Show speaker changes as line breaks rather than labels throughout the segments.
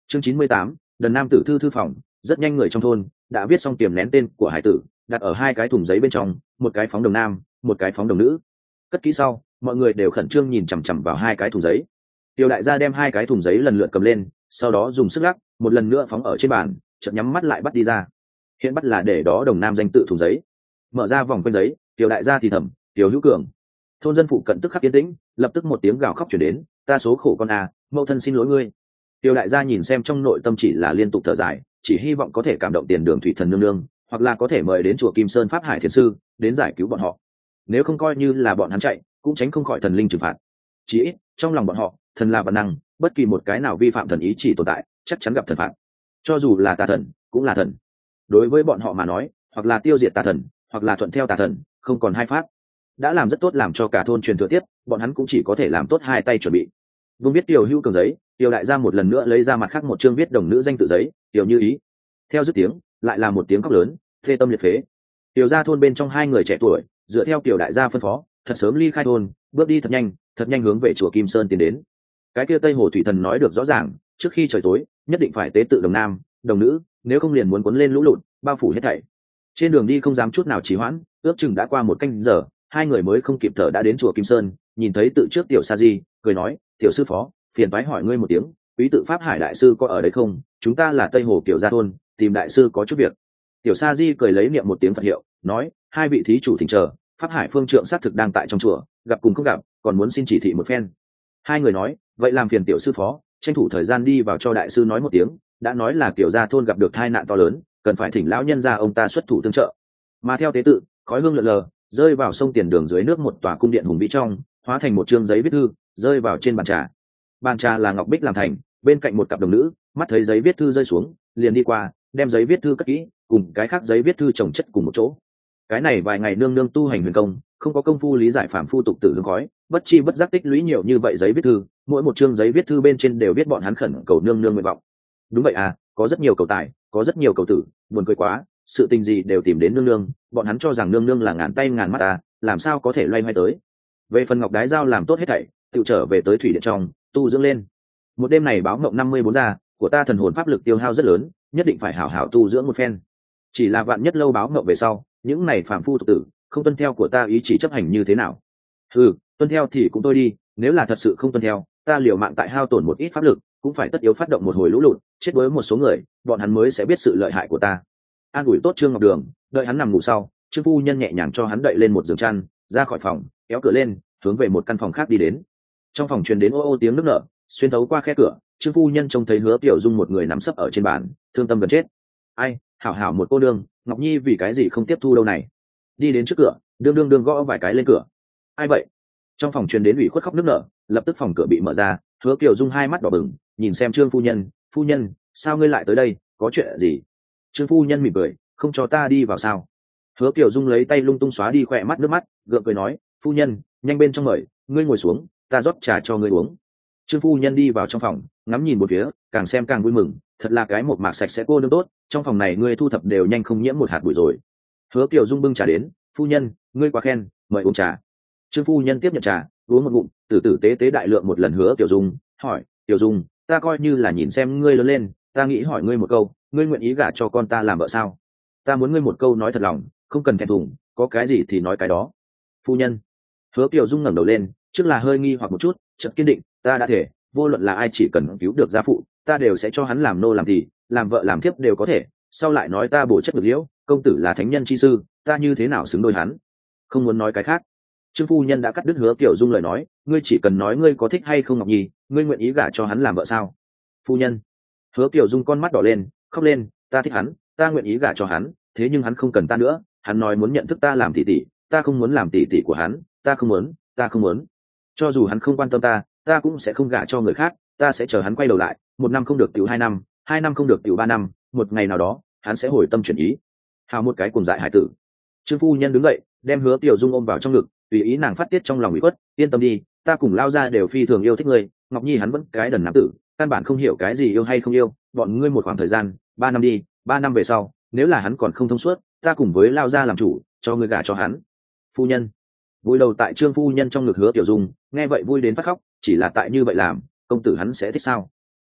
Chương 98, Đần Nam tử thư thư phòng. Rất nhanh người trong thôn đã viết xong tiềm nén tên của hải tử, đặt ở hai cái thùng giấy bên trong, một cái phóng đồng nam, một cái phóng đồng nữ. Cất kỹ sau, mọi người đều khẩn trương nhìn chằm chằm vào hai cái thùng giấy. Tiêu đại gia đem hai cái thùng giấy lần lượt cầm lên, sau đó dùng sức lắc, một lần nữa phóng ở trên bàn, chợt nhắm mắt lại bắt đi ra. Hiện bắt là để đó đồng nam danh tự thùng giấy. Mở ra vòng quanh giấy, Tiêu đại gia thì thầm, Tiêu Hữu Cường. Thôn dân phụ cận tức khắc yên tĩnh, lập tức một tiếng gào khóc truyền đến, ta số khổ con à, mẫu thân xin lỗi ngươi. Tiêu đại gia nhìn xem trong nội tâm chỉ là liên tục thở dài, chỉ hy vọng có thể cảm động tiền đường thủy thần nương nương, hoặc là có thể mời đến chùa Kim Sơn Pháp Hải Thiền sư đến giải cứu bọn họ. Nếu không coi như là bọn hắn chạy, cũng tránh không khỏi thần linh trừng phạt. Chỉ ít trong lòng bọn họ, thần là vạn năng, bất kỳ một cái nào vi phạm thần ý chỉ tồn tại, chắc chắn gặp thần phạt. Cho dù là tà thần, cũng là thần. Đối với bọn họ mà nói, hoặc là tiêu diệt tà thần, hoặc là thuận theo tà thần, không còn hai pháp. Đã làm rất tốt làm cho cả thôn truyền thừa tiếp, bọn hắn cũng chỉ có thể làm tốt hai tay chuẩn bị. Vương viết Tiêu Hữu Cường giấy, Tiêu đại gia một lần nữa lấy ra mặt khác một chương viết đồng nữ danh tự giấy, Tiêu Như Ý. Theo dứt tiếng, lại là một tiếng khóc lớn, thê tâm liệt phế. Tiêu gia thôn bên trong hai người trẻ tuổi, dựa theo Tiêu đại gia phân phó, thật sớm ly khai thôn, bước đi thật nhanh hướng về chùa Kim Sơn tiến đến. Cái kia Tây Hồ thủy thần nói được rõ ràng, trước khi trời tối, nhất định phải tế tự đồng nam, đồng nữ, nếu không liền muốn cuốn lên lũ lụt, bao phủ hết thảy. Trên đường đi không dám chút nào trì hoãn, ước chừng đã qua một canh giờ, hai người mới không kịp thở đã đến chùa Kim Sơn, nhìn thấy tự trước Tiểu Sa Di, cười nói, Tiểu sư phó, phiền toái hỏi ngươi một tiếng, quý tự Pháp Hải đại sư có ở đấy không? Chúng ta là Tây Hồ Kiều gia thôn, tìm đại sư có chút việc. Tiểu Sa Di cười lấy niệm một tiếng Phật hiệu, nói, hai vị thí chủ thỉnh chờ, Pháp Hải phương trượng xác thực đang tại trong chùa, gặp cùng không gặp, còn muốn xin chỉ thị một phen. Hai người nói, vậy làm phiền Tiểu sư phó, tranh thủ thời gian đi vào cho đại sư nói một tiếng, đã nói là Kiều gia thôn gặp được tai nạn to lớn, cần phải thỉnh lão nhân gia ông ta xuất thủ tương trợ. Mà theo tế tự, khói hương lượn lờ, rơi vào sông tiền đường dưới nước một tòa cung điện hùng vĩ trong, hóa thành một chương giấy viết thư, rơi vào trên bàn trà. Bàn trà là ngọc bích làm thành, bên cạnh một cặp đồng nữ, mắt thấy giấy viết thư rơi xuống, liền đi qua, đem giấy viết thư cất kỹ, cùng cái khác giấy viết thư chồng chất cùng một chỗ. Cái này vài ngày nương nương tu hành huyền công, không có công phu lý giải phàm phu tục tử hương khói, bất chi bất giác tích lũy nhiều như vậy giấy viết thư, mỗi một chương giấy viết thư bên trên đều viết bọn hắn khẩn cầu nương nương nguyện vọng. Đúng vậy à, có rất nhiều cầu tài, có rất nhiều cầu tử, buồn cười quá, sự tình gì đều tìm đến nương nương, bọn hắn cho rằng nương nương là ngàn tay ngàn mắt à, làm sao có thể loay hoay tới. Về phần ngọc đái giao làm tốt hết thảy, tự trở về tới thủy điện trong, tu dưỡng lên. Một đêm này báo mộng 54 ra, của ta thần hồn pháp lực tiêu hao rất lớn, nhất định phải hảo hảo tu dưỡng một phen. Chỉ là vạn nhất lâu báo mộng về sau, những này phàm phu tục tử, không tuân theo của ta ý chỉ chấp hành như thế nào? Tuân theo thì cũng tôi đi, nếu là thật sự không tuân theo, ta liều mạng tại hao tổn một ít pháp lực, cũng phải tất yếu phát động một hồi lũ lụt, chết với một số người, bọn hắn mới sẽ biết sự lợi hại của ta. An ủi tốt Trương Ngọc Đường, đợi hắn nằm ngủ sau, Trương phu nhân nhẹ nhàng cho hắn đậy lên một giường chăn, ra khỏi phòng, kéo cửa lên, hướng về một căn phòng khác đi đến. Trong phòng truyền đến ô ô tiếng nước nở, xuyên thấu qua khe cửa, Trương phu nhân trông thấy Hứa Tiểu Dung một người nằm sấp ở trên bàn, thương tâm gần chết. Ai, hảo hảo một cô nương, Ngọc Nhi vì cái gì không tiếp thu đâu này? Đi đến trước cửa, đương gõ vài cái lên cửa. Ai vậy? Trong phòng truyền đến ủy khuất khóc nức nở, lập tức phòng cửa bị mở ra, Hứa Kiều Dung hai mắt đỏ bừng, nhìn xem Trương phu nhân, sao ngươi lại tới đây, có chuyện gì? Trương phu nhân mỉm cười, không cho ta đi vào sao? Hứa Kiều Dung lấy tay lung tung xóa đi khỏe mắt nước mắt, gượng cười nói, phu nhân, nhanh bên trong mời, ngươi ngồi xuống, ta rót trà cho ngươi uống. Trương phu nhân đi vào trong phòng, ngắm nhìn một phía, càng xem càng vui mừng, thật là cái một mạc sạch sẽ cô nương tốt, trong phòng này ngươi thu thập đều nhanh không nhiễm một hạt bụi rồi. Hứa Kiều Dung bưng trà đến, phu nhân, ngươi quá khen, mời uống trà. Trương phu nhân tiếp nhận trà, uống một ngụm, tử tử tế tế đại lượng một lần. Hứa Kiều Dung hỏi, Kiều Dung, ta coi như là nhìn xem ngươi lớn lên, ta nghĩ hỏi ngươi một câu, ngươi nguyện ý gả cho con ta làm vợ sao? Ta muốn ngươi một câu nói thật lòng, không cần thẹn thùng, có cái gì thì nói cái đó. Phu nhân. Hứa Kiều Dung ngẩng đầu lên, trước là hơi nghi hoặc một chút, chợt kiên định, ta đã thể, vô luận là ai chỉ cần cứu được gia phụ, ta đều sẽ cho hắn làm nô làm tỳ, làm vợ làm thiếp đều có thể. Sau lại nói ta bổ chất được liễu, công tử là thánh nhân chi sư, ta như thế nào xứng đôi hắn? Không muốn nói cái khác. Trương phu nhân đã cắt đứt Hứa Kiều Dung lời nói, ngươi chỉ cần nói ngươi có thích hay không Ngọc Nhi, ngươi nguyện ý gả cho hắn làm vợ sao? Phu nhân. Hứa Kiều Dung con mắt đỏ lên, khóc lên, ta thích hắn, ta nguyện ý gả cho hắn, thế nhưng hắn không cần ta nữa, hắn nói muốn nhận thức ta làm tỷ tỷ, ta không muốn làm tỷ tỷ của hắn, ta không muốn. Cho dù hắn không quan tâm ta, ta cũng sẽ không gả cho người khác, ta sẽ chờ hắn quay đầu lại, 1 năm không được tiểu 2 năm, 2 năm không được tiểu 3 năm, một ngày nào đó, hắn sẽ hồi tâm chuyển ý. Hào một cái cuồng dại hải tử. Trương phu nhân đứng dậy, đem Hứa Kiều Dung ôm vào trong ngực, tùy ý nàng phát tiết trong lòng ủy khuất, yên tâm đi, ta cùng lao ra đều phi thường yêu thích ngươi, Ngọc Nhi hắn vẫn cái đần nam tử, căn bản không hiểu cái gì yêu hay không yêu, bọn ngươi một khoảng thời gian, 3 năm đi, 3 năm về sau, nếu là hắn còn không thông suốt, ta cùng với lao ra làm chủ, cho ngươi gả cho hắn. Phu nhân. Vui đầu tại Trương phu nhân trong ngực Hứa Tiểu Dung, nghe vậy vui đến phát khóc, chỉ là tại như vậy làm, công tử hắn sẽ thích sao?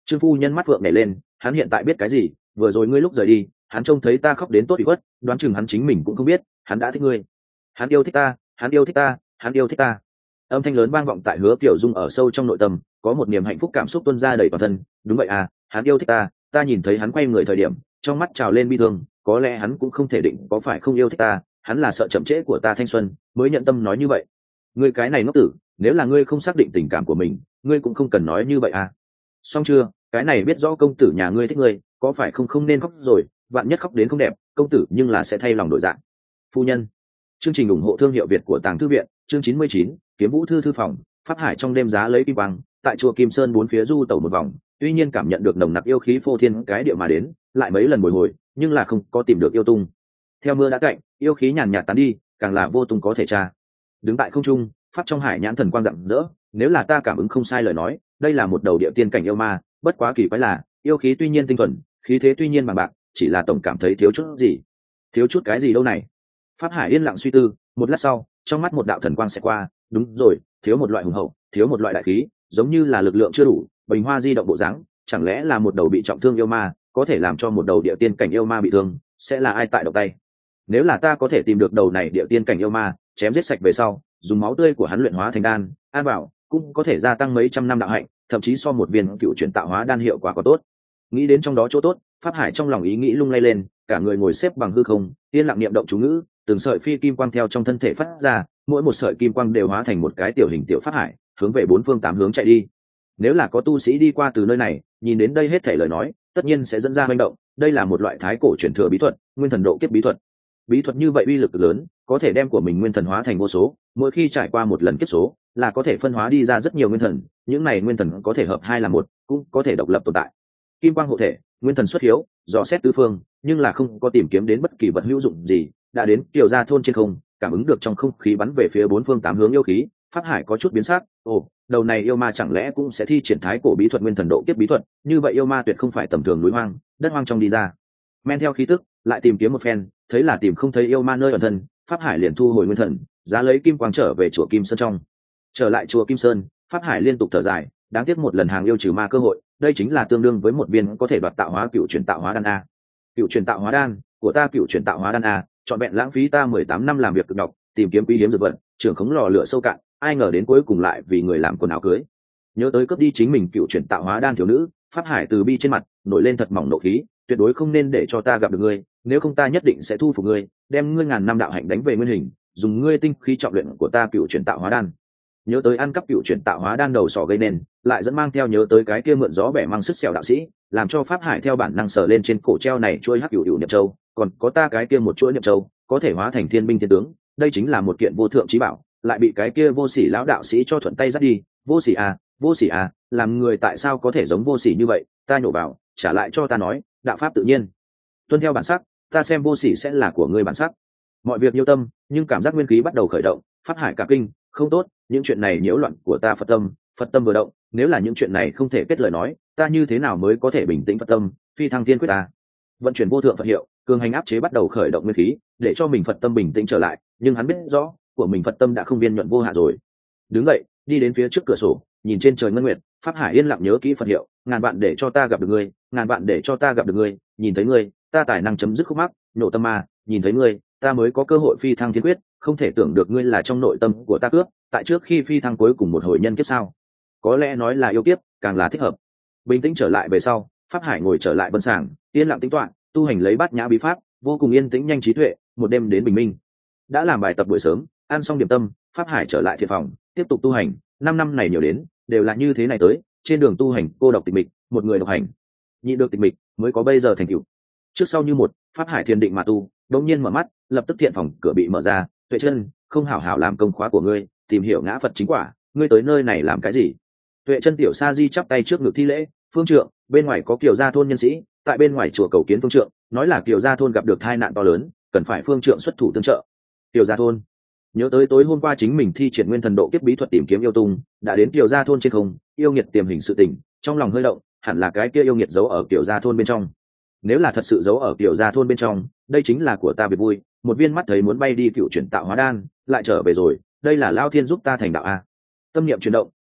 Trương phu nhân mắt vượng nhảy lên, hắn hiện tại biết cái gì? Vừa rồi ngươi lúc rời đi, hắn trông thấy ta khóc đến tốt bị khuất, đoán chừng hắn chính mình cũng không biết, hắn đã thích ngươi. Hắn yêu thích ta, hắn yêu thích ta, hắn yêu thích ta. Âm thanh lớn vang vọng tại Hứa Kiểu Dung ở sâu trong nội tâm, có một niềm hạnh phúc cảm xúc tuôn ra đầy toàn thân. Đúng vậy à, hắn yêu thích ta, ta nhìn thấy hắn quay người thời điểm, trong mắt trào lên bi thương, có lẽ hắn cũng không thể định có phải không yêu thích ta, hắn là sợ chậm trễ của ta thanh xuân, mới nhận tâm nói như vậy. Ngươi cái này ngốc tử, nếu là ngươi không xác định tình cảm của mình, ngươi cũng không cần nói như vậy à. Xong chưa, cái này biết rõ công tử nhà ngươi thích ngươi, có phải không nên khóc rồi, vạn nhất khóc đến không đẹp, công tử nhưng là sẽ thay lòng đổi dạng. Phu nhân. Chương trình ủng hộ thương hiệu Việt của Tàng Thư viện, chương 99, Kiếm Vũ thư thư phòng, Pháp Hải trong đêm giá lấy kim quang, tại chùa Kim Sơn bốn phía du tẩu một vòng, tuy nhiên cảm nhận được nồng nặc yêu khí phô thiên cái địa mà đến, lại mấy lần bồi hồi, nhưng là không có tìm được yêu tung. Theo mưa đã cạnh, yêu khí nhàn nhạt tán đi, càng là vô tung có thể tra. Đứng tại không trung, pháp trong hải nhãn thần quang rạng rỡ, nếu là ta cảm ứng không sai lời nói, đây là một đầu địa tiên cảnh yêu ma, bất quá kỳ quái là, yêu khí tuy nhiên tinh thuần, khí thế tuy nhiên bằng bạc, chỉ là tổng cảm thấy thiếu chút gì. Thiếu chút cái gì đâu này? Pháp Hải yên lặng suy tư, một lát sau, trong mắt một đạo thần quang sẽ qua, đúng rồi, thiếu một loại hùng hậu, thiếu một loại đại khí, giống như là lực lượng chưa đủ, bình hoa di động bộ dáng, chẳng lẽ là một đầu bị trọng thương yêu ma, có thể làm cho một đầu địa tiên cảnh yêu ma bị thương, sẽ là ai tại động tay? Nếu là ta có thể tìm được đầu này địa tiên cảnh yêu ma, chém giết sạch về sau, dùng máu tươi của hắn luyện hóa thành đan, an bảo, cũng có thể gia tăng mấy trăm năm đạo hạnh, thậm chí so một viên cựu chuyển tạo hóa đan hiệu quả có tốt. Nghĩ đến trong đó chỗ tốt, Pháp Hải trong lòng ý nghĩ lung lay lên, cả người ngồi xếp bằng hư không, yên lặng niệm động chú ngữ, từng sợi phi kim quang theo trong thân thể phát ra, mỗi một sợi kim quang đều hóa thành một cái tiểu hình tiểu Pháp Hải, hướng về bốn phương tám hướng chạy đi. Nếu là có tu sĩ đi qua từ nơi này, nhìn đến đây hết thảy lời nói, tất nhiên sẽ dẫn ra manh động. Đây là một loại thái cổ truyền thừa bí thuật, nguyên thần độ kiếp bí thuật. Bí thuật như vậy uy lực lớn, có thể đem của mình nguyên thần hóa thành vô số, mỗi khi trải qua một lần kiếp số, là có thể phân hóa đi ra rất nhiều nguyên thần, những này nguyên thần có thể hợp hai là một, cũng có thể độc lập tồn tại. Kim quang hộ thể, nguyên thần xuất hiếu, dò xét tứ phương, nhưng là không có tìm kiếm đến bất kỳ vật hữu dụng gì, đã đến Kiều Gia thôn trên không, cảm ứng được trong không khí bắn về phía bốn phương tám hướng yêu khí, Pháp Hải có chút biến sắc, ồ, đầu này yêu ma chẳng lẽ cũng sẽ thi triển thái cổ bí thuật nguyên thần độ kiếp bí thuật, như vậy yêu ma tuyệt không phải tầm thường núi hoang, đất hoang trong đi ra. Men theo khí tức, lại tìm kiếm một phen, thấy là tìm không thấy yêu ma nơi ẩn thân, Pháp Hải liền thu hồi nguyên thần, giá lấy kim quang trở về chùa Kim Sơn trong. Trở lại chùa Kim Sơn, Pháp Hải liên tục thở dài, đáng tiếc một lần hàng yêu trừ ma cơ hội, đây chính là tương đương với một viên có thể đoạt tạo hóa cựu chuyển tạo hóa đan a. Cựu chuyển tạo hóa đan của ta, cựu chuyển tạo hóa đan a, trọn vẹn lãng phí ta 18 năm làm việc cực nhọc, tìm kiếm quý hiếm dược vật, trưởng khống lò lửa sâu cạn, ai ngờ đến cuối cùng lại vì người làm quần áo cưới. Nhớ tới cướp đi chính mình cựu chuyển tạo hóa đan thiếu nữ, Pháp Hải từ bi trên mặt nổi lên thật mỏng nộ khí, tuyệt đối không nên để cho ta gặp được ngươi, nếu không ta nhất định sẽ thu phục ngươi, đem ngươi ngàn năm đạo hạnh đánh về nguyên hình, dùng ngươi tinh khí trọng luyện của ta cựu chuyển tạo hóa đan. Nhớ tới ăn cắp cựu chuyển tạo hóa đan đầu sỏ gây nên, lại dẫn mang theo nhớ tới cái kia mượn gió bẻ mang sức xẻo đạo sĩ, làm cho Pháp Hải theo bản năng sờ lên trên cổ treo này chuôi hắc cựu niệm châu, còn có ta cái kia một chuỗi niệm châu, có thể hóa thành thiên binh thiên tướng, đây chính là một kiện vô thượng chí bảo, lại bị cái kia vô sỉ lão đạo sĩ cho thuận tay dắt đi. Vô sỉ à, vô sỉ à, làm người tại sao có thể giống vô sỉ như vậy? Ta nhổ vào, trả lại cho ta nói, đạo pháp tự nhiên, tuân theo bản sắc, ta xem vô sỉ sẽ là của ngươi bản sắc. Mọi việc nhiêu tâm, nhưng cảm giác nguyên khí bắt đầu khởi động, Pháp Hải cả kinh, không tốt, những chuyện này nhiễu loạn của ta Phật tâm vừa động, nếu là những chuyện này không thể kết lời nói, ta như thế nào mới có thể bình tĩnh Phật tâm, phi thăng thiên quyết ta. Vận chuyển vô thượng Phật hiệu, cường hành áp chế bắt đầu khởi động nguyên khí, để cho mình Phật tâm bình tĩnh trở lại, nhưng hắn biết rõ, của mình Phật tâm đã không viên nhuận vô hạ rồi. Đứng dậy, đi đến phía trước cửa sổ, nhìn trên trời ngân nguyệt, Pháp Hải yên lặng nhớ kỹ Phật hiệu, ngàn vạn để cho ta gặp được ngươi, ngàn vạn để cho ta gặp được ngươi, nhìn thấy ngươi, ta tài năng chấm dứt khúc mắc, nhổ tâm ma, nhìn thấy ngươi, ta mới có cơ hội phi thăng thiên quyết, không thể tưởng được ngươi là trong nội tâm của ta cướp, tại trước khi phi thăng cuối cùng một hồi nhân kiếp sao? Có lẽ nói là yêu kiếp, càng là thích hợp. Bình tĩnh trở lại về sau, Pháp Hải ngồi trở lại vân sàng, yên lặng tính toán, tu hành lấy bát nhã bí pháp, vô cùng yên tĩnh nhanh trí tuệ, một đêm đến bình minh. Đã làm bài tập buổi sớm, ăn xong điểm tâm, Pháp Hải trở lại thiền phòng, tiếp tục tu hành. 5 năm này nhiều đến, đều là như thế này tới, trên đường tu hành, cô độc tịch mịch, một người độc hành. Nhịn được tịch mịch, mới có bây giờ thành tựu. Trước sau như một, Pháp Hải thiền định mà tu, đột nhiên mở mắt, lập tức thiện phòng cửa bị mở ra, Tuệ Chân, không hảo hảo làm công khóa của ngươi, tìm hiểu ngã Phật chính quả, ngươi tới nơi này làm cái gì? Tuệ Chân tiểu sa di chắp tay trước ngực thi lễ, phương trượng, bên ngoài có Kiều Gia thôn nhân sĩ, tại bên ngoài chùa cầu kiến phương trượng, nói là Kiều Gia thôn gặp được tai nạn to lớn, cần phải phương trượng xuất thủ tương trợ. Kiều Gia thôn, nhớ tới tối hôm qua chính mình thi triển nguyên thần độ kiếp bí thuật tìm kiếm yêu tung, đã đến Kiều Gia thôn trên không, yêu nghiệt tiềm hình sự tình, trong lòng hơi động, hẳn là cái kia yêu nghiệt giấu ở Kiều Gia thôn bên trong. Nếu là thật sự giấu ở Kiều Gia thôn bên trong, đây chính là của ta việc vui, một viên mắt thấy muốn bay đi cựu chuyển tạo hóa đan, lại trở về rồi, đây là Lao Thiên giúp ta thành đạo a. Tâm niệm chuyển động,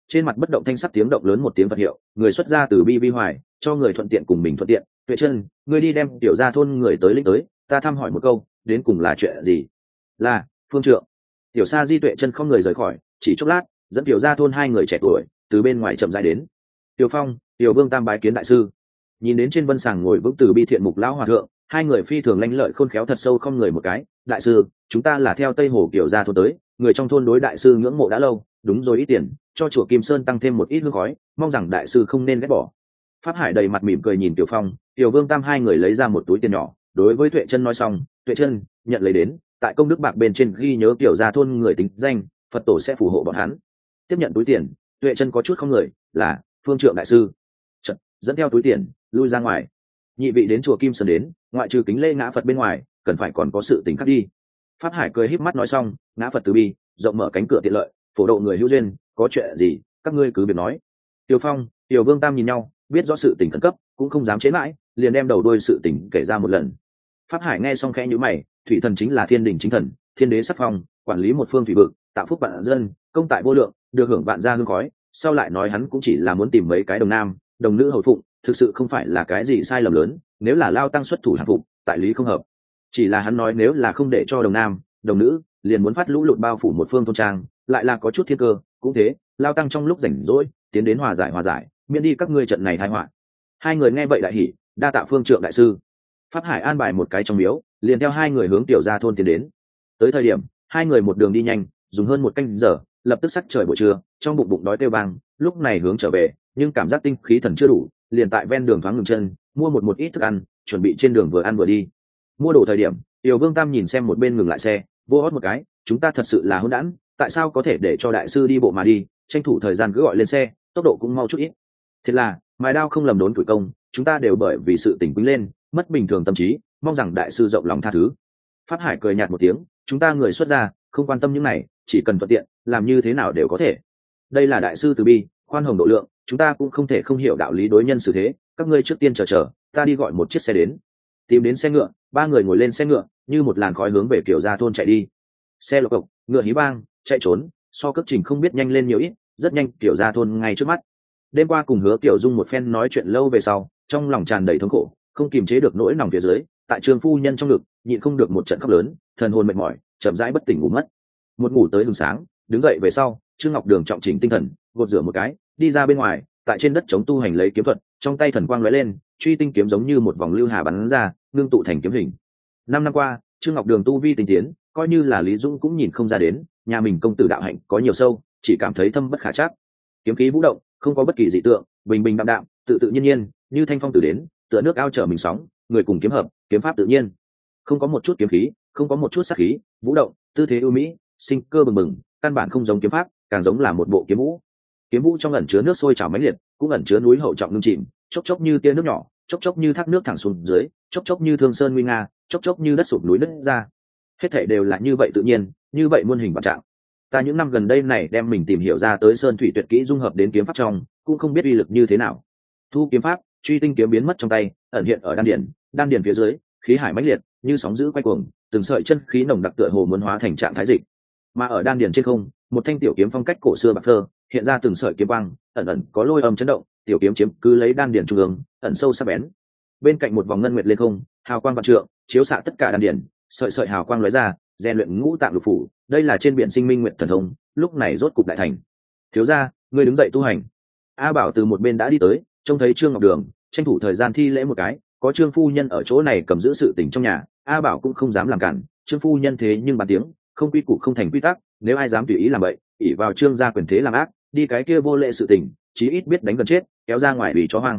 Trên mặt bất động thanh sắc tiếng động lớn một tiếng Phật hiệu, người xuất gia từ bi vi hoài, cho người thuận tiện cùng mình thuận tiện. Tuệ chân, ngươi đi đem tiểu gia thôn người tới lĩnh tới, ta thăm hỏi một câu, đến cùng là chuyện gì? Là phương trượng. Tiểu sa di Tuệ chân không người rời khỏi, chỉ chốc lát dẫn tiểu gia thôn hai người trẻ tuổi từ bên ngoài chậm rãi đến. Tiểu phong, tiểu vương tam bái kiến đại sư. Nhìn đến trên vân sàng ngồi vững từ bi thiện mục lão hòa thượng, hai người phi thường lanh lợi khôn khéo thật sâu không người một cái. Đại sư, chúng ta là theo tây hồ kiểu gia thôn tới, người trong thôn đối đại sư ngưỡng mộ đã lâu, đúng rồi, ít tiền cho chùa Kim Sơn tăng thêm một ít hương khói, mong rằng đại sư không nên ghét bỏ. Pháp Hải đầy mặt mỉm cười nhìn Tiểu Phong, Tiểu Vương Tam hai người lấy ra một túi tiền nhỏ, đối với Tuệ Chân nói xong, Tuệ Chân nhận lấy đến, tại công đức bạc bên trên ghi nhớ Tiểu gia thôn người tính danh, Phật tổ sẽ phù hộ bọn hắn. Tiếp nhận túi tiền, Tuệ Chân có chút không người, là phương trượng đại sư. Chật, dẫn theo túi tiền lui ra ngoài. Nhị vị đến chùa Kim Sơn đến, ngoại trừ kính lễ ngã Phật bên ngoài, cần phải còn có sự tình khác đi. Pháp Hải cười híp mắt nói xong, ngã Phật từ bi, rộng mở cánh cửa tiện lợi, phổ độ người hữu duyên, có chuyện gì các ngươi cứ việc nói. Tiểu Phong, Tiểu Vương Tam nhìn nhau, biết rõ sự tình khẩn cấp, cũng không dám chế mãi, liền đem đầu đuôi sự tình kể ra một lần. Pháp Hải nghe xong khẽ nhíu mày, thủy thần chính là thiên đình chính thần, thiên đế sắc phong, quản lý một phương thủy vực, tạo phúc vạn dân, công tại vô lượng, được hưởng vạn gia hương khói. Sau lại nói hắn cũng chỉ là muốn tìm mấy cái đồng nam, đồng nữ hầu phụng, thực sự không phải là cái gì sai lầm lớn. Nếu là lao tăng xuất thủ hạng phụng, tại lý không hợp. Chỉ là hắn nói nếu là không để cho đồng nam, đồng nữ, liền muốn phát lũ lụt bao phủ một phương thôn trang, lại là có chút thiên cơ. Cũng thế, lao tăng trong lúc rảnh rỗi tiến đến hòa giải, miễn đi các ngươi trận này tai họa. Hai người nghe vậy đại hỉ, đa tạ phương trượng đại sư. Pháp Hải an bài một cái trong miếu, liền theo hai người hướng tiểu gia thôn tiến đến. Tới thời điểm hai người một đường đi nhanh, dùng hơn một canh giờ, lập tức sắc trời buổi trưa, trong bụng bụng đói kêu vang, lúc này hướng trở về, nhưng cảm giác tinh khí thần chưa đủ, liền tại ven đường thoáng ngừng chân, mua một ít thức ăn, chuẩn bị trên đường vừa ăn vừa đi. Mua đồ thời điểm, Tiểu Vương Tam nhìn xem một bên ngừng lại xe, vô hót một cái, chúng ta thật sự là hỗn đản, tại sao có thể để cho đại sư đi bộ mà đi, tranh thủ thời gian cứ gọi lên xe, tốc độ cũng mau chút ít. Thật là mài đao không lầm đốn tuổi công, chúng ta đều bởi vì sự tỉnh quýnh lên, mất bình thường tâm trí, mong rằng đại sư rộng lòng tha thứ. Pháp Hải cười nhạt một tiếng, chúng ta người xuất gia không quan tâm những này, chỉ cần thuận tiện, làm như thế nào đều có thể. Đây là đại sư từ bi, khoan hồng độ lượng, chúng ta cũng không thể không hiểu đạo lý đối nhân xử thế. Các ngươi trước tiên chờ, ta đi gọi một chiếc xe đến. Tìm đến xe ngựa, ba người ngồi lên xe ngựa, như một làn khói hướng về kiểu gia thôn chạy đi. Xe lộc cộc, ngựa hí vang, chạy trốn, so cước trình không biết nhanh lên nhiều ít, rất nhanh kiểu gia thôn ngay trước mắt. Đêm qua cùng Hứa Tiểu Dung một phen nói chuyện lâu về sau, trong lòng tràn đầy thống khổ, không kiềm chế được nỗi lòng phía dưới, tại trường phu nhân trong ngực, nhịn không được một trận khóc lớn, thần hồn mệt mỏi, chậm rãi bất tỉnh ngủ mất. Một ngủ tới hừng sáng, đứng dậy về sau, Trương Ngọc Đường trọng chỉnh tinh thần, gột rửa một cái, đi ra bên ngoài, tại trên đất chống tu hành lấy kiếm thuật, trong tay thần quang lóe lên, truy tinh kiếm giống như một vòng lưu hà bắn ra, ngưng tụ thành kiếm hình. 5 năm qua, Trương Ngọc Đường tu vi tinh tiến, coi như là Lý Dũng cũng nhìn không ra đến, nhà mình công tử đạo hạnh có nhiều sâu, chỉ cảm thấy thâm bất khả trắc. Kiếm khí vũ động, không có bất kỳ dị tượng, bình bình đạm đạm, tự tự nhiên nhiên, như thanh phong từ đến, tựa nước ao chở mình sóng, người cùng kiếm hợp, kiếm pháp tự nhiên. Không có một chút kiếm khí, không có một chút sát khí, vũ động, tư thế ưu mỹ, sinh cơ bừng bừng, căn bản không giống kiếm pháp, càng giống là một bộ kiếm vũ. Kiếm vũ trong ẩn chứa nước sôi trào mãnh liệt, cũng ẩn chứa núi hậu trọng ngưng chìm, chốc chốc như tia nước nhỏ, chốc chốc như thác nước thẳng xuống dưới, chốc chốc như thương sơn nguy nga, chốc chốc như đất sụp núi nứt ra. Hết thảy đều là như vậy tự nhiên, như vậy muôn hình vạn trạng. Ta những năm gần đây này đem mình tìm hiểu ra tới sơn thủy tuyệt kỹ dung hợp đến kiếm pháp trong, cũng không biết uy lực như thế nào. Thu kiếm pháp, truy tinh kiếm biến mất trong tay, ẩn hiện ở đan điền phía dưới, khí hải mãnh liệt, như sóng dữ quay cuồng, từng sợi chân khí nồng đặc tựa hồ muốn hóa thành trạng thái dịch. Mà ở đan điền trên không, một thanh tiểu kiếm phong cách cổ xưa bạc phơ, hiện ra từng sợi kiếm quang, ẩn ẩn có lôi âm chấn động, tiểu kiếm chiếm cứ lấy đan điền trung ương, ẩn sâu sắc bén. Bên cạnh một vòng ngân nguyệt lên không, hào quang vạn trượng, chiếu xạ tất cả đan điền, sợi sợi hào quang lóe ra, rèn luyện ngũ tạng lục phủ, đây là trên biển sinh minh nguyện thần thông, lúc này rốt cục đại thành. Thiếu gia, ngươi đứng dậy tu hành. A Bảo từ một bên đã đi tới, trông thấy Trương Ngọc Đường, tranh thủ thời gian thi lễ một cái, có Trương phu nhân ở chỗ này cầm giữ sự tình trong nhà, A Bảo cũng không dám làm cản, Trương phu nhân thế nhưng bàn tiếng, không quy củ không thành quy tắc, nếu ai dám tùy ý làm vậy, ỷ vào Trương gia quyền thế làm ác, đi cái kia vô lệ sự tình, chí ít biết đánh gần chết, kéo ra ngoài vì chó hoang.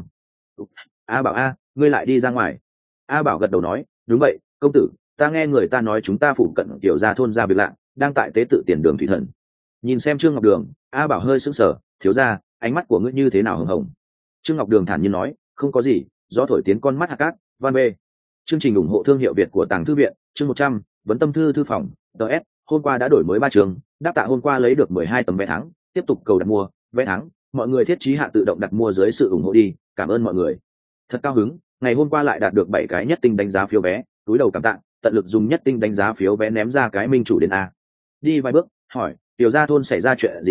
A Bảo a, ngươi lại đi ra ngoài. A Bảo gật đầu nói, đúng vậy, công tử, ta nghe người ta nói chúng ta phụ cận tiểu gia thôn ra việc lạ, đang tại tế tự tiền đường thủy thần. Nhìn xem Trương Ngọc Đường, A Bảo hơi sững sờ, thiếu gia, ánh mắt của ngươi như thế nào hồng hồng. Trương Ngọc Đường thản nhiên nói, không có gì, gió thổi tiến con mắt hạt cát. Van B. Chương trình ủng hộ thương hiệu Việt của Tàng Thư viện, chương 100, vấn tâm thư thư phòng, DS, hôm qua đã đổi mới 3 trường, đáp tạ hôm qua lấy được 12 tấm vé thắng, tiếp tục cầu đặt mua, vé thắng, mọi người thiết trí hạ tự động đặt mua dưới sự ủng hộ đi, cảm ơn mọi người. Thật cao hứng, ngày hôm qua lại đạt được 7 cái nhất tinh đánh giá phiếu vé, túi đầu cảm tạ, tận lực dùng nhất tinh đánh giá phiếu vé ném ra cái minh chủ đến a. Đi vài bước, hỏi, tiểu gia thôn xảy ra chuyện gì,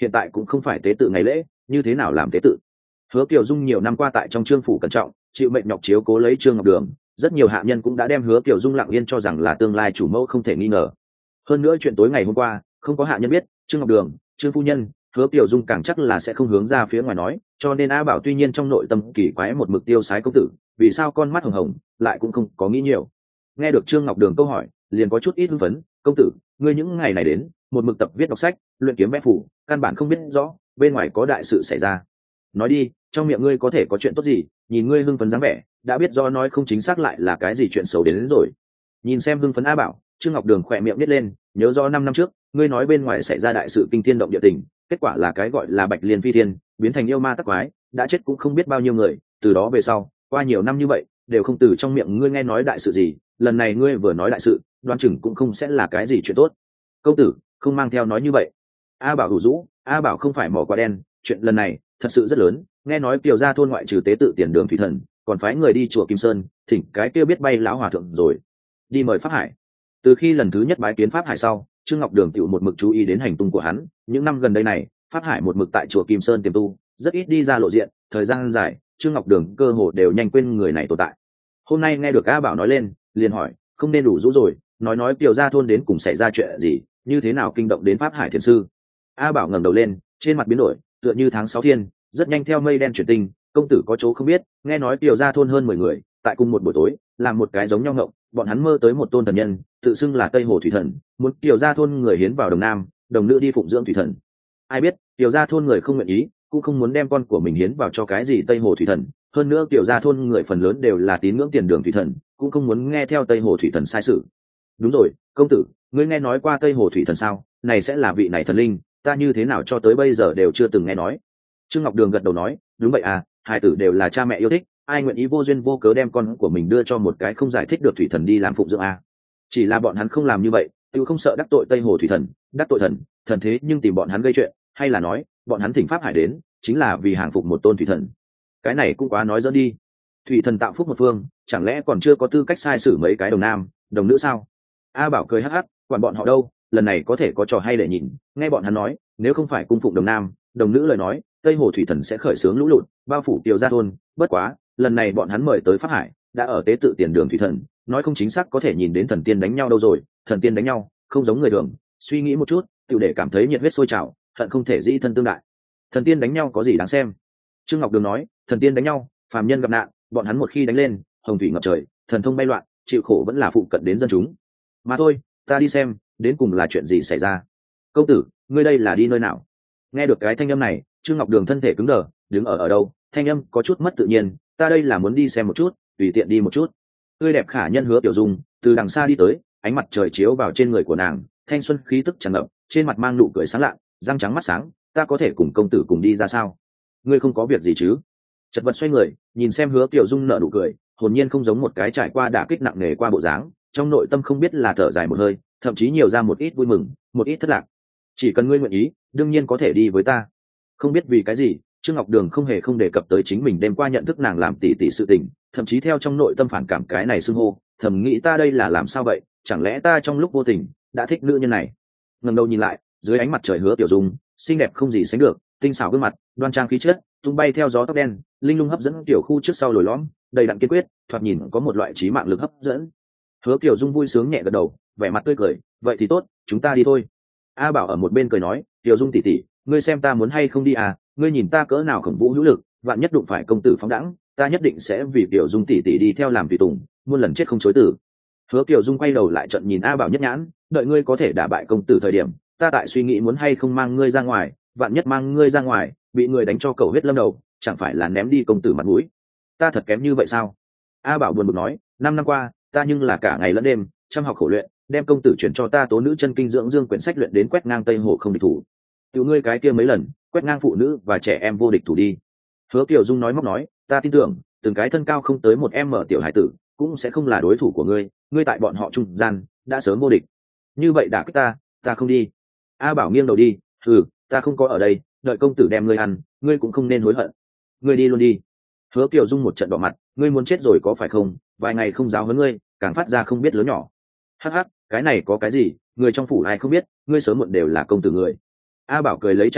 hiện tại cũng không phải tế tự ngày lễ, như thế nào làm tế tự? Hứa Kiều Dung nhiều năm qua tại trong Trương phủ cẩn trọng chịu mệnh nhọc chiếu cố lấy Trương Ngọc Đường, rất nhiều hạ nhân cũng đã đem Hứa Kiều Dung lặng yên cho rằng là tương lai chủ mẫu không thể nghi ngờ. Hơn nữa chuyện tối ngày hôm qua không có hạ nhân biết, Trương Ngọc Đường, Trương phu nhân, Hứa Kiều Dung càng chắc là sẽ không hướng ra phía ngoài nói, cho nên A Bảo tuy nhiên trong nội tâm kỳ quái một mực tiêu sái công tử, vì sao con mắt hồng hồng, lại cũng không có nghĩ nhiều. Nghe được Trương Ngọc Đường câu hỏi, liền có chút ít hưng phấn, công tử, ngươi những ngày này đến, một mực tập viết đọc sách, luyện kiếm vẽ phủ, căn bản không biết rõ bên ngoài có đại sự xảy ra. Nói đi, trong miệng ngươi có thể có chuyện tốt gì? Nhìn ngươi hưng phấn dáng vẻ, đã biết do nói không chính xác lại là cái gì chuyện xấu đến rồi. Nhìn xem hưng phấn A Bảo, Trương Ngọc Đường khỏe miệng nít lên, nhớ do 5 năm trước, ngươi nói bên ngoài xảy ra đại sự kinh thiên động địa tình, kết quả là cái gọi là Bạch Liên Phi Thiên, biến thành yêu ma tắc quái, đã chết cũng không biết bao nhiêu người, từ đó về sau, qua nhiều năm như vậy, đều không từ trong miệng ngươi nghe nói đại sự gì, lần này ngươi vừa nói đại sự, đoán chừng cũng không sẽ là cái gì chuyện tốt. Công tử, không mang theo nói như vậy. A Bảo đủ rũ, A Bảo không phải mỏ quả đen, chuyện lần này thật sự rất lớn, nghe nói Kiều gia thôn ngoại trừ tế tự tiền đường thủy thần, còn phái người đi chùa Kim Sơn, thỉnh cái kia biết bay lão hòa thượng rồi, đi mời Pháp Hải. Từ khi lần thứ nhất bái kiến Pháp Hải sau, Trương Ngọc Đường tựu một mực chú ý đến hành tung của hắn, những năm gần đây này, Pháp Hải một mực tại chùa Kim Sơn tiềm tu, rất ít đi ra lộ diện, thời gian dài, Trương Ngọc Đường cơ hồ đều nhanh quên người này tồn tại. Hôm nay nghe được A Bảo nói lên, liền hỏi, không nên đủ rũ rồi, nói Kiều gia thôn đến cùng xảy ra chuyện gì, như thế nào kinh động đến Pháp Hải thiền sư. A Bảo ngẩng đầu lên, trên mặt biến đổi, tựa như tháng 6 thiên, rất nhanh theo mây đen chuyển tinh, công tử có chỗ không biết, nghe nói Kiều gia thôn hơn 10 người, tại cùng một buổi tối, làm một cái giống nhau ngộng, bọn hắn mơ tới một tôn thần nhân, tự xưng là Tây Hồ thủy thần, muốn Kiều gia thôn người hiến vào đồng nam, đồng nữ đi phụng dưỡng thủy thần. Ai biết, Kiều gia thôn người không nguyện ý, cũng không muốn đem con của mình hiến vào cho cái gì Tây Hồ thủy thần, hơn nữa Kiều gia thôn người phần lớn đều là tín ngưỡng tiền đường thủy thần, cũng không muốn nghe theo Tây Hồ thủy thần sai sự. Đúng rồi, công tử, ngươi nghe nói qua Tây Hồ thủy thần sao? Này sẽ là vị này thần linh, ta như thế nào cho tới bây giờ đều chưa từng nghe nói. Trương Ngọc Đường gật đầu nói, đúng vậy à, hai tử đều là cha mẹ yêu thích, ai nguyện ý vô duyên vô cớ đem con của mình đưa cho một cái không giải thích được thủy thần đi làm phụng dưỡng à. Chỉ là bọn hắn không làm như vậy, tự không sợ đắc tội Tây Hồ thủy thần, đắc tội thần thế nhưng tìm bọn hắn gây chuyện, hay là nói bọn hắn thỉnh Pháp Hải đến chính là vì hàng phục một tôn thủy thần. Cái này cũng quá nói dỡ đi. Thủy thần tạo phúc một phương, chẳng lẽ còn chưa có tư cách sai xử mấy cái đồng nam đồng nữ sao? A Bảo cười hắc hắc, quản bọn họ đâu, lần này có thể có trò hay để nhìn. Nghe bọn hắn nói, nếu không phải cung phụng đồng nam đồng nữ lời nói, Tây Hồ thủy thần sẽ khởi xướng lũ lụt bao phủ Kiều gia thôn. Bất quá lần này bọn hắn mời tới Pháp Hải, đã ở tế tự tiền đường thủy thần, nói không chính xác có thể nhìn đến thần tiên đánh nhau đâu rồi. Thần tiên đánh nhau không giống người thường, suy nghĩ một chút tự để cảm thấy nhiệt huyết sôi trào, hận không thể dĩ thân tương đại. Thần tiên đánh nhau có gì đáng xem? Trương Ngọc Đường nói, thần tiên đánh nhau, phàm nhân gặp nạn, bọn hắn một khi đánh lên, hồng thủy ngập trời, thần thông bay loạn, chịu khổ vẫn là phụ cận đến dân chúng. Mà thôi, ta đi xem, đến cùng là chuyện gì xảy ra. Công tử, ngươi đây là đi nơi nào? Nghe được cái thanh âm này, Trương Ngọc Đường thân thể cứng đờ, đứng ở đâu? Thanh âm có chút mất tự nhiên, ta đây là muốn đi xem một chút, tùy tiện đi một chút. Tươi đẹp khả nhân Hứa Tiểu Dung từ đằng xa đi tới, ánh mặt trời chiếu vào trên người của nàng, thanh xuân khí tức tràn ngập, trên mặt mang nụ cười sáng lạng, răng trắng mắt sáng, ta có thể cùng công tử cùng đi ra sao? Ngươi không có việc gì chứ? Chật vật xoay người, nhìn xem Hứa Tiểu Dung nở nụ cười, hồn nhiên không giống một cái trải qua đả kích nặng nề qua bộ dáng, trong nội tâm không biết là thở dài một hơi, thậm chí nhiều ra một ít vui mừng, một ít thất lạc. Chỉ cần ngươi nguyện ý, đương nhiên có thể đi với ta. Không biết vì cái gì, Trương Ngọc Đường không hề không đề cập tới chính mình đêm qua nhận thức nàng làm tỷ tỷ sự tình, thậm chí theo trong nội tâm phản cảm cái này xưng hô, thầm nghĩ ta đây là làm sao vậy, chẳng lẽ ta trong lúc vô tình đã thích nữ nhân này. Ngẩng đầu nhìn lại, dưới ánh mặt trời Hứa Tiểu Dung xinh đẹp không gì sánh được, tinh xảo gương mặt, đoan trang khí chất, tung bay theo gió tóc đen, linh lung hấp dẫn tiểu khu trước sau lồi lõm, đầy đặn kiên quyết, thoạt nhìn có một loại trí mạng lực hấp dẫn. Hứa Tiểu Dung vui sướng nhẹ gật đầu, vẻ mặt tươi cười, vậy thì tốt, chúng ta đi thôi. A Bảo ở một bên cười nói, Tiểu Dung tỷ tỷ, ngươi xem ta muốn hay không đi à, ngươi nhìn ta cỡ nào khổng vũ hữu lực, vạn nhất đụng phải công tử phóng đãng, ta nhất định sẽ vì Tiểu Dung tỷ tỷ đi theo làm tùy tùng, muôn lần chết không chối từ. Hứa Tiểu Dung quay đầu lại trận nhìn A Bảo nhất nhãn, đợi ngươi có thể đả bại công tử thời điểm, ta tại suy nghĩ muốn hay không mang ngươi ra ngoài, vạn nhất mang ngươi ra ngoài, bị người đánh cho cầu huyết lâm đầu, chẳng phải là ném đi công tử mặt mũi. Ta thật kém như vậy sao? A Bảo buồn bực nói, 5 năm qua, ta nhưng là cả ngày lẫn đêm, chăm học khổ luyện, đem công tử chuyển cho ta Tố Nữ Chân Kinh dưỡng dương quyển sách luyện đến quét ngang Tây Hồ không địch thủ. Tiểu ngươi cái kia mấy lần, quét ngang phụ nữ và trẻ em vô địch thủ đi. Hứa Kiều Dung nói móc nói, ta tin tưởng, từng cái thân cao không tới 1m tiểu hải tử, cũng sẽ không là đối thủ của ngươi, ngươi tại bọn họ trung gian, đã sớm vô địch. Như vậy đả kích ta không đi. A Bảo nghiêng đầu đi, ta không có ở đây, đợi công tử đem ngươi ăn, ngươi cũng không nên hối hận. Ngươi đi luôn đi. Hứa Kiều Dung một trận đỏ mặt, ngươi muốn chết rồi có phải không? Vài ngày không giáo huấn ngươi, càng phát ra không biết lớn nhỏ. Hắc hắc, cái này có cái gì, người trong phủ ai không biết, ngươi sớm muộn đều là công tử người. A Bảo cười lấy chạy đi,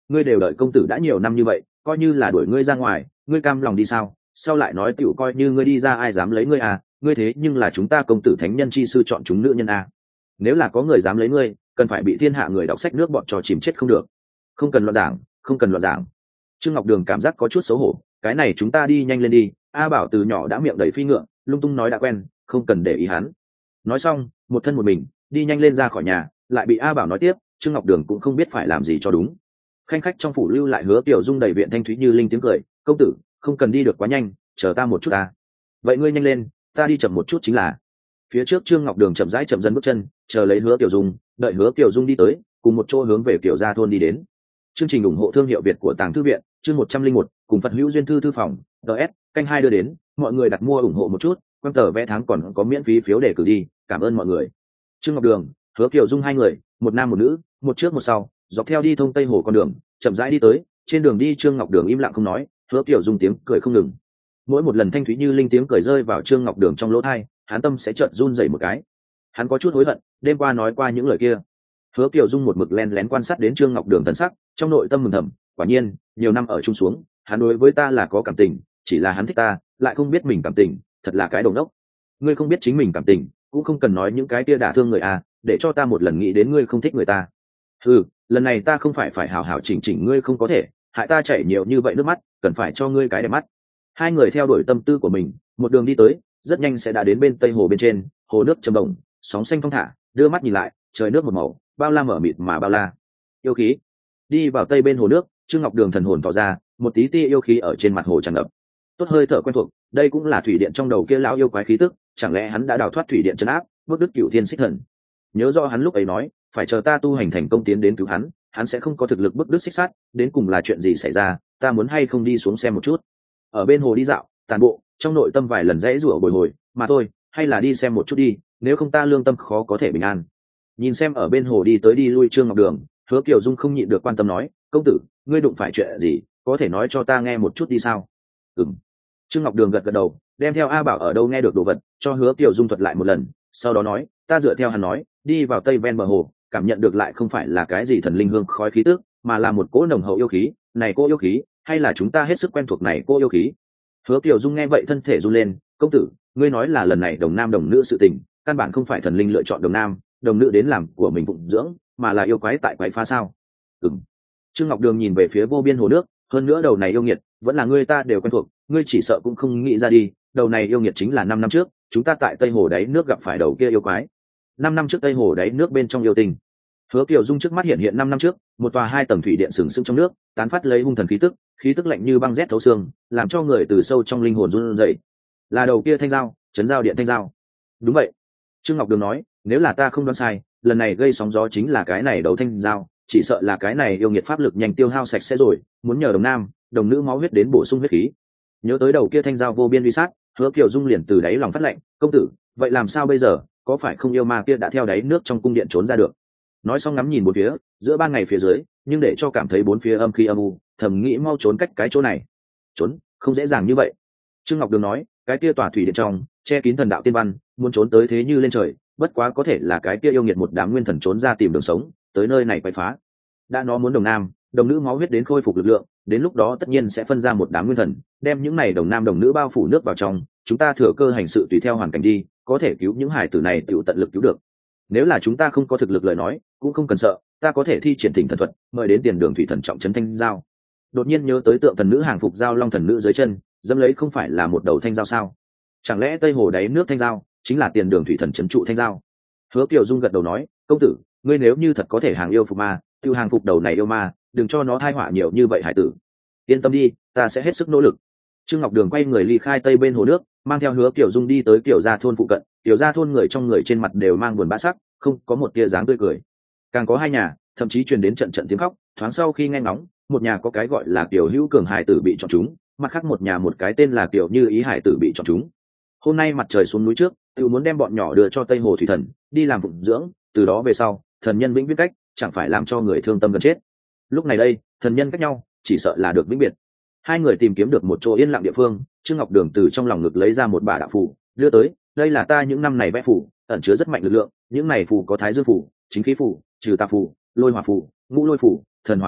ngươi đều đợi công tử đã nhiều năm như vậy, coi như là đuổi ngươi ra ngoài, ngươi cam lòng đi sao? Sau lại nói tiểu coi như ngươi đi ra ai dám lấy ngươi à, ngươi thế nhưng là chúng ta công tử thánh nhân chi sư chọn chúng nữ nhân à. Nếu là có người dám lấy ngươi, cần phải bị thiên hạ người đọc sách nước bọn trò chìm chết không được. Không cần loạn giảng, không cần loạn giảng. Trương Ngọc Đường cảm giác có chút xấu hổ, cái này chúng ta đi nhanh lên đi, A Bảo từ nhỏ đã miệng đầy phi ngựa, lung tung nói đã quen, không cần để ý hắn. Nói xong, một thân một mình, đi nhanh lên ra khỏi nhà, lại bị A Bảo nói tiếp, Trương Ngọc Đường cũng không biết phải làm gì cho đúng. Khanh khách trong phủ lưu lại Hứa Tiểu Dung đầy viện thanh thúy như linh tiếng cười, công tử, không cần đi được quá nhanh, chờ ta một chút ta. Vậy ngươi nhanh lên, ta đi chậm một chút chính là. Phía trước Trương Ngọc Đường chậm rãi chậm dần bước chân, chờ lấy Hứa Tiểu Dung, đợi Hứa Tiểu Dung đi tới, cùng một chỗ hướng về Tiểu Gia thôn đi đến. Chương trình ủng hộ thương hiệu Việt của Tàng Thư viện, chương 101, cùng Phật Hữu Duyên thư phòng, DS, canh 2 đưa đến, mọi người đặt mua ủng hộ một chút, quan tờ vé tháng còn có miễn phí phiếu để cử đi, cảm ơn mọi người. Trương Ngọc Đường, Hứa Kiều Dung hai người, một nam một nữ, một trước một sau, dọc theo đi thông Tây Hồ con đường, chậm rãi đi tới, trên đường đi Trương Ngọc Đường im lặng không nói, Hứa Kiều Dung tiếng cười không ngừng. Mỗi một lần thanh thúy như linh tiếng cười rơi vào Trương Ngọc Đường trong lỗ tai, hắn tâm sẽ chợt run rẩy một cái. Hắn có chút hối hận, đêm qua nói qua những lời kia. Hứa Kiều Dung một mực lén lén quan sát đến Trương Ngọc Đường thần sắc, trong nội tâm mừng thầm, quả nhiên, nhiều năm ở chung xuống, hắn đối với ta là có cảm tình, chỉ là hắn thích ta, lại không biết mình cảm tình, thật là cái đồ ngốc. Ngươi không biết chính mình cảm tình, cũng không cần nói những cái kia đả thương người à, để cho ta một lần nghĩ đến ngươi không thích người ta. Lần này ta không phải hào hào chỉnh chỉnh ngươi không có thể, hại ta chảy nhiều như vậy nước mắt, cần phải cho ngươi cái đẹp mắt. Hai người theo đuổi tâm tư của mình, một đường đi tới, rất nhanh sẽ đã đến bên Tây Hồ bên trên, hồ nước trầm bổng, sóng xanh thong thả, đưa mắt nhìn lại, trời nước một màu, bao la mở mịt mà bao la. Yêu khí. Đi vào tây bên hồ nước, Trương Ngọc Đường thần hồn tỏ ra, một tí tia yêu khí ở trên mặt hồ tràn ngập. Tốt hơi thở quen thuộc, đây cũng là thủy điện trong đầu kia lão yêu quái khí tức, chẳng lẽ hắn đã đào thoát thủy điện trấn áp, bước đứt cửu thiên xích thần. Nhớ rõ hắn lúc ấy nói, phải chờ ta tu hành thành công tiến đến cứu hắn, hắn sẽ không có thực lực bước đứt xích sắt, đến cùng là chuyện gì xảy ra, ta muốn hay không đi xuống xem một chút. Ở bên hồ đi dạo, tàn bộ, trong nội tâm vài lần dãy rủa bồi hồi, mà thôi, hay là đi xem một chút đi, nếu không ta lương tâm khó có thể bình an. Nhìn xem ở bên hồ đi tới đi lui Trương Ngọc Đường, Hứa Kiều Dung không nhịn được quan tâm nói, công tử, ngươi đụng phải chuyện gì, có thể nói cho ta nghe một chút đi sao? Trương Ngọc Đường gật gật đầu, đem theo A Bảo ở đâu nghe được đồ vật, cho Hứa Kiều Dung thuật lại một lần, sau đó nói, ta dựa theo hắn nói, đi vào tây ven bờ hồ, cảm nhận được lại không phải là cái gì thần linh hương khói khí tức, mà là một cỗ nồng hậu yêu khí, này cô yêu khí, hay là chúng ta hết sức quen thuộc này cô yêu khí. Hứa Kiều Dung nghe vậy thân thể run lên, công tử, ngươi nói là lần này đồng nam đồng nữ sự tình, căn bản không phải thần linh lựa chọn đồng nam, đồng nữ đến làm của mình phụng dưỡng, mà là yêu quái tại quái phá sao? Trương Ngọc Đường nhìn về phía vô biên hồ nước, hơn nữa đầu này yêu nghiệt, vẫn là ngươi ta đều quen thuộc, ngươi chỉ sợ cũng không nghĩ ra đi, đầu này yêu nghiệt chính là 5 năm trước, chúng ta tại Tây Hồ đáy nước gặp phải đầu kia yêu quái. 5 năm trước Tây Hồ đáy nước bên trong yêu tình. Hứa Kiều Dung trước mắt hiện 5 năm trước, một tòa 2 tầng thủy điện sừng sững trong nước, tán phát lấy hung thần khí tức lạnh như băng rét thấu xương, làm cho người từ sâu trong linh hồn run rẩy. Là đầu kia thanh giao, trấn giao điện thanh giao. Đúng vậy. Trương Ngọc Đường nói, nếu là ta không đoán sai, lần này gây sóng gió chính là cái này đầu thanh giao, chỉ sợ là cái này yêu nghiệt pháp lực nhanh tiêu hao sạch sẽ rồi, muốn nhờ đồng nam, đồng nữ máu huyết đến bổ sung huyết khí. Nhớ tới đầu kia thanh giao vô biên uy sát, Hứa Kiều Dung liền từ đáy lòng phát lệnh, công tử, vậy làm sao bây giờ, có phải không yêu ma kia đã theo đáy nước trong cung điện trốn ra được? Nói xong ngắm nhìn bốn phía, giữa ban ngày phía dưới, nhưng để cho cảm thấy bốn phía âm khí âm u, thầm nghĩ mau trốn cách cái chỗ này. Trốn, không dễ dàng như vậy. Trương Ngọc Đường nói, cái kia tòa thủy điện trong, che kín thần đạo tiên văn, muốn trốn tới thế như lên trời, bất quá có thể là cái kia yêu nghiệt một đám nguyên thần trốn ra tìm đường sống, tới nơi này quậy phá. Đã nó muốn đồng nam, đồng nữ máu huyết đến khôi phục lực lượng, đến lúc đó tất nhiên sẽ phân ra một đám nguyên thần, đem những này đồng nam đồng nữ bao phủ nước vào trong, chúng ta thừa cơ hành sự tùy theo hoàn cảnh đi, có thể cứu những hải tử này tự tận lực cứu được. Nếu là chúng ta không có thực lực lời nói, cũng không cần sợ, ta có thể thi triển thỉnh thần thuật, mời đến tiền đường thủy thần trọng trấn thanh giao. Đột nhiên nhớ tới tượng thần nữ hàng phục giao long thần nữ dưới chân, dẫm lấy không phải là một đầu thanh giao sao? Chẳng lẽ Tây Hồ đáy nước thanh giao chính là tiền đường thủy thần trấn trụ thanh giao? Hứa Kiều Dung gật đầu nói, công tử, ngươi nếu như thật có thể hàng yêu phục ma, tiêu hàng phục đầu này yêu ma, đừng cho nó thai họa nhiều như vậy hải tử. Yên tâm đi, ta sẽ hết sức nỗ lực. Trương Ngọc Đường quay người ly khai tây bên hồ nước, mang theo Hứa Kiều Dung đi tới Kiều Gia thôn phụ cận. Kiều Gia thôn người trong người trên mặt đều mang buồn bã sắc, không có một tia dáng tươi cười. Càng có hai nhà, thậm chí truyền đến trận trận tiếng khóc. Thoáng sau khi nghe ngóng, một nhà có cái gọi là Kiều Hữu Cường hải tử bị chọn chúng, mặt khác một nhà một cái tên là Kiều Như Ý hải tử bị chọn chúng. Hôm nay mặt trời xuống núi trước, tự muốn đem bọn nhỏ đưa cho Tây Hồ thủy thần đi làm phụng dưỡng, từ đó về sau, thần nhân vĩnh viễn cách, chẳng phải làm cho người thương tâm gần chết. Lúc này đây, thần nhân cách nhau, chỉ sợ là được vĩnh biệt. Hai người tìm kiếm được một chỗ yên lặng địa phương, Trương Ngọc Đường từ trong lòng ngực lấy ra một bả đạo phù, đưa tới, đây là ta những năm này vẽ phù, ẩn chứa rất mạnh lực lượng, những này phù có Thái Dương phù, chính khí phù, trừ tà phù, lôi hỏa phù, ngũ lôi phù, thần hỏa phù,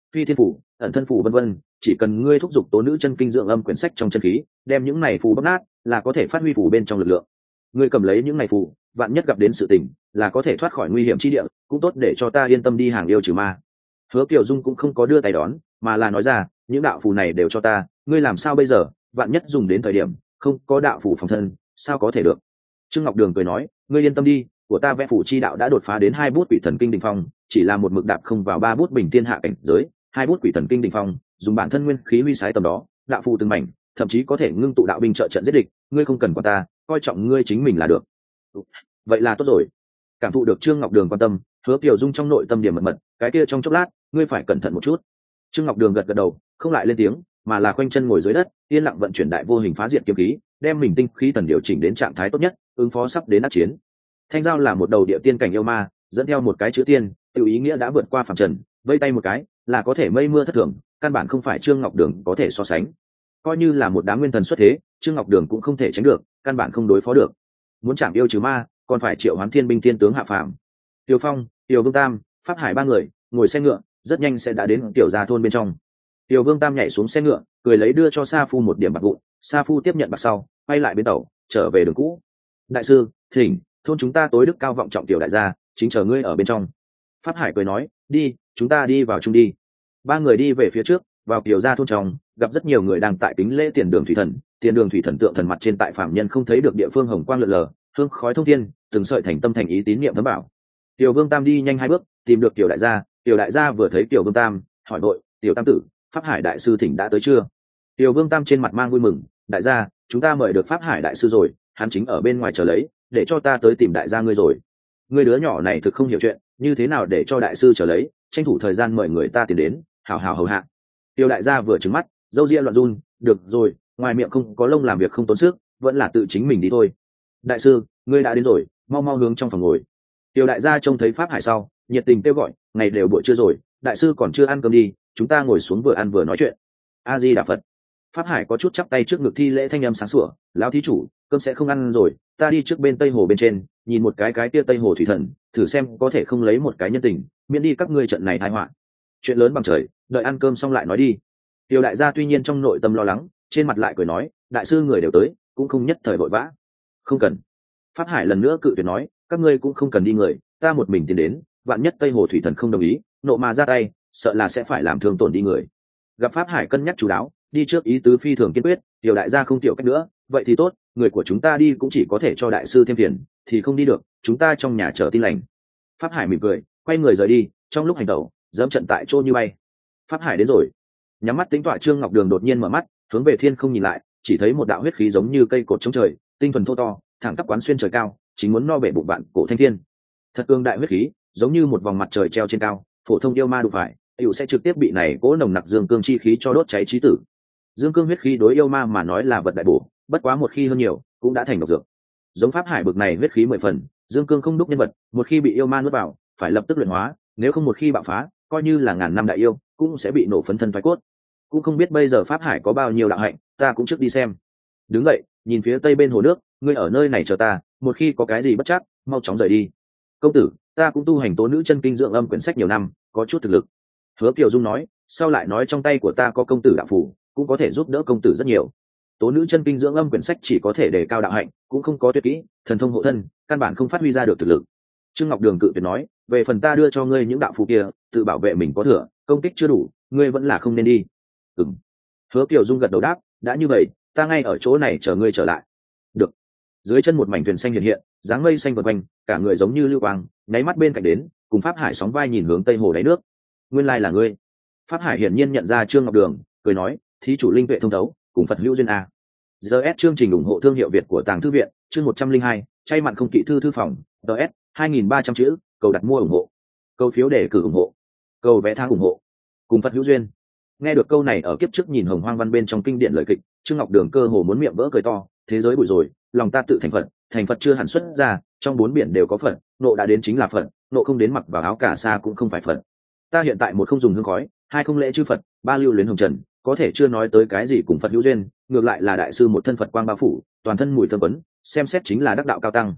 phi thiên phủ, ẩn thân phủ, vân vân, chỉ cần ngươi thúc giục tố nữ chân kinh dưỡng âm quyển sách trong chân khí, đem những này phù bóc nát, là có thể phát huy phù bên trong lực lượng. Ngươi cầm lấy những này phù, vạn nhất gặp đến sự tình, là có thể thoát khỏi nguy hiểm chi địa, cũng tốt để cho ta yên tâm đi hàng yêu trừ ma. Hứa Kiều Dung cũng không có đưa tay đón, mà là nói ra, những đạo phù này đều cho ta, ngươi làm sao bây giờ, vạn nhất dùng đến thời điểm không có đạo phù phòng thân, sao có thể được. Trương Ngọc Đường cười nói, ngươi yên tâm đi, của ta vẽ phù chi đạo đã đột phá đến 2 bút quỷ thần kinh đỉnh phong, chỉ là một mực đạp không vào 3 bút bình tiên hạ cảnh giới, 2 bút quỷ thần kinh đỉnh phong, dùng bản thân nguyên khí huy sái tầm đó, đạo phù từng mảnh, thậm chí có thể ngưng tụ đạo binh trợ trận giết địch, ngươi không cần quan ta, coi trọng ngươi chính mình là được. Vậy là tốt rồi. Cảm thụ được Trương Ngọc Đường quan tâm, Hứa Kiều Dung trong nội tâm điểm mật, cái kia trong chốc lát, ngươi phải cẩn thận một chút. Trương Ngọc Đường gật gật đầu, không lại lên tiếng, mà là khoanh chân ngồi dưới đất, yên lặng vận chuyển đại vô hình phá diệt kiếm khí, đem mình tinh khí thần điều chỉnh đến trạng thái tốt nhất, ứng phó sắp đến ác chiến. Thanh Giao là một đầu địa tiên cảnh yêu ma, dẫn theo một cái chữ tiên, tự ý nghĩa đã vượt qua phàm trần, vây tay một cái là có thể mây mưa thất thường, căn bản không phải Trương Ngọc Đường có thể so sánh. Coi như là một đám nguyên thần xuất thế, Trương Ngọc Đường cũng không thể tránh được, căn bản không đối phó được. Muốn chạm yêu trừ ma, còn phải triệu hoán thiên binh thiên tướng hạ phàm. Tiêu Phong, Tiêu Vương Tam, Pháp Hải ba người ngồi xe ngựa, rất nhanh sẽ đã đến tiểu gia thôn bên trong. Tiêu Vương Tam nhảy xuống xe ngựa, cười lấy đưa cho Sa Phu một điểm bạc vụn. Sa Phu tiếp nhận bạc sau, quay lại bến tàu, trở về đường cũ. Đại sư, thỉnh, thôn chúng ta tối đức cao vọng trọng tiểu đại gia, chính chờ ngươi ở bên trong. Pháp Hải cười nói, đi, chúng ta đi vào chung đi. Ba người đi về phía trước, vào tiểu gia thôn trong, gặp rất nhiều người đang tại kính lễ tiền đường thủy thần. Tiền đường thủy thần tượng thần mặt trên tại phạm nhân không thấy được địa phương hồng quang lượn lờ, hương khói thông thiên, từng sợi thành tâm thành ý tín niệm thấm bảo. Tiểu Vương Tam đi nhanh 2 bước, tìm được tiểu đại gia. Tiểu đại gia vừa thấy tiểu Vương Tam, hỏi vội, tiểu tam tử, Pháp Hải đại sư thỉnh đã tới chưa? Tiểu Vương Tam trên mặt mang vui mừng, đại gia, chúng ta mời được Pháp Hải đại sư rồi, hắn chính ở bên ngoài chờ lấy, để cho ta tới tìm đại gia ngươi rồi. Ngươi đứa nhỏ này thực không hiểu chuyện, như thế nào để cho đại sư chờ lấy, tranh thủ thời gian mời người ta tiền đến, hào hào hầu hạ. Tiểu đại gia vừa trừng mắt, râu ria loạn run, được rồi, ngoài miệng không có lông làm việc không tốn sức, vẫn là tự chính mình đi thôi. Đại sư, ngươi đã đến rồi, mau mau hướng trong phòng ngồi. Tiểu đại gia trông thấy Pháp Hải sau, nhiệt tình kêu gọi, ngày đều buổi trưa rồi, đại sư còn chưa ăn cơm đi, chúng ta ngồi xuống vừa ăn vừa nói chuyện. A Di Đà Phật. Pháp Hải có chút chắp tay trước ngực thi lễ thanh âm sáng sủa, lão thí chủ, cơm sẽ không ăn rồi, ta đi trước bên Tây Hồ bên trên, nhìn một cái kia Tây Hồ thủy thần, thử xem có thể không lấy một cái nhân tình, miễn đi các ngươi trận này tai họa. Chuyện lớn bằng trời, đợi ăn cơm xong lại nói đi. Tiểu đại gia tuy nhiên trong nội tâm lo lắng, trên mặt lại cười nói, đại sư người đều tới, cũng không nhất thời vội vã. Không cần. Pháp Hải lần nữa cự tuyệt nói, các ngươi cũng không cần đi người, ta một mình tiến đến, vạn nhất Tây Hồ thủy thần không đồng ý, nộ mà ra tay, sợ là sẽ phải làm thương tổn đi người. Gặp Pháp Hải cân nhắc chú đáo, đi trước ý tứ phi thường kiên quyết, tiểu đại gia không tiểu cách nữa, vậy thì tốt, người của chúng ta đi cũng chỉ có thể cho đại sư thêm phiền, thì không đi được, chúng ta trong nhà chờ tin lành. Pháp Hải mỉm cười, quay người rời đi, trong lúc hành tẩu, dẫm trận tại chỗ như bay. Pháp Hải đến rồi. Nhắm mắt tính tọa Trương Ngọc Đường đột nhiên mở mắt, hướng về thiên không nhìn lại, chỉ thấy một đạo huyết khí giống như cây cột chống trời, tinh thuần thô to, thẳng tắp quán xuyên trời cao, chính muốn no bể bụng bạn cổ thanh thiên. Thật cương đại huyết khí, giống như một vòng mặt trời treo trên cao, phổ thông yêu ma đụng phải, tiểu sẽ trực tiếp bị này cỗ nồng nặc dương cương chi khí cho đốt cháy chí tử. Dương cương huyết khí đối yêu ma mà nói là vật đại bổ, bất quá một khi hơn nhiều, cũng đã thành độc dược. Giống Pháp Hải bực này huyết khí 10 phần, dương cương không đúc nhân vật, một khi bị yêu ma nuốt vào, phải lập tức luyện hóa, nếu không một khi bạo phá, coi như là ngàn năm đại yêu, cũng sẽ bị nổ phấn thân phái cốt. Cũng không biết bây giờ Pháp Hải có bao nhiêu đạo hạnh, ta cũng trước đi xem. Đứng dậy, nhìn phía tây bên hồ nước, ngươi ở nơi này chờ ta, một khi có cái gì bất trắc, mau chóng rời đi. Công tử, ta cũng tu hành tố nữ chân kinh dưỡng âm quyển sách nhiều năm, có chút thực lực. Hứa Kiều Dung nói, sau lại nói trong tay của ta có công tử đạo phù, cũng có thể giúp đỡ công tử rất nhiều. Tố nữ chân kinh dưỡng âm quyển sách chỉ có thể đề cao đạo hạnh, cũng không có tuyệt kỹ, thần thông hộ thân, căn bản không phát huy ra được thực lực. Trương Ngọc Đường cự tuyệt nói, về phần ta đưa cho ngươi những đạo phù kia, tự bảo vệ mình có thừa, công kích chưa đủ, ngươi vẫn là không nên đi. Ừm. Hứa Kiều Dung gật đầu đáp, đã như vậy, ta ngay ở chỗ này chờ ngươi trở lại. Được. Dưới chân một mảnh thuyền xanh hiện hiện, dáng mây xanh vần quanh, cả người giống như lưu quang, nháy mắt bên cạnh đến, cùng Pháp Hải sóng vai nhìn hướng tây hồ đáy nước. Nguyên lai là ngươi. Pháp Hải hiển nhiên nhận ra Trương Ngọc Đường, cười nói, thí chủ linh tuệ thông thấu, cùng Phật hữu duyên a. DS chương trình ủng hộ thương hiệu Việt của Tàng Thư viện, chương 102, chay mặn không kỵ thư thư phòng, DS 2300 chữ, cầu đặt mua ủng hộ. Câu phiếu để cử ủng hộ. Câu vẽ thang ủng hộ. Cùng Phật hữu duyên. Nghe được câu này ở kiếp trước nhìn Hồng Hoang văn bên trong kinh điển lời kịch, Trương Ngọc Đường cơ hồ muốn miệng vỡ cười to, thế giới bụi rồi, lòng ta tự thành Phật chưa hẳn xuất ra, trong 4 biển đều có Phật, nộ đã đến chính là Phật, nộ không đến mặc vào áo cà sa cũng không phải Phật. Ta hiện tại một không dùng hương khói, hai không lễ chư Phật, ba lưu luyến hồng trần, có thể chưa nói tới cái gì cùng Phật hữu duyên, ngược lại là đại sư một thân Phật quang bao phủ, toàn thân mùi thơm quấn, xem xét chính là đắc đạo cao tăng.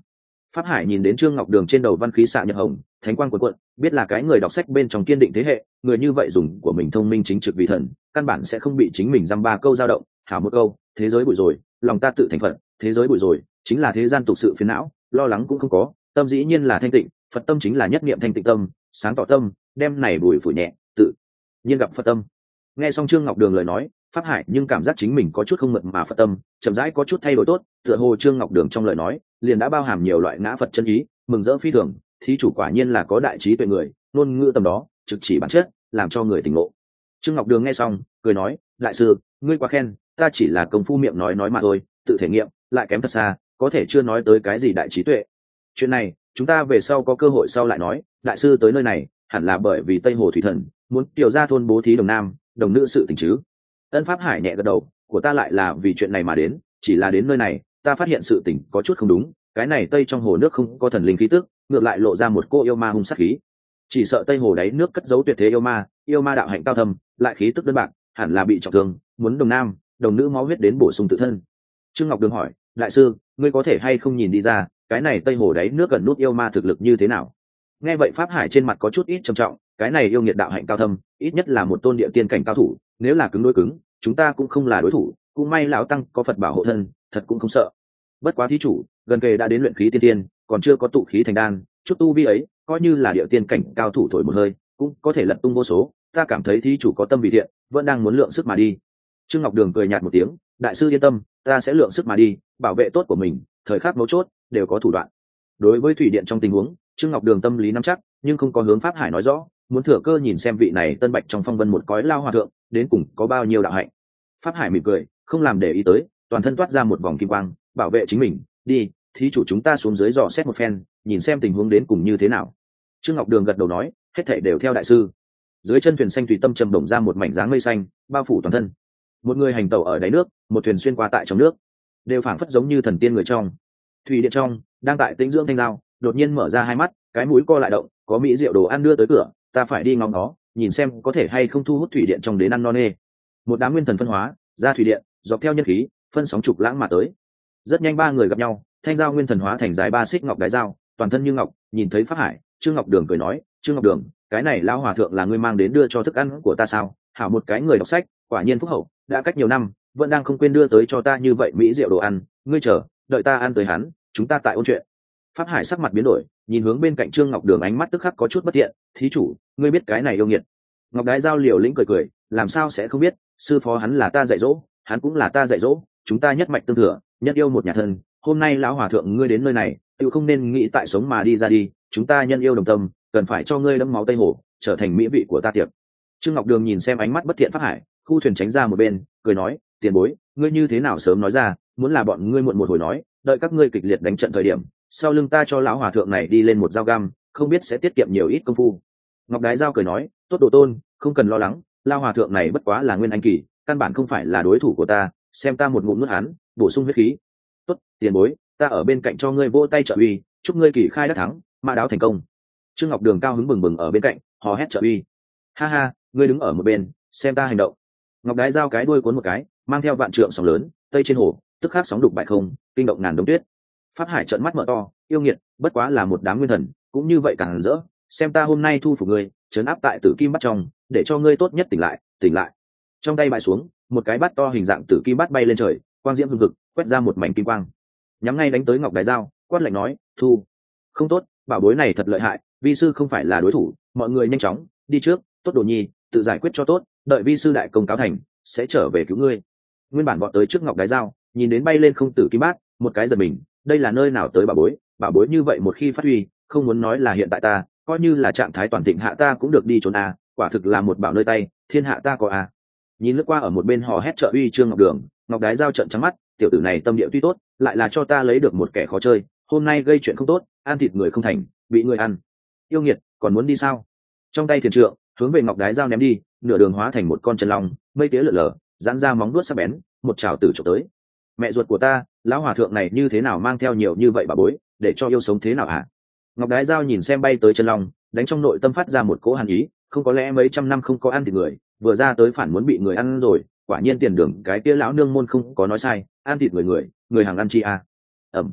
Pháp Hải nhìn đến Trương Ngọc Đường trên đầu văn khí xạ nhật hồng, thánh quang cuồn cuộn, biết là cái người đọc sách bên trong kiên định thế hệ, người như vậy dùng của mình thông minh chính trực vì thần, căn bản sẽ không bị chính mình dăm ba câu dao động. Hảo một câu, thế giới bụi rồi, lòng ta tự thành phật, thế giới bụi rồi, chính là thế gian tục sự phiền não, lo lắng cũng không có, tâm dĩ nhiên là thanh tịnh, Phật tâm chính là nhất niệm thanh tịnh tâm, sáng tỏ tâm, đem này bụi phủ nhẹ, tự nhiên gặp Phật tâm. Nghe xong Trương Ngọc Đường lời nói, Pháp Hải nhưng cảm giác chính mình có chút không mượt mà Phật tâm, chậm rãi có chút thay đổi tốt, tựa hồ Trương Ngọc Đường trong lời nói liền đã bao hàm nhiều loại ngã Phật chân ý, mừng rỡ phi thường, thí chủ quả nhiên là có đại trí tuệ người, ngôn ngữ tầm đó trực chỉ bản chất, làm cho người tỉnh ngộ. Trương Ngọc Đường nghe xong cười nói, đại sư ngươi quá khen, ta chỉ là công phu miệng nói mà thôi, tự thể nghiệm lại kém thật xa, có thể chưa nói tới cái gì đại trí tuệ. Chuyện này chúng ta về sau có cơ hội sau lại nói, đại sư tới nơi này hẳn là bởi vì Tây Hồ thủy thần muốn điều ra thôn bố thí đồng nam đồng nữ sự tình chứ. Ân Pháp Hải nhẹ gật đầu, của ta lại là vì chuyện này mà đến, chỉ là đến nơi này ta phát hiện sự tình có chút không đúng, cái này Tây trong hồ nước không có thần linh khí tức, ngược lại lộ ra một cô yêu ma hung sát khí, chỉ sợ Tây hồ đáy nước cất giấu tuyệt thế yêu ma đạo hạnh cao thâm, lại khí tức đơn bạc, hẳn là bị trọng thương, muốn đồng nam đồng nữ máu huyết đến bổ sung tự thân. Trương Ngọc Đường hỏi, đại sư ngươi có thể hay không nhìn đi ra cái này Tây hồ đáy nước gần nút yêu ma thực lực như thế nào? Nghe vậy Pháp Hải trên mặt có chút ít trầm trọng, cái này yêu nghiệt đạo hạnh cao thâm, ít nhất là một tôn địa tiên cảnh cao thủ, nếu là cứng đối cứng chúng ta cũng không là đối thủ, cũng may lão tăng có Phật bảo hộ thân, thật cũng không sợ. Bất quá thí chủ gần kề đã đến luyện khí tiên tiên, còn chưa có tụ khí thành đan, chút tu vi ấy coi như là địa tiên cảnh cao thủ thổi một hơi cũng có thể lật tung vô số, ta cảm thấy thí chủ có tâm vì thiện, vẫn đang muốn lượng sức mà đi. Trương Ngọc Đường cười nhạt một tiếng, đại sư yên tâm, ta sẽ lượng sức mà đi, bảo vệ tốt của mình, thời khắc mấu chốt đều có thủ đoạn. Đối với thủy điện trong tình huống, Trương Ngọc Đường tâm lý nắm chắc, nhưng không có hướng Pháp Hải nói rõ, muốn thừa cơ nhìn xem vị này tân bạch trong phong vân một cõi lao hòa thượng đến cùng có bao nhiêu đạo hạnh. Pháp Hải mỉm cười, không làm để ý tới, toàn thân toát ra một vòng kim quang, bảo vệ chính mình. Đi, thí chủ chúng ta xuống dưới dò xét một phen, nhìn xem tình huống đến cùng như thế nào. Trương Ngọc Đường gật đầu nói, hết thảy đều theo đại sư. Dưới chân thuyền xanh tùy tâm trầm động ra một mảnh dáng mây xanh, bao phủ toàn thân. Một người hành tẩu ở đáy nước, một thuyền xuyên qua tại trong nước, đều phảng phất giống như thần tiên người trong. Thủy điện trong, đang tại tĩnh dưỡng thanh giao, đột nhiên mở ra hai mắt, cái mũi co lại động, có mỹ rượu đồ ăn đưa tới cửa, ta phải đi ngóng nó, nhìn xem có thể hay không thu hút thủy điện trong đến ăn no nê. Một đám nguyên thần phân hóa ra thủy điện, dọc theo nhân khí phân sóng trục lãng mà tới. Rất nhanh ba người gặp nhau, thanh giao nguyên thần hóa thành dài 3 xích ngọc đái dao, toàn thân như ngọc. Nhìn thấy Pháp Hải, Trương Ngọc Đường cười nói, Trương Ngọc Đường, cái này lão hòa thượng là ngươi mang đến đưa cho thức ăn của ta sao? Hảo một cái người đọc sách, quả nhiên phúc hậu, đã cách nhiều năm vẫn đang không quên đưa tới cho ta như vậy mỹ rượu đồ ăn, ngươi chờ đợi ta ăn tới hắn, chúng ta tại ôn chuyện. Pháp Hải sắc mặt biến đổi, nhìn hướng bên cạnh Trương Ngọc Đường, ánh mắt tức khắc có chút bất thiện, thí chủ ngươi biết cái này yêu nghiệt? Ngọc đái giao liều lĩnh cười cười, làm sao sẽ không biết, sư phó hắn là ta dạy dỗ, hắn cũng là ta dạy dỗ, chúng ta nhất mạch tương thừa, nhất yêu một nhà thân, hôm nay lão hòa thượng ngươi đến nơi này tự không nên nghĩ tại sống mà đi ra đi, chúng ta nhân yêu đồng tâm, cần phải cho ngươi đẫm máu Tây Hồ, trở thành mỹ vị của ta tiệc. Trương Ngọc Đường nhìn xem ánh mắt bất thiện Pháp Hải, khu thuyền tránh ra một bên, cười nói, tiền bối ngươi như thế nào sớm nói ra, muốn là bọn ngươi muộn một hồi nói, đợi các ngươi kịch liệt đánh trận thời điểm, sau lưng ta cho lão hòa thượng này đi lên một dao găm, không biết sẽ tiết kiệm nhiều ít công phu. Ngọc đái giao cười nói, tốt đồ tôn, không cần lo lắng, lão hòa thượng này bất quá là nguyên anh kỳ, căn bản không phải là đối thủ của ta, xem ta một ngụm nuốt hắn, bổ sung huyết khí. Tốt, tiền bối, ta ở bên cạnh cho ngươi vỗ tay trợ uy, chúc ngươi kỳ khai đắc thắng, mã đáo thành công. Trương Ngọc Đường cao hứng bừng bừng ở bên cạnh hò hét trợ uy. Ha ha, ngươi đứng ở một bên xem ta hành động. Ngọc đái giao cái đuôi cuốn một cái, mang theo vạn trượng sóng lớn, tây trên hồ tức khắc sóng đục bại không, kinh động ngàn đống tuyết. Pháp Hải trợn mắt mở to, yêu nghiệt, bất quá là một đám nguyên thần, cũng như vậy càng rỡ, xem ta hôm nay thu phục ngươi, trấn áp tại Tử Kim Bát trong, để cho ngươi tốt nhất tỉnh lại, tỉnh lại. Trong tay bại xuống, một cái bát to hình dạng Tử Kim Bát bay lên trời, quang diễm hừng hực, quét ra một mảnh kim quang, nhắm ngay đánh tới Ngọc đái giao, quát lạnh nói, thu. Không tốt, bảo bối này thật lợi hại, vi sư không phải là đối thủ, mọi người nhanh chóng đi trước, tốt đồ nhi, tự giải quyết cho tốt, đợi vi sư đại công cáo thành sẽ trở về cứu ngươi. Nguyên bản bọn tới trước Ngọc đái giao, nhìn đến bay lên không Tử Kim Bát, một cái giật mình, đây là nơi nào tới bảo bối như vậy một khi phát huy, không muốn nói là hiện tại ta, coi như là trạng thái toàn thịnh hạ ta cũng được đi trốn a, quả thực là một bảo nơi tay, thiên hạ ta có a. Nhìn lướt qua ở một bên hò hét trợ uy Trương Ngọc Đường, Ngọc đái giao trợn trắng mắt, tiểu tử này tâm địa tuy tốt, lại là cho ta lấy được một kẻ khó chơi, hôm nay gây chuyện không tốt, ăn thịt người không thành, bị người ăn. Yêu nghiệt, còn muốn đi sao? Trong tay thiền trượng hướng về Ngọc đái giao ném đi, nửa đường hóa thành một con chân long, mây tía lượn lờ, giãn ra móng vuốt sắc bén, một trảo tử chụp tới. Mẹ ruột của ta, lão hòa thượng này như thế nào mang theo nhiều như vậy bà bối, để cho yêu sống thế nào hả? Ngọc đái giao nhìn xem bay tới chân long, đánh trong nội tâm phát ra một cỗ hàn ý, không có lẽ mấy trăm năm không có ăn thịt người, vừa ra tới phản muốn bị người ăn rồi, quả nhiên tiền đường cái kia lão nương môn không có nói sai, ăn thịt người hàng ăn chi a. Ẩm.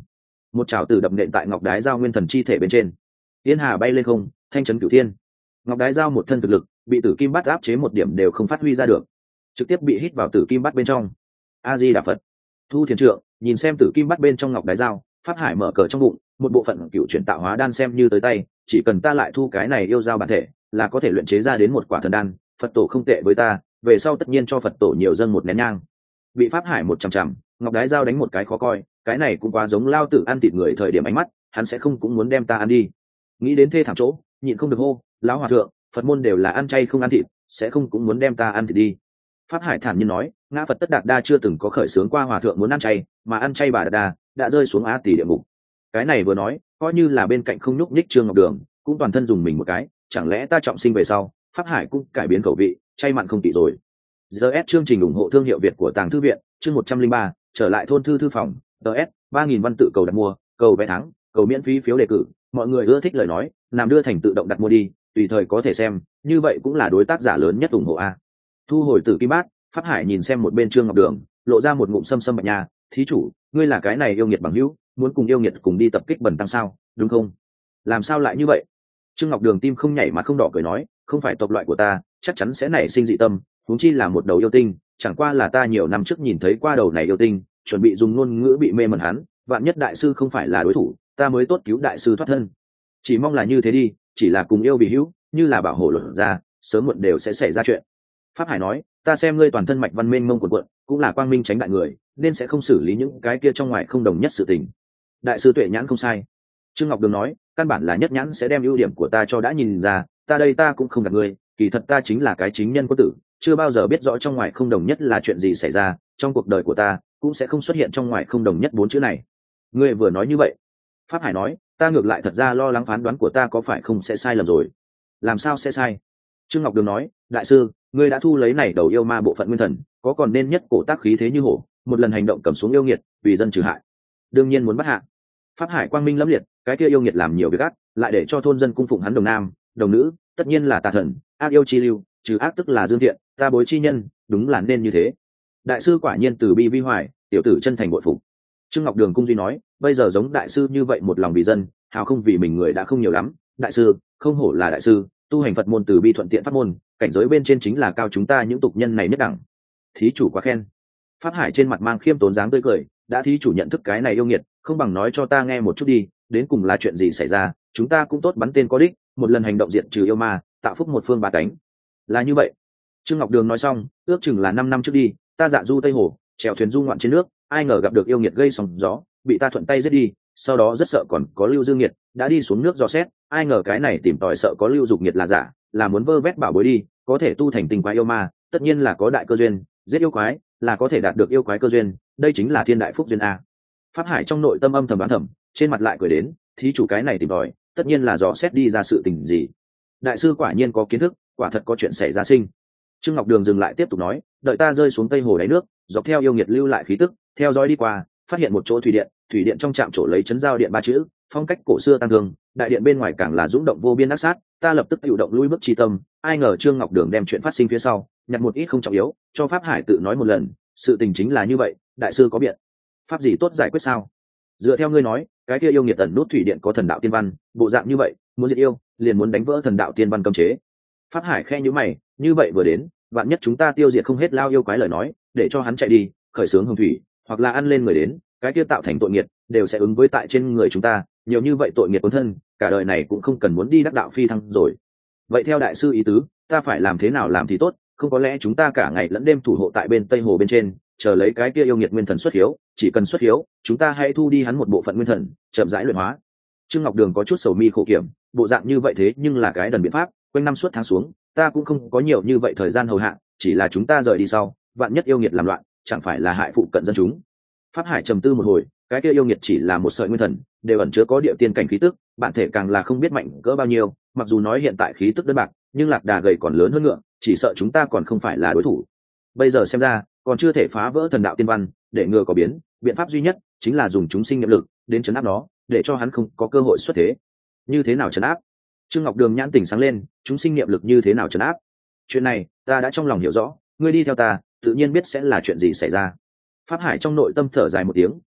một chảo tử đập nện tại ngọc đái giao nguyên thần chi thể bên trên. Tiên hà bay lên không, thanh trấn cửu thiên. Ngọc đái giao một thân thực lực bị tử kim bát áp chế một điểm đều không phát huy ra được, trực tiếp bị hít vào tử kim bát bên trong. A Di Đà Phật. Thu Thiền Trượng nhìn xem tử kim bát bên trong ngọc đái giao, pháp hải mở cờ trong bụng, một bộ phận cựu chuyển tạo hóa đan xem như tới tay, chỉ cần ta lại thu cái này yêu giao bản thể là có thể luyện chế ra đến một quả thần đan. Phật tổ không tệ với ta, về sau tất nhiên cho Phật tổ nhiều dâng một nén nhang. Bị pháp hải một chằm chằm, ngọc đái giao đánh một cái khó coi, cái này cũng quá giống lao tử ăn thịt người thời điểm ánh mắt, hắn sẽ không cũng muốn đem ta ăn đi. Nghĩ đến thê thảm chỗ, nhịn không được hô, lão hòa thượng, Phật môn đều là ăn chay không ăn thịt, sẽ không cũng muốn đem ta ăn thịt đi. Pháp hải thản nhiên nói, ngã Phật tất đạt đa chưa từng có khởi xướng qua hòa thượng muốn ăn chay, mà ăn chay bà đạt đa đã rơi xuống á tỷ địa ngục. Cái này vừa nói, coi như là bên cạnh không nhúc nhích Trương Ngọc Đường cũng toàn thân dùng mình một cái, chẳng lẽ ta trọng sinh về sau, pháp hải cũng cải biến khẩu vị, chay mặn không kỵ rồi. GS chương trình ủng hộ thương hiệu Việt của Tàng Thư viện, chương 103, trở lại thôn thư thư phòng, GS 3000 văn tự cầu đặt mua, cầu vé thắng, cầu miễn phí phiếu đề cử, mọi người ưa thích lời nói, làm đưa thành tự động đặt mua đi, tùy thời có thể xem, như vậy cũng là đối tác giả lớn nhất ủng hộ a. Thu hồi tử kim bát, pháp hải nhìn xem một bên Trương Ngọc Đường, lộ ra một ngụm sâm sâm bạch nha, thí chủ, ngươi là cái này yêu nghiệt bằng hữu, muốn cùng yêu nghiệt cùng đi tập kích bẩn tăng sao, đúng không? Làm sao lại như vậy? Trương Ngọc Đường tim không nhảy mà không đỏ cười nói, không phải tộc loại của ta, chắc chắn sẽ nảy sinh dị tâm, huống chi là một đầu yêu tinh, chẳng qua là ta nhiều năm trước nhìn thấy qua đầu này yêu tinh, chuẩn bị dùng ngôn ngữ bị mê mẩn hắn, vạn nhất đại sư không phải là đối thủ, ta mới tốt cứu đại sư thoát thân. Chỉ mong là như thế đi, chỉ là cùng yêu bị hữu, như là bảo hộ luật ra, sớm muộn đều sẽ xảy ra chuyện. Pháp Hải nói, ta xem ngươi toàn thân mạch văn mênh mông cuộn cuộn, cũng là quang minh tránh đại người, nên sẽ không xử lý những cái kia trong ngoài không đồng nhất sự tình. Đại sư tuệ nhãn không sai. Trương Ngọc Đường nói, căn bản là nhất nhãn sẽ đem ưu điểm của ta cho đã nhìn ra, ta đây ta cũng không gạt ngươi, kỳ thật ta chính là cái chính nhân quân tử, chưa bao giờ biết rõ trong ngoài không đồng nhất là chuyện gì xảy ra, trong cuộc đời của ta cũng sẽ không xuất hiện trong ngoài không đồng nhất 4 chữ này. Ngươi vừa nói như vậy. Pháp Hải nói, ta ngược lại thật ra lo lắng phán đoán của ta có phải không sẽ sai lầm rồi. Làm sao sẽ sai? Trương Ngọc Đường nói, đại sư, ngươi đã thu lấy này đầu yêu ma bộ phận nguyên thần, có còn nên nhất cổ tác khí thế như hổ, một lần hành động cầm xuống yêu nghiệt, vì dân trừ hại. Đương nhiên muốn bắt hạ. Pháp Hải quang minh lẫm liệt, cái kia yêu nghiệt làm nhiều việc ác, lại để cho thôn dân cung phụng hắn đồng nam, đồng nữ, tất nhiên là tà thần, ác yêu chi lưu, trừ ác tức là dương thiện, ta bối chi nhân, đúng là nên như thế. Đại sư quả nhiên từ bi vi hoài, tiểu tử chân thành bội phục. Trương Ngọc Đường cung duy nói, bây giờ giống đại sư như vậy một lòng vì dân, hào không vì mình người đã không nhiều lắm. Đại sư, không hổ là đại sư, tu hành Phật môn từ bi thuận tiện pháp môn, cảnh giới bên trên chính là cao chúng ta những tục nhân này nhất đẳng. Thí chủ quá khen. Pháp Hải trên mặt mang khiêm tốn dáng tươi cười, đã thí chủ nhận thức cái này yêu nghiệt, không bằng nói cho ta nghe một chút đi, đến cùng là chuyện gì xảy ra, chúng ta cũng tốt bắn tên có đích, một lần hành động diệt trừ yêu ma, tạo phúc một phương ba cánh. Là như vậy. Trương Ngọc Đường nói xong, ước chừng là 5 năm trước đi, ta dạ du Tây Hồ, chèo thuyền du ngoạn trên nước, ai ngờ gặp được yêu nghiệt gây sóng gió, bị ta thuận tay giết đi, sau đó rất sợ còn có Lưu Dương nghiệt, đã đi xuống nước dò xét, ai ngờ cái này tìm tòi sợ có Lưu Dục nghiệt là giả, là muốn vơ vét bảo bối đi, có thể tu thành tình quái yêu ma, tất nhiên là có đại cơ duyên, giết yêu quái là có thể đạt được yêu quái cơ duyên, đây chính là thiên đại phúc duyên a. Pháp Hải trong nội tâm âm thầm đoán thầm, trên mặt lại cười đến, thí chủ cái này tìm tòi, tất nhiên là dò xét đi ra sự tình gì. Đại sư quả nhiên có kiến thức, quả thật có chuyện xảy ra sinh. Trương Ngọc Đường dừng lại tiếp tục nói, đợi ta rơi xuống Tây Hồ đáy nước, dọc theo yêu nghiệt lưu lại khí tức, theo dõi đi qua, phát hiện một chỗ thủy điện trong trạm chỗ lấy chấn giao điện 3 chữ, phong cách cổ xưa tăng thương, đại điện bên ngoài càng là dũng động vô biên ác sát, ta lập tức tự động lui bước chi tâm, ai ngờ Trương Ngọc Đường đem chuyện phát sinh phía sau, nhặt một ít không trọng yếu, cho Pháp Hải tự nói một lần, sự tình chính là như vậy, đại sư có biện pháp gì tốt giải quyết sao? Dựa theo ngươi nói, cái kia yêu nghiệt ẩn nút thủy điện có thần đạo tiên văn, bộ dạng như vậy, muốn diệt yêu, liền muốn đánh vỡ thần đạo tiên văn cấm chế. Pháp Hải khe nhíu mày, như vậy vừa đến, vạn nhất chúng ta tiêu diệt không hết lao yêu quái lời nói, để cho hắn chạy đi, khởi xướng hồng thủy, hoặc là ăn lên người đến, cái kia tạo thành tội nghiệt, đều sẽ ứng với tại trên người chúng ta, nhiều như vậy tội nghiệt cuốn thân, cả đời này cũng không cần muốn đi đắc đạo phi thăng rồi. Vậy theo đại sư ý tứ, ta phải làm thế nào làm thì tốt, không có lẽ chúng ta cả ngày lẫn đêm thủ hộ tại bên Tây Hồ bên trên, chờ lấy cái kia yêu nghiệt nguyên thần xuất hiếu, chỉ cần xuất hiếu, chúng ta hãy thu đi hắn một bộ phận nguyên thần, chậm rãi luyện hóa. Trương Ngọc Đường có chút sầu mi khổ kiểm, bộ dạng như vậy thế nhưng là cái đần biện pháp, quanh năm suốt tháng xuống, ta cũng không có nhiều như vậy thời gian hầu hạ, chỉ là chúng ta rời đi sau, vạn nhất yêu nghiệt làm loạn, chẳng phải là hại phụ cận dân chúng. Pháp Hải trầm tư một hồi, cái kia yêu nghiệt chỉ là một sợi nguyên thần, đều ẩn chứa có địa tiên cảnh khí tức, bản thể càng là không biết mạnh cỡ bao nhiêu, mặc dù nói hiện tại khí tức đơn bạc, nhưng lạc đà gầy còn lớn hơn ngựa, chỉ sợ chúng ta còn không phải là đối thủ. Bây giờ xem ra, còn chưa thể phá vỡ thần đạo tiên văn, để ngừa có biến, biện pháp duy nhất chính là dùng chúng sinh niệm lực đến trấn áp nó, để cho hắn không có cơ hội xuất thế. Như thế nào trấn áp? Trương Ngọc Đường nhãn tỉnh sáng lên, chúng sinh niệm lực như thế nào trấn áp? Chuyện này, ta đã trong lòng hiểu rõ, ngươi đi theo ta, tự nhiên biết sẽ là chuyện gì xảy ra. Pháp Hải trong nội tâm thở dài một tiếng,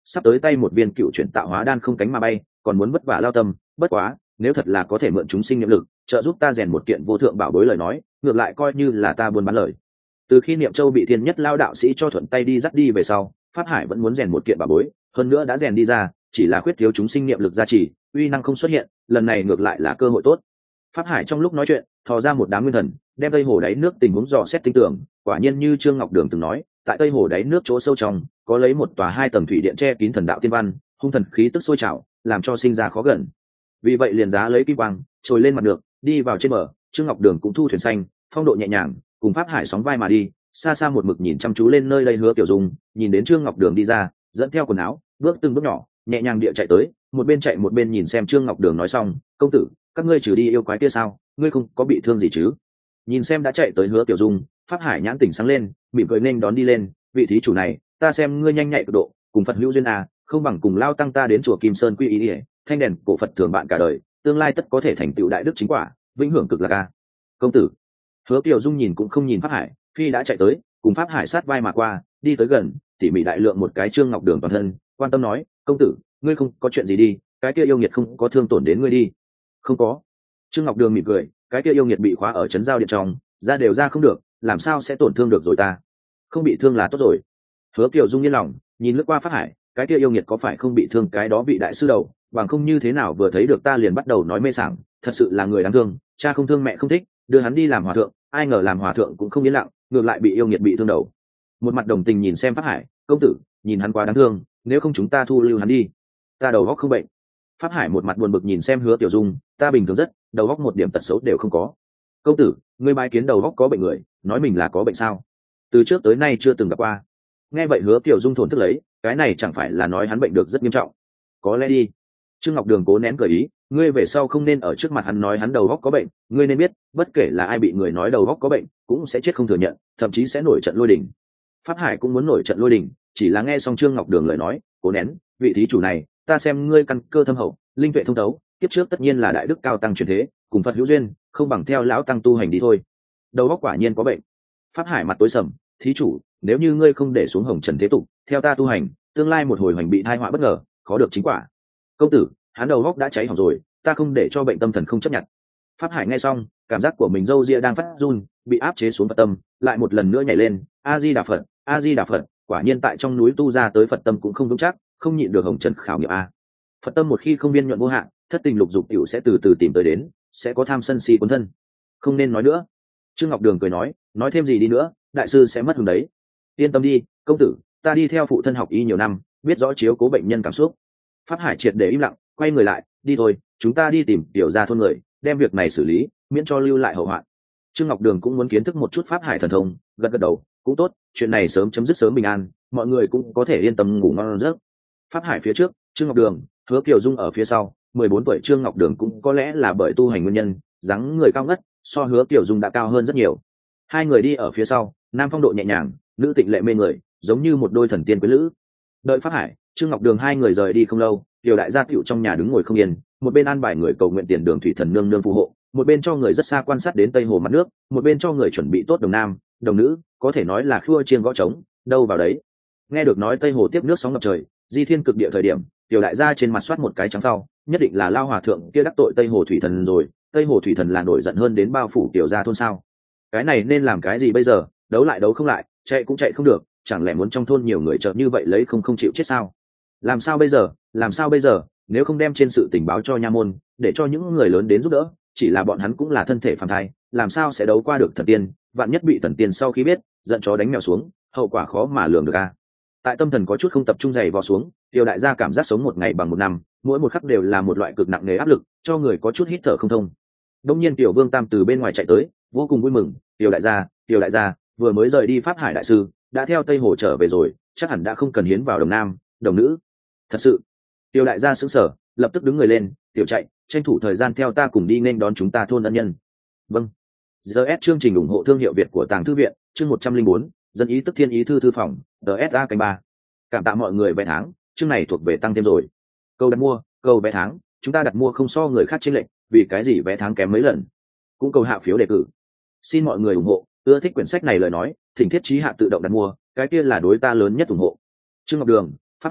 sắp tới tay một viên cựu chuyển tạo hóa đan không cánh mà bay, còn muốn vất vả lao tâm. Bất quá nếu thật là có thể mượn chúng sinh niệm lực trợ giúp ta rèn một kiện vô thượng bảo bối lời nói, ngược lại coi như là ta buôn bán lời. Từ khi niệm châu bị thiên nhất lao đạo sĩ cho thuận tay đi dắt đi về sau, pháp hải vẫn muốn rèn một kiện bảo bối, hơn nữa đã rèn đi ra, chỉ là khuyết thiếu chúng sinh niệm lực gia trì, uy năng không xuất hiện, lần này ngược lại là cơ hội tốt. Pháp hải trong lúc nói chuyện thò ra một đám nguyên thần, đem tây hồ đáy nước tình huống dò xét tinh tường. Quả nhiên như Trương Ngọc Đường từng nói, tại tây hồ đáy nước chỗ sâu trong có lấy một tòa 2 tầng thủy điện che kín thần đạo tiên văn, hung thần khí tức sôi trào, làm cho sinh ra khó gần. Vì vậy liền giá lấy kim quang trồi lên mặt nước, đi vào trên bờ. Trương Ngọc Đường cũng thu thuyền xanh, phong độ nhẹ nhàng, cùng pháp hải sóng vai mà đi. Xa xa một mực nhìn chăm chú lên nơi đây Hứa Tiểu Dung, nhìn đến Trương Ngọc Đường đi ra, dẫn theo quần áo, bước từng bước nhỏ nhẹ nhàng địa chạy tới, một bên chạy một bên nhìn xem Trương Ngọc Đường nói xong: công tử, các ngươi trừ đi yêu quái kia sao, ngươi không có bị thương gì chứ? Nhìn xem đã chạy tới Hứa Tiểu Dung, pháp hải nhãn tỉnh sáng lên, mỉm cười nên đón đi lên: vị thí chủ này, ta xem ngươi nhanh nhạy cực độ, cùng Phật hữu duyên à, không bằng cùng lao tăng ta đến chùa Kim Sơn quy y ỉa, thanh đèn cổ Phật thường bạn cả đời, tương lai tất có thể thành tựu đại đức chính quả, vĩnh hưởng cực lạc a. Công tử. Hứa Tiểu Dung nhìn cũng không nhìn pháp hải, phi đã chạy tới, cùng pháp hải sát vai mà qua, đi tới gần, tỉ mỉ đại lượng một cái Trương Ngọc Đường toàn thân, quan tâm nói: công tử, ngươi không có chuyện gì đi, cái kia yêu nghiệt không có thương tổn đến ngươi đi? Không có. Trương Ngọc Đường mỉm cười: cái kia yêu nghiệt bị khóa ở trấn giao điện trong, ra đều ra không được, làm sao sẽ tổn thương được rồi ta? Không bị thương là tốt rồi. Hứa Tiểu Dung yên lòng, nhìn lướt qua pháp hải, cái kia yêu nghiệt có phải không bị thương cái đó vị đại sư đầu, bằng không như thế nào vừa thấy được ta liền bắt đầu nói mê sảng, thật sự là người đáng thương, cha không thương mẹ không thích, đưa hắn đi làm hòa thượng, ai ngờ làm hòa thượng cũng không yên lặng, ngược lại bị yêu nghiệt bị thương đầu. Một mặt đồng tình nhìn xem pháp hải: công tử, nhìn hắn quá đáng thương, nếu không chúng ta thu lưu hắn đi. Ta đầu óc không bệnh. Pháp hải một mặt buồn bực nhìn xem Hứa Tiểu Dung: ta bình thường rất, đầu óc một điểm tật xấu đều không có. Công tử, ngươi bái kiến đầu óc có bệnh người, nói mình là có bệnh sao? Từ trước tới nay chưa từng gặp qua. Nghe vậy Hứa Tiểu Dung thổn thức lấy, cái này chẳng phải là nói hắn bệnh được rất nghiêm trọng? Có lẽ đi. Trương Ngọc Đường cố nén cười ý: ngươi về sau không nên ở trước mặt hắn nói hắn đầu óc có bệnh, ngươi nên biết, bất kể là ai bị người nói đầu óc có bệnh, cũng sẽ chết không thừa nhận, thậm chí sẽ nổi trận lôi đình. Pháp hải cũng muốn nổi trận lôi đình, chỉ là nghe xong Trương Ngọc Đường lời nói, cố nén: vị thí chủ này, ta xem ngươi căn cơ thâm hậu, linh tuệ thông thấu, kiếp trước tất nhiên là đại đức cao tăng truyền thế, cùng Phật hữu duyên, không bằng theo lão tăng tu hành đi thôi. Đầu óc quả nhiên có bệnh. Pháp hải mặt tối sầm: thí chủ, nếu như ngươi không để xuống hồng trần thế tục, theo ta tu hành, tương lai một hồi hoành bị tai họa bất ngờ, khó được chính quả. Công tử, hắn đầu óc đã cháy hỏng rồi, ta không để cho bệnh tâm thần không chấp nhận. Pháp hải nghe xong, cảm giác của mình râu ria đang phát run, bị áp chế xuống Phật tâm, lại một lần nữa nhảy lên: a di đà Phật, a di đà Phật. Quả nhiên tại trong núi tu ra tới Phật tâm cũng không vững chắc, không nhịn được hồng trần khảo nghiệm a. Phật tâm một khi không viên nhuận vô hạn, thất tình lục dục tiểu sẽ từ từ tìm tới đến, sẽ có tham sân si cuốn thân. Không nên nói nữa. Trương Ngọc Đường cười nói thêm gì đi nữa, đại sư sẽ mất hứng đấy. Yên tâm đi, công tử, ta đi theo phụ thân học y nhiều năm, biết rõ chiếu cố bệnh nhân cảm xúc. Pháp hải triệt để im lặng, quay người lại: đi thôi, chúng ta đi tìm tiểu gia thôn người, đem việc này xử lý, miễn cho lưu lại hậu hoạn. Trương Ngọc Đường cũng muốn kiến thức một chút pháp hải thần thông, gật gật đầu: cũng tốt, chuyện này sớm chấm dứt sớm bình an, mọi người cũng có thể yên tâm ngủ ngon giấc. Pháp hải phía trước, Trương Ngọc Đường, Hứa Kiều Dung ở phía sau. 14 tuổi Trương Ngọc Đường cũng có lẽ là bởi tu hành nguyên nhân, dáng người cao ngất, so Hứa Kiều Dung đã cao hơn rất nhiều. Hai người đi ở phía sau, nam phong độ nhẹ nhàng, nữ tịnh lệ mê người, giống như một đôi thần tiên quý lữ. Đợi pháp hải, Trương Ngọc Đường hai người rời đi không lâu, Tiểu đại gia tiểu trong nhà đứng ngồi không yên, một bên an bài người cầu nguyện tiền đường thủy thần nương nương phù hộ, một bên cho người rất xa quan sát đến tây hồ mặt nước, một bên cho người chuẩn bị tốt đồng nam đồng nữ, có thể nói là khua chiêng gõ trống, đâu vào đấy. Nghe được nói tây hồ tiếp nước sóng ngập trời, di thiên cực địa thời điểm, Tiểu đại gia trên mặt soát một cái trắng phao, nhất định là lao hòa thượng kia đắc tội tây hồ thủy thần rồi. Tây hồ thủy thần là nổi giận hơn đến bao phủ Tiểu gia thôn sao? Cái này nên làm cái gì bây giờ? Đấu lại đấu không lại, chạy cũng chạy không được, chẳng lẽ muốn trong thôn nhiều người chợt như vậy lấy không chịu chết sao? Làm sao bây giờ? Làm sao bây giờ? Nếu không đem trên sự tình báo cho nha môn, để cho những người lớn đến giúp đỡ, chỉ là bọn hắn cũng là thân thể phàm thai, làm sao sẽ đấu qua được thần tiên? Vạn nhất bị thần tiên sau khi biết, giận chó đánh mèo xuống, hậu quả khó mà lường được a. Tại tâm thần có chút không tập trung dày vò xuống, Tiểu đại gia cảm giác sống một ngày bằng một năm, mỗi một khắc đều là một loại cực nặng nề áp lực, cho người có chút hít thở không thông. Đông nhiên Tiểu Vương Tam từ bên ngoài chạy tới, vô cùng vui mừng: Tiểu đại gia, vừa mới rời đi pháp hải đại sư, đã theo tây hồ trở về rồi, chắc hẳn đã không cần hiến vào đồng nam đồng nữ. Thật sự? Tiểu đại gia sững sờ, lập tức đứng người lên: tiểu chạy, tranh thủ thời gian theo ta cùng đi nên đón chúng ta thôn ân nhân. Vâng. GS chương trình ủng hộ thương hiệu Việt của Tàng Thư viện, chương 104, dân ý tức thiên ý thư thư phòng, DSA canh 3. Cảm tạ mọi người vé tháng, chương này thuộc về tăng thêm rồi. Câu đặt mua, câu vé tháng, chúng ta đặt mua không so người khác chênh lệch, vì cái gì vé tháng kém mấy lần. Cũng câu hạ phiếu đề cử. Xin mọi người ủng hộ, ưa thích quyển sách này lời nói, thỉnh thiết trí hạ tự động đặt mua, cái kia là đối ta lớn nhất ủng hộ. Trương Ngọc Đường, Pháp Hải,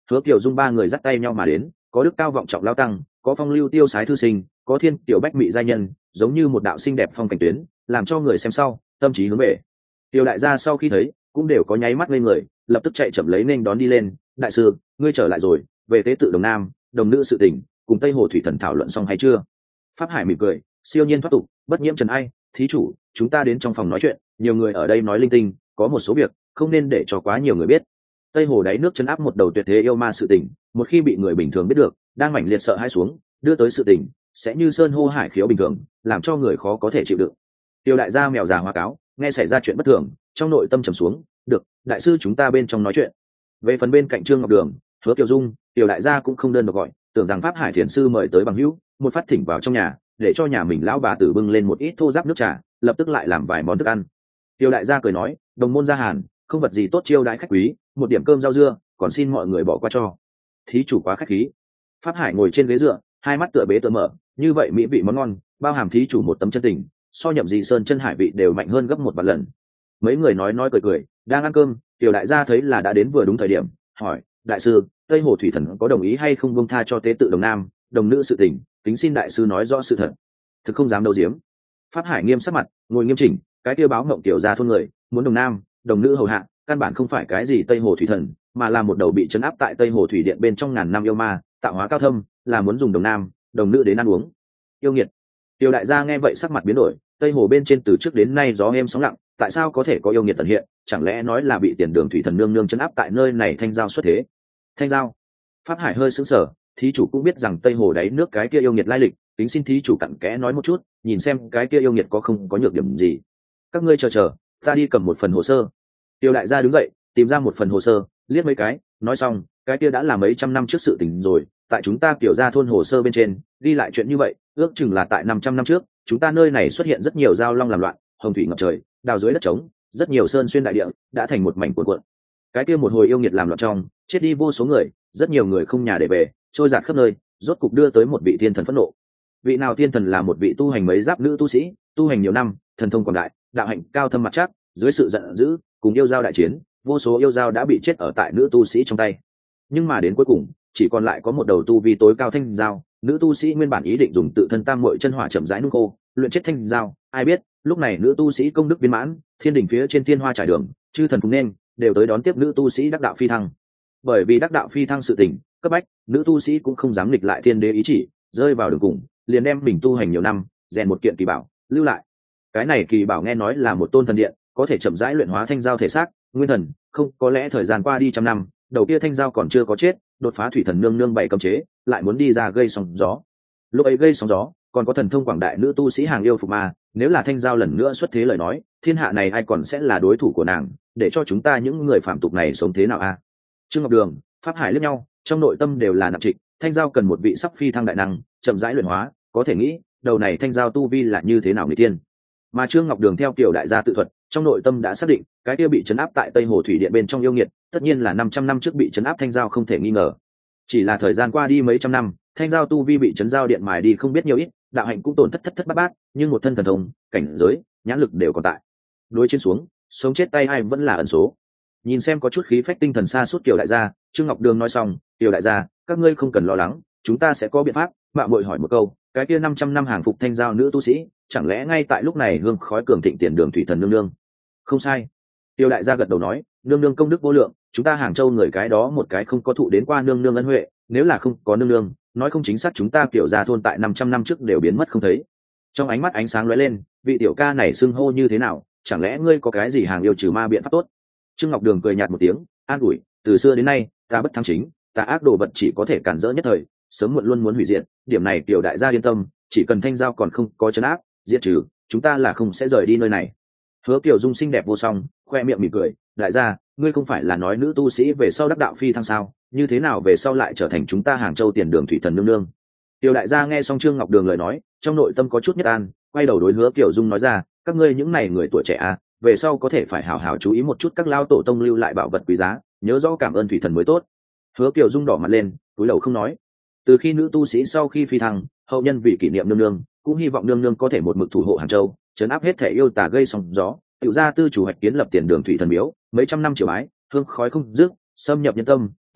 Hứa Kiều Dung ba người dắt tay nhau mà đến, có đức cao vọng trọng lao tăng, có phong lưu tiêu sái thư sinh, có thiên tiểu bách mỹ giai nhân, giống như một đạo xinh đẹp phong cảnh tuyến, làm cho người xem sau tâm trí hướng về. Tiêu đại gia sau khi thấy cũng đều có nháy mắt lên người, lập tức chạy chậm lấy nên đón đi lên. Đại sư, ngươi trở lại rồi, về tế tự đồng nam đồng nữ sự tình cùng Tây Hồ thủy thần thảo luận xong hay chưa? Pháp Hải mỉm cười, siêu nhiên thoát tục, bất nhiễm trần ai. Thí chủ, chúng ta đến trong phòng nói chuyện, nhiều người ở đây nói linh tinh, có một số việc không nên để cho quá nhiều người biết. Tây Hồ đáy nước chấn áp một đầu tuyệt thế yêu ma sự tình, một khi bị người bình thường biết được, đang mãnh liệt sợ hãi xuống, đưa tới sự tình sẽ như sơn hô hải khiếu bình thường, làm cho người khó có thể chịu đựng. Tiêu đại gia mèo già hoa cáo, nghe xảy ra chuyện bất thường, trong nội tâm trầm xuống. Được, đại sư, chúng ta bên trong nói chuyện. Về phần bên cạnh Trương Ngọc Đường, Hứa Kiều Dung, Tiêu đại gia cũng không đơn độc gọi, tưởng rằng Pháp Hải thiền sư mời tới bằng hữu, một phát thỉnh vào trong nhà, để cho nhà mình lão bà tử bưng lên một ít thô giáp nước trà, lập tức lại làm vài món thức ăn. Tiêu đại gia cười nói, đồng môn gia hàn, không vật gì tốt chiêu đãi khách quý, một điểm cơm rau dưa, còn xin mọi người bỏ qua cho. Thí chủ quá khách khí. Pháp Hải ngồi trên ghế dựa, hai mắt tựa bế tựa mở, như vậy mỹ vị món ngon, bao hàm thí chủ một tấm chân tình, so nhậm dị sơn chân hải vị đều mạnh hơn gấp một vạn lần. Mấy người nói cười cười, đang ăn cơm, Tiểu đại gia thấy là đã đến vừa đúng thời điểm, hỏi, đại sư, Tây Hồ thủy thần có đồng ý hay không buông tha cho tế tự đồng nam đồng nữ sự tình, kính xin đại sư nói rõ sự thật. Thực không dám đâu giếm. Pháp Hải nghiêm sắc mặt, ngồi nghiêm chỉnh, cái kia báo ngộng tiểu gia thôn người, muốn đồng nam đồng nữ hầu hạ, căn bản không phải cái gì Tây Hồ thủy thần, mà là một đầu bị trấn áp tại Tây Hồ thủy điện bên trong ngàn năm yêu ma, tạo hóa cao thâm, là muốn dùng đồng nam đồng nữ đến ăn uống. Yêu nghiệt. Tiểu đại gia nghe vậy sắc mặt biến đổi, Tây Hồ bên trên từ trước đến nay gió êm sóng lặng, tại sao có thể có yêu nghiệt tận hiện? Chẳng lẽ nói là bị tiền đường thủy thần nương nương trấn áp tại nơi này thanh giao xuất thế? Thanh giao. Pháp Hải hơi sững sờ, thí chủ cũng biết rằng Tây Hồ đáy nước cái kia yêu nghiệt lai lịch, tính xin thí chủ cặn kẽ nói một chút, nhìn xem cái kia yêu nghiệt có không có nhược điểm gì. Các ngươi chờ, ta đi cầm một phần hồ sơ. Tiêu đại gia đứng dậy, tìm ra một phần hồ sơ, liếc mấy cái, nói xong, cái kia đã là mấy trăm năm trước sự tình rồi, tại chúng ta kiểu ra thôn hồ sơ bên trên, ghi lại chuyện như vậy, ước chừng là tại 500 năm trước, chúng ta nơi này xuất hiện rất nhiều giao long làm loạn, hồng thủy ngập trời, đào dưới đất trống, rất nhiều sơn xuyên đại địa, đã thành một mảnh cuộn cuộn. Cái kia một hồi yêu nghiệt làm loạn trong, chết đi vô số người, rất nhiều người không nhà để về, trôi dạt khắp nơi, rốt cục đưa tới một vị thiên thần phẫn nộ. Vị nào thiên thần là một vị tu hành mấy giáp nữ tu sĩ, tu hành nhiều năm, thần thông quảng đại, đạo hạnh cao thâm mặt chắc, dưới sự giận dữ, cùng yêu giao đại chiến, vô số yêu giao đã bị chết ở tại nữ tu sĩ trong tay. Nhưng mà đến cuối cùng, chỉ còn lại có một đầu tu vi tối cao thanh giao, nữ tu sĩ nguyên bản ý định dùng tự thân tam muội chân hỏa chậm rãi nung khô, luyện chết thanh giao, ai biết, lúc này nữ tu sĩ công đức viên mãn, thiên đỉnh phía trên thiên hoa trải đường, chư thần cùng nên đều tới đón tiếp nữ tu sĩ đắc đạo phi thăng. Bởi vì đắc đạo phi thăng sự tình cấp bách, nữ tu sĩ cũng không dám nghịch lại thiên đế ý chỉ, rơi vào đường cùng, liền đem mình tu hành nhiều năm, rèn một kiện kỳ bảo, lưu lại. Cái này kỳ bảo nghe nói là một tôn thần điện, có thể chậm rãi luyện hóa thanh giao thể xác, nguyên thần, không, có lẽ thời gian qua đi trăm năm, đầu kia thanh giao còn chưa có chết, đột phá thủy thần nương nương bảy cấm chế, lại muốn đi ra gây sóng gió. Lúc ấy gây sóng gió, còn có thần thông quảng đại nữ tu sĩ hàng yêu phục ma, nếu là thanh giao lần nữa xuất thế lời nói, thiên hạ này ai còn sẽ là đối thủ của nàng, để cho chúng ta những người phạm tục này sống thế nào a? Trương Ngọc Đường, Pháp Hải liếc nhau, trong nội tâm đều là nặng trịch, thanh giao cần một vị sắp phi thăng đại năng, chậm rãi luyện hóa, có thể nghĩ, đầu này thanh giao tu vi là như thế nào người tiên. Mà Trương Ngọc Đường theo kiểu đại gia tự thuật, trong nội tâm đã xác định, cái kia bị trấn áp tại Tây Hồ thủy điện bên trong yêu nghiệt, tất nhiên là 500 năm trước bị trấn áp thanh giao không thể nghi ngờ. Chỉ là thời gian qua đi mấy trăm năm, thanh giao tu vi bị trấn giao điện mài đi không biết nhiều ít, đạo hạnh cũng tổn thất bát bát, nhưng một thân thần thông, cảnh giới, nhãn lực đều còn tại. Đối chiến xuống, sống chết tay ai vẫn là ẩn số. Nhìn xem có chút khí phách tinh thần xa suốt Kiều đại gia, Trương Ngọc Đường nói xong, Kiều đại gia, các ngươi không cần lo lắng, chúng ta sẽ có biện pháp. Mạo muội hỏi một câu, cái kia 500 năm hàng phục thanh giao nữ tu sĩ, chẳng lẽ ngay tại lúc này hương khói cường thịnh tiền đường thủy thần nương nương? Không sai. Tiêu đại gia gật đầu nói, nương nương công đức vô lượng, chúng ta Hàng Châu người cái đó một cái không có thụ đến qua nương nương ân huệ, nếu là không có nương nương, nói không chính xác chúng ta kiểu gia thôn tại 500 năm trước đều biến mất không thấy. Trong ánh mắt ánh sáng lóe lên, vị tiểu ca này xưng hô như thế nào, chẳng lẽ ngươi có cái gì hàng yêu trừ ma biện pháp tốt? Trương Ngọc Đường cười nhạt một tiếng, an ủi, từ xưa đến nay, ta bất thắng chính, ta ác đồ vật chỉ có thể cản rỡ nhất thời, sớm muộn luôn muốn hủy diệt, điểm này tiểu đại gia yên tâm, chỉ cần thanh giao còn không có trấn áp, diệt trừ, chúng ta là không sẽ rời đi nơi này. Hứa Kiều Dung xinh đẹp vô song, khoe miệng mỉm cười, đại gia, ngươi không phải là nói nữ tu sĩ về sau đắc đạo phi thăng sao, như thế nào về sau lại trở thành chúng ta Hàng Châu tiền đường thủy thần nương nương? Tiểu đại gia nghe xong Trương Ngọc Đường lời nói, trong nội tâm có chút nhất an, quay đầu đối Hứa Kiều Dung nói ra, các ngươi những này người tuổi trẻ à, về sau có thể phải hảo hảo chú ý một chút các lao tổ tông lưu lại bảo vật quý giá, nhớ rõ cảm ơn thủy thần mới tốt. Hứa Kiều Dung đỏ mặt lên, cúi đầu không nói. Từ khi nữ tu sĩ sau khi phi thăng, hậu nhân vì kỷ niệm nương nương, cũng hy vọng nương nương có thể một mực thủ hộ Hàng Châu, trấn áp hết thể yêu tà gây sóng gió, tiểu gia tư chủ hoạch kiến lập tiền đường thủy thần miếu, mấy trăm năm triều bái, hương khói không dứt, xâm nhập nhân tâm,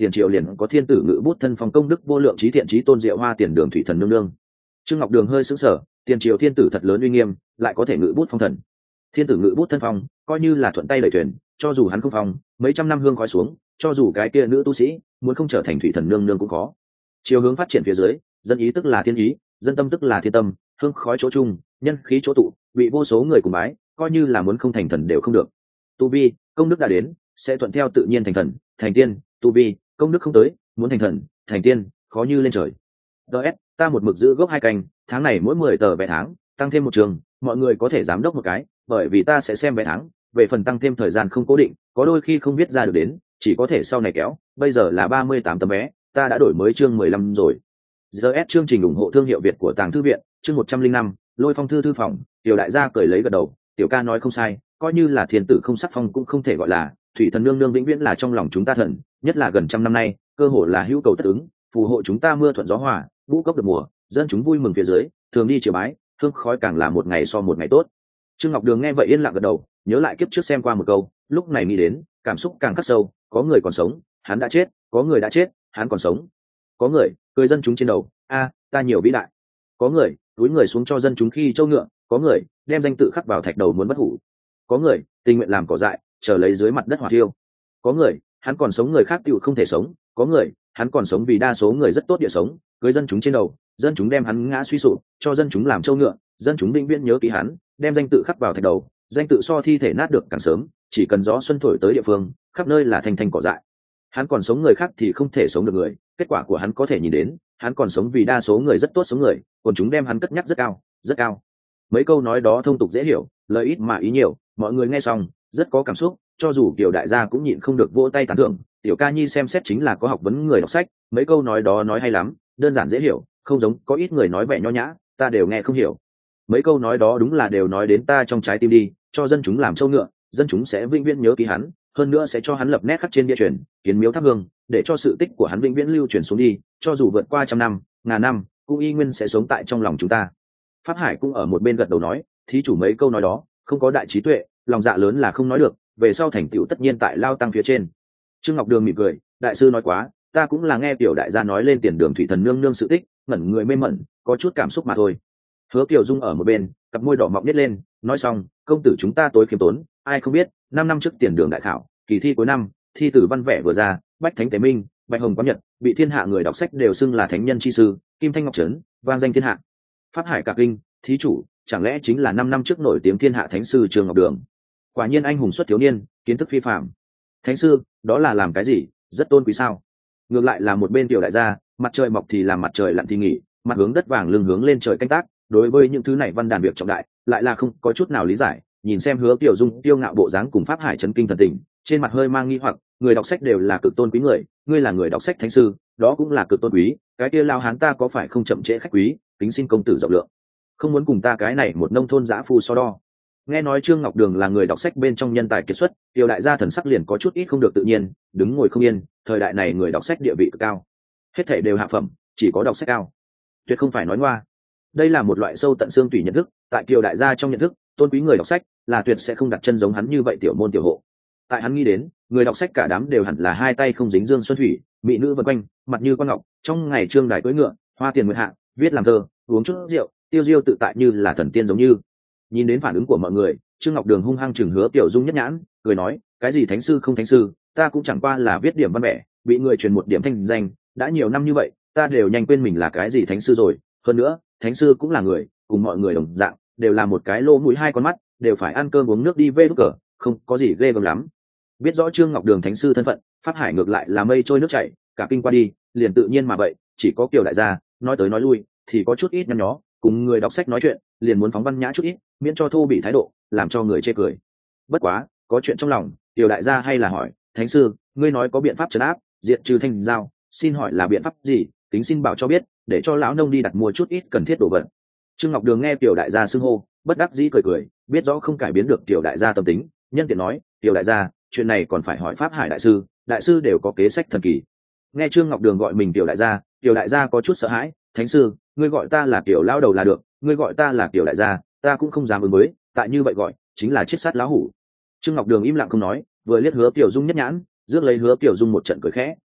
tiền triều liền có thiên tử ngự bút thân phong công đức vô lượng trí thiện trí tôn diệu hoa tiền đường thủy thần nương nương. Trương Ngọc Đường hơi sững sờ, tiền triều thiên tử thật lớn uy nghiêm, lại có thể ngự bút phong thần. Thiên tử ngự bút thân phong, coi như là thuận tay đẩy thuyền, cho dù hắn không phong, mấy trăm năm hương khói xuống, cho dù cái kia nữ tu sĩ muốn không trở thành thủy thần nương nương cũng có. Chiều hướng phát triển phía dưới, dân ý tức là thiên ý, dân tâm tức là thiên tâm, hương khói chỗ chung, nhân khí chỗ tụ, bị vô số người cùng bái, coi như là muốn không thành thần đều không được. Tu vi, công đức đã đến, sẽ thuận theo tự nhiên thành thần, thành tiên. Tu vi, công đức không tới, muốn thành thần, thành tiên, khó như lên trời. DS, ta một mực giữ gốc 2 canh, tháng này mỗi 10 tờ vé tháng, tăng thêm một trường, mọi người có thể giám đốc một cái, bởi vì ta sẽ xem vé tháng, về phần tăng thêm thời gian không cố định, có đôi khi không biết ra được đến, chỉ có thể sau này kéo. Bây giờ là 38 tấm vé, ta đã đổi mới chương 15 rồi. DS chương trình ủng hộ thương hiệu Việt của Tàng Thư viện, chương 105, Lôi Phong thư phòng, tiểu đại gia cười lấy gật đầu, tiểu ca nói không sai, coi như là thiên tử không sắc phong cũng không thể gọi là, thủy thần nương nương vĩnh viễn là trong lòng chúng ta thần, nhất là gần trăm năm nay, cơ hội là hữu cầu tất ứng, phù hộ chúng ta mưa thuận gió hòa, ngũ cốc được mùa, dân chúng vui mừng phía dưới, thường đi triều bái, hương khói càng là một ngày so một ngày tốt. Trương Ngọc Đường nghe vậy yên lặng gật đầu, nhớ lại kiếp trước xem qua một câu, lúc này nghĩ đến, cảm xúc càng khắc sâu, có người còn sống, hắn đã chết, có người đã chết, hắn còn sống. Có người cười dân chúng trên đầu, a, ta nhiều vĩ đại. Có người túi người xuống cho dân chúng khi châu ngựa, có người đem danh tự khắc vào thạch đầu muốn bất hủ. Có người tình nguyện làm cỏ dại, chờ lấy dưới mặt đất hỏa thiêu. Có người hắn còn sống người khác tựu không thể sống, có người hắn còn sống vì đa số người rất tốt địa sống, cưới dân chúng trên đầu, dân chúng đem hắn ngã suy sụp, cho dân chúng làm châu ngựa, dân chúng vĩnh viễn nhớ ký hắn, đem danh tự khắc vào thạch đầu, danh tự so thi thể nát được càng sớm, chỉ cần gió xuân thổi tới địa phương, khắp nơi là thành cỏ dại. Hắn còn sống người khác thì không thể sống được người, kết quả của hắn có thể nhìn đến, hắn còn sống vì đa số người rất tốt sống người, còn chúng đem hắn cất nhắc rất cao, rất cao. Mấy câu nói đó thông tục dễ hiểu, lời ít mà ý nhiều, mọi người nghe xong rất có cảm xúc, cho dù Kiều đại gia cũng nhịn không được vỗ tay tán thưởng. Tiểu ca nhi xem xét chính là có học vấn người đọc sách, mấy câu nói đó nói hay lắm, đơn giản dễ hiểu, không giống có ít người nói vẻ nho nhã, ta đều nghe không hiểu. Mấy câu nói đó đúng là đều nói đến ta trong trái tim đi, cho dân chúng làm châu ngựa, dân chúng sẽ vĩnh viễn nhớ ký hắn, hơn nữa sẽ cho hắn lập nét khắc trên bia truyền, kiến miếu thắp hương, để cho sự tích của hắn vĩnh viễn lưu truyền xuống đi, cho dù vượt qua trăm năm, ngàn năm, cũng y nguyên sẽ sống tại trong lòng chúng ta. Pháp Hải cũng ở một bên gật đầu nói, thí chủ mấy câu nói đó, không có đại trí tuệ, lòng dạ lớn là không nói được, về sau thành tựu tất nhiên tại lao tăng phía trên. Trương Ngọc Đường mỉm cười, đại sư nói quá, ta cũng là nghe tiểu đại gia nói lên tiền đường thủy thần nương nương sự tích, ngẩn người mê mẩn, có chút cảm xúc mà thôi. Hứa Kiều Dung ở một bên, cặp môi đỏ mọng nít lên, nói xong, công tử chúng ta tối khiêm tốn, ai không biết, 5 năm trước tiền đường đại khảo, kỳ thi cuối năm, thi tử văn vẻ vừa ra, bách thánh tế minh, bạch hồng quán nhật, bị thiên hạ người đọc sách đều xưng là thánh nhân chi sư, kim thanh ngọc trấn, vang danh thiên hạ. Pháp Hải cả kinh, thí chủ, chẳng lẽ chính là 5 năm trước nổi tiếng thiên hạ thánh sư Trương Ngọc Đường? Quả nhiên anh hùng xuất thiếu niên, kiến thức phi phàm. Thánh sư, đó là làm cái gì, rất tôn quý sao? Ngược lại là một bên tiểu đại gia, mặt trời mọc thì làm mặt trời lặn thì nghỉ, mặt hướng đất vàng lưng hướng lên trời canh tác, đối với những thứ này văn đàn việc trọng đại, lại là không có chút nào lý giải. Nhìn xem Hứa Kiều Dung tiêu ngạo bộ dáng cùng Pháp Hải chấn kinh thần tình, trên mặt hơi mang nghi hoặc, người đọc sách đều là cực tôn quý người, ngươi là người đọc sách thánh sư, đó cũng là cực tôn quý, cái kia lao hán ta có phải không chậm trễ khách quý, kính xin công tử rộng lượng, không muốn cùng ta cái này một nông thôn dã phu so đo. Nghe nói Trương Ngọc Đường là người đọc sách bên trong nhân tài kiệt xuất, tiểu đại gia thần sắc liền có chút ít không được tự nhiên, đứng ngồi không yên, thời đại này người đọc sách địa vị cực cao, hết thảy đều hạ phẩm, chỉ có đọc sách cao, tuyệt không phải nói ngoa. Đây là một loại sâu tận xương tủy nhận thức, tại kiều đại gia trong nhận thức, tôn quý người đọc sách là tuyệt sẽ không đặt chân giống hắn như vậy tiểu môn tiểu hộ. Tại hắn nghĩ đến, người đọc sách cả đám đều hẳn là hai tay không dính dương xuân thủy, mỹ nữ vân quanh, mặt như quan ngọc, trong ngày trương đài cưỡi ngựa, hoa tiền nguyệt hạ, viết làm thơ, uống chút rượu, tiêu diêu tự tại như là thần tiên giống như. Nhìn đến phản ứng của mọi người, Trương Ngọc Đường hung hăng chừng Hứa Tiểu Dung nhất nhãn, cười nói, cái gì thánh sư không thánh sư, ta cũng chẳng qua là viết điểm văn vẻ, bị người truyền một điểm thanh danh, đã nhiều năm như vậy, ta đều nhanh quên mình là cái gì thánh sư rồi. Hơn nữa, thánh sư cũng là người, cùng mọi người đồng dạng, đều là một cái lỗ mũi hai con mắt, đều phải ăn cơm uống nước đi về đúc cờ, không có gì ghê gớm lắm. Biết rõ Trương Ngọc Đường thánh sư thân phận, Pháp Hải ngược lại là mây trôi nước chảy, cả kinh qua đi, liền tự nhiên mà vậy, chỉ có Kiều đại gia, nói tới nói lui, thì có chút ít nhăn nhó, cùng người đọc sách nói chuyện, liền muốn phóng văn nhã chút ít, miễn cho thô bị thái độ, làm cho người chê cười. Bất quá, có chuyện trong lòng, Kiều đại gia hay là hỏi, thánh sư, ngươi nói có biện pháp trấn áp, diệt trừ thanh giao, xin hỏi là biện pháp gì, tính xin bảo cho biết, để cho lão nông đi đặt mua chút ít cần thiết đồ vật. Trương Ngọc Đường nghe Kiều đại gia xưng hô, bất đắc dĩ cười cười, biết rõ không cải biến được Kiều đại gia tâm tính, nhân tiện nói, Kiều đại gia, chuyện này còn phải hỏi Pháp Hải đại sư đều có kế sách thần kỳ. Nghe Trương Ngọc Đường gọi mình Kiều đại gia có chút sợ hãi, thánh sư, ngươi gọi ta là Kiều lão đầu là được, ngươi gọi ta là Kiều đại gia, ta cũng không dám ứng với, tại như vậy gọi, chính là chết sát lão hủ. Trương Ngọc Đường im lặng không nói, vừa liếc Hứa Kiều Dung nhất nhãn, rước lấy Hứa Kiều Dung một trận cười khẽ,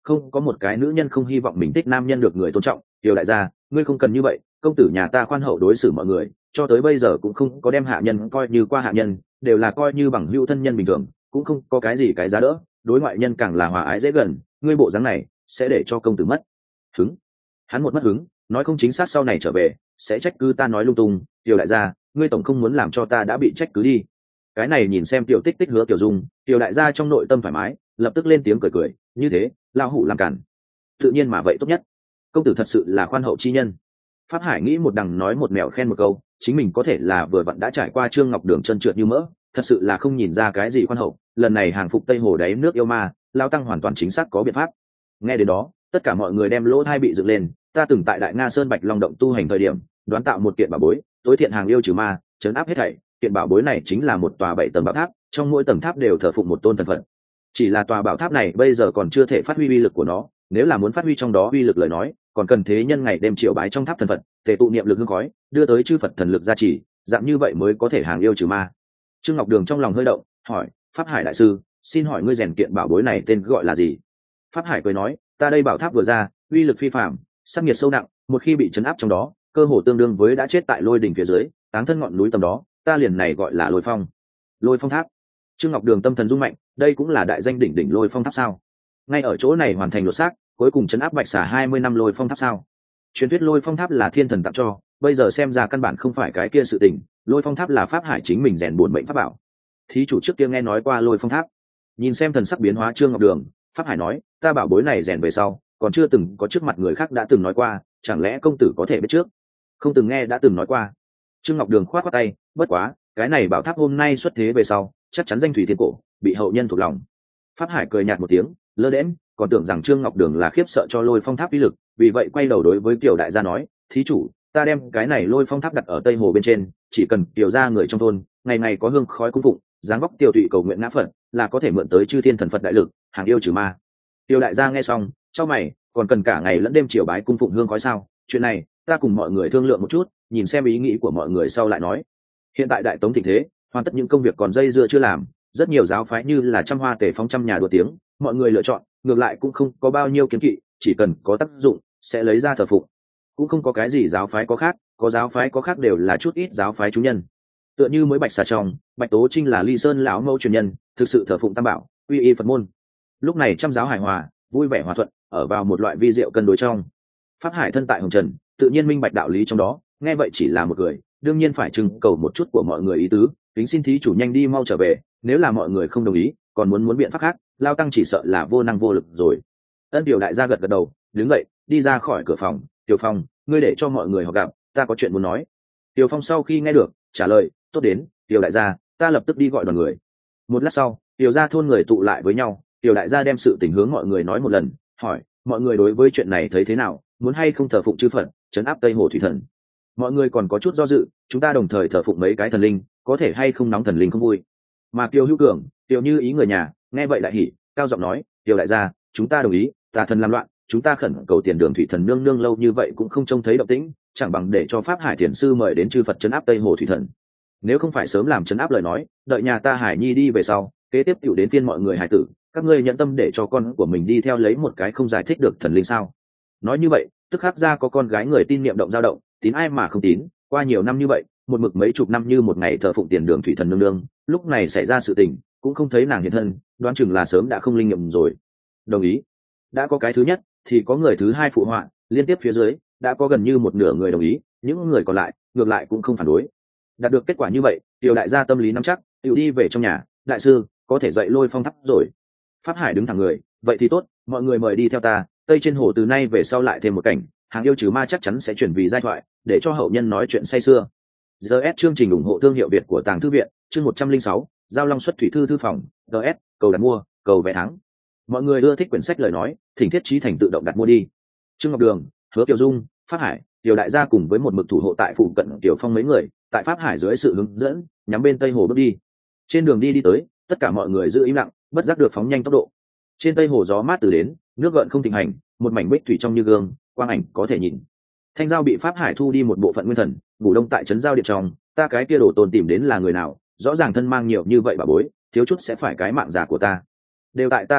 không có một cái nữ nhân không hy vọng mình thích nam nhân được người tôn trọng. Tiểu đại gia, ngươi không cần như vậy, công tử nhà ta khoan hậu đối xử mọi người, cho tới bây giờ cũng không có đem hạ nhân coi như qua hạ nhân, đều là coi như bằng hữu thân nhân bình thường, cũng không có cái gì cái giá đỡ, đối ngoại nhân càng là hòa ái dễ gần. Ngươi bộ dáng này sẽ để cho công tử mất hứng. Hắn một mất hứng, nói không chính xác sau này trở về sẽ trách cứ ta nói lung tung. Tiểu đại gia, ngươi tổng không muốn làm cho ta đã bị trách cứ đi. Cái này nhìn xem Tiểu Tích Tích Hứa Tiểu Dung, Tiểu đại gia trong nội tâm thoải mái, lập tức lên tiếng cười cười, như thế lao hủ làm cản tự nhiên mà vậy tốt nhất. Công tử thật sự là khoan hậu chi nhân. Pháp Hải nghĩ một đằng nói một mẹo khen một câu, chính mình có thể là vừa vặn đã trải qua Trương Ngọc Đường chân trượt như mỡ, thật sự là không nhìn ra cái gì khoan hậu. Lần này hàng phục Tây Hồ đáy nước yêu ma, lao tăng hoàn toàn chính xác có biện pháp. Nghe đến đó, tất cả mọi người đem lỗ tai bị dựng lên. Ta từng tại Đại Nga Sơn Bạch Long động tu hành thời điểm, đoán tạo một kiện bảo bối, tối thiện hàng yêu trừ ma, trấn áp hết thảy. Kiện bảo bối này chính là một tòa 7 tầng bảo tháp, trong mỗi tầng tháp đều thờ phụng một tôn thần phật. Chỉ là tòa bảo tháp này bây giờ còn chưa thể phát huy uy lực của nó, nếu là muốn phát huy trong đó uy lực lời nói, còn cần thế nhân ngày đêm triều bái trong tháp thần phật, tề tụ niệm lực hương khói, đưa tới chư phật thần lực gia trì, dạng như vậy mới có thể hàng yêu trừ ma. Trương Ngọc Đường trong lòng hơi động, hỏi: Pháp Hải đại sư, xin hỏi ngươi rèn kiện bảo bối này tên gọi là gì? Pháp Hải cười nói: ta đây bảo tháp vừa ra, uy lực phi phàm, sắc nhiệt sâu nặng, một khi bị chấn áp trong đó, cơ hồ tương đương với đã chết tại lôi đỉnh phía dưới, táng thân ngọn núi tầm đó, ta liền này gọi là lôi phong. Lôi phong tháp. Trương Ngọc Đường tâm thần rung mạnh, đây cũng là đại danh đỉnh đỉnh lôi phong tháp sao? Ngay ở chỗ này hoàn thành lột xác, cuối cùng chấn áp Bạch Xà 20 năm lôi phong tháp sao? Truyền thuyết lôi phong tháp là thiên thần tặng cho, bây giờ xem ra căn bản không phải cái kia sự tình, lôi phong tháp là Pháp Hải chính mình rèn buồn mệnh pháp bảo. Thí chủ trước kia nghe nói qua lôi phong tháp? Nhìn xem thần sắc biến hóa Trương Ngọc Đường, Pháp Hải nói: ta bảo bối này rèn về sau, còn chưa từng có trước mặt người khác đã từng nói qua, chẳng lẽ công tử có thể biết trước? Không từng nghe đã từng nói qua. Trương Ngọc Đường khoát khoát tay, bất quá, cái này bảo tháp hôm nay xuất thế về sau, chắc chắn danh thủy thiên cổ, bị hậu nhân thuộc lòng. Pháp Hải cười nhạt một tiếng, lơ đễnh, còn tưởng rằng Trương Ngọc Đường là khiếp sợ cho lôi phong tháp uy lực, vì vậy quay đầu đối với Kiều đại gia nói: thí chủ, ta đem cái này lôi phong tháp đặt ở Tây Hồ bên trên, chỉ cần Kiều gia người trong thôn ngày ngày có hương khói cung phụng, dáng vóc tiêu tụy cầu nguyện ngã phật, là có thể mượn tới chư thiên thần phật đại lực, hàng yêu trừ ma. Kiều đại gia nghe xong, chau mày, còn cần cả ngày lẫn đêm triều bái cung phụng hương khói sao? Chuyện này, ta cùng mọi người thương lượng một chút, nhìn xem ý nghĩ của mọi người sau lại nói. Hiện tại đại tống thịnh thế, hoàn tất những công việc còn dây dưa chưa làm, rất nhiều giáo phái như là trăm hoa tề phóng trăm nhà đua tiếng, mọi người lựa chọn, ngược lại cũng không có bao nhiêu kiến kỵ, chỉ cần có tác dụng sẽ lấy ra thờ phụng. Cũng không có cái gì giáo phái có khác, có giáo phái có khác đều là chút ít giáo phái chúng nhân. Tựa như mới Bạch Xà trong, Bạch Tố Trinh là Ly Sơn lão mẫu truyền nhân, thực sự thờ phụng Tam Bảo, uy y Phật môn. Lúc này trăm giáo hài hòa, vui vẻ hòa thuận, ở vào một loại vi diệu cân đối trong. Pháp Hải thân tại hồng trần, tự nhiên minh bạch đạo lý trong đó, nghe vậy chỉ là một người, đương nhiên phải trưng cầu một chút của mọi người ý tứ, kính xin thí chủ nhanh đi mau trở về, nếu là mọi người không đồng ý, còn muốn biện pháp khác, lao tăng chỉ sợ là vô năng vô lực rồi. Ân Tiểu đại gia gật gật đầu, đứng dậy đi ra khỏi cửa phòng. Tiểu Phong, ngươi để cho mọi người họ gặp, ta có chuyện muốn nói. Tiểu Phong sau khi nghe được, trả lời: tốt đến, Tiểu đại gia, ta lập tức đi gọi đoàn người. Một lát sau, Tiểu gia thôn người tụ lại với nhau, Tiểu đại gia đem sự tình hướng mọi người nói một lần, hỏi: mọi người đối với chuyện này thấy thế nào, muốn hay không thờ phụng chư Phật, trấn áp Tây Hồ thủy thần? Mọi người còn có chút do dự, chúng ta đồng thời thờ phụng mấy cái thần linh, có thể hay không nóng thần linh không vui. Mà Kiều Hữu Cường, Kiều Như ý người nhà, nghe vậy đại hỉ, cao giọng nói: Kiều đại gia, chúng ta đồng ý, tà thần làm loạn, chúng ta khẩn cầu tiền đường thủy thần nương nương lâu như vậy cũng không trông thấy động tĩnh, chẳng bằng để cho Pháp Hải thiền sư mời đến chư Phật trấn áp Tây Hồ thủy thần. Nếu không phải sớm làm trấn áp lời nói, đợi nhà ta Hải Nhi đi về sau, kế tiếp tiểu đến phiên mọi người hải tử, các ngươi nhận tâm để cho con của mình đi theo lấy một cái không giải thích được thần linh sao? Nói như vậy, tức khắc ra có con gái người tin niệm động dao động, tín ai mà không tín, qua nhiều năm như vậy, một mực mấy chục năm như một ngày thờ phụng tiền đường thủy thần nương nương, lúc này xảy ra sự tình, cũng không thấy nàng hiện thân, đoán chừng là sớm đã không linh nghiệm rồi. Đồng ý. Đã có cái thứ nhất, thì có người thứ hai phụ họa, liên tiếp phía dưới, đã có gần như một nửa người đồng ý, những người còn lại, ngược lại cũng không phản đối. Đạt được kết quả như vậy, Tiểu đại gia tâm lý nắm chắc, tiểu đi về trong nhà, đại sư, có thể dậy lôi phong tháp rồi. Pháp Hải đứng thẳng người, vậy thì tốt, mọi người mời đi theo ta, Tây trên hồ từ nay về sau lại thêm một cảnh, hàng yêu trừ ma chắc chắn sẽ chuyển vì giai thoại, để cho hậu nhân nói chuyện say sưa. GS chương trình ủng hộ thương hiệu Việt của Tàng Thư Viện, chương 106, Giao Long xuất thủy thư thư phòng, GS, cầu đặt mua, cầu vé thắng. Mọi người ưa thích quyển sách lời nói, thỉnh thiết trí thành tự động đặt mua đi. Trương Ngọc Đường, Hứa Kiều Dung, Pháp Hải, Tiểu đại gia cùng với một mực thủ hộ tại phụ cận Tiểu Phong mấy người, tại Pháp Hải dưới sự hướng dẫn, nhắm bên Tây Hồ bước đi. Trên đường đi tới, tất cả mọi người giữ im lặng, bất giác được phóng nhanh tốc độ. Trên Tây Hồ gió mát từ đến, nước gợn không thịnh hành, một mảnh bích thủy trong như gương, quang ảnh có thể nhìn. Thanh Giao bị Pháp Hải thu đi một bộ phận nguyên thần, ngủ đông tại trấn Giao điện trong, ta cái kia đồ tồn tìm đến là người nào, rõ ràng thân mang nhiều như vậy bà bối, thiếu chút sẽ phải cái mạng già của ta. Đều tại ta tự đại,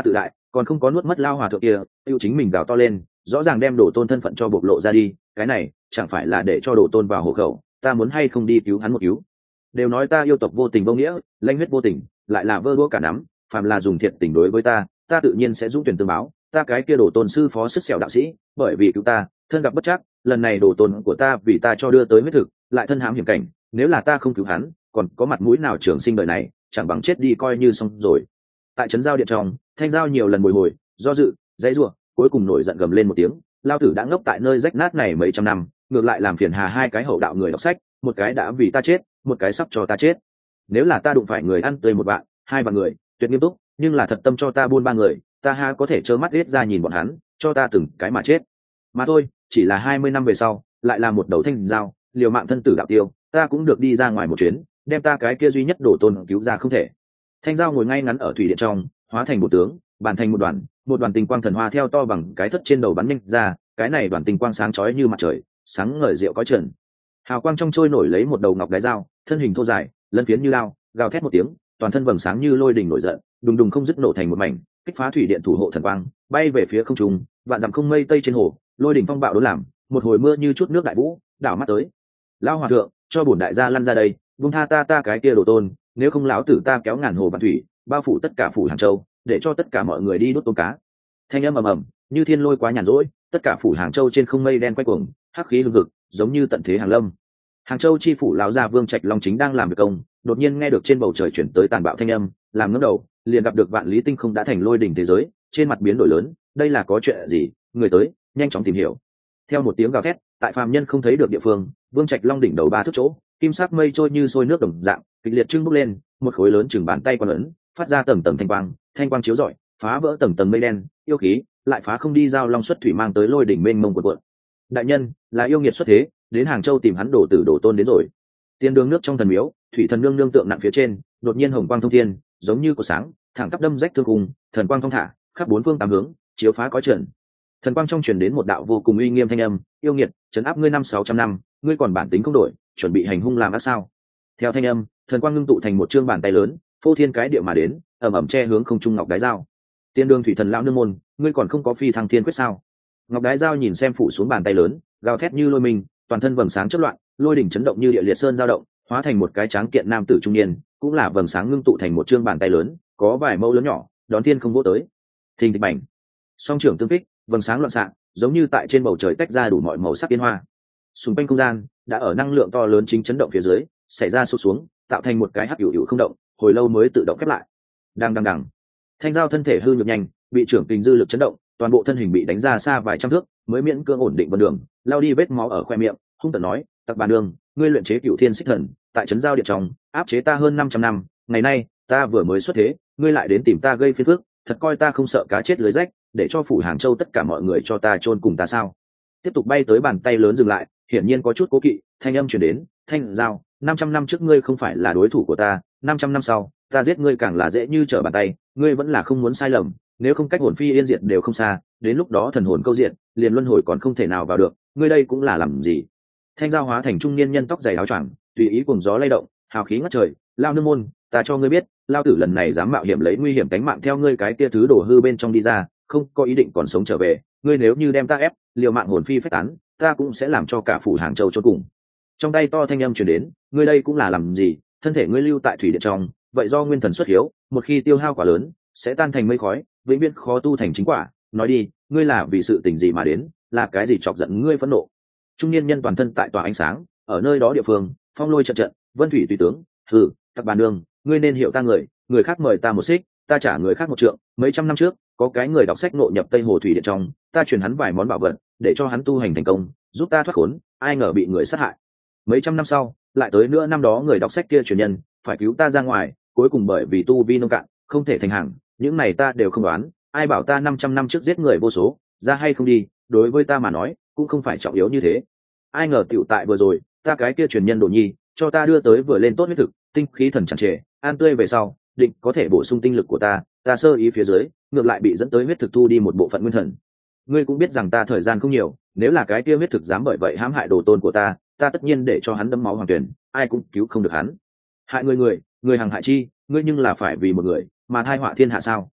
còn không có nuốt mất lao hòa thượng kia, tiêu chính mình gào to lên, rõ ràng đem đồ tôn thân phận cho bộc lộ ra đi, cái này chẳng phải là để cho đồ tôn vào hộ khẩu, ta muốn hay không đi cứu hắn một cứu. Đều nói ta yêu tộc vô tình vô nghĩa, lanh huyết vô tình, lại là vơ đũa cả nắm, phàm là dùng thiện tình đối với ta tự nhiên sẽ dũng tuyển tương báo. Ta cái kia đồ tôn sư phó sức sẹo đạo sĩ, bởi vì cứu ta, thân gặp bất trắc, lần này đồ tôn của ta vì ta cho đưa tới huyết thực, lại thân hãm hiểm cảnh, nếu là ta không cứu hắn, còn có mặt mũi nào trường sinh đời này, chẳng bằng chết đi coi như xong rồi. Tại trấn giao điện trong, Thanh Giao nhiều lần bồi hồi, do dự, dãy rủa, cuối cùng nổi giận gầm lên một tiếng, lao tử đã ngốc tại nơi rách nát này mấy trăm năm, ngược lại làm phiền hà hai cái hậu đạo người đọc sách, một cái đã vì ta chết, một cái sắp cho ta chết. Nếu là ta đụng phải người ăn tươi một bạn, hai vạn người, tuyệt nghiêm túc, nhưng là thật tâm cho ta buôn ba người, ta ha có thể trơ mắt hết ra nhìn bọn hắn, cho ta từng cái mà chết. Mà thôi, chỉ là 20 năm về sau, lại là một đầu Thanh Giao, liều mạng thân tử đạo tiêu, ta cũng được đi ra ngoài một chuyến, đem ta cái kia duy nhất đổ tôn cứu ra không thể. Thanh Giao ngồi ngay ngắn ở thủy điện trong, hóa thành một tướng, bàn thành một đoàn tinh quang thần hoa theo to bằng cái thất trên đầu bắn nhanh ra, cái này đoàn tinh quang sáng chói như mặt trời, sáng ngời rượu có trần. Hào quang trong trôi nổi lấy một đầu ngọc đái dao, thân hình thô dài, lân phiến như lao, gào thét một tiếng, toàn thân vầng sáng như lôi đình nổi giận, đùng đùng không dứt nổ thành một mảnh, kích phá thủy điện thủ hộ thần quang, bay về phía không trung, vạn dặm không mây tây trên hồ, lôi đỉnh phong bạo đốn làm, một hồi mưa như chút nước đại vũ, đảo mắt tới. Lão hòa thượng, cho bổn đại gia lăn ra đây, buông tha ta cái kia đồ tôn, nếu không lão tử ta kéo ngàn hồ vạn thủy, bao phủ tất cả phủ Hàng Châu, để cho tất cả mọi người đi đốt tôm cá. Thanh âm ầm ầm, như thiên lôi quá nhàn rỗi, tất cả phủ Hàng Châu trên không mây đen quay cuồng, hắc khí hừng hực, giống như tận thế hàng lâm. Hàng Châu chi phủ lão gia Vương Trạch Long chính đang làm việc công, đột nhiên nghe được trên bầu trời chuyển tới tàn bạo thanh âm, làm ngẩng đầu, liền gặp được vạn lý tinh không đã thành lôi đỉnh thế giới, trên mặt biến đổi lớn, đây là có chuyện gì? Người tới, nhanh chóng tìm hiểu. Theo một tiếng gào thét, tại phàm nhân không thấy được địa phương, Vương Trạch Long đỉnh đầu ba thước chỗ, kim sắc mây trôi như sôi nước đồng dạng, kịch liệt trưng bốc lên, một khối lớn chừng bàn tay quan lớn, phát ra tầng tầng thanh quang chiếu rọi, phá vỡ tầng tầng mây đen, yêu khí, lại phá không đi giao long xuất thủy mang tới lôi đỉnh mênh mông cuộn. Đại nhân, là yêu nghiệt xuất thế, đến Hàng Châu tìm hắn đổ tử đổ tôn đến rồi. Tiên đường nước trong thần miếu, thủy thần nương nương tượng nặng phía trên, đột nhiên hồng quang thông thiên, giống như cột sáng, thẳng tắp đâm rách thương cùng, thần quang thông thả, khắp bốn phương tám hướng, chiếu phá cõi trần. Thần quang trong truyền đến một đạo vô cùng uy nghiêm thanh âm, yêu nghiệt, trấn áp ngươi 500-600 năm, ngươi còn bản tính không đổi, chuẩn bị hành hung làm ác sao? Theo thanh âm, thần quang ngưng tụ thành một trương bàn tay lớn, phô thiên cái địa mà đến, ầm ầm che hướng không trung ngọc đái dao. Tiên đường thủy thần lão nương môn, ngươi còn không có phi thăng thiên quyết sao? Ngọc đái dao nhìn xem phủ xuống bàn tay lớn, gào thét như lôi mình, toàn thân vầng sáng chớp loạn, lôi đỉnh chấn động như địa liệt sơn dao động, hóa thành một cái tráng kiện nam tử trung niên, cũng là vầng sáng ngưng tụ thành một trương bàn tay lớn, có vài mẫu lớn nhỏ, đón thiên không vỗ tới. Thình thịch bành, song trưởng tương kích, vầng sáng loạn xạ, giống như tại trên bầu trời tách ra đủ mọi màu sắc biến hoa. Xung quanh không gian đã ở năng lượng to lớn chính chấn động phía dưới, xảy ra sụt xuống, tạo thành một cái hắc hữu không động, hồi lâu mới tự động khép lại. Đằng. Thanh Giao thân thể hư nhược nhanh, bị trưởng kình dư lực chấn động, toàn bộ thân hình bị đánh ra xa vài trăm thước, mới miễn cưỡng ổn định vân đường, lao đi vết máu ở khoe miệng, hung tợn nói: "Tặc bà đường, ngươi luyện chế Cửu Thiên Xích Thần, tại trấn Giao điện trong, áp chế ta hơn 500 năm, ngày nay, ta vừa mới xuất thế, ngươi lại đến tìm ta gây phiền phức, thật coi ta không sợ cá chết lưới rách, để cho phủ Hàng Châu tất cả mọi người cho ta chôn cùng ta sao?" Tiếp tục bay tới bàn tay lớn dừng lại, hiển nhiên có chút cố kỵ, thanh âm truyền đến: "Thanh Giao, 500 năm trước ngươi không phải là đối thủ của ta, 500 năm sau, ta giết ngươi càng là dễ như trở bàn tay, ngươi vẫn là không muốn sai lầm, nếu không cách hồn phi yên diệt đều không xa, đến lúc đó thần hồn câu diện, liền luân hồi còn không thể nào vào được, ngươi đây cũng là làm gì?" Thanh Giao hóa thành trung niên nhân tóc dày áo choàng, tùy ý cuồng gió lay động, hào khí ngất trời, lao nương môn, ta cho ngươi biết, lao tử lần này dám mạo hiểm lấy nguy hiểm tính mạng theo ngươi cái kia thứ đổ hư bên trong đi ra, không có ý định còn sống trở về, ngươi nếu như đem ta ép, liều mạng hồn phi phách tán, ta cũng sẽ làm cho cả phủ Hàng Châu chôn cùng. Trong tay to thanh âm truyền đến, ngươi đây cũng là làm gì, thân thể ngươi lưu tại thủy điện trong, vậy do nguyên thần xuất hiếu, một khi tiêu hao quá lớn, sẽ tan thành mây khói, vĩnh viễn khó tu thành chính quả, nói đi, ngươi là vì sự tình gì mà đến, là cái gì chọc giận ngươi phẫn nộ? Trung niên nhân toàn thân tại tỏa ánh sáng, ở nơi đó địa phương, phong lôi trận, vân thủy tùy tướng, hừ, tặc bàn đường, ngươi nên hiểu ta người khác mời ta một xích, ta trả người khác một trượng, mấy trăm năm trước, có cái người đọc sách ngộ nhập Tây Hồ thủy điện trong, ta truyền hắn vài món bảo vật, để cho hắn tu hành thành công, giúp ta thoát khốn, ai ngờ bị người sát hại. Mấy trăm năm sau, lại tới nữa năm đó người đọc sách kia truyền nhân, phải cứu ta ra ngoài, cuối cùng bởi vì tu vi nông cạn, không thể thành hàng, những này ta đều không đoán, ai bảo ta 500 năm trước giết người vô số, ra hay không đi, đối với ta mà nói, cũng không phải trọng yếu như thế. Ai ngờ tiểu tại vừa rồi, ta cái kia truyền nhân Đồ Nhi, cho ta đưa tới vừa lên tốt huyết thực, tinh khí thần tràn trề, an tươi về sau, định có thể bổ sung tinh lực của ta sơ ý phía dưới, ngược lại bị dẫn tới huyết thực thu đi một bộ phận nguyên thần. Ngươi cũng biết rằng ta thời gian không nhiều, nếu là cái kia huyết thực dám bởi vậy hãm hại đồ tôn của ta tất nhiên để cho hắn đẫm máu hoàng tuyển, ai cũng cứu không được hắn. Hại người hằng hại chi, ngươi nhưng là phải vì một người mà thai họa thiên hạ sao?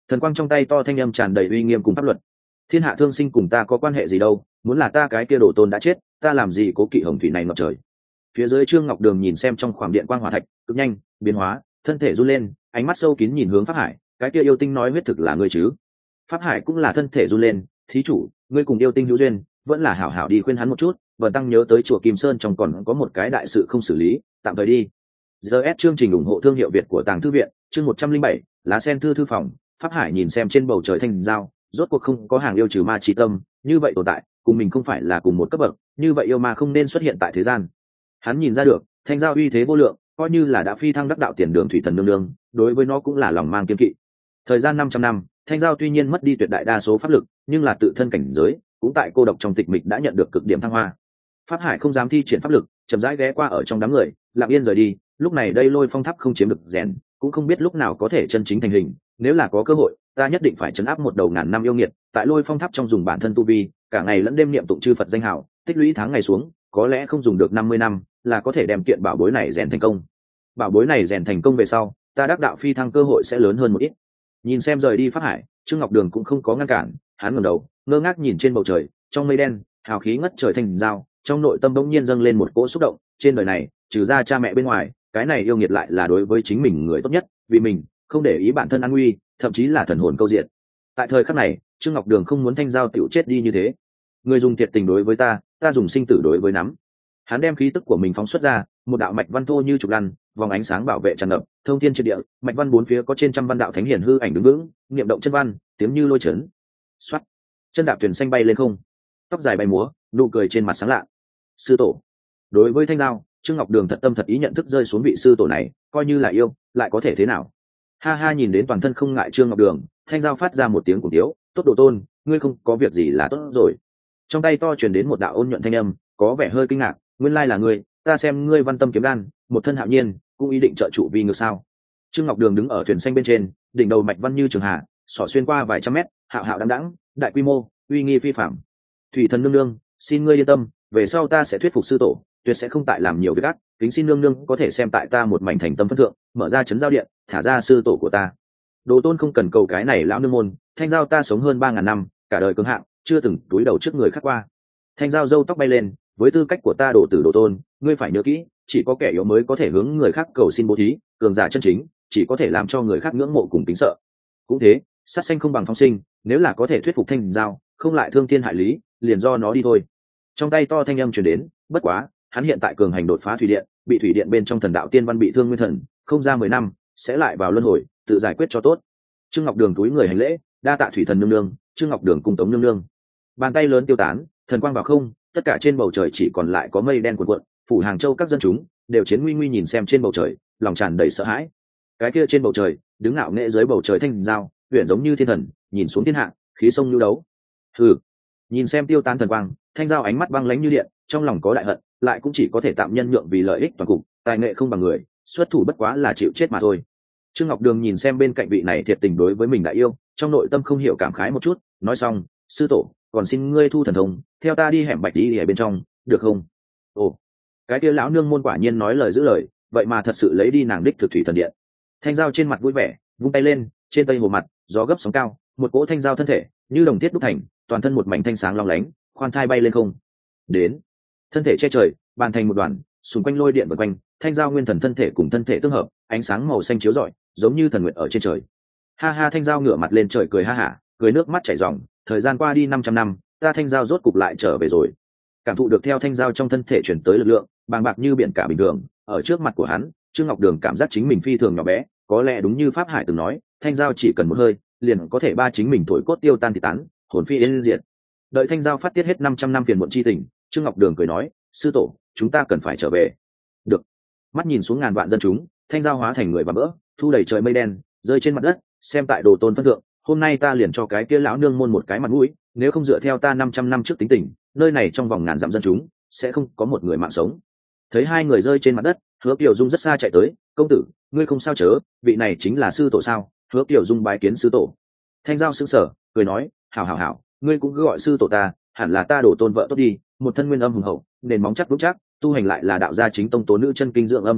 Thần quang trong tay to thanh âm tràn đầy uy nghiêm cùng pháp luật. Thiên hạ thương sinh cùng ta có quan hệ gì đâu, muốn là ta cái kia đồ tôn đã chết, ta làm gì cố kỵ hồng thủy này ngập trời. Phía dưới Trương Ngọc Đường nhìn xem trong khoảng điện quang hỏa thạch cực nhanh biến hóa, thân thể run lên, ánh mắt sâu kín nhìn hướng Pháp Hải, cái kia yêu tinh nói huyết thực là ngươi chứ? Pháp Hải cũng là thân thể run lên, thí chủ, ngươi cùng yêu tinh hữu duyên, vẫn là hảo hảo đi khuyên hắn một chút. Vân Tăng nhớ tới chùa Kim Sơn trong còn có một cái đại sự không xử lý, tạm thời đi. GS chương trình ủng hộ thương hiệu Việt của Tàng Thư viện, chương 107, lá sen thư phòng. Pháp Hải nhìn xem trên bầu trời thanh giao, rốt cuộc không có hàng yêu trừ ma chi tâm, như vậy tồn tại, cùng mình không phải là cùng một cấp bậc, như vậy yêu ma không nên xuất hiện tại thế gian. Hắn nhìn ra được, thanh giao uy thế vô lượng, coi như là đã phi thăng đắc đạo tiền đường thủy thần nương nương, đối với nó cũng là lòng mang kiên kỵ. Thời gian 500 năm, thanh giao tuy nhiên mất đi tuyệt đại đa số pháp lực, nhưng là tự thân cảnh giới, cũng tại cô độc trong tịch mịch đã nhận được cực điểm thăng hoa. Pháp Hải không dám thi triển pháp lực, chậm rãi ghé qua ở trong đám người, lặng yên rời đi. Lúc này đây Lôi Phong Tháp không chiếm được rèn, cũng không biết lúc nào có thể chân chính thành hình. Nếu là có cơ hội, ta nhất định phải trấn áp một đầu ngàn năm yêu nghiệt, tại Lôi Phong Tháp trong dùng bản thân tu vi, cả ngày lẫn đêm niệm tụng chư Phật danh hào, tích lũy tháng ngày xuống, có lẽ không dùng được 50 năm, là có thể đem kiện bảo bối này rèn thành công. Bảo bối này rèn thành công về sau, ta đắc đạo phi thăng cơ hội sẽ lớn hơn một ít. Nhìn xem rời đi Pháp Hải, Trương Ngọc Đường cũng không có ngăn cản, hắn ngẩng đầu, ngơ ngác nhìn trên bầu trời, trong mây đen, hào khí ngất trời thành dao, trong nội tâm bỗng nhiên dâng lên một cỗ xúc động, trên đời này, trừ ra cha mẹ bên ngoài, cái này yêu nghiệt lại là đối với chính mình người tốt nhất, vì mình, không để ý bản thân an nguy, thậm chí là thần hồn câu diện. Tại thời khắc này, Trương Ngọc Đường không muốn thanh giao tiểu chết đi như thế. Người dùng thiệt tình đối với ta, ta dùng sinh tử đối với nắm. Hắn đem khí tức của mình phóng xuất ra, một đạo mạch văn thô như trục lăn, vòng ánh sáng bảo vệ tràn ngập, thông thiên triệt địa, mạch văn bốn phía có trên trăm văn đạo thánh hiển hư ảnh đứng vững, niệm động chân văn, tiếng như lôi chấn. Xoát, chân đạp thuyền xanh bay lên không, tóc dài bay múa, nụ cười trên mặt sáng lạ. Sư tổ. Đối với thanh giao, Trương Ngọc Đường thật tâm thật ý nhận thức rơi xuống vị sư tổ này, coi như là yêu, lại có thể thế nào? Ha ha, nhìn đến toàn thân không ngại Trương Ngọc Đường, thanh giao phát ra một tiếng cùng tiếu, tốt đồ tôn, ngươi không có việc gì là tốt rồi. Trong tay to truyền đến một đạo ôn nhuận thanh âm, có vẻ hơi kinh ngạc, nguyên lai là ngươi, ta xem ngươi văn tâm kiếm đan, một thân hạo nhiên, cũng ý định trợ trụ vi ngược sao? Trương Ngọc Đường đứng ở thuyền xanh bên trên, đỉnh đầu mạch văn như trường hạ, xỏ xuyên qua vài trăm mét, hạo hạo đăng đẳng, đại quy mô, uy nghi phi phạm. Thủy thần nương nương, xin ngươi yên tâm, về sau ta sẽ thuyết phục sư tổ, tuyệt sẽ không tại làm nhiều việc ác, kính xin nương nương có thể xem tại ta một mảnh thành tâm phân thượng, mở ra trấn giao điện, thả ra sư tổ của ta. Đồ tôn không cần cầu cái này lão nương môn, thanh giao ta sống hơn 3000 năm, cả đời cứng hạng, chưa từng túi đầu trước người khác qua. Thanh giao râu tóc bay lên, với tư cách của ta đồ tử đồ tôn, ngươi phải nhớ kỹ, chỉ có kẻ yếu mới có thể hướng người khác cầu xin bố thí, cường giả chân chính chỉ có thể làm cho người khác ngưỡng mộ cùng kính sợ. Cũng thế, sát sanh không bằng phong sinh, nếu là có thể thuyết phục thanh giao, không lại thương thiên hại lý, liền do nó đi thôi. Trong tay to thanh âm truyền đến, bất quá, hắn hiện tại cường hành đột phá thủy điện, bị thủy điện bên trong thần đạo tiên văn bị thương nguyên thần, không ra 10 năm, sẽ lại vào luân hồi, tự giải quyết cho tốt. Trương Ngọc Đường túi người hành lễ, đa tạ thủy thần nương nương. Trương Ngọc Đường cung tống nương nương. Bàn tay lớn tiêu tán, thần quang vào không, tất cả trên bầu trời chỉ còn lại có mây đen cuộn cuộn, phủ Hàng Châu các dân chúng đều chiến nguy nguy nhìn xem trên bầu trời, lòng tràn đầy sợ hãi. Cái kia trên bầu trời, đứng ngạo nghễ dưới bầu trời thanh giao, huyền giống như thiên thần, nhìn xuống thiên hạ, khí sông như đấu. Hừ. Nhìn xem tiêu tán thần quang, thanh giao ánh mắt băng lãnh như điện, trong lòng có đại hận, lại cũng chỉ có thể tạm nhân nhượng vì lợi ích toàn cục, tài nghệ không bằng người, xuất thủ bất quá là chịu chết mà thôi. Trương Ngọc Đường nhìn xem bên cạnh vị này thiệt tình đối với mình đại yêu, trong nội tâm không hiểu cảm khái một chút, nói xong, sư tổ, còn xin ngươi thu thần thông, theo ta đi hẻm bạch đi ở bên trong, được không? Ồ, cái kia lão nương môn quả nhiên nói lời giữ lời, vậy mà thật sự lấy đi nàng đích thực thủy thần điện. Thanh giao trên mặt vui vẻ, vung tay lên, trên tây hồ mặt, gió gấp sóng cao, một cỗ thanh giao thân thể như đồng thiết đúc thành, toàn thân một mảnh thanh sáng long lánh, khoan thai bay lên không. Đến, thân thể che trời, bàn thành một đoàn, xung quanh lôi điện vần quanh, thanh giao nguyên thần thân thể cùng thân thể tương hợp, ánh sáng màu xanh chiếu rọi, giống như thần nguyệt ở trên trời. Ha ha, thanh giao ngửa mặt lên trời cười ha hả, cười nước mắt chảy ròng, thời gian qua đi 500 năm, ta thanh giao rốt cục lại trở về rồi. Cảm thụ được theo thanh giao trong thân thể chuyển tới lực lượng, bàng bạc như biển cả bình thường, ở trước mặt của hắn, Trương Ngọc Đường cảm giác chính mình phi thường nhỏ bé, có lẽ đúng như Pháp Hải từng nói, thanh giao chỉ cần một hơi, liền có thể ba chính mình thổi cốt tiêu tan thịt tán, hồn phi yên diệt. Đợi thanh giao phát tiết hết 500 năm phiền muộn chi tình, Trương Ngọc Đường cười nói, sư tổ, chúng ta cần phải trở về. Được. Mắt nhìn xuống ngàn vạn dân chúng, thanh giao hóa thành người và bỡ, thu đầy trời mây đen, rơi trên mặt đất, xem tại đồ tôn phân thượng, hôm nay ta liền cho cái kia lão nương môn một cái mặt mũi, nếu không dựa theo ta 500 năm trước tính tình, nơi này trong vòng ngàn dặm dân chúng sẽ không có một người mạng sống. Thấy hai người rơi trên mặt đất, Hứa Kiều Dung rất xa chạy tới, công tử, ngươi không sao chớ, vị này chính là sư tổ sao? Hứa Kiều Dung bái kiến sư tổ. Thanh giao sững sờ, cười nói, hảo hảo hảo, ngươi cũng cứ gọi sư tổ ta, hẳn là ta đổ tôn vợ tốt đi, một thân nguyên âm hùng hậu, nền móng chắc vững chắc, tu hành lại là đạo gia chính tông tố nữ chân kinh dưỡng âm quyển sách,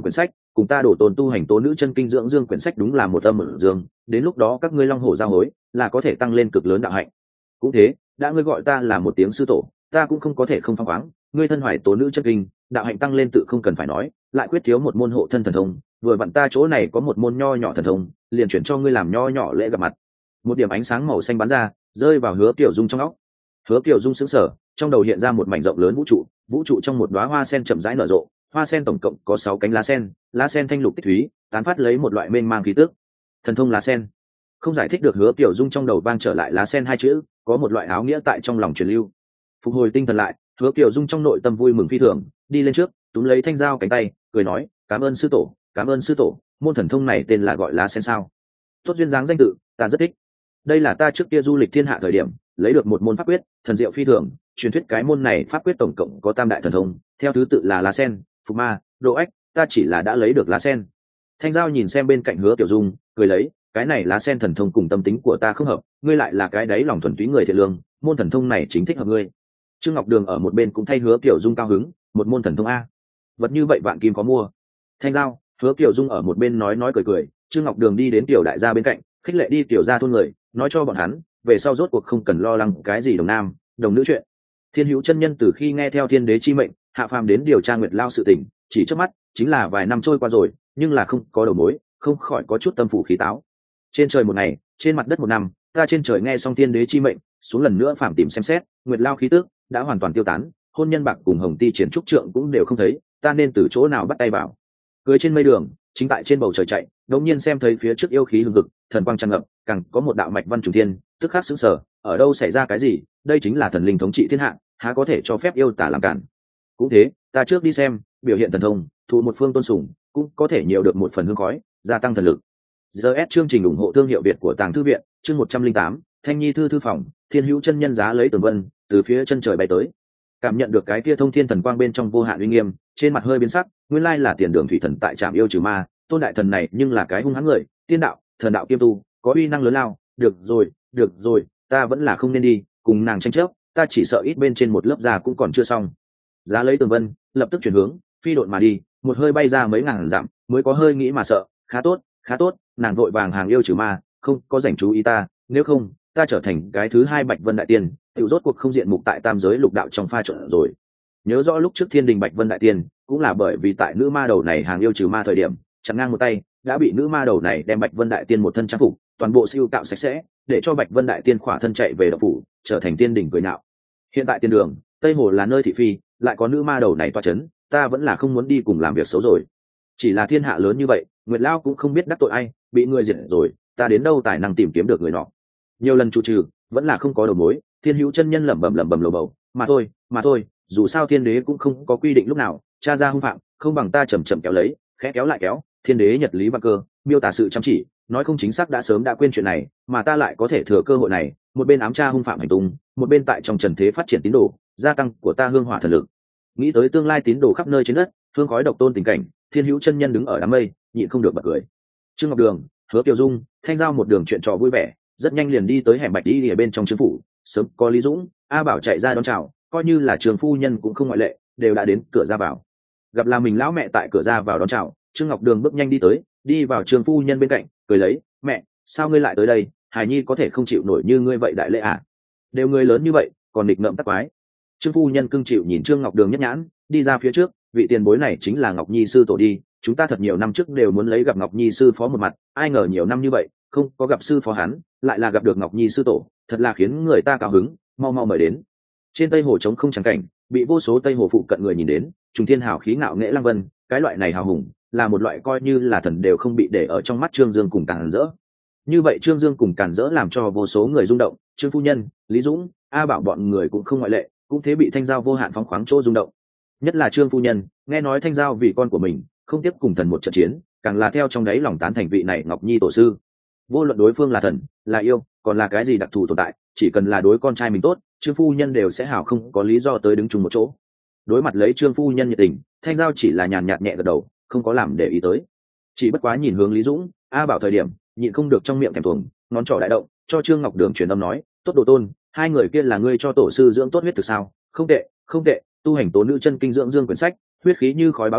cùng ta đổ tồn tu hành tố nữ chân kinh dưỡng dương quyển sách đúng là một âm một dương, đến lúc đó các ngươi long hổ giao hối là có thể tăng lên cực lớn đạo hạnh. Cũng thế, đã ngươi gọi ta là một tiếng sư tổ, ta cũng không có thể không phăng khoáng. Ngươi thân hoài tố nữ chân kinh, đạo hạnh tăng lên tự không cần phải nói, lại quyết thiếu một môn hộ thân thần thông, vừa vặn ta chỗ này có một môn nho nhỏ thần thông, liền chuyển cho ngươi làm nho nhỏ lễ gặp mặt. Một điểm ánh sáng màu xanh bắn ra, rơi vào Hứa Tiểu Dung trong óc. Hứa Tiểu Dung sững sờ, trong đầu hiện ra một mảnh rộng lớn vũ trụ trong một đóa hoa sen chậm rãi nở rộ, hoa sen tổng cộng có 6 cánh lá sen thanh lục tích thúy, tán phát lấy một loại mênh mang khí tức. Thần thông lá sen. Không giải thích được, Hứa Tiểu Dung trong đầu vang trở lại lá sen hai chữ, có một loại áo nghĩa tại trong lòng truyền lưu. Phục hồi tinh thần lại, Hứa Tiểu Dung trong nội tâm vui mừng phi thường, đi lên trước, túm lấy thanh dao cánh tay, cười nói, "Cảm ơn sư tổ, cảm ơn sư tổ, môn thần thông này tên là gọi lá sen sao?" Tốt duyên dáng danh tự, ta rất thích. Đây là ta trước kia du lịch thiên hạ thời điểm, lấy được một môn pháp quyết, thần diệu phi thường, truyền thuyết cái môn này pháp quyết tổng cộng có tam đại thần thông, theo thứ tự là lá sen, phục ma, độ ách, ta chỉ là đã lấy được lá sen. Thanh Giao nhìn xem bên cạnh Hứa Tiểu Dung, cười lấy, cái này lá sen thần thông cùng tâm tính của ta không hợp, ngươi lại là cái đấy lòng thuần túy người thiện lương, môn thần thông này chính thích hợp ngươi. Trương Ngọc Đường ở một bên cũng thay Hứa Tiểu Dung cao hứng, một môn thần thông a, vật như vậy vạn kim có mua. Thanh Giao, Hứa Tiểu Dung ở một bên nói cười cười, Trương Ngọc Đường đi đến Tiểu đại gia bên cạnh, khích lệ đi Tiểu gia thôn người, nói cho bọn hắn, về sau rốt cuộc không cần lo lắng cái gì đồng nam, đồng nữ chuyện. Thiên Hữu chân nhân từ khi nghe theo Thiên Đế chi mệnh, hạ phàm đến điều tra Nguyệt Lao sự tình, chỉ trước mắt chính là vài năm trôi qua rồi, nhưng là không có đầu mối, không khỏi có chút tâm phủ khí táo. Trên trời một ngày, trên mặt đất một năm, ta trên trời nghe xong Thiên Đế chi mệnh, xuống lần nữa phàm tìm xem xét, Nguyệt Lao khí tức đã hoàn toàn tiêu tán, hôn nhân bạc cùng Hồng Ti triển trúc trượng cũng đều không thấy, ta nên từ chỗ nào bắt tay vào? Cưới trên mây đường, chính tại trên bầu trời chạy, đột nhiên xem thấy phía trước yêu khí hừng hực, thần quang tràn ngập, càng có một đạo mạch văn trùng thiên, tức khắc sững sờ, ở đâu xảy ra cái gì? Đây chính là thần linh thống trị thiên hạ, há có thể cho phép yêu tả làm cản? Cũng thế, ta trước đi xem, biểu hiện thần thông, thụ một phương tôn sùng, cũng có thể nhiều được một phần hương khói, gia tăng thần lực. GS chương trình ủng hộ thương hiệu Việt của Tàng Thư viện, chương 108, Thanh Nhi thư phòng, Thiên Hữu chân nhân giá lấy tường vân, từ phía chân trời bay tới. Cảm nhận được cái kia thông thiên thần quang bên trong vô hạn uy nghiêm, trên mặt hơi biến sắc, nguyên lai là Tiền Đường thủy thần tại trạm yêu trừ ma, tôn đại thần này nhưng là cái hung hãn người, tiên đạo, thần đạo kiêm tu, có uy năng lớn lao, được rồi, ta vẫn là không nên đi, cùng nàng tranh chấp, ta chỉ sợ ít bên trên một lớp da cũng còn chưa xong. Giá lấy tường vân, lập tức chuyển hướng, phi độn mà đi, một hơi bay ra mấy ngàn dặm, mới có hơi nghĩ mà sợ, khá tốt, nàng vội vàng hàng yêu trừ ma, không có dành chú ý ta, nếu không, ta trở thành cái thứ hai Bạch Vân đại tiên, tiểu rốt cuộc không diện mục tại tam giới lục đạo trong pha trộn rồi. Nhớ rõ lúc trước Thiên Đình Bạch Vân đại tiên, cũng là bởi vì tại nữ ma đầu này hàng yêu trừ ma thời điểm, chặn ngang một tay, đã bị nữ ma đầu này đem Bạch Vân đại tiên một thân trang phục, toàn bộ siêu cạo sạch sẽ, để cho Bạch Vân đại tiên khỏa thân chạy về đạo phủ, trở thành tiên đỉnh cười nạo. Hiện tại Tiên Đường, Tây Hồ là nơi thị phi, lại có nữ ma đầu này toa chấn, ta vẫn là không muốn đi cùng làm việc xấu rồi. Chỉ là thiên hạ lớn như vậy, Nguyệt Lao cũng không biết đắc tội ai, bị người diệt rồi, ta đến đâu tài năng tìm kiếm được người nọ. Nhiều lần trụ trừ, vẫn là không có đầu mối. Thiên Hữu chân nhân lẩm bẩm lầu bầu, mà thôi, dù sao Thiên Đế cũng không có quy định lúc nào tra ra hung phạm, không bằng ta chậm kéo lấy, khẽ kéo lại kéo. Thiên Đế nhật lý vạn cơ, miêu tả sự chăm chỉ, nói không chính xác đã sớm đã quên chuyện này, mà ta lại có thể thừa cơ hội này, một bên ám tra hung phạm hành tung, một bên tại trong trần thế phát triển tín đồ, gia tăng của ta hương hỏa thần lực. Nghĩ tới tương lai tín đồ khắp nơi trên đất, hương khói độc tôn tình cảnh, Thiên Hữu chân nhân đứng ở đám mây, nhịn không được bật cười. Trương Ngọc Đường, Hứa Tiểu Dung, Thanh Giao một đường chuyện trò vui vẻ, rất nhanh liền đi tới hẻm Bạch đi ở bên trong trương phủ. Sớm có Lý Dũng, A Bảo chạy ra đón chào, coi như là Trường phu nhân cũng không ngoại lệ, đều đã đến cửa ra vào. Gặp là mình lão mẹ tại cửa ra vào đón chào, Trương Ngọc Đường bước nhanh đi tới, đi vào Trường phu nhân bên cạnh, cười lấy, "Mẹ, sao ngươi lại tới đây? Hải nhi có thể không chịu nổi như ngươi vậy đại lễ à? Đều người lớn như vậy, còn nghịch ngợm tắc quái." Trương phu nhân cưng chịu nhìn Trương Ngọc Đường nhất nhãn, đi ra phía trước, "Vị tiền bối này chính là Ngọc Nhi sư tổ đi, chúng ta thật nhiều năm trước đều muốn lấy gặp Ngọc Nhi sư phó một mặt, ai ngờ nhiều năm như vậy, không có gặp sư phó hắn, lại là gặp được Ngọc Nhi sư tổ, thật là khiến người ta cao hứng, mau mau mời đến." Trên Tây Hồ trống không chẳng cảnh, bị vô số Tây Hồ phụ cận người nhìn đến, trùng thiên hào khí ngạo nghễ lăng vân, cái loại này hào hùng, là một loại coi như là thần đều không bị để ở trong mắt Trương Dương cùng Càn Dỡ. Như vậy Trương Dương cùng Càn Dỡ làm cho vô số người rung động, Trương phu nhân, Lý Dũng, A Bảo bọn người cũng không ngoại lệ, cũng thế bị Thanh Giao vô hạn phóng khoáng chỗ rung động. Nhất là Trương phu nhân, nghe nói Thanh Giao vì con của mình, không tiếp cùng thần một trận chiến, càng là theo trong đấy lòng tán thành vị này Ngọc Nhi tổ sư. Vô luận đối phương là thần, là yêu, còn là cái gì đặc thù tồn tại, chỉ cần là đối con trai mình tốt, Trương phu nhân đều sẽ hảo không có lý do tới đứng chung một chỗ. Đối mặt lấy Trương phu nhân nhiệt tình, Thanh Giao chỉ là nhàn nhạt nhẹ gật đầu, không có làm để ý tới. Chỉ bất quá nhìn hướng Lý Dũng, A Bảo thời điểm, nhịn không được trong miệng thèm thuồng, ngón trỏ đại động, cho Trương Ngọc Đường truyền âm nói, "Tốt đồ tôn, hai người kia là ngươi cho tổ sư dưỡng tốt huyết thực sao? Không tệ, tu hành tố nữ chân kinh dưỡng dương quyển sách, huyết khí như khói báo động,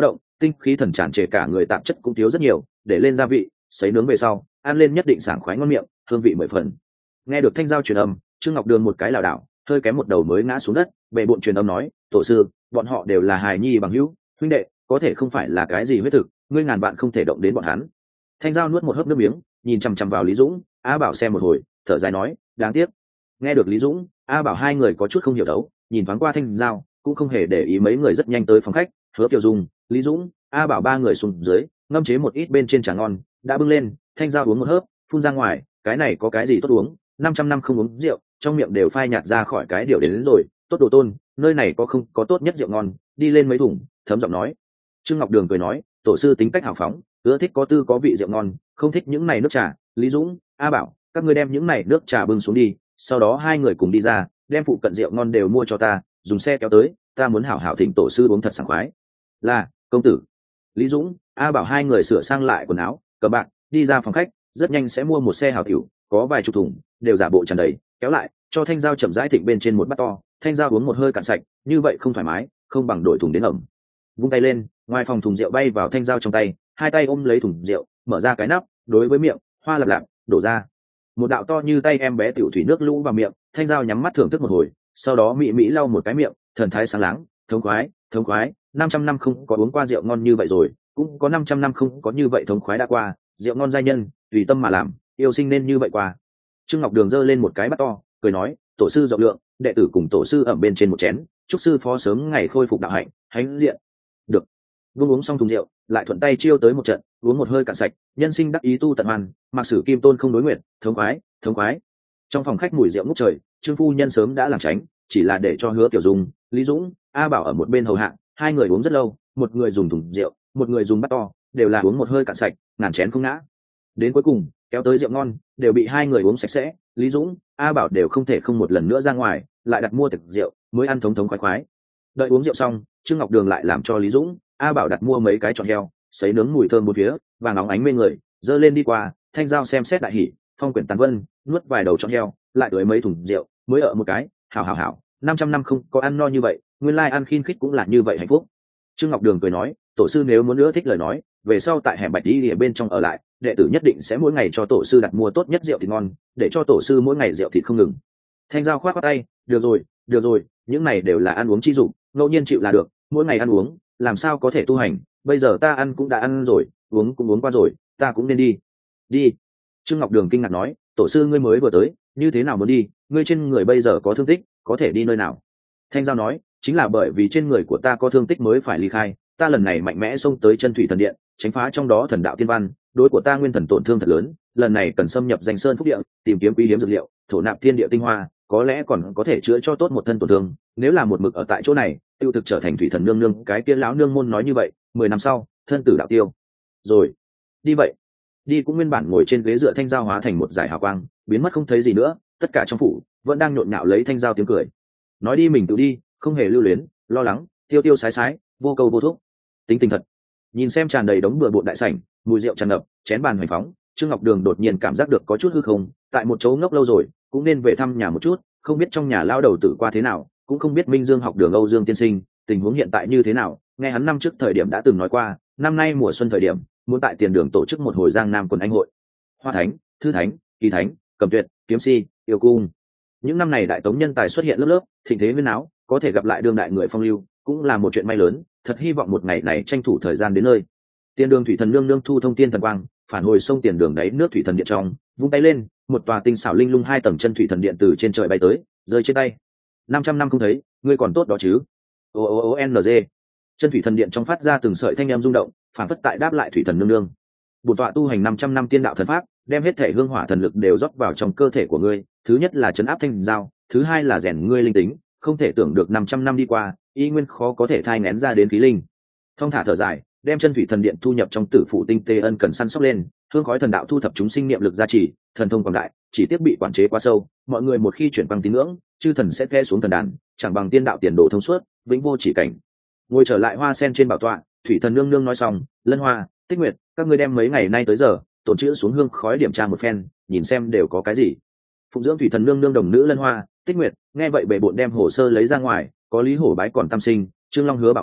tinh khí thần tràn trề, cả người tạp chất cũng thiếu rất nhiều, để lên gia vị sấy nướng về sau ăn lên nhất định sảng khoái ngon miệng, hương vị mười phần. Nghe được thanh giao truyền âm, Trương Ngọc Đường một cái lảo đảo, hơi kém một đầu mới ngã xuống đất. Bệ bộn truyền âm nói, tổ sư, bọn họ đều là hài nhi bằng hữu huynh đệ, có thể không phải là cái gì huyết thực, ngươi ngàn bạn không thể động đến bọn hắn. Thanh giao nuốt một hớp nước miếng, nhìn chằm chằm vào Lý Dũng, A Bảo xem một hồi, thở dài nói, đáng tiếc. Nghe được Lý Dũng, A Bảo hai người có chút không hiểu đấu, nhìn thoáng qua thanh giao, cũng không hề để ý mấy người rất nhanh tới phòng khách. Hứa Kiều Dung, Lý Dũng, A Bảo ba người xuống dưới, ngâm chế một ít bên trên trà ngon, đã bưng lên. Thanh giao uống một hớp, phun ra ngoài, cái này có cái gì tốt uống, 500 năm không uống rượu, trong miệng đều phai nhạt ra khỏi cái điều đến rồi. Tốt đồ tôn, nơi này có không có tốt nhất rượu ngon, đi lên mấy thùng. Thấm giọng nói. Trương Ngọc Đường cười nói, tổ sư tính cách hào phóng, ưa thích có tư có vị rượu ngon, không thích những này nước trà. Lý Dũng, A Bảo, các ngươi đem những này nước trà bưng xuống đi, sau đó hai người cùng đi ra, đem phụ cận rượu ngon đều mua cho ta, dùng xe kéo tới, ta muốn hảo hảo thỉnh tổ sư uống thật sảng khoái. Là, công tử. Lý Dũng, A Bảo hai người sửa sang lại quần áo, cờ bạc, đi ra phòng khách, rất nhanh sẽ mua một xe hào tiểu, có vài chục thùng, đều giả bộ tràn đầy, kéo lại, cho thanh giao chậm rãi thịnh bên trên một bát to. Thanh giao uống một hơi cạn sạch, như vậy không thoải mái, không bằng đổi thùng đến ẩm. Vung tay lên, ngoài phòng thùng rượu bay vào thanh giao trong tay, hai tay ôm lấy thùng rượu, mở ra cái nắp, đối với miệng, hoa lập lạp, đổ ra. Một đạo to như tay em bé tiểu thủy nước lũ vào miệng, thanh giao nhắm mắt thưởng thức một hồi, sau đó mị mị lau một cái miệng, thần thái sáng láng, thống khoái, thống khoái. 500 năm không có uống qua rượu ngon như vậy rồi, cũng có 500 năm không có như vậy thống khoái đã qua. Rượu ngon giai nhân, tùy tâm mà làm, yêu sinh nên như vậy qua. Trương Ngọc Đường giơ lên một cái bát to, cười nói, tổ sư rộng lượng, đệ tử cùng tổ sư ẩm bên trên một chén, chúc sư phó sớm ngày khôi phục đạo hạnh, hãnh diện. Được. Vương uống xong thùng rượu, lại thuận tay chiêu tới một trận, uống một hơi cạn sạch, nhân sinh đắc ý tu tận hoàn, mặc sử kim tôn không đối nguyện, thống khoái, thống khoái. Trong phòng khách mùi rượu ngút trời, Trương phu nhân sớm đã làm tránh, chỉ là để cho Hứa Tiểu Dung, Lý Dũng, A Bảo ở một bên hầu hạ. Hai người uống rất lâu, một người dùng thùng rượu, một người dùng bát to, đều là uống một hơi cạn sạch, ngàn chén không ngã. Đến cuối cùng, kéo tới rượu ngon, đều bị hai người uống sạch sẽ. Lý Dũng, A Bảo đều không thể không một lần nữa ra ngoài, lại đặt mua tiệc rượu, mới ăn thống thống khoái khoái. Đợi uống rượu xong, Trương Ngọc Đường lại làm cho Lý Dũng, A Bảo đặt mua mấy cái tròn heo, sấy nướng mùi thơm một phía, vàng óng ánh mê người, dơ lên đi qua. Thanh giao xem xét đại hỉ, phong quyển tàn vân, nuốt vài đầu tròn heo, lại tới mấy thùng rượu, mới ở một cái, hảo hảo hảo, 500 năm không có ăn no như vậy, nguyên lai ăn khin khít cũng là như vậy hạnh phúc. Trương Ngọc Đường cười nói, tổ sư nếu muốn nữa thích lời nói, về sau tại hẻm Bạch đi ở bên trong ở lại, đệ tử nhất định sẽ mỗi ngày cho tổ sư đặt mua tốt nhất rượu thịt ngon, để cho tổ sư mỗi ngày rượu thịt không ngừng. Thanh giao khoát khoát tay, được rồi, những này đều là ăn uống chi dụng, ngẫu nhiên chịu là được, mỗi ngày ăn uống, làm sao có thể tu hành, bây giờ ta ăn cũng đã ăn rồi, uống cũng uống qua rồi, ta cũng nên đi. Đi. Trương Ngọc Đường kinh ngạc nói, tổ sư ngươi mới vừa tới, như thế nào muốn đi, ngươi trên người bây giờ có thương tích, có thể đi nơi nào? Thanh giao nói, chính là bởi vì trên người của ta có thương tích mới phải ly khai, ta lần này mạnh mẽ xông tới chân thủy thần điện, tránh phá trong đó thần đạo tiên văn, đối của ta nguyên thần tổn thương thật lớn, lần này cần xâm nhập danh sơn phúc địa, tìm kiếm quý hiếm dược liệu, thổ nạp thiên địa tinh hoa, có lẽ còn có thể chữa cho tốt một thân tổn thương. Nếu là một mực ở tại chỗ này, tiêu thực trở thành thủy thần nương nương, cái kia lão nương môn nói như vậy, 10 năm sau, thân tử đạo tiêu. Rồi, đi vậy. Đi cũng nguyên bản ngồi trên ghế dựa thanh giao hóa thành một dải hào quang, biến mất không thấy gì nữa, tất cả trong phủ vẫn đang nhộn nhạo lấy thanh giao tiếng cười. Nói đi mình tự đi, không hề lưu luyến, lo lắng, tiêu tiêu sái sái, vô cầu vô thúc. Tính tình thật. Nhìn xem tràn đầy đống bừa bộn đại sảnh, mùi rượu tràn ngập, chén bàn hoành phóng, Trương Ngọc Đường đột nhiên cảm giác được có chút hư không, tại một chỗ ngốc lâu rồi, cũng nên về thăm nhà một chút, không biết trong nhà lao đầu tử qua thế nào, cũng không biết Minh Dương học đường Âu Dương tiên sinh tình huống hiện tại như thế nào. Nghe hắn năm trước thời điểm đã từng nói qua, năm nay mùa xuân thời điểm muốn tại tiền đường tổ chức một hồi Giang Nam quần anh hội, Hoa Thánh, Thư Thánh, Kỳ Thánh, Cầm Tuyệt, Kiếm Si, Yêu Cung. Những năm này đại tống nhân tài xuất hiện lớp lớp, thịnh thế huyên áo, có thể gặp lại đương đại người phong lưu, cũng là một chuyện may lớn. Thật hy vọng một ngày này tranh thủ thời gian đến nơi. Tiền đường thủy thần nương nương thu thông tiên thần quang, phản hồi sông tiền đường đáy nước thủy thần điện trong, vung tay lên, một tòa tinh xảo linh lung 2 tầng chân thủy thần điện từ trên trời bay tới, rơi trên tay. 500 năm không thấy, ngươi còn tốt đó chứ? OONG. Chân thủy thần điện trong phát ra từng sợi thanh âm rung động, phản phất tại đáp lại thủy thần nương nương. Bổn tọa tu hành 500 năm tiên đạo thần pháp, đem hết thể hương hỏa thần lực đều rót vào trong cơ thể của ngươi, thứ nhất là trấn áp thanh giao, thứ hai là rèn ngươi linh tính, không thể tưởng được 500 năm đi qua, y nguyên khó có thể thai nghén ra đến khí linh. Thông thả thở dài, đem chân thủy thần điện thu nhập trong tử phụ tinh tê ân cần săn sóc lên, hương khói thần đạo thu thập chúng sinh niệm lực gia trì, thần thông quảng đại, chỉ tiếc bị quản chế quá sâu, mọi người một khi chuyển bằng tín ngưỡng, chư thần sẽ té xuống thần đàn, chẳng bằng tiên đạo tiền đồ thông suốt, vĩnh vô chỉ cảnh. Ngồi trở lại hoa sen trên bảo tọa, thủy thần nương nương nói xong, Lân Hoa, Tích Nguyệt, các ngươi đem mấy ngày nay tới giờ tổn chữ xuống hương khói điểm tra một phen, nhìn xem đều có cái gì. Phụng dưỡng thủy thần nương nương đồng nữ Lân Hoa, Tích Nguyệt nghe vậy bệ bội đem hồ sơ lấy ra ngoài, có Lý Hổ bái còn tam sinh, Trương Long hứa bảo phúc,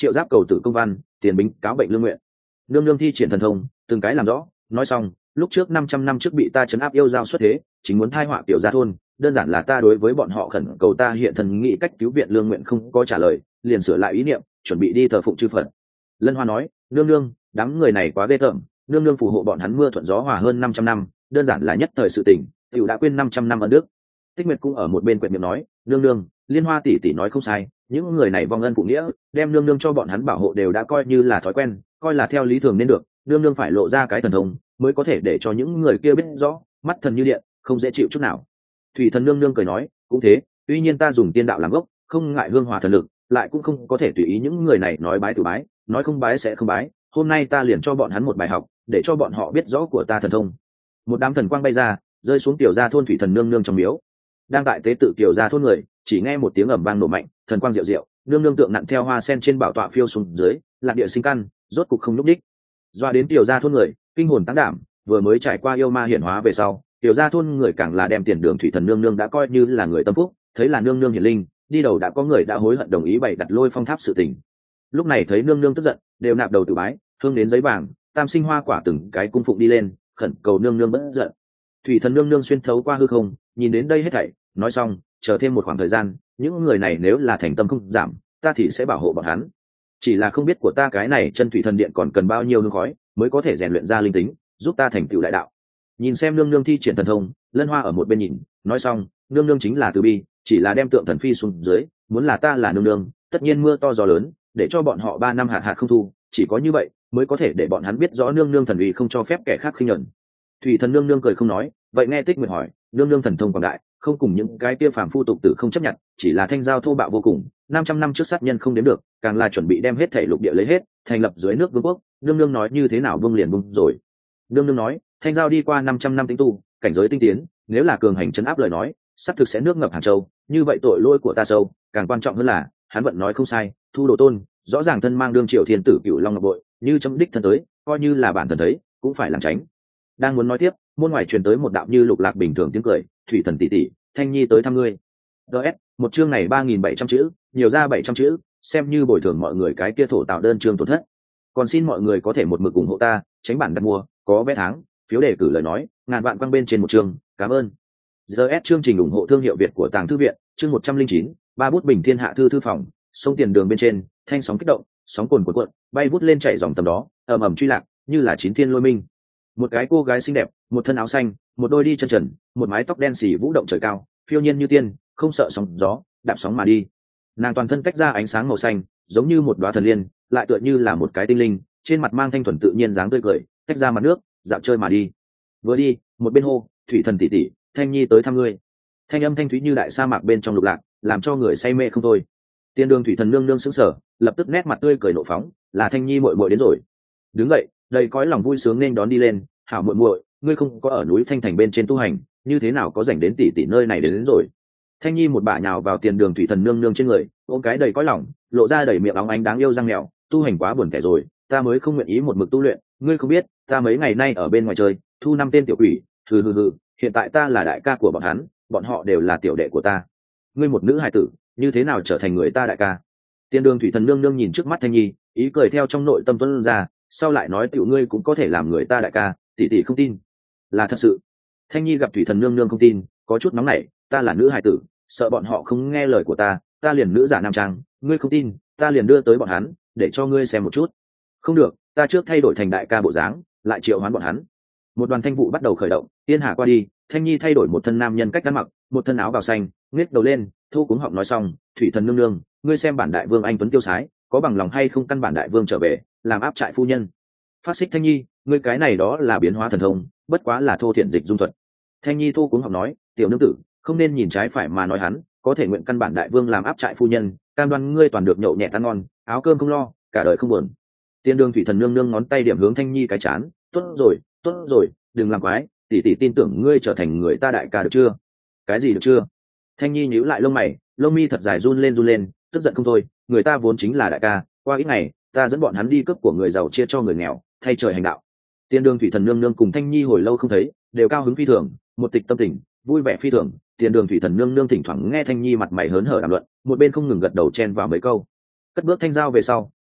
triệu giáp cầu tử công văn, tiền bính cáo bệnh lương nguyện. Nương nương thi triển thần thông, từng cái làm rõ. Nói xong, lúc trước 500 năm trước bị ta trấn áp yêu giao xuất thế, chính muốn thai họa tiểu gia thôn, đơn giản là ta đối với bọn họ khẩn cầu ta hiện thần nghĩ cách cứu viện lương nguyện không có trả lời, liền sửa lại ý niệm, chuẩn bị đi thờ phụng chư Phật. Lân Hoa nói, nương nương, đám người này quá ghê tởm, nương nương phù hộ bọn hắn mưa thuận gió hòa hơn 500 năm, đơn giản là nhất thời sự tình, tiểu đã quên 500 năm ân đức. Tích Nguyệt cũng ở một bên quẹt miệng nói, nương nương, Liên Hoa tỷ tỷ nói không sai, những người này vong ân phụ nghĩa, đem nương nương cho bọn hắn bảo hộ đều đã coi như là thói quen, coi là theo lý thường nên được, nương nương phải lộ ra cái thần thông, mới có thể để cho những người kia biết rõ, mắt thần như điện, không dễ chịu chút nào. Thủy Thần nương nương cười nói, cũng thế, tuy nhiên ta dùng tiên đạo làm gốc, không ngại hương hòa thần lực, lại cũng không có thể tùy ý những người này nói bái tự bái, nói không bái sẽ không bái. Hôm nay ta liền cho bọn hắn một bài học, để cho bọn họ biết rõ của ta thần thông. Một đám thần quang bay ra, rơi xuống tiểu gia thôn Thủy Thần nương nương trong miếu. Đang tại tế tự tiểu gia thôn người, chỉ nghe một tiếng ầm vang nổ mạnh, thần quang diệu diệu, nương nương tượng nặn theo hoa sen trên bảo tọa phiêu xuống dưới, lạc địa sinh căn, rốt cục không nhúc đích. Doa đến tiểu gia thôn người, kinh hồn táng đảm, vừa mới trải qua yêu ma hiển hóa về sau, tiểu gia thôn người càng là đem tiền đường Thủy Thần nương nương đã coi như là người tâm phúc, thấy là nương nương hiển linh, đi đầu đã có người đã hối hận đồng ý bày đặt Lôi Phong tháp sự tình. Lúc này thấy nương nương tức giận, đều nạp đầu tự bái, hương đến giấy vàng, tam sinh hoa quả từng cái cung phụng đi lên, khẩn cầu nương nương bất giận. Thủy Thần nương nương xuyên thấu qua hư không, nhìn đến đây hết thảy, nói xong, chờ thêm một khoảng thời gian, những người này nếu là thành tâm không giảm, ta thì sẽ bảo hộ bọn hắn. Chỉ là không biết của ta cái này chân Thủy Thần điện còn cần bao nhiêu hương khói mới có thể rèn luyện ra linh tính, giúp ta thành tựu đại đạo. Nhìn xem nương nương thi triển thần thông, Lân Hoa ở một bên nhìn, nói xong, nương nương chính là từ bi, chỉ là đem tượng thần phi xuống dưới, muốn là ta là nương nương, tất nhiên mưa to gió lớn, để cho bọn họ 3 năm hạt hạt không thu, chỉ có như vậy mới có thể để bọn hắn biết rõ nương nương thần uy không cho phép kẻ khác khinh nhẫn. Thủy Thần nương nương cười không nói, vậy nghe Tích Nguyệt hỏi, nương nương thần thông quảng đại, không cùng những cái kia phàm phu tục tử không chấp nhận, chỉ là thanh giao thô bạo vô cùng, 500 năm trước sát nhân không đếm được, càng là chuẩn bị đem hết thể lục địa lấy hết, thành lập dưới nước vương quốc, nương nương nói như thế nào vương liền vương rồi. Nương nương nói, thanh giao đi qua 500 năm tinh tu, cảnh giới tinh tiến, nếu là cường hành trấn áp lời nói, sắp thực sẽ nước ngập Hàng Châu, như vậy tội lỗi của ta sâu, càng quan trọng hơn là, hắn vẫn nói không sai, Thu Đồ Tôn, rõ ràng thân mang đương triều thiên tử Cửu Long Ngọc Bội, như chấm đích thân tới, coi như là bản thân thấy, cũng phải làm tránh. Đang muốn nói tiếp, môn ngoài truyền tới một đạo như lục lạc bình thường tiếng cười, Thủy Thần tỷ tỷ, Thanh Nhi tới thăm ngươi. DS, một chương này 3700 chữ, nhiều ra 700 chữ, xem như bồi thường mọi người cái kia thổ tạo đơn chương tổn thất. Còn xin mọi người có thể một mực ủng hộ ta, tránh bản đặt mua, có vé tháng, phiếu đề cử lời nói, ngàn vạn quang bên trên một chương, cảm ơn. DS chương trình ủng hộ thương hiệu Việt của Tàng Thư viện, chương 109, ba bút bình thiên hạ thư thư phòng, sông tiền đường bên trên, thanh sóng kích động, sóng cuồn cuộn, bay vút lên chảy dòng tầm đó, ầm ầm truy lạc, như là chín thiên lôi minh. Một cái cô gái xinh đẹp, một thân áo xanh, một đôi đi chân trần, một mái tóc đen xì vũ động trời cao, phiêu nhiên như tiên, không sợ sóng gió, đạp sóng mà đi. Nàng toàn thân cách ra ánh sáng màu xanh, giống như một đóa thần liên, lại tựa như là một cái tinh linh, trên mặt mang thanh thuần tự nhiên dáng tươi cười, cách ra mặt nước, dạo chơi mà đi. Vừa đi, một bên hô, Thủy Thần tỷ tỷ, Thanh Nhi tới thăm ngươi. Thanh âm thanh thúy như đại sa mạc bên trong lục lạc, làm cho người say mê không thôi. Tiên đường Thủy Thần nương nương sững sờ, lập tức nét mặt tươi cười nộ phóng, là Thanh Nhi muội muội đến rồi. Đứng vậy, đầy cõi lòng vui sướng nên đón đi lên, hảo muội muội, ngươi không có ở núi Thanh Thành bên trên tu hành, như thế nào có rảnh đến tỷ tỷ nơi này đến rồi. Thanh Nhi một bả nhào vào tiền đường Thủy Thần nương nương trên người, ôm cái đầy cõi lòng, lộ ra đầy miệng óng ánh đáng yêu răng mèo, tu hành quá buồn tẻ rồi, ta mới không nguyện ý một mực tu luyện, ngươi không biết, ta mấy ngày nay ở bên ngoài chơi, thu 5 tên tiểu quỷ, hừ, hiện tại ta là đại ca của bọn hắn, bọn họ đều là tiểu đệ của ta. Ngươi một nữ hài tử, như thế nào trở thành người ta đại ca? Tiền đường Thủy Thần nương nương nhìn trước mắt Thanh Nhi, ý cười theo trong nội tâm tuôn ra, sau lại nói tiểu ngươi cũng có thể làm người ta đại ca, tỷ tỷ không tin. Là thật sự. Thanh Nhi gặp Thủy Thần nương nương không tin, có chút nóng nảy, ta là nữ hài tử, sợ bọn họ không nghe lời của ta liền nữ giả nam trang, ngươi không tin, ta liền đưa tới bọn hắn, để cho ngươi xem một chút. Không được, ta trước thay đổi thành đại ca bộ dáng, lại triệu hoán bọn hắn. Một đoàn thanh vụ bắt đầu khởi động, tiên hà qua đi, Thanh Nhi thay đổi một thân nam nhân cách ăn mặc, một thân áo bào xanh, ngước đầu lên, thu cuống họng nói xong, Thủy Thần nương nương, ngươi xem bản đại vương anh tuấn tiêu sái, có bằng lòng hay không căn bản đại vương trở về, làm áp trại phu nhân. Phát xích Thanh Nhi, ngươi cái này đó là biến hóa thần thông, bất quá là thô thiện dịch dung thuật. Thanh Nhi thu cuống họng nói, tiểu nương tử, không nên nhìn trái phải mà nói hắn, có thể nguyện căn bản đại vương làm áp trại phu nhân, cam đoan ngươi toàn được nhậu nhẹt ăn ngon, áo cơm không lo, cả đời không buồn. Tiên đường Thủy Thần nương nương ngón tay điểm hướng Thanh Nhi cái chán, tốt rồi, đừng làm quái, tỷ tỷ tin tưởng ngươi trở thành người ta đại ca được chưa? Cái gì được chưa? Thanh Nhi nhíu lại lông mày, lông mi thật dài run lên, tức giận không thôi, người ta vốn chính là đại ca, qua ít ngày, ta dẫn bọn hắn đi cướp của người giàu chia cho người nghèo, thay trời hành đạo. Tiên đường Thủy Thần nương nương cùng Thanh Nhi hồi lâu không thấy, đều cao hứng phi thường, một tịch tâm tình, vui vẻ phi thường. Tiên đường Thủy Thần nương nương thỉnh thoảng nghe Thanh Nhi mặt mày hớn hở đàm luận, một bên không ngừng gật đầu chen vào mấy câu. Cất bước thanh giao về sau,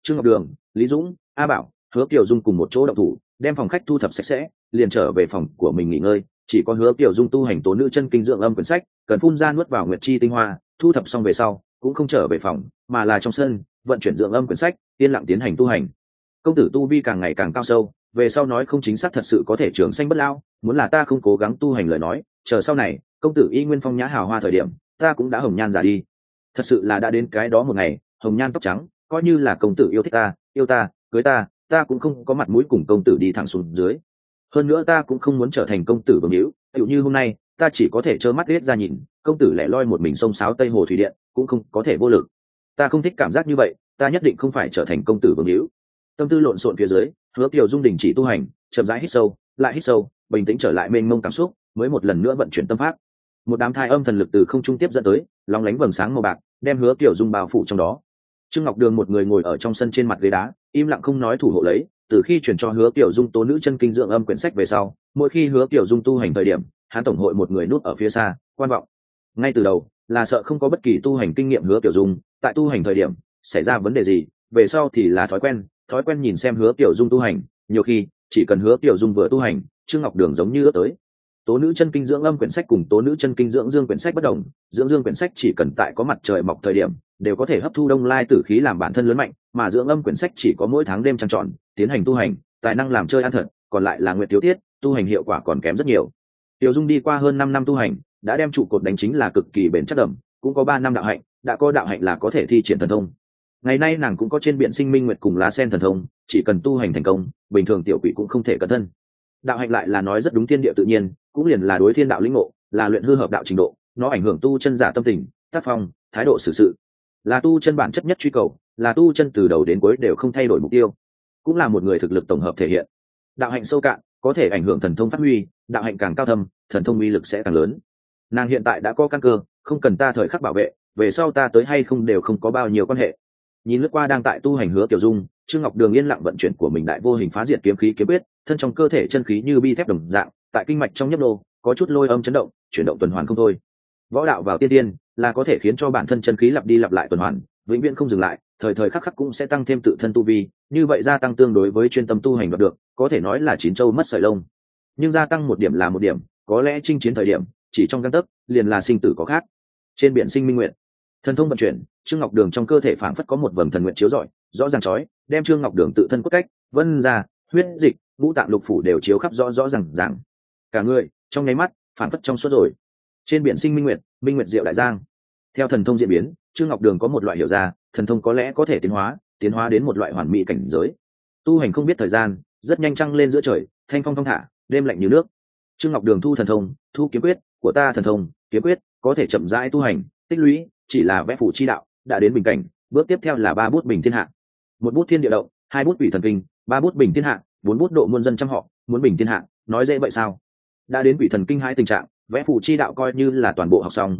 Trương Ngọc Đường, Lý Dũng, A Bảo, Hứa Kiều Dung cùng một chỗ động thủ, đem phòng khách thu thập sạch sẽ, liền trở về phòng của mình nghỉ ngơi. Chỉ có Hứa Kiều Dung tu hành tố nữ chân kinh dưỡng âm quyển sách, cần phun ra nuốt vào nguyệt chi tinh hoa, thu thập xong về sau cũng không trở về phòng, mà là trong sân vận chuyển dưỡng âm quyển sách, yên lặng tiến hành tu hành. Công tử tu vi càng ngày càng cao sâu, về sau nói không chính xác thật sự có thể trường sanh bất lao. Muốn là ta không cố gắng tu hành lời nói, chờ sau này công tử y nguyên phong nhã hào hoa thời điểm, ta cũng đã hồng nhan già đi. Thật sự là đã đến cái đó một ngày, hồng nhan tóc trắng, coi như là công tử yêu thích ta, yêu ta, cưới ta, ta cũng không có mặt mũi cùng công tử đi thẳng xuống dưới. Hơn nữa ta cũng không muốn trở thành công tử vương hữu, tựu như hôm nay, ta chỉ có thể trơ mắt liếc ra nhìn công tử lẻ loi một mình xông xáo tây hồ thủy điện, cũng không có thể vô lực. Ta không thích cảm giác như vậy, ta nhất định không phải trở thành công tử vương hữu. Tâm tư lộn xộn phía dưới, Hứa Kiều Dung đình chỉ tu hành, chậm rãi hít sâu, lại hít sâu, bình tĩnh trở lại mênh mông cảm xúc, mới một lần nữa vận chuyển tâm pháp. Một đám thai âm thần lực từ không trung tiếp dẫn tới, lóng lánh vầng sáng màu bạc, đem Hứa Kiều Dung bao phủ trong đó. Trương Ngọc Đường một người ngồi ở trong sân trên mặt ghế đá, im lặng không nói thủ hộ lấy. Từ khi chuyển cho Hứa Kiều Dung tố nữ chân kinh dưỡng âm quyển sách về sau, mỗi khi Hứa Kiều Dung tu hành thời điểm, hắn tổng hội một người núp ở phía xa, quan vọng. Ngay từ đầu, là sợ không có bất kỳ tu hành kinh nghiệm Hứa Kiều Dung, tại tu hành thời điểm xảy ra vấn đề gì, về sau thì là thói quen nhìn xem Hứa Kiều Dung tu hành, nhiều khi chỉ cần Hứa Kiều Dung vừa tu hành, Trương Ngọc Đường giống như ước tới. Tố nữ chân kinh dưỡng âm quyển sách cùng tố nữ chân kinh dưỡng dương quyển sách bất đồng, dưỡng dương quyển sách chỉ cần tại có mặt trời mọc thời điểm đều có thể hấp thu đông lai tử khí làm bản thân lớn mạnh, mà dưỡng âm quyển sách chỉ có mỗi tháng đêm trăng tròn tiến hành tu hành, tài năng làm chơi ăn thật, còn lại là nguyệt thiếu tiết, tu hành hiệu quả còn kém rất nhiều. Tiểu Dung đi qua hơn 5 năm tu hành, đã đem trụ cột đánh chính là cực kỳ bền chắc đậm, cũng có 3 năm đạo hạnh, đã có đạo hạnh là có thể thi triển thần thông. Ngày nay nàng cũng có trên biện sinh minh nguyệt cùng lá sen thần thông, chỉ cần tu hành thành công, bình thường tiểu quỷ cũng không thể cẩn thân. Đạo hạnh lại là nói rất đúng thiên địa tự nhiên, cũng liền là đối thiên đạo lĩnh ngộ, là luyện hư hợp đạo trình độ, nó ảnh hưởng tu chân giả tâm tình, tác phong, thái độ xử sự, là tu chân bản chất nhất truy cầu, là tu chân từ đầu đến cuối đều không thay đổi mục tiêu, cũng là một người thực lực tổng hợp thể hiện. Đạo hạnh sâu cạn có thể ảnh hưởng thần thông phát huy, đạo hạnh càng cao thâm, thần thông uy lực sẽ càng lớn. Nàng hiện tại đã có căn cơ, không cần ta thời khắc bảo vệ, về sau ta tới hay không đều không có bao nhiêu quan hệ. Nhìn lướt qua đang tại tu hành Hứa Kiều Dung, Trương Ngọc Đường yên lặng vận chuyển của mình đại vô hình phá diệt kiếm khí kiếm quyết, thân trong cơ thể chân khí như bi thép đồng dạng, tại kinh mạch trong nhấp nô, có chút lôi âm chấn động, chuyển động tuần hoàn không thôi. Võ đạo vào tiên tiên là có thể khiến cho bản thân chân khí lặp đi lặp lại tuần hoàn, vĩnh viễn không dừng lại, thời thời khắc khắc cũng sẽ tăng thêm tự thân tu vi, như vậy gia tăng tương đối với chuyên tâm tu hành đoạt được, có thể nói là chín châu mất sợi lông. Nhưng gia tăng một điểm là một điểm, có lẽ chinh chiến thời điểm, chỉ trong gang tấc, liền là sinh tử có khác. Trên biển sinh minh nguyện, thần thông vận chuyển, Trương Ngọc Đường trong cơ thể phảng phất có một vầng thần nguyện chiếu rọi, rõ ràng chói, đem Trương Ngọc Đường tự thân cốt cách, vân ra, huyết dịch, ngũ tạng lục phủ đều chiếu khắp rõ ràng. Cả người trong nháy mắt phảng phất trong suốt rồi. Trên biển sinh minh nguyệt diệu đại giang. Theo thần thông diễn biến, Trương Ngọc Đường có một loại hiểu ra, thần thông có lẽ có thể tiến hóa đến một loại hoàn mỹ cảnh giới. Tu hành không biết thời gian, rất nhanh trăng lên giữa trời, thanh phong thong thả, đêm lạnh như nước. Trương Ngọc Đường thu thần thông, thu kiếm quyết của ta thần thông, kiếm quyết có thể chậm rãi tu hành, tích lũy, chỉ là vẽ phủ chi đạo, đã đến bình cảnh, bước tiếp theo là 3 bút bình thiên hạ. 1 bút thiên địa động, 2 bút quỷ thần kinh, 3 bút bình thiên hạ, 4 bút độ muôn dân trăm họ, muốn bình thiên hạ, nói dễ vậy sao? Đã đến quỷ thần kinh hai tình trạng, vẽ phủ chi đạo coi như là toàn bộ học xong,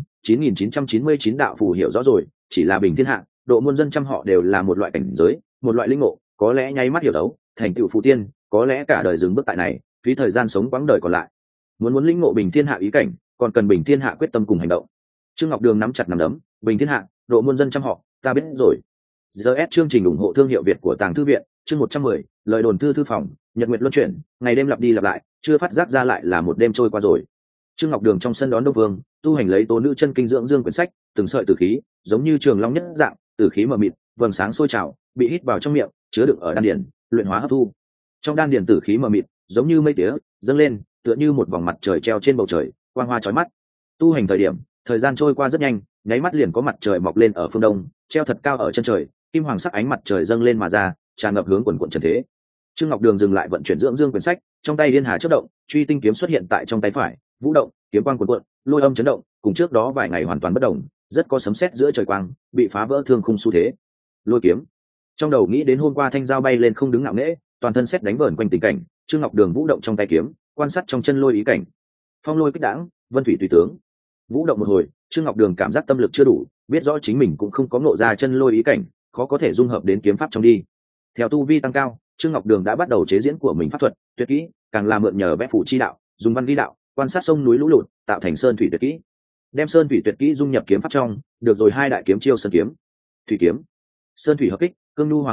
9999 đạo phù hiểu rõ rồi, chỉ là bình thiên hạ, độ muôn dân trăm họ đều là một loại cảnh giới, một loại linh ngộ, có lẽ nháy mắt hiểu đấu, thành tựu phù tiên, có lẽ cả đời dừng bước tại này, phí thời gian sống quãng đời còn lại. Muốn linh ngộ bình thiên hạ ý cảnh, còn cần bình thiên hạ quyết tâm cùng hành động. Trương Ngọc Đường nắm chặt nắm đấm, bình thiên hạ, độ muôn dân trăm họ, ta biết rồi. GS chương trình ủng hộ thương hiệu Việt của Tàng Thư viện, chương 110, lời đồn thư phòng, nhật nguyệt luân chuyển, ngày đêm lặp đi lặp lại, chưa phát giác ra lại là một đêm trôi qua rồi. Trương Ngọc Đường trong sân đón Đông Vương, tu hành lấy tố nữ chân kinh dưỡng dương quyển sách, từng sợi tử khí, giống như trường long nhất dạng, tử khí mờ mịt, vầng sáng sôi trào, bị hít vào trong miệng, chứa đựng ở đan điền, luyện hóa hấp thu. Trong đan điền tử khí mờ mịt, giống như mây tía, dâng lên, tựa như một vòng mặt trời treo trên bầu trời, quang hoa chói mắt. Tu hành thời điểm, thời gian trôi qua rất nhanh, nháy mắt liền có mặt trời mọc lên ở phương đông, treo thật cao ở chân trời, kim hoàng sắc ánh mặt trời dâng lên mà ra, tràn ngập hướng quần quần trần thế. Trương Ngọc Đường dừng lại vận chuyển dưỡng dương quyển sách, trong tay liên hà chớp động, truy tinh kiếm xuất hiện tại trong tay phải, vũ động, kiếm quang cuộn cuộn, lôi âm chấn động, cùng trước đó vài ngày hoàn toàn bất động, rất có sấm sét giữa trời quang, bị phá vỡ thương khung xu thế. Lôi kiếm. Trong đầu nghĩ đến hôm qua thanh dao bay lên không đứng ngạo nghễ, toàn thân sét đánh vờn quanh tình cảnh, Trương Ngọc Đường vũ động trong tay kiếm, quan sát trong chân lôi ý cảnh. Phong lôi kích đãng, vân thủy tùy tướng. Vũ động một hồi, Trương Ngọc Đường cảm giác tâm lực chưa đủ, biết rõ chính mình cũng không có ngộ ra chân lôi ý cảnh, khó có thể dung hợp đến kiếm pháp trong đi. Theo tu vi tăng cao, Trương Ngọc Đường đã bắt đầu chế diễn của mình pháp thuật, tuyệt kỹ, càng là mượn nhờ vẽ phủ chi đạo, dùng văn ghi đạo, quan sát sông núi lũ lụt, tạo thành sơn thủy tuyệt kỹ. Đem sơn thủy tuyệt kỹ dung nhập kiếm pháp trong, được rồi 2 đại kiếm chiêu sơn kiếm, thủy kiếm. Sơn thủy hợp kích, cương nhu hòa hợp,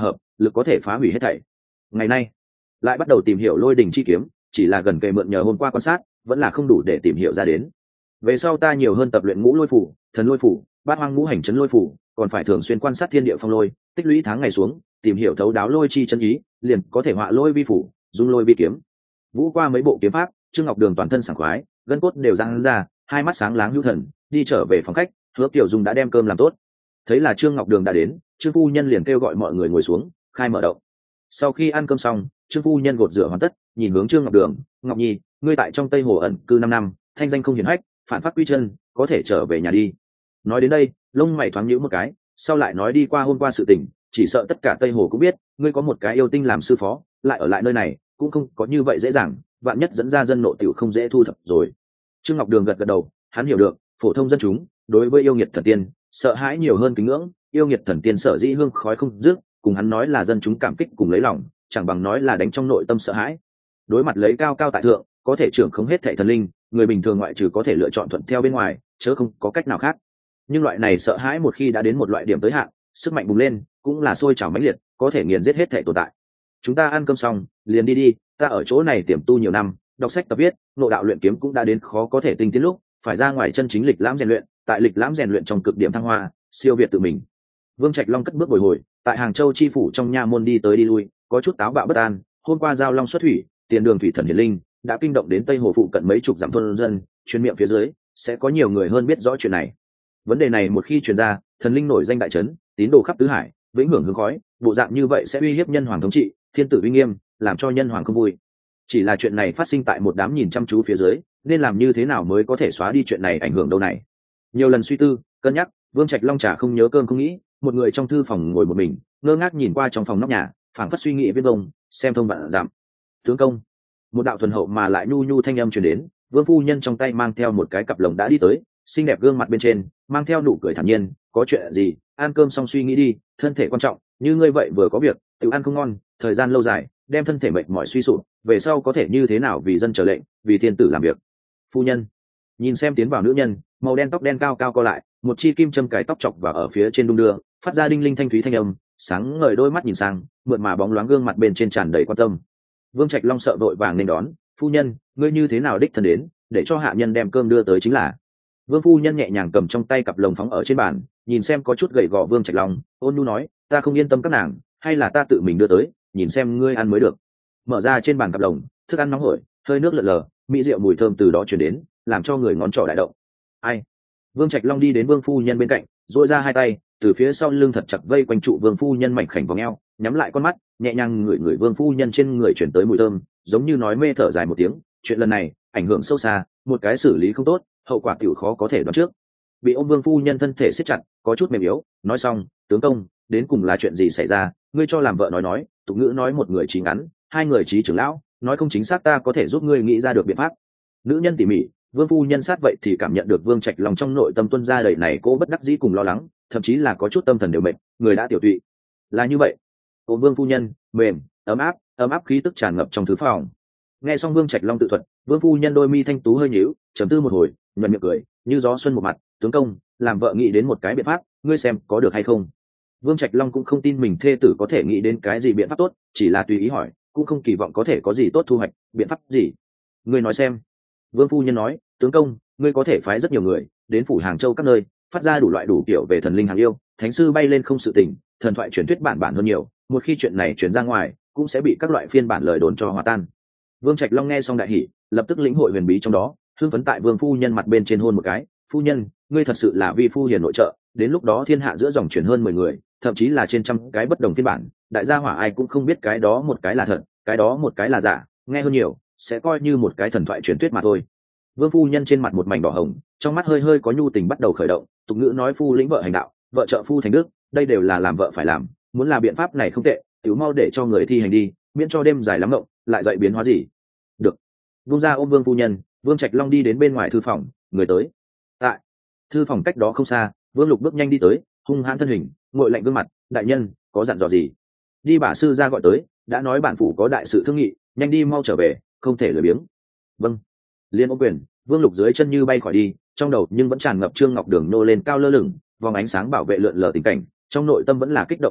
lực có thể phá hủy hết thảy. Ngày nay lại bắt đầu tìm hiểu lôi đình chi kiếm, chỉ là gần kề mượn nhờ hôm qua quan sát vẫn là không đủ để tìm hiểu ra đến. Về sau ta nhiều hơn tập luyện ngũ lôi phủ, thần lôi phủ, bát hoang ngũ hành chấn lôi phủ, còn phải thường xuyên quan sát thiên địa phong lôi, tích lũy tháng ngày xuống, tìm hiểu thấu đáo lôi chi chân ý, liền có thể họa lôi vi phủ, dung lôi vi kiếm. Vũ qua mấy bộ kiếm pháp, Trương Ngọc Đường toàn thân sảng khoái, gân cốt đều giãn ra, hai mắt sáng láng hữu thần, đi trở về phòng khách. Hứa Tiểu Dung đã đem cơm làm tốt, thấy là Trương Ngọc Đường đã đến, Trương phu nhân liền kêu gọi mọi người ngồi xuống, khai mở động. Sau khi ăn cơm xong, Trương phu nhân gột rửa hoàn tất, nhìn hướng Trương Ngọc Đường, "Ngọc Nhi, ngươi tại trong Tây Hồ ẩn cư 5 năm, thanh danh không hiển hách, phản phát quy chân, có thể trở về nhà đi." Nói đến đây, lông mày thoáng nhíu một cái, sau lại nói đi qua hôm qua sự tình, chỉ sợ tất cả Tây Hồ cũng biết, ngươi có một cái yêu tinh làm sư phó, lại ở lại nơi này, cũng không có như vậy dễ dàng, vạn nhất dẫn ra dân nộ tiểu không dễ thu thập rồi. Trương Ngọc Đường gật gật đầu, hắn hiểu được, phổ thông dân chúng đối với yêu nghiệt thần tiên, sợ hãi nhiều hơn kính ngưỡng, yêu nghiệt thần tiên sở dĩ hương khói không dứt, cùng hắn nói là dân chúng cảm kích cùng lấy lòng, chẳng bằng nói là đánh trong nội tâm sợ hãi. Đối mặt lấy cao cao tại thượng, có thể trưởng không hết thảy thần linh, người bình thường ngoại trừ có thể lựa chọn thuận theo bên ngoài, chớ không có cách nào khác. Nhưng loại này sợ hãi một khi đã đến một loại điểm tới hạn, sức mạnh bùng lên, cũng là sôi trào mãnh liệt, có thể nghiền giết hết thảy tồn tại. Chúng ta ăn cơm xong, liền đi đi, ta ở chỗ này tiềm tu nhiều năm, đọc sách tập viết, nội đạo luyện kiếm cũng đã đến khó có thể tinh tiến lúc, phải ra ngoài chân chính lịch lãm rèn luyện, tại lịch lãm rèn luyện trong cực điểm thăng hoa, siêu việt tự mình. Vương Trạch Long cất bước bồi hồi, tại Hàng Châu chi phủ trong nha môn đi tới đi lui, có chút táo bạo bất an. Hôm qua giao long xuất thủy, tiền đường thủy thần hiển linh đã kinh động đến Tây Hồ phụ cận mấy chục dặm thôn dân, truyền miệng phía dưới sẽ có nhiều người hơn biết rõ chuyện này. Vấn đề này một khi truyền ra, thần linh nổi danh đại trấn, tín đồ khắp tứ hải, vĩnh hưởng hương khói, bộ dạng như vậy sẽ uy hiếp nhân hoàng thống trị, thiên tử uy nghiêm, làm cho nhân hoàng không vui. Chỉ là chuyện này phát sinh tại một đám nhìn chăm chú phía dưới, nên làm như thế nào mới có thể xóa đi chuyện này ảnh hưởng đâu này. Nhiều lần suy tư cân nhắc, Vương Trạch Long chả không nhớ cơm không nghĩ, một người trong thư phòng ngồi một mình, ngơ ngác nhìn qua trong phòng nóc nhà, phảng phất suy nghĩ viết vông, xem thông vạn giảm. Tướng công, một đạo thuần hậu mà lại nhu nhu thanh âm truyền đến, Vương phu nhân trong tay mang theo một cái cặp lồng đã đi tới, xinh đẹp gương mặt bên trên mang theo nụ cười thản nhiên. "Có chuyện gì? Ăn cơm xong suy nghĩ đi, thân thể quan trọng, như ngươi vậy vừa có việc tự ăn không ngon, thời gian lâu dài đem thân thể mệt mỏi suy sụp, về sau có thể như thế nào vì dân trở lệnh, vì thiên tử làm việc." Phu nhân nhìn xem tiến vào nữ nhân, màu đen tóc đen cao cao co lại, một chi kim châm cài tóc chọc vào ở phía trên đung đưa, phát ra đinh linh thanh thúy thanh âm, sáng ngời đôi mắt nhìn sang, mượt mà bóng loáng gương mặt bên trên tràn đầy quan tâm. Vương Trạch Long sợ vội vàng nên đón, "Phu nhân, ngươi như thế nào đích thân đến, để cho hạ nhân đem cơm đưa tới chính là." Vương phu nhân nhẹ nhàng cầm trong tay cặp lồng phóng ở trên bàn, nhìn xem có chút gầy gò Vương Trạch Long, ôn nhu nói, "Ta không yên tâm các nàng, hay là ta tự mình đưa tới, nhìn xem ngươi ăn mới được." Mở ra trên bàn cặp lồng, thức ăn nóng hổi, hơi nước lợn lờ, mỹ rượu mùi thơm từ đó truyền đến, làm cho người ngón trỏ đại động. "Ai?" Vương Trạch Long đi đến Vương phu nhân bên cạnh, duỗi ra hai tay, từ phía sau lưng thật chặt vây quanh trụ Vương phu nhân mảnh khảnh vòng eo, nhắm lại con mắt, nhẹ nhàng ngửi ngửi Vương phu nhân trên người chuyển tới mùi thơm, giống như nói mê thở dài một tiếng. Chuyện lần này ảnh hưởng sâu xa, một cái xử lý không tốt, hậu quả tiểu khó có thể đoán trước. Bị ôm Vương phu nhân thân thể siết chặt, có chút mềm yếu, nói xong, "Tướng công, đến cùng là chuyện gì xảy ra, ngươi cho làm vợ nói, tục ngữ nói một người trí ngắn, hai người trí trưởng lão, nói không chính xác ta có thể giúp ngươi nghĩ ra được biện pháp." Nữ nhân tỉ mỉ, Vương phu nhân sát vậy thì cảm nhận được Vương Trạch Long trong nội tâm tuân ra đầy này cô bất đắc dĩ cùng lo lắng, thậm chí là có chút tâm thần đều mệt, người đã tiểu tụy. Là như vậy. Ôm Vương phu nhân, mềm, ấm áp khí tức tràn ngập trong thư phòng. Nghe xong Vương Trạch Long tự thuật, Vương phu nhân đôi mi thanh tú hơi nhíu, trầm tư một hồi, nhuận miệng cười, như gió xuân một mặt, "Tướng công, làm vợ nghĩ đến một cái biện pháp, ngươi xem có được hay không?" Vương Trạch Long cũng không tin mình thê tử có thể nghĩ đến cái gì biện pháp tốt, chỉ là tùy ý hỏi, cũng không kỳ vọng có thể có gì tốt thu hoạch. "Biện pháp gì? Ngươi nói xem." Vương phu nhân nói, "Tướng công, ngươi có thể phái rất nhiều người đến phủ Hàng Châu các nơi, phát ra đủ loại đủ kiểu về thần linh hàng yêu, thánh sư bay lên không sự tình, thần thoại truyền thuyết bản hơn nhiều, một khi chuyện này truyền ra ngoài, cũng sẽ bị các loại phiên bản lời đồn cho hòa tan." Vương Trạch Long nghe xong đại hỉ, lập tức lĩnh hội huyền bí trong đó, hưng phấn tại Vương phu nhân mặt bên trên hôn một cái, "Phu nhân, ngươi thật sự là vi phu hiền nội trợ, đến lúc đó thiên hạ giữa dòng truyền hơn 10 người, thậm chí là trên trăm cái bất đồng phiên bản, đại gia hỏa ai cũng không biết cái đó một cái là thật, cái đó một cái là giả, nghe hơn nhiều, sẽ coi như một cái thần thoại truyền thuyết mà thôi." Vương phu nhân trên mặt một mảnh đỏ hồng, trong mắt hơi hơi có nhu tình bắt đầu khởi động, tục ngữ nói phu lĩnh vợ hành đạo, vợ trợ phu thành đức, đây đều là làm vợ phải làm, muốn là biện pháp này không tệ, tiểu mau để cho người thi hành đi, miễn cho đêm dài lắm ngộng, lại dậy biến hóa gì. Được. Vung ra ôm Vương phu nhân, Vương Trạch Long đi đến bên ngoài thư phòng, người tới. Tại thư phòng cách đó không xa, Vương Lục bước nhanh đi tới, hung hãn thân hình, ngội lạnh gương mặt, "Đại nhân, có dặn dò gì?" "Đi bả sư ra gọi tới, đã nói bản phủ có đại sự thương nghị, nhanh đi mau trở về, không thể lười biếng." "Vâng." Liên ôm quyền, Vương Lục dưới chân như bay khỏi đi, trong đầu nhưng vẫn tràn ngập Trương Ngọc Đường nô lên cao lơ lửng, vòng ánh sáng bảo vệ lượn lờ tình cảnh, trong nội tâm vẫn là kích động không thôi,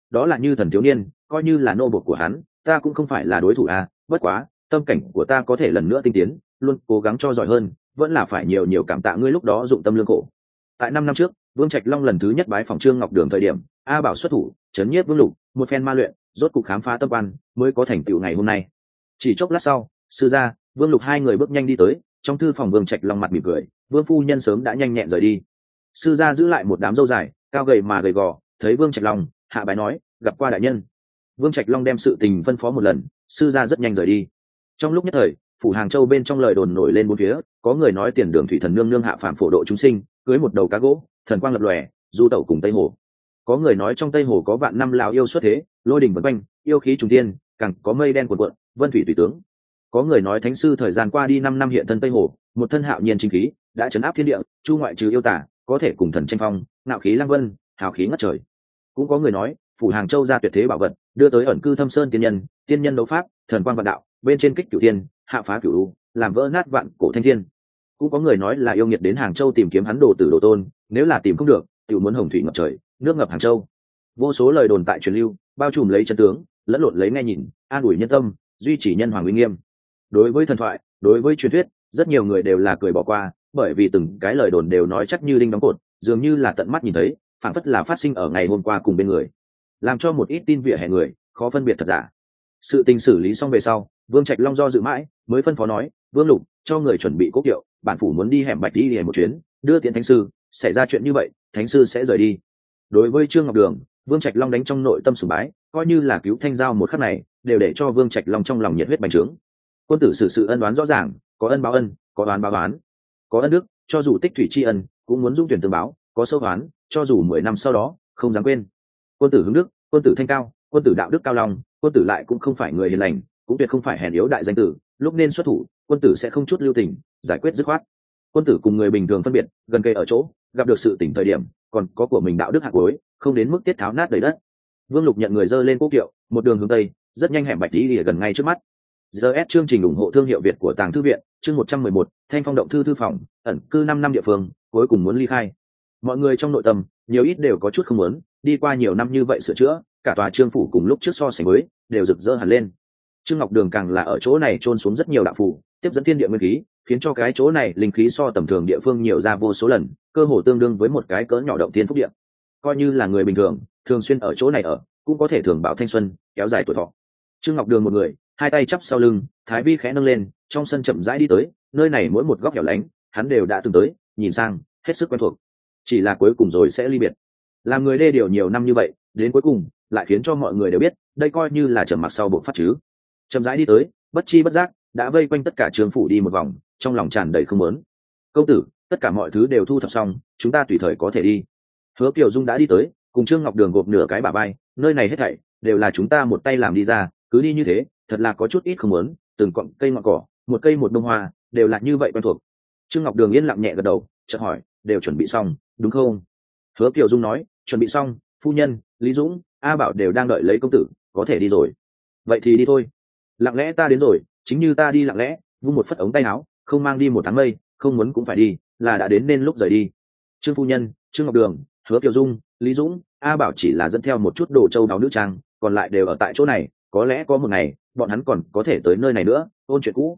đó là như thần thiếu niên, coi như là nô bộc của hắn ta cũng không phải là đối thủ à. Bất quá tâm cảnh của ta có thể lần nữa tinh tiến, luôn cố gắng cho giỏi hơn, vẫn là phải nhiều nhiều cảm tạ ngươi lúc đó dụng tâm lương khổ. Tại 5 năm trước, Vương Trạch Long lần thứ nhất bái phòng Trương Ngọc Đường thời điểm, A Bảo xuất thủ chấn nhiếp Vương Lục, một phen ma luyện, rốt cục khám phá tâm quan, mới có thành tựu ngày hôm nay. Chỉ chốc lát sau, sư gia, Vương Lục hai người bước nhanh đi tới, trong thư phòng Vương Trạch Long mặt mỉm cười, Vương phu nhân sớm đã nhanh nhẹn rời đi. Sư gia giữ lại một đám râu dài, cao gầy mà gầy gò, thấy Vương Trạch Long, hạ bái nói, gặp qua đại nhân. Vương Trạch Long đem sự tình phân phó một lần, sư gia rất nhanh rời đi. Trong lúc nhất thời, phủ Hàng Châu bên trong lời đồn nổi lên bốn phía, có người nói Tiền Đường thủy thần nương nương hạ phàm phổ độ chúng sinh, cưới một đầu cá gỗ, thần quang lập lòe, du tẩu cùng Tây Hồ. Có người nói trong Tây Hồ có vạn năm lão yêu xuất thế, lôi đình vần quanh, yêu khí trùng thiên, càng có mây đen cuồn cuộn, vân thủy tùy tướng. Có người nói thánh sư thời gian qua đi 5 năm hiện thân Tây Hồ, một thân hạo nhiên chính khí, đã trấn áp thiên địa, chu ngoại trừ yêu tả, có thể cùng thần tranh phong, ngạo khí lăng vân, hào khí ngất trời. Cũng có người nói phủ Hàng Châu ra tuyệt thế bảo vật, đưa tới ẩn cư Thâm Sơn tiên nhân đấu pháp, thần quang vạn đạo, bên trên kích cửu thiên, hạ phá cửu u, làm vỡ nát vạn cổ thanh thiên. Cũng có người nói là yêu nghiệt đến Hàng Châu tìm kiếm hắn đồ tử đồ tôn, nếu là tìm không được, tiểu muốn hồng thủy ngập trời, nước ngập Hàng Châu. Vô số lời đồn tại truyền lưu, bao trùm lấy chân tướng, lẫn lộn lấy nghe nhìn, an ủi nhân tâm, duy trì nhân hoàng uy nghiêm. Đối với thần thoại, đối với truyền thuyết, rất nhiều người đều là cười bỏ qua, bởi vì từng cái lời đồn đều nói chắc như đinh đóng cột, dường như là tận mắt nhìn thấy, phản phất là phát sinh ở ngày hôm qua cùng bên người, làm cho một ít tin vỉa hè người khó phân biệt thật giả. Sự tình xử lý xong về sau, Vương Trạch Long do dự mãi, mới phân phó nói, Vương Lục, cho người chuẩn bị cốc kiệu, bản phủ muốn đi hẻm Bạch đi một chuyến, đưa tiễn thánh sư, xảy ra chuyện như vậy, thánh sư sẽ rời đi. Đối với Trương Ngọc Đường, Vương Trạch Long đánh trong nội tâm sùng bái, coi như là cứu thanh giao một khắc này, đều để cho Vương Trạch Long trong lòng nhiệt huyết bành trướng. Quân tử xử sự ân đoán rõ ràng, có ân báo ân, có oán báo oán, có ân đức, cho dù tích thủy tri ân, cũng muốn dung tuyển tương báo, có sâu oán, cho dù 10 năm sau đó, không dám quên. Quân tử hướng đức, quân tử thanh cao, quân tử đạo đức cao lòng, quân tử lại cũng không phải người hiền lành, cũng tuyệt không phải hèn yếu đại danh tử, lúc nên xuất thủ, quân tử sẽ không chút lưu tình, giải quyết dứt khoát. Quân tử cùng người bình thường phân biệt, gần kề ở chỗ, gặp được sự tỉnh thời điểm, còn có của mình đạo đức hạng cuối, không đến mức tiết tháo nát đầy đất. Vương Lục nhận người dơ lên quốc kiệu, một đường hướng tây, rất nhanh hẻm Bạch đi gần ngay trước mắt. GS chương trình ủng hộ thương hiệu Việt của Tàng Thư viện, chương 111, Thanh Phong động thư thư phòng, ẩn cư 5 năm địa phương, cuối cùng muốn ly khai. Mọi người trong nội tâm, nhiều ít đều có chút không muốn, đi qua nhiều năm như vậy sửa chữa, cả tòa Trương phủ cùng lúc trước so sánh với, đều rực rỡ hẳn lên. Trương Ngọc Đường càng là ở chỗ này chôn xuống rất nhiều đạo phù, tiếp dẫn thiên địa nguyên khí, khiến cho cái chỗ này linh khí so tầm thường địa phương nhiều ra vô số lần, cơ hồ tương đương với một cái cỡ nhỏ động thiên phúc địa. Coi như là người bình thường, thường xuyên ở chỗ này ở, cũng có thể thường bảo thanh xuân, kéo dài tuổi thọ. Trương Ngọc Đường một người, hai tay chắp sau lưng, thái vi khẽ nâng lên, trong sân chậm rãi đi tới, nơi này mỗi một góc hẻo lánh, hắn đều đã từng tới, nhìn sang, hết sức quen thuộc. Chỉ là cuối cùng rồi sẽ ly biệt. Làm người đê điều nhiều năm như vậy, đến cuối cùng lại khiến cho mọi người đều biết, đây coi như là trầm mặc sau buộc phát chứ. Chậm rãi đi tới, bất chi bất giác đã vây quanh tất cả Trương phủ đi một vòng, trong lòng tràn đầy không muốn. Công tử, tất cả mọi thứ đều thu thập xong, chúng ta tùy thời có thể đi. Hứa Kiều Dung đã đi tới, cùng Trương Ngọc Đường gộp nửa cái bả vai, nơi này hết thảy đều là chúng ta một tay làm đi ra, cứ đi như thế, thật là có chút ít không muốn, từng cọng cây ngọn cỏ, một cây một bông hoa, đều là như vậy quen thuộc. Trương Ngọc Đường yên lặng nhẹ gật đầu, chợt hỏi, đều chuẩn bị xong, đúng không? Hứa Kiều Dung nói, chuẩn bị xong, phu nhân, Lý Dũng, A Bảo đều đang đợi lấy công tử, có thể đi rồi. Vậy thì đi thôi. Lặng lẽ ta đến rồi, chính như ta đi lặng lẽ, vung một phất ống tay áo, không mang đi một tháng mây, không muốn cũng phải đi, là đã đến nên lúc rời đi. Trương phu nhân, Trương Ngọc Đường, Hứa Kiều Dung, Lý Dũng, A Bảo chỉ là dẫn theo một chút đồ châu đáo nữ trang, còn lại đều ở tại chỗ này, có lẽ có một ngày bọn hắn còn có thể tới nơi này nữa, ôn chuyện cũ.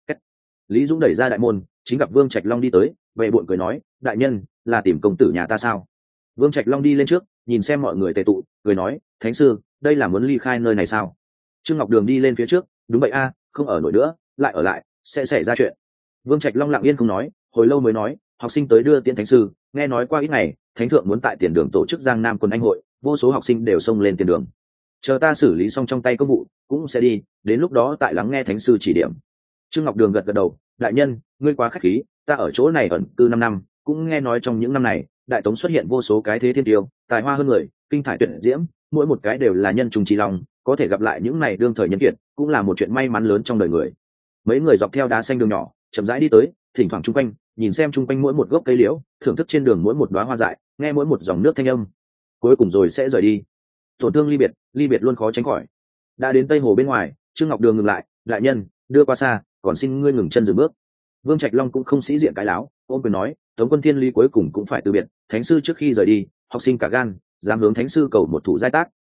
Lý Dũng đẩy ra đại môn, chính gặp Vương Trạch Long đi tới, vệ buồn cười nói, đại nhân, là tìm công tử nhà ta sao? Vương Trạch Long đi lên trước, nhìn xem mọi người tề tụ, cười nói, thánh sư, đây là muốn ly khai nơi này sao? Trương Ngọc Đường đi lên phía trước, đúng vậy a, không ở nổi nữa, lại ở lại sẽ xảy ra chuyện. Vương Trạch Long lặng yên không nói, hồi lâu mới nói, học sinh tới đưa tiễn thánh sư, nghe nói qua ít ngày, thánh thượng muốn tại tiền đường tổ chức Giang Nam quân anh hội, vô số học sinh đều xông lên tiền đường. Chờ ta xử lý xong trong tay công vụ, cũng sẽ đi, đến lúc đó tại lắng nghe thánh sư chỉ điểm. Trương Ngọc Đường gật gật đầu, đại nhân, ngươi quá khách khí, ta ở chỗ này ẩn cư 5 năm, cũng nghe nói trong những năm này, đại tống xuất hiện vô số cái thế thiên tiêu, tài hoa hơn người, kinh thải tuyệt diễm, mỗi một cái đều là nhân trùng trí lòng, có thể gặp lại những này đương thời nhân kiệt, cũng là một chuyện may mắn lớn trong đời người. Mấy người dọc theo đá xanh đường nhỏ, chậm rãi đi tới, thỉnh thoảng chung quanh, nhìn xem chung quanh mỗi một gốc cây liễu, thưởng thức trên đường mỗi một đóa hoa dại, nghe mỗi một dòng nước thanh âm. Cuối cùng rồi sẽ rời đi. Tổn thương ly biệt luôn khó tránh khỏi. Đã đến Tây Hồ bên ngoài, Trương Ngọc Đường ngừng lại, đại nhân, đưa qua xa, còn xin ngươi ngừng chân dừng bước. Vương Trạch Long cũng không sĩ diện cái láo, ôm quyền nói, Tống quân Thiên Lý cuối cùng cũng phải từ biệt, thánh sư trước khi rời đi, học sinh cả gan, dám hướng thánh sư cầu một thủ giai tác,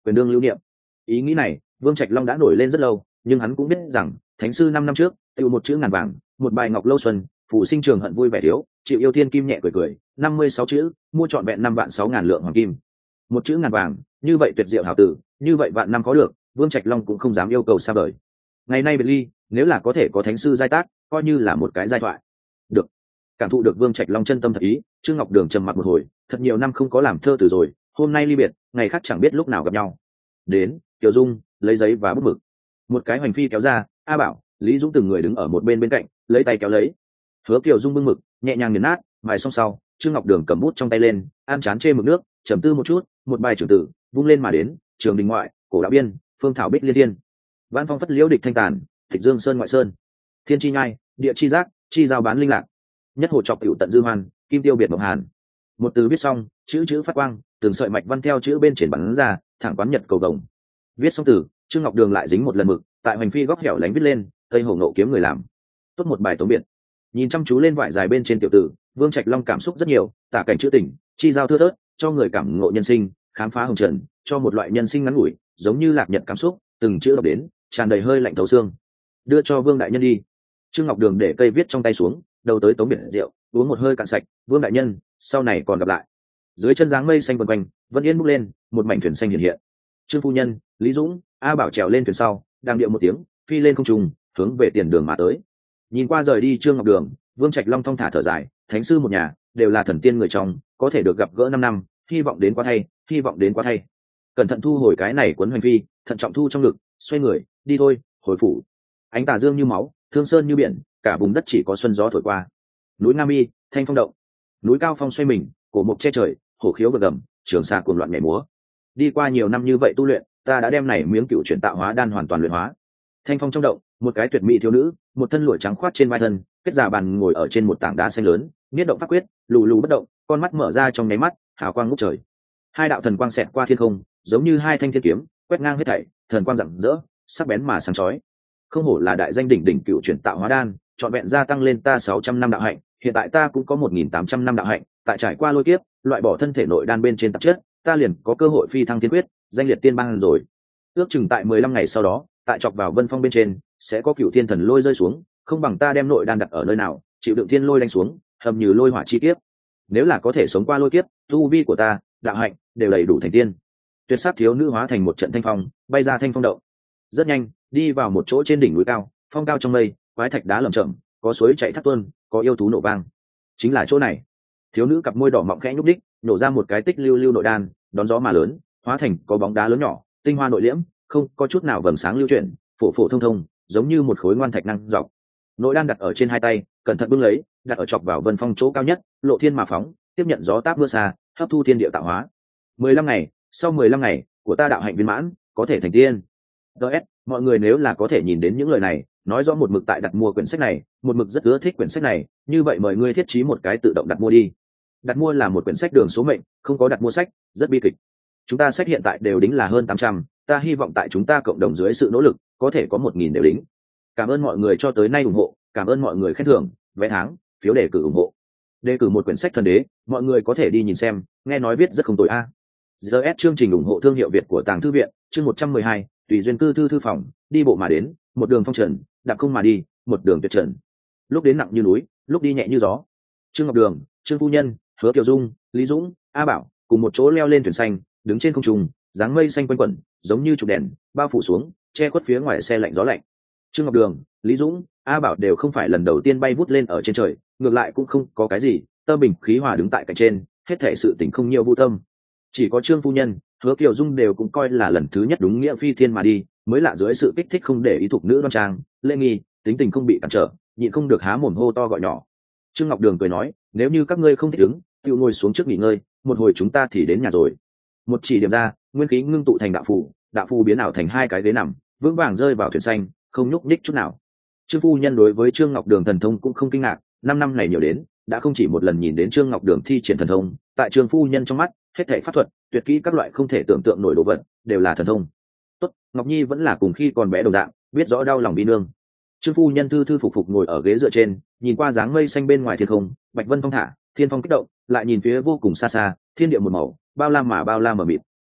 quyền đương lưu niệm. Ý nghĩ này Vương Trạch Long đã nổi lên rất lâu, nhưng hắn cũng biết rằng thánh sư 5 năm trước tiêu một chữ ngàn vàng, một bài ngọc lâu xuân, phụ sinh trường hận vui vẻ thiếu, chịu yêu thiên kim nhẹ cười cười, 56 chữ mua trọn vẹn 5.600.000 lượng hoàng kim. Một chữ ngàn vàng, như vậy tuyệt diệu hảo tử, như vậy vạn năm có được, Vương Trạch Long cũng không dám yêu cầu xa vời. Ngày nay biệt ly, nếu là có thể có thánh sư giai tác, coi như là một cái giai thoại. Được. Cảm thụ được Vương Trạch Long chân tâm thật ý, Trương Ngọc Đường trầm mặc một hồi, thật nhiều năm không có làm thơ từ rồi, hôm nay ly biệt, ngày khác chẳng biết lúc nào gặp nhau. Đến, Tiểu Dung, lấy giấy và bút mực. Một cái hoành phi kéo ra, A Bảo, Lý Dũng từng người đứng ở một bên bên cạnh, lấy tay kéo lấy. Hứa Kiều Dung bưng mực, nhẹ nhàng nghiền nát, mài xong sau, Trương Ngọc Đường cầm bút trong tay lên, an chán chê mực nước, trầm tư một chút, một bài trường tử vung lên mà đến, trường đình ngoại, cổ đạo biên, phương thảo bích liên thiên. Vãn phong phất liễu địch thanh tàn, thịch dương sơn ngoại sơn. Thiên chi nhai, địa chi giác, chi giao bán linh lạc. Nhất hồ trọc cửu tận dư hoan, kim tiêu biệt mộng hàn. Một từ viết xong, chữ chữ phát quang, từng sợi mạch văn theo chữ bên trên bắn ra, thẳng quán nhật cầu vồng. Viết xong từ, Trương Ngọc Đường lại dính một lần mực, tại hoành phi góc hẻo lánh viết lên, tây hồ nộ kiếm người làm. Tốt một bài tống biệt. Nhìn chăm chú lên vải dài bên trên tiểu tử, Vương Trạch Long cảm xúc rất nhiều, tả cảnh chữ tình, chi giao thưa thớt, cho người cảm ngộ nhân sinh, khám phá hồng trần, cho một loại nhân sinh ngắn ngủi, giống như lạc nhật cảm xúc, từng chữ đọc đến, tràn đầy hơi lạnh thấu xương. Đưa cho Vương đại nhân đi. Trương Ngọc Đường để cây viết trong tay xuống, đầu tới tống biệt rượu, uống một hơi cạn sạch. Vương đại nhân, sau này còn gặp lại. Dưới chân dáng mây xanh vần quanh, vân yên bốc lên, một mảnh thuyền xanh hiện hiện. Trương phu nhân, Lý Dũng, A Bảo trèo lên thuyền sau, đang điệu một tiếng, phi lên không trung, hướng về tiền đường mà tới. Nhìn qua rời đi Trương Ngọc Đường, Vương Trạch Long thong thả thở dài, thánh sư một nhà, đều là thần tiên người trong, có thể được gặp gỡ 5 năm, hy vọng đến quá thay, hy vọng đến quá thay. Cẩn thận thu hồi cái này cuốn hoành phi, thận trọng thu trong ngực, xoay người, đi thôi, hồi phủ. Ánh tà dương như máu, thương sơn như biển, cả vùng đất chỉ có xuân gió thổi qua. Núi Nga Mi, thanh phong động, núi cao phong xoay mình, cổ mục che trời, hổ khiếu gầm gầm, trường xa cuồng loạn nhảy múa. Đi qua nhiều năm như vậy tu luyện, ta đã đem này miếng cựu chuyển tạo hóa đan hoàn toàn luyện hóa. Thanh phong trong động, một cái tuyệt mỹ thiếu nữ, một thân lụa trắng khoát trên vai thân, kết giả bàn ngồi ở trên một tảng đá xanh lớn, niết động pháp quyết, lù lù bất động, con mắt mở ra trong nháy mắt, hào quang ngút trời. Hai đạo thần quang xẹt qua thiên không, giống như hai thanh thiên kiếm, quét ngang hết thảy, thần quang rạng rỡ, sắc bén mà sáng chói. Không hổ là đại danh đỉnh đỉnh cựu chuyển tạo hóa đan, trọn vẹn gia tăng lên ta 600 năm đạo hạnh, hiện tại ta cũng có 1.800 năm đạo hạnh, tại trải qua lôi kiếp, loại bỏ thân thể nội đan bên trên tạp chất, ta liền có cơ hội phi thăng tiên quyết, danh liệt tiên bang rồi. Ước chừng tại 15 ngày sau đó, tại chọc vào vân phong bên trên, sẽ có cựu thiên thần lôi rơi xuống, không bằng ta đem nội đan đặt ở nơi nào, chịu đựng thiên lôi đánh xuống, hầm như lôi hỏa chi kiếp. Nếu là có thể sống qua lôi kiếp, tu vi của ta, đạo hạnh đều đầy đủ thành tiên. Tuyệt sắc thiếu nữ hóa thành một trận thanh phong, bay ra thanh phong động. Rất nhanh, đi vào một chỗ trên đỉnh núi cao, phong cao trong mây, quái thạch đá lởm chởm, có suối chảy thác tuôn, có yêu thú nổ vang. Chính là chỗ này. Thiếu nữ cặp môi đỏ mọng khẽ nhúc đích, nổ ra một cái tích lưu lưu nội đan, đón gió mà lớn, hóa thành có bóng đá lớn nhỏ, tinh hoa nội liễm, không có chút nào vầng sáng lưu chuyển, phổ phổ thông thông, giống như một khối ngoan thạch năng dọc. Nội đan đặt ở trên hai tay, cẩn thận bưng lấy, đặt ở chọc vào vân phong chỗ cao nhất, lộ thiên mà phóng, tiếp nhận gió táp mưa xa, hấp thu thiên địa tạo hóa. 15 ngày, sau 15 ngày, của ta đạo hạnh viên mãn, có thể thành tiên. DS, mọi người nếu là có thể nhìn đến những lời này, nói rõ một mực tại đặt mua quyển sách này, một mực rất ưa thích quyển sách này, như vậy mời ngươi thiết trí một cái tự động đặt mua đi. Đặt mua là một quyển sách đường số mệnh, không có đặt mua sách, rất bi kịch. Chúng ta sách hiện tại đều đính là hơn 800, ta hy vọng tại chúng ta cộng đồng dưới sự nỗ lực, có thể có 1.000 đều đính. Cảm ơn mọi người cho tới nay ủng hộ, cảm ơn mọi người khen thưởng, vé tháng, phiếu đề cử ủng hộ. Đề cử một quyển sách thần đế, mọi người có thể đi nhìn xem, nghe nói viết rất không tồi a. GS chương trình ủng hộ thương hiệu Việt của Tàng Thư viện, chương 112, tùy duyên cư thư thư phòng, đi bộ mà đến, một đường phong trần, đạp không mà đi, một đường tuyệt trần. Lúc đến nặng như núi, lúc đi nhẹ như gió. Trương Ngọc Đường, Trương phu nhân, Hứa Kiều Dung, Lý Dũng, A Bảo cùng một chỗ leo lên thuyền xanh, đứng trên không trung, dáng mây xanh quanh quẩn, giống như trụ đèn, bao phủ xuống, che khuất phía ngoài xe lạnh gió lạnh. Trương Ngọc Đường, Lý Dũng, A Bảo đều không phải lần đầu tiên bay vút lên ở trên trời, ngược lại cũng không có cái gì, tâm bình khí hòa đứng tại cạnh trên, hết thảy sự tình không nhiều vô tâm. Chỉ có Trương phu nhân, Hứa Kiều Dung đều cũng coi là lần thứ nhất đúng nghĩa phi thiên mà đi, mới lạ dưới sự kích thích không để ý thục nữ đoan trang, lễ nghi, tính tình không bị cản trở, nhịn không được há mồm hô to gọi nhỏ. Trương Ngọc Đường cười nói, nếu như các ngươi không thích ứng, tự ngồi xuống trước nghỉ ngơi, một hồi chúng ta thì đến nhà rồi. Một chỉ điểm ra, nguyên khí ngưng tụ thành đạo phù biến ảo thành hai cái ghế nằm, vững vàng rơi vào thuyền xanh, không nhúc nhích chút nào. Trương phu nhân đối với Trương Ngọc Đường thần thông cũng không kinh ngạc, 5 năm này nhiều đến, đã không chỉ một lần nhìn đến Trương Ngọc Đường thi triển thần thông, tại Trương phu nhân trong mắt, hết thảy pháp thuật, tuyệt kỹ các loại không thể tưởng tượng nổi đồ vật, đều là thần thông. Tốt, Ngọc Nhi vẫn là cùng khi còn bé đồng dạng, biết rõ đau lòng bi nương. Trương phu nhân thư thư phục phục ngồi ở ghế dựa trên, nhìn qua dáng mây xanh bên ngoài thiên không, bạch vân phong thả, thiên phong kích động, lại nhìn phía vô cùng xa xa, thiên địa một màu, bao la mà mờ mịt.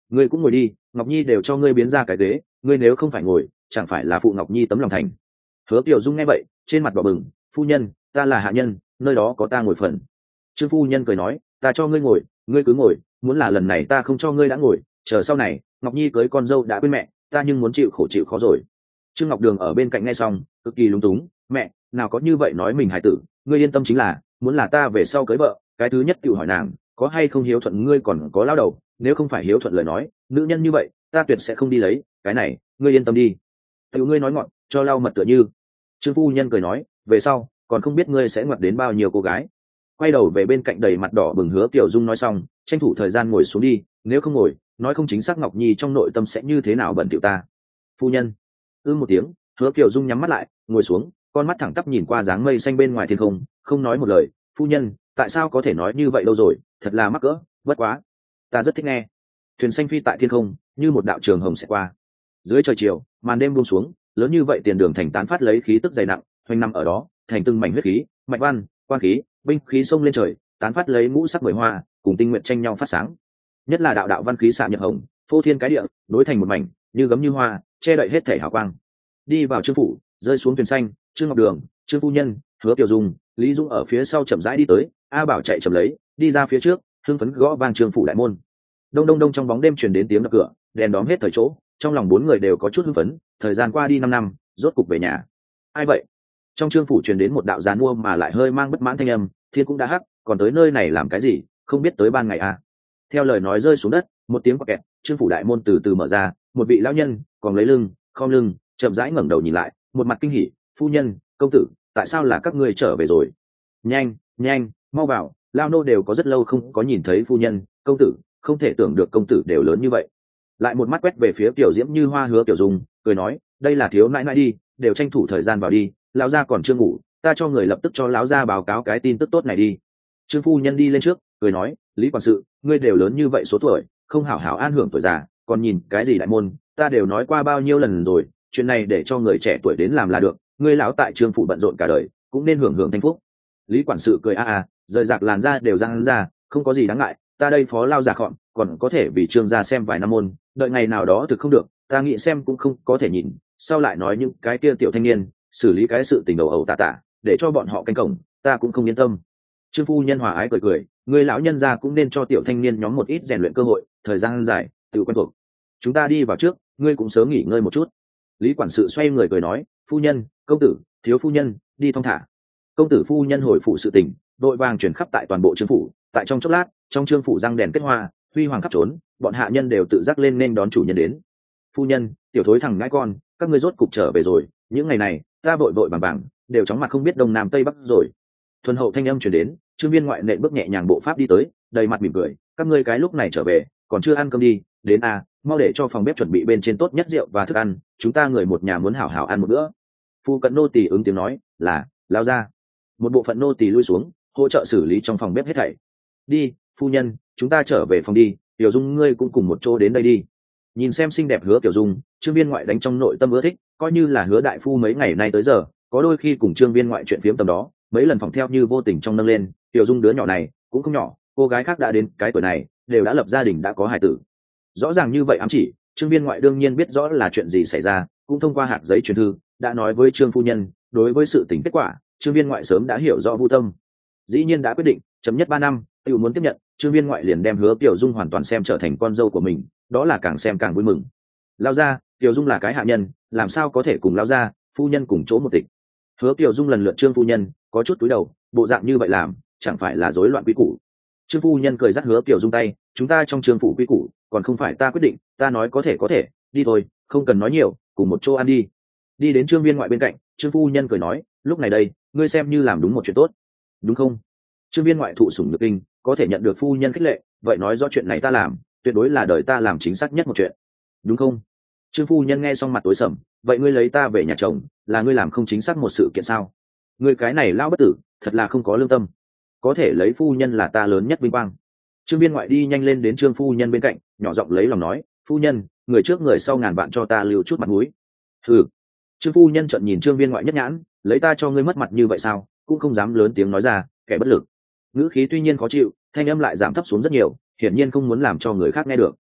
ngươi cũng ngồi đi, Ngọc Nhi đều cho ngươi biến ra cái ghế, ngươi nếu không phải ngồi chẳng phải là phụ Ngọc Nhi tấm lòng thành. Hứa Kiều Dung nghe vậy trên mặt đỏ bừng, phu nhân, ta là hạ nhân, nơi đó có ta ngồi phần. Trương phu nhân cười nói, ta cho ngươi ngồi, ngươi cứ ngồi, muốn là lần này ta không cho ngươi đã ngồi, chờ sau này Ngọc Nhi cưới con dâu đã quên mẹ, ta nhưng muốn chịu khổ chịu khó rồi. Trương Ngọc Đường ở bên cạnh nghe xong cực kỳ lúng túng, mẹ nào có như vậy nói mình hài tử, ngươi yên tâm, chính là muốn là ta về sau cưới vợ, cái thứ nhất tự hỏi nàng có hay không hiếu thuận ngươi còn có lao đầu, nếu không phải hiếu thuận lời nói, nữ nhân như vậy ta tuyệt sẽ không đi lấy, cái này ngươi yên tâm đi. Tự ngươi nói ngọn cho lau mật tựa như. Trương phu nhân cười nói, về sau còn không biết ngươi sẽ ngoặt đến bao nhiêu cô gái. Quay đầu về bên cạnh đầy mặt đỏ bừng Hứa Kiều Dung nói xong tranh thủ thời gian ngồi xuống đi, nếu không ngồi nói không chính xác Ngọc Nhi trong nội tâm sẽ như thế nào bận tiểu ta. Phu nhân. Một tiếng, Hứa Kiều Dung nhắm mắt lại ngồi xuống, con mắt thẳng tắp nhìn qua dáng mây xanh bên ngoài thiên không, không nói một lời. Phu nhân, tại sao có thể nói như vậy đâu rồi, thật là mắc cỡ, bất quá ta rất thích nghe. Thuyền xanh phi tại thiên không như một đạo trường hồng sẽ qua. Dưới trời chiều màn đêm buông xuống, lớn như vậy tiền đường thành tán phát lấy khí tức dày nặng, hoành nằm ở đó thành từng mảnh huyết khí, mạch văn, quan khí, binh khí xông lên trời, tán phát lấy ngũ sắc mười hoa cùng tinh nguyện tranh nhau phát sáng. Nhất là đạo đạo văn khí xạ nhật hồng, phô thiên cái địa, nối thành một mảnh như gấm như hoa, che đậy hết thể hào quang. Đi vào Trương phủ, rơi xuống thuyền xanh, Trương Ngọc Đường, Trương phu nhân, Hứa Kiều Dung, Lý Dung ở phía sau chậm rãi đi tới, A Bảo chạy chậm lấy đi ra phía trước, hưng phấn gõ vang Trương phủ đại môn. Đông đông đông, trong bóng đêm truyền đến tiếng đập cửa, đèn đóm hết thời chỗ, trong lòng bốn người đều có chút hưng phấn, thời gian qua đi 5 năm, rốt cục về nhà. Ai vậy? Trong Trương phủ truyền đến một đạo giàn mua mà lại hơi mang bất mãn thanh âm, thiên cũng đã hắc, còn tới nơi này làm cái gì, không biết tới ban ngày à? Theo lời nói rơi xuống đất, một tiếng quạt kẹt, Trương phủ đại môn từ từ mở ra, một vị lão nhân còn lấy lưng khom lưng chậm rãi ngẩng đầu nhìn lại, một mặt kinh hỉ, phu nhân, công tử, tại sao là các ngươi trở về rồi? Nhanh nhanh mau vào, lao nô đều có rất lâu không có nhìn thấy phu nhân, công tử, không thể tưởng được công tử đều lớn như vậy. Lại một mắt quét về phía Tiểu Diễm Như Hoa Hứa Kiều Dung, cười nói, đây là thiếu nãi nãi đi, đều tranh thủ thời gian vào đi, lão gia còn chưa ngủ, ta cho người lập tức cho lão gia báo cáo cái tin tức tốt này đi. Trương phu nhân đi lên trước cười nói, Lý quản sự, ngươi đều lớn như vậy số tuổi, không hảo hảo an hưởng tuổi già, còn nhìn cái gì đại môn, ta đều nói qua bao nhiêu lần rồi, chuyện này để cho người trẻ tuổi đến làm là được, ngươi lão tại Trương phủ bận rộn cả đời, cũng nên hưởng hưởng thanh phúc. Lý quản sự cười rời rạc làn da đều răng ra, không có gì đáng ngại, ta đây phó lao già khọn, còn có thể vì Trương gia xem vài năm môn, đợi ngày nào đó thực không được, ta nghĩ xem cũng không có thể nhìn, sau lại nói những cái kia tiểu thanh niên xử lý cái sự tình đầu ẩu tả tả, để cho bọn họ canh cổng, ta cũng không yên tâm. Trương phu nhân hòa ái cười cười, người lão nhân gia cũng nên cho tiểu thanh niên nhóm một ít rèn luyện cơ hội, thời gian dài tự quen thuộc. Chúng ta đi vào trước, ngươi cũng sớm nghỉ ngơi một chút. Lý quản sự xoay người cười nói, phu nhân, công tử, thiếu phu nhân, đi thong thả. Công tử phu nhân hồi phụ sự tình, đội vàng chuyển khắp tại toàn bộ Trương phủ, tại trong chốc lát, trong Trương phủ răng đèn kết hoa, huy hoàng khắp trốn, bọn hạ nhân đều tự giác lên nên đón chủ nhân đến. Phu nhân, tiểu thối thằng ngãi con, các ngươi rốt cục trở về rồi, những ngày này ta vội vội vàng vàng, đều chóng mặt không biết đông nam tây bắc rồi. Thuần hậu thanh âm truyền đến, Trương viên ngoại nện bước nhẹ nhàng bộ pháp đi tới, đầy mặt mỉm cười, các ngươi cái lúc này trở về, còn chưa ăn cơm đi, đến mau để cho phòng bếp chuẩn bị bên trên tốt nhất rượu và thức ăn, chúng ta người một nhà muốn hảo hảo ăn một bữa. Phu cận nô tỳ ứng tiếng nói, là lao ra. Một bộ phận nô tỳ lui xuống, hỗ trợ xử lý trong phòng bếp hết thảy. Đi, phu nhân, chúng ta trở về phòng đi, Tiểu Dung ngươi cũng cùng một chỗ đến đây đi. Nhìn xem xinh đẹp Hứa Tiểu Dung, Trương viên ngoại đánh trong nội tâm ưa thích, coi như là Hứa đại phu mấy ngày nay tới giờ, có đôi khi cùng Trương viên ngoại chuyện phiếm tầm đó, mấy lần phòng theo như vô tình trong nâng lên. Tiểu Dung đứa nhỏ này cũng không nhỏ, cô gái khác đã đến cái tuổi này đều đã lập gia đình, đã có hài tử. Rõ ràng như vậy ám chỉ, Trương viên ngoại đương nhiên biết rõ là chuyện gì xảy ra, cũng thông qua hạt giấy truyền thư đã nói với Trương phu nhân, đối với sự tình kết quả Trương viên ngoại sớm đã hiểu rõ Vu tâm, dĩ nhiên đã quyết định chấm nhất 3 năm tự muốn tiếp nhận. Trương viên ngoại liền đem Hứa Tiểu Dung hoàn toàn xem trở thành con dâu của mình, đó là càng xem càng vui mừng. Lao ra, Tiểu Dung là cái hạ nhân, làm sao có thể cùng lao ra phu nhân cùng chỗ một tịch. Hứa Tiểu Dung lần lượt Trương phu nhân có chút cúi đầu, bộ dạng như vậy làm chẳng phải là rối loạn quy củ. Trương phu nhân cười dắt Hứa Tiểu Dung tay, chúng ta trong Trương phủ quy củ còn không phải ta quyết định, ta nói có thể đi thôi, không cần nói nhiều, cùng một chỗ ăn đi. Đi đến Trương viên ngoại bên cạnh, Trương phu nhân cười nói, lúc này đây ngươi xem như làm đúng một chuyện tốt, đúng không? Trương viên ngoại thụ sủng nhược kinh, có thể nhận được phu nhân khích lệ, vậy nói rõ chuyện này ta làm tuyệt đối là đời ta làm chính xác nhất một chuyện, đúng không? Trương phu nhân nghe xong mặt tối sầm, vậy ngươi lấy ta về nhà chồng là ngươi làm không chính xác một sự kiện sao? Ngươi cái này lão bất tử, thật là không có lương tâm. Có thể lấy phu nhân là ta lớn nhất vinh quang. Trương viên ngoại đi nhanh lên đến Trương phu nhân bên cạnh, nhỏ giọng lấy lòng nói, phu nhân, người trước người sau ngàn vạn cho ta lưu chút mặt mũi. Hừ. Trương phu nhân trợn nhìn Trương viên ngoại nhất nhãn, lấy ta cho ngươi mất mặt như vậy sao? Cũng không dám lớn tiếng nói ra, kẻ bất lực. Ngữ khí tuy nhiên khó chịu, thanh âm lại giảm thấp xuống rất nhiều, hiển nhiên không muốn làm cho người khác nghe được.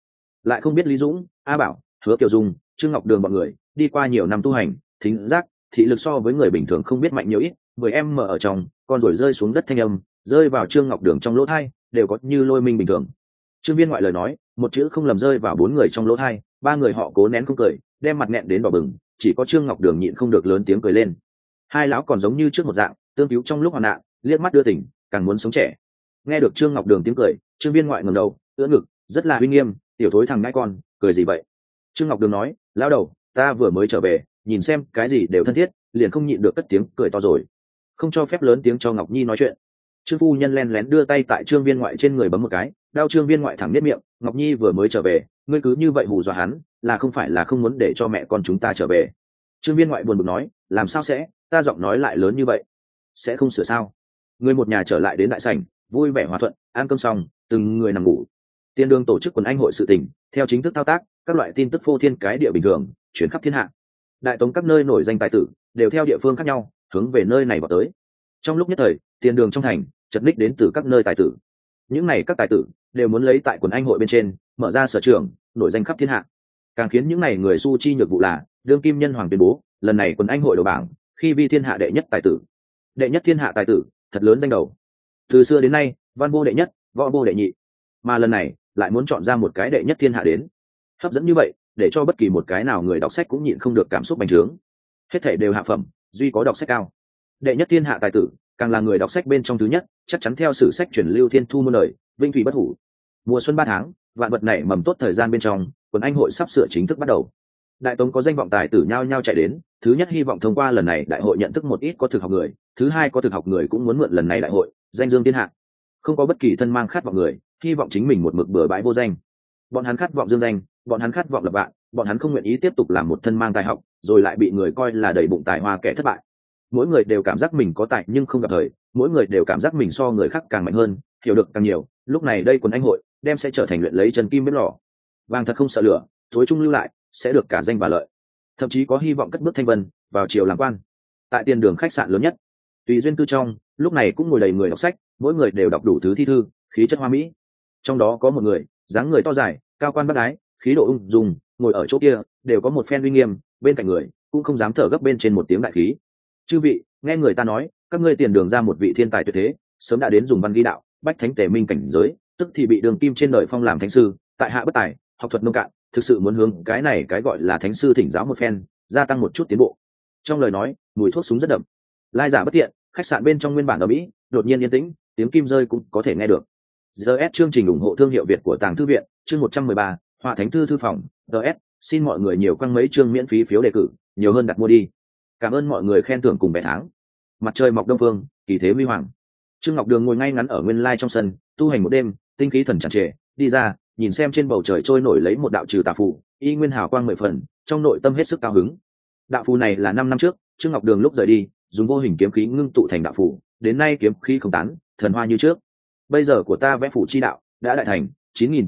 lại không biết Lý Dũng, A Bảo, Hứa Kiều Dung, Trương Ngọc Đường bọn người đi qua nhiều năm tu hành, thính giác, thị lực so với người bình thường không biết mạnh nhiều ít, 10 em mở ở trong, con rồi rơi xuống đất thanh âm, rơi vào Trương Ngọc Đường trong lỗ tai, đều có như lôi minh bình thường. Trương Viên ngoại lời nói, một chữ không lầm rơi vào bốn người trong lỗ tai, ba người họ cố nén không cười, đem mặt nghẹn đến đỏ bừng, chỉ có Trương Ngọc Đường nhịn không được lớn tiếng cười lên. Hai lão còn giống như trước một dạng, tương cứu trong lúc hoạn nạn, liếc mắt đưa tỉnh, càng muốn sống trẻ. Nghe được Trương Ngọc Đường tiếng cười, Trương Viên ngoại ngẩng đầu, ưỡn ngực, rất là uy nghiêm, tiểu thối thằng ngãi con, cười gì vậy? Trương Ngọc Đường nói, lão đầu, ta vừa mới trở về, nhìn xem cái gì đều thân thiết, liền không nhịn được cất tiếng cười to rồi. Không cho phép lớn tiếng cho Ngọc Nhi nói chuyện. Trương phu nhân len lén đưa tay tại Trương Viên ngoại trên người bấm một cái, đau. Trương Viên ngoại thẳng niết miệng, Ngọc Nhi vừa mới trở về, ngươi cứ như vậy hù dọa hắn, là không phải là không muốn để cho mẹ con chúng ta trở về? Trương Viên ngoại buồn bực nói, làm sao sẽ, ta giọng nói lại lớn như vậy, sẽ không sửa sao? Người một nhà trở lại đến đại sảnh, vui vẻ hòa thuận, ăn cơm xong, từng người nằm ngủ. Tiên Đường tổ chức quần anh hội sự tình, theo chính thức thao tác, các loại tin tức phô thiên cái địa bình thường, chuyển khắp thiên hạ. Đại tống các nơi nổi danh tài tử, đều theo địa phương khác nhau, hướng về nơi này vào tới. Trong lúc nhất thời, Tiên Đường trong thành, chật ních đến từ các nơi tài tử. Những này các tài tử đều muốn lấy tại quần anh hội bên trên, mở ra sở trường, nổi danh khắp thiên hạ. Càng khiến những này người su chi nhược vụ là, đương kim nhân hoàng tuyên bố, lần này quần anh hội đầu bảng, khi vi thiên hạ đệ nhất tài tử. Đệ nhất thiên hạ tài tử, thật lớn danh đầu. Từ xưa đến nay, văn vô đệ nhất, võ vô đệ nhị, mà lần này lại muốn chọn ra một cái đệ nhất thiên hạ đến, hấp dẫn như vậy, để cho bất kỳ một cái nào người đọc sách cũng nhịn không được cảm xúc bành trướng. Hết thảy đều hạ phẩm, duy có đọc sách cao. Đệ nhất thiên hạ tài tử, càng là người đọc sách bên trong thứ nhất, chắc chắn theo sử sách truyền lưu thiên thu muôn đời, vinh thủy bất hủ. Mùa xuân 3 tháng, vạn vật nảy mầm tốt thời gian bên trong, quần anh hội sắp sửa chính thức bắt đầu. Đại tống có danh vọng tài tử nhao nhao chạy đến, thứ nhất hy vọng thông qua lần này đại hội nhận thức một ít có thực học người, thứ hai có thực học người cũng muốn mượn lần này đại hội danh dương thiên hạ. Không có bất kỳ thân mang khát vọng người, hy vọng chính mình một mực bừa bãi vô danh. Bọn hắn khát vọng dương danh, bọn hắn khát vọng lập vạn, bọn hắn không nguyện ý tiếp tục làm một thân mang tài học, rồi lại bị người coi là đầy bụng tài hoa kẻ thất bại. Mỗi người đều cảm giác mình có tài nhưng không gặp thời, mỗi người đều cảm giác mình so người khác càng mạnh hơn, hiểu được càng nhiều. Lúc này đây quần anh hội đem sẽ trở thành luyện lấy chân kim bếp lò. Vàng thật không sợ lửa, thối trung lưu lại sẽ được cả danh và lợi, thậm chí có hy vọng cất bước thanh vân vào triều làm quan. Tại Tiền Đường khách sạn lớn nhất, tùy duyên cư trong lúc này cũng ngồi đầy người đọc sách, mỗi người đều đọc đủ thứ thi thư, khí chất hoa mỹ. Trong đó có một người dáng người to dài, cao quan bác ái, khí độ ung dung, ngồi ở chỗ kia đều có một phen uy nghiêm, bên cạnh người cũng không dám thở gấp bên trên một tiếng đại khí. Chư vị, nghe người ta nói, các ngươi Tiền Đường ra một vị thiên tài tuyệt thế, sớm đã đến dùng văn ghi đạo, bách thánh tề minh cảnh giới, tức thì bị Đường Kim trên đời phong làm thánh sư, tại hạ bất tài, học thuật nông cạn, thực sự muốn hướng cái này cái gọi là thánh sư thỉnh giáo một phen, gia tăng một chút tiến bộ. Trong lời nói, mùi thuốc súng rất đậm. Lai giả bất tiện, khách sạn bên trong nguyên bản ở Mỹ đột nhiên yên tĩnh, tiếng kim rơi cũng có thể nghe được. GS chương trình ủng hộ thương hiệu Việt của Tàng Thư viện, chương 113, Họa Thánh Thư thư phòng. GS, xin mọi người nhiều quăng mấy chương miễn phí phiếu đề cử, nhiều hơn đặt mua đi. Cảm ơn mọi người khen thưởng cùng vé tháng. Mặt trời mọc đông phương, kỳ thế huy hoàng. Trương Ngọc Đường ngồi ngay ngắn ở nguyên lai trong sân, tu hành một đêm, tinh khí thần tràn trề, đi ra, nhìn xem trên bầu trời trôi nổi lấy một đạo trừ tà phù, y nguyên hào quang 10 phần, trong nội tâm hết sức cao hứng. Đạo phù này là 5 năm trước, Trương Ngọc Đường lúc rời đi, dùng vô hình kiếm khí ngưng tụ thành đạo phù, đến nay kiếm khí không tán, thần hoa như trước. Bây giờ của ta vẽ phù chi đạo đã đại thành,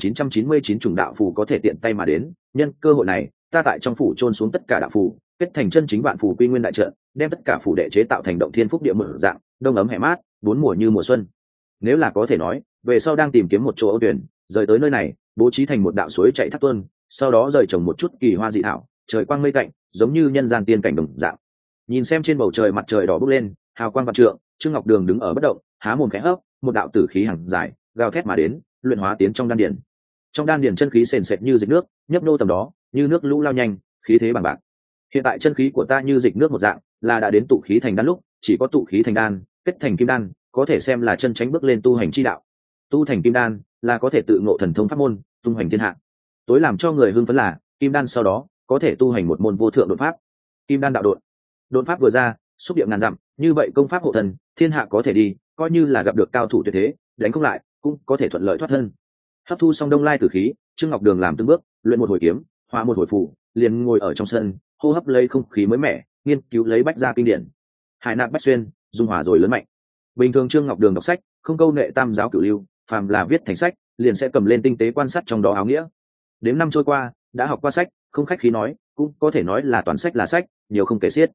9999 chủng đạo phù có thể tiện tay mà đến, nhân cơ hội này, ta tại trong phủ chôn xuống tất cả đạo phù, kết thành chân chính vạn phù quy nguyên đại trận, đem tất cả phù đệ chế tạo thành động thiên phúc địa mở dạng, đông ấm hè mát, bốn mùa như mùa xuân. Nếu là có thể nói, về sau đang tìm kiếm một chỗ âu tuyển, rời tới nơi này, bố trí thành một đạo suối chạy thác tuôn, sau đó rời trồng một chút kỳ hoa dị thảo, trời quang mây tạnh, giống như nhân gian tiên cảnh đồng dạng. Nhìn xem trên bầu trời mặt trời đỏ bốc lên, hào quang vạn trượng, Trương Ngọc Đường đứng ở bất động, há mồm khẽ hấp, một đạo tử khí hằng dài, gào thét mà đến, luyện hóa tiến trong đan điền. Trong đan điền chân khí sền sệt như dịch nước, nhấp nô tầm đó, như nước lũ lao nhanh, khí thế bằng bạc. Hiện tại chân khí của ta như dịch nước một dạng, là đã đến tụ khí thành đan lúc, chỉ có tụ khí thành đan, kết thành kim đan, có thể xem là chân tránh bước lên tu hành chi đạo. Tu thành kim đan, là có thể tự ngộ thần thông pháp môn, tung hoành thiên hạ. Tối làm cho người hưng phấn là, kim đan sau đó có thể tu hành một môn vô thượng đột pháp. Kim đan đạo đột. Đột pháp vừa ra, xúc địa ngàn dặm, như vậy công pháp hộ thần, thiên hạ có thể đi, coi như là gặp được cao thủ tuyệt thế, đánh không lại, cũng có thể thuận lợi thoát thân. Hấp thu xong đông lai tử khí, Trương Ngọc Đường làm từng bước, luyện một hồi kiếm, hóa một hồi phù, liền ngồi ở trong sân, hô hấp lấy không khí mới mẻ, nghiên cứu lấy bách gia kinh điển. Hải nạp bách xuyên, dung hòa rồi lớn mạnh. Bình thường Trương Ngọc Đường đọc sách, không câu nệ tam giáo cửu lưu, phàm là viết thành sách, liền sẽ cầm lên tinh tế quan sát trong đó áo nghĩa. Đến năm trôi qua, đã học qua sách, không khách khí nói, cũng có thể nói là toàn sách là sách, nhiều không kể xiết.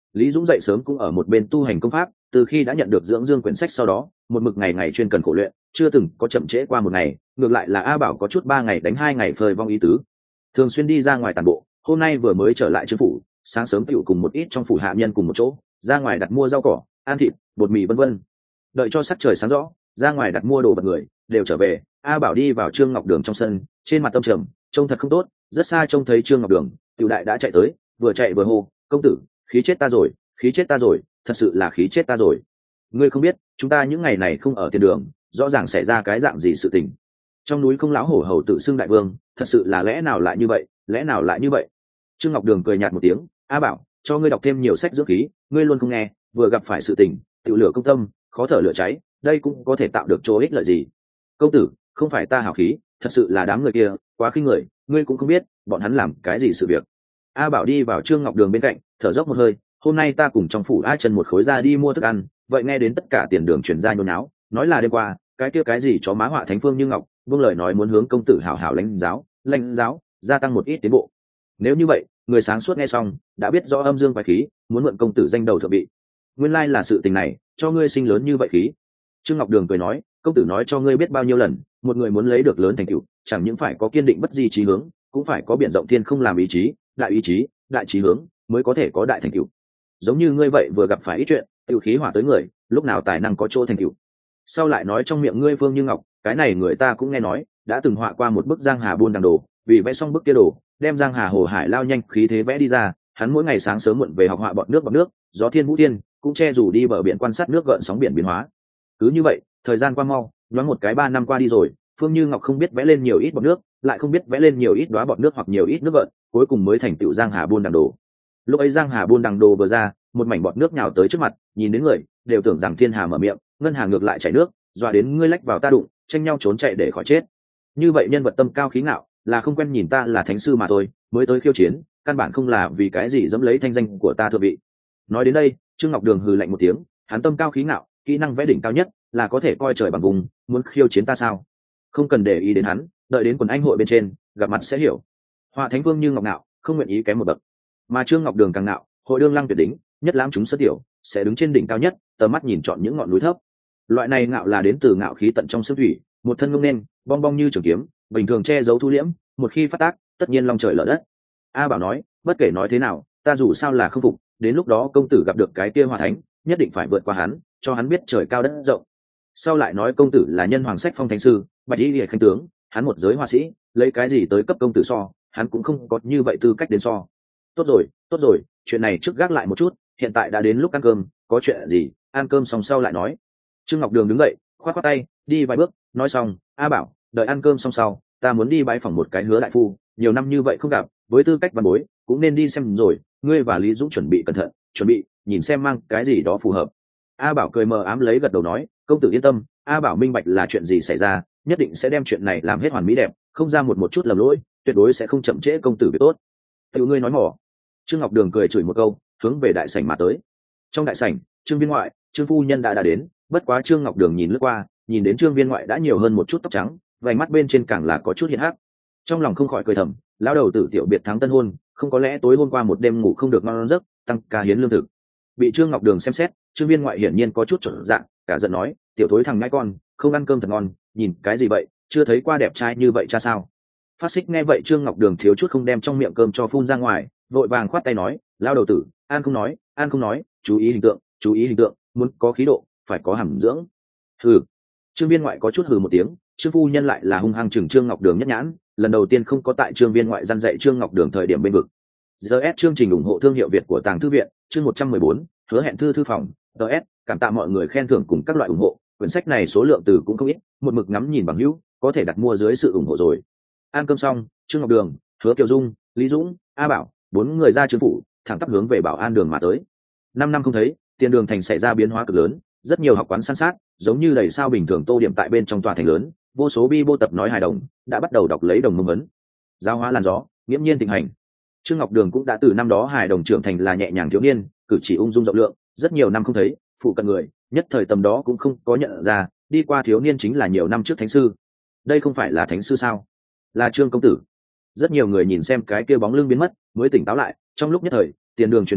Lý Dũng dậy sớm cũng ở một bên tu hành công pháp, từ khi đã nhận được dưỡng dương quyển sách sau đó, một mực ngày ngày chuyên cần khổ luyện, chưa từng có chậm trễ qua một ngày, ngược lại là A Bảo có chút 3 ngày đánh 2 ngày phơi vong ý tứ. Thường xuyên đi ra ngoài tản bộ, hôm nay vừa mới trở lại trương phủ, sáng sớm tựu cùng một ít trong phủ hạ nhân cùng một chỗ, ra ngoài đặt mua rau cỏ, ăn thịt, bột mì vân vân. Đợi cho sắc trời sáng rõ, ra ngoài đặt mua đồ vật người đều trở về, A Bảo đi vào Trương Ngọc Đường trong sân, trên mặt tâm trầm, trông thật không tốt, rất xa trông thấy Trương Ngọc Đường, tiểu đại đã chạy tới, vừa chạy vừa hô, công tử, khí chết ta rồi, khí chết ta rồi, thật sự là khí chết ta rồi. Ngươi không biết, chúng ta những ngày này không ở tiền đường, rõ ràng xảy ra cái dạng gì sự tình. Trong núi không lão hổ hầu tự xưng đại vương, thật sự là lẽ nào lại như vậy, lẽ nào lại như vậy. Trương Ngọc Đường cười nhạt một tiếng, A Bảo, cho ngươi đọc thêm nhiều sách dưỡng khí, ngươi luôn không nghe, vừa gặp phải sự tình, tự lửa công tâm, khó thở lửa cháy, đây cũng có thể tạo được chỗ ích lợi gì. Công tử, không phải ta hào khí, thật sự là đám người kia quá khinh người, ngươi cũng không biết bọn hắn làm cái gì sự việc. A Bảo đi vào Trương Ngọc Đường bên cạnh, thở dốc một hơi, hôm nay ta cùng trong phủ A Trần một khối ra đi mua thức ăn, vậy nghe đến tất cả tiền đường chuyển ra nhốn náo, nói là đêm qua cái kia cái gì chó má họa thánh phương như ngọc vương lời nói muốn hướng công tử hảo hảo lãnh giáo gia tăng một ít tiến bộ. Nếu như vậy, người sáng suốt nghe xong đã biết rõ âm dương quái khí, muốn mượn công tử danh đầu thượng vị. Nguyên lai là sự tình này cho ngươi sinh lớn như vậy khí. Trương Ngọc Đường cười nói, công tử nói cho ngươi biết bao nhiêu lần, một người muốn lấy được lớn thành tựu, chẳng những phải có kiên định bất di chí hướng, cũng phải có biển rộng thiên không làm ý chí, đại chí hướng mới có thể có đại thành tựu. Giống như ngươi vậy vừa gặp phải ít chuyện, tựu khí hỏa tới người, lúc nào tài năng có chỗ thành tựu. Sau lại nói trong miệng ngươi Phương Như Ngọc, cái này người ta cũng nghe nói, đã từng họa qua một bức Giang Hà buôn đằng đồ, vì vẽ xong bức kia đồ, đem Giang Hà hồ hải lao nhanh khí thế vẽ đi ra, hắn mỗi ngày sáng sớm muộn về học họa bọt nước, gió thiên vũ thiên, cũng che dù đi bờ biển quan sát nước gợn sóng biển biến hóa. Cứ như vậy, thời gian qua mau, nhoáng một cái 3 năm qua đi rồi, Phương Như Ngọc không biết vẽ lên nhiều ít bọt nước, lại không biết vẽ lên nhiều ít đóa bọt nước hoặc nhiều ít nước gợn, cuối cùng mới thành tựu Giang Hà buôn đằng đồ. Lúc ấy Giang Hà buôn đằng đồ vừa ra, một mảnh bọt nước nhào tới trước mặt, nhìn đến người đều tưởng rằng thiên hà mở miệng, ngân hà ngược lại chảy nước, dọa đến ngươi lách vào ta đụng, tranh nhau trốn chạy để khỏi chết. Như vậy nhân vật tâm cao khí ngạo, là không quen nhìn ta là thánh sư mà thôi, mới tới khiêu chiến, căn bản không là vì cái gì dẫm lấy thanh danh của ta thượng vị. Nói đến đây, Trương Ngọc Đường hừ lạnh một tiếng, hắn tâm cao khí ngạo, kỹ năng vẽ đỉnh cao nhất, là có thể coi trời bằng vùng, muốn khiêu chiến ta sao? Không cần để ý đến hắn, đợi đến quần anh hội bên trên, gặp mặt sẽ hiểu. Họa thánh vương như ngọc ngạo, không nguyện ý kém một bậc. Mà Trương Ngọc Đường càng ngạo, hội đương lăng tuyệt đỉnh, nhất lãm chúng sơ tiểu, sẽ đứng trên đỉnh cao nhất, tầm mắt nhìn chọn những ngọn núi thấp. Loại này ngạo là đến từ ngạo khí tận trong xương thủy, một thân ngông nên, bong bong như trường kiếm, bình thường che giấu thu liễm, một khi phát tác, tất nhiên long trời lở đất. A Bảo nói, bất kể nói thế nào, ta dù sao là không phục, đến lúc đó công tử gặp được cái kia hỏa thánh, nhất định phải vượt qua hắn, cho hắn biết trời cao đất rộng. Sau lại nói công tử là nhân hoàng sách phong thánh sư, bạch y liệt khanh tướng, hắn một giới họa sĩ, lấy cái gì tới cấp công tử so, hắn cũng không có như vậy tư cách đến so. Tốt rồi, chuyện này trước gác lại một chút, hiện tại đã đến lúc ăn cơm, có chuyện gì, ăn cơm xong sau lại nói. Trương Ngọc Đường đứng dậy, khoác tay, đi vài bước, nói xong, A Bảo, đợi ăn cơm xong sau, ta muốn đi bái phỏng một cái Hứa đại phu, nhiều năm như vậy không gặp, với tư cách văn bối, cũng nên đi xem rồi, ngươi và Lý Dũng chuẩn bị cẩn thận, nhìn xem mang cái gì đó phù hợp. A Bảo cười mờ ám lấy gật đầu nói, công tử yên tâm, A Bảo minh bạch là chuyện gì xảy ra, nhất định sẽ đem chuyện này làm hết hoàn mỹ đẹp, không ra một chút lầm lỗi, tuyệt đối sẽ không chậm trễ công tử việc tốt. Tự ngươi nói mỏ. Trương Ngọc Đường cười chửi một câu, hướng về đại sảnh mà tới. Trong đại sảnh, Trương Viên ngoại, Trương phu nhân đã đến, bất quá Trương Ngọc Đường nhìn lướt qua, nhìn đến Trương Viên ngoại đã nhiều hơn một chút tóc trắng, vành mắt bên trên càng là có chút hiện hắc. Trong lòng không khỏi cười thầm, lão đầu tử tiểu biệt thắng tân hôn, không có lẽ tối hôm qua một đêm ngủ không được ngon giấc, tăng ca hiến lương thực. Bị Trương Ngọc Đường xem xét, Trương Viên ngoại hiển nhiên có chút trở dạng, cả giận nói, tiểu thối thằng nhãi con, không ăn cơm thật ngon, nhìn cái gì vậy, chưa thấy qua đẹp trai như vậy cha sao? Phát Xích nghe vậy Trương Ngọc Đường thiếu chút không đem trong miệng cơm cho phun ra ngoài, vội vàng khoát tay nói, lão đầu tử, ăn không nói, chú ý hình tượng, muốn có khí độ, phải có hàm dưỡng. Hừ. Trương Viên ngoại có chút hừ một tiếng, Trương phu nhân lại là hung hăng chừng Trương Ngọc Đường nhất nhãn, lần đầu tiên không có tại Trương Viên ngoại răn dạy Trương Ngọc Đường thời điểm bên vực. GS chương trình ủng hộ thương hiệu Việt của Tàng Thư viện, chương 114, hứa hẹn thư phòng. GS, cảm tạ mọi người khen thưởng cùng các loại ủng hộ, quyển sách này số lượng từ cũng không ít, một mực ngắm nhìn bằng hữu, có thể đặt mua dưới sự ủng hộ rồi. Ăn cơm xong, Trương Ngọc Đường, Hứa Kiều Dung, Lý Dũng, A Bảo, 4 người ra Trương phủ, thẳng tắp hướng về Bảo An đường mà tới. 5 năm không thấy, tiền đường thành xảy ra biến hóa cực lớn, rất nhiều học quán san sát, giống như đầy sao bình thường tô điểm tại bên trong tòa thành lớn, vô số bi bô tập nói hài đồng đã bắt đầu đọc lấy đồng mông ấn. Giáo hóa làn gió, nghiễm nhiên tình hành. Trương Ngọc Đường cũng đã từ năm đó hài đồng trưởng thành là nhẹ nhàng thiếu niên, cử chỉ ung dung rộng lượng, rất nhiều năm không thấy, phụ cận người, nhất thời tầm đó cũng không có nhận ra, đi qua thiếu niên chính là nhiều năm trước thánh sư. Đây không phải là thánh sư sao? Là Trương công tử. Rất nhiều người nhìn xem cái kia bóng lưng biến mất, mới tỉnh táo lại, trong lúc nhất thời, tiền đường truyền đi,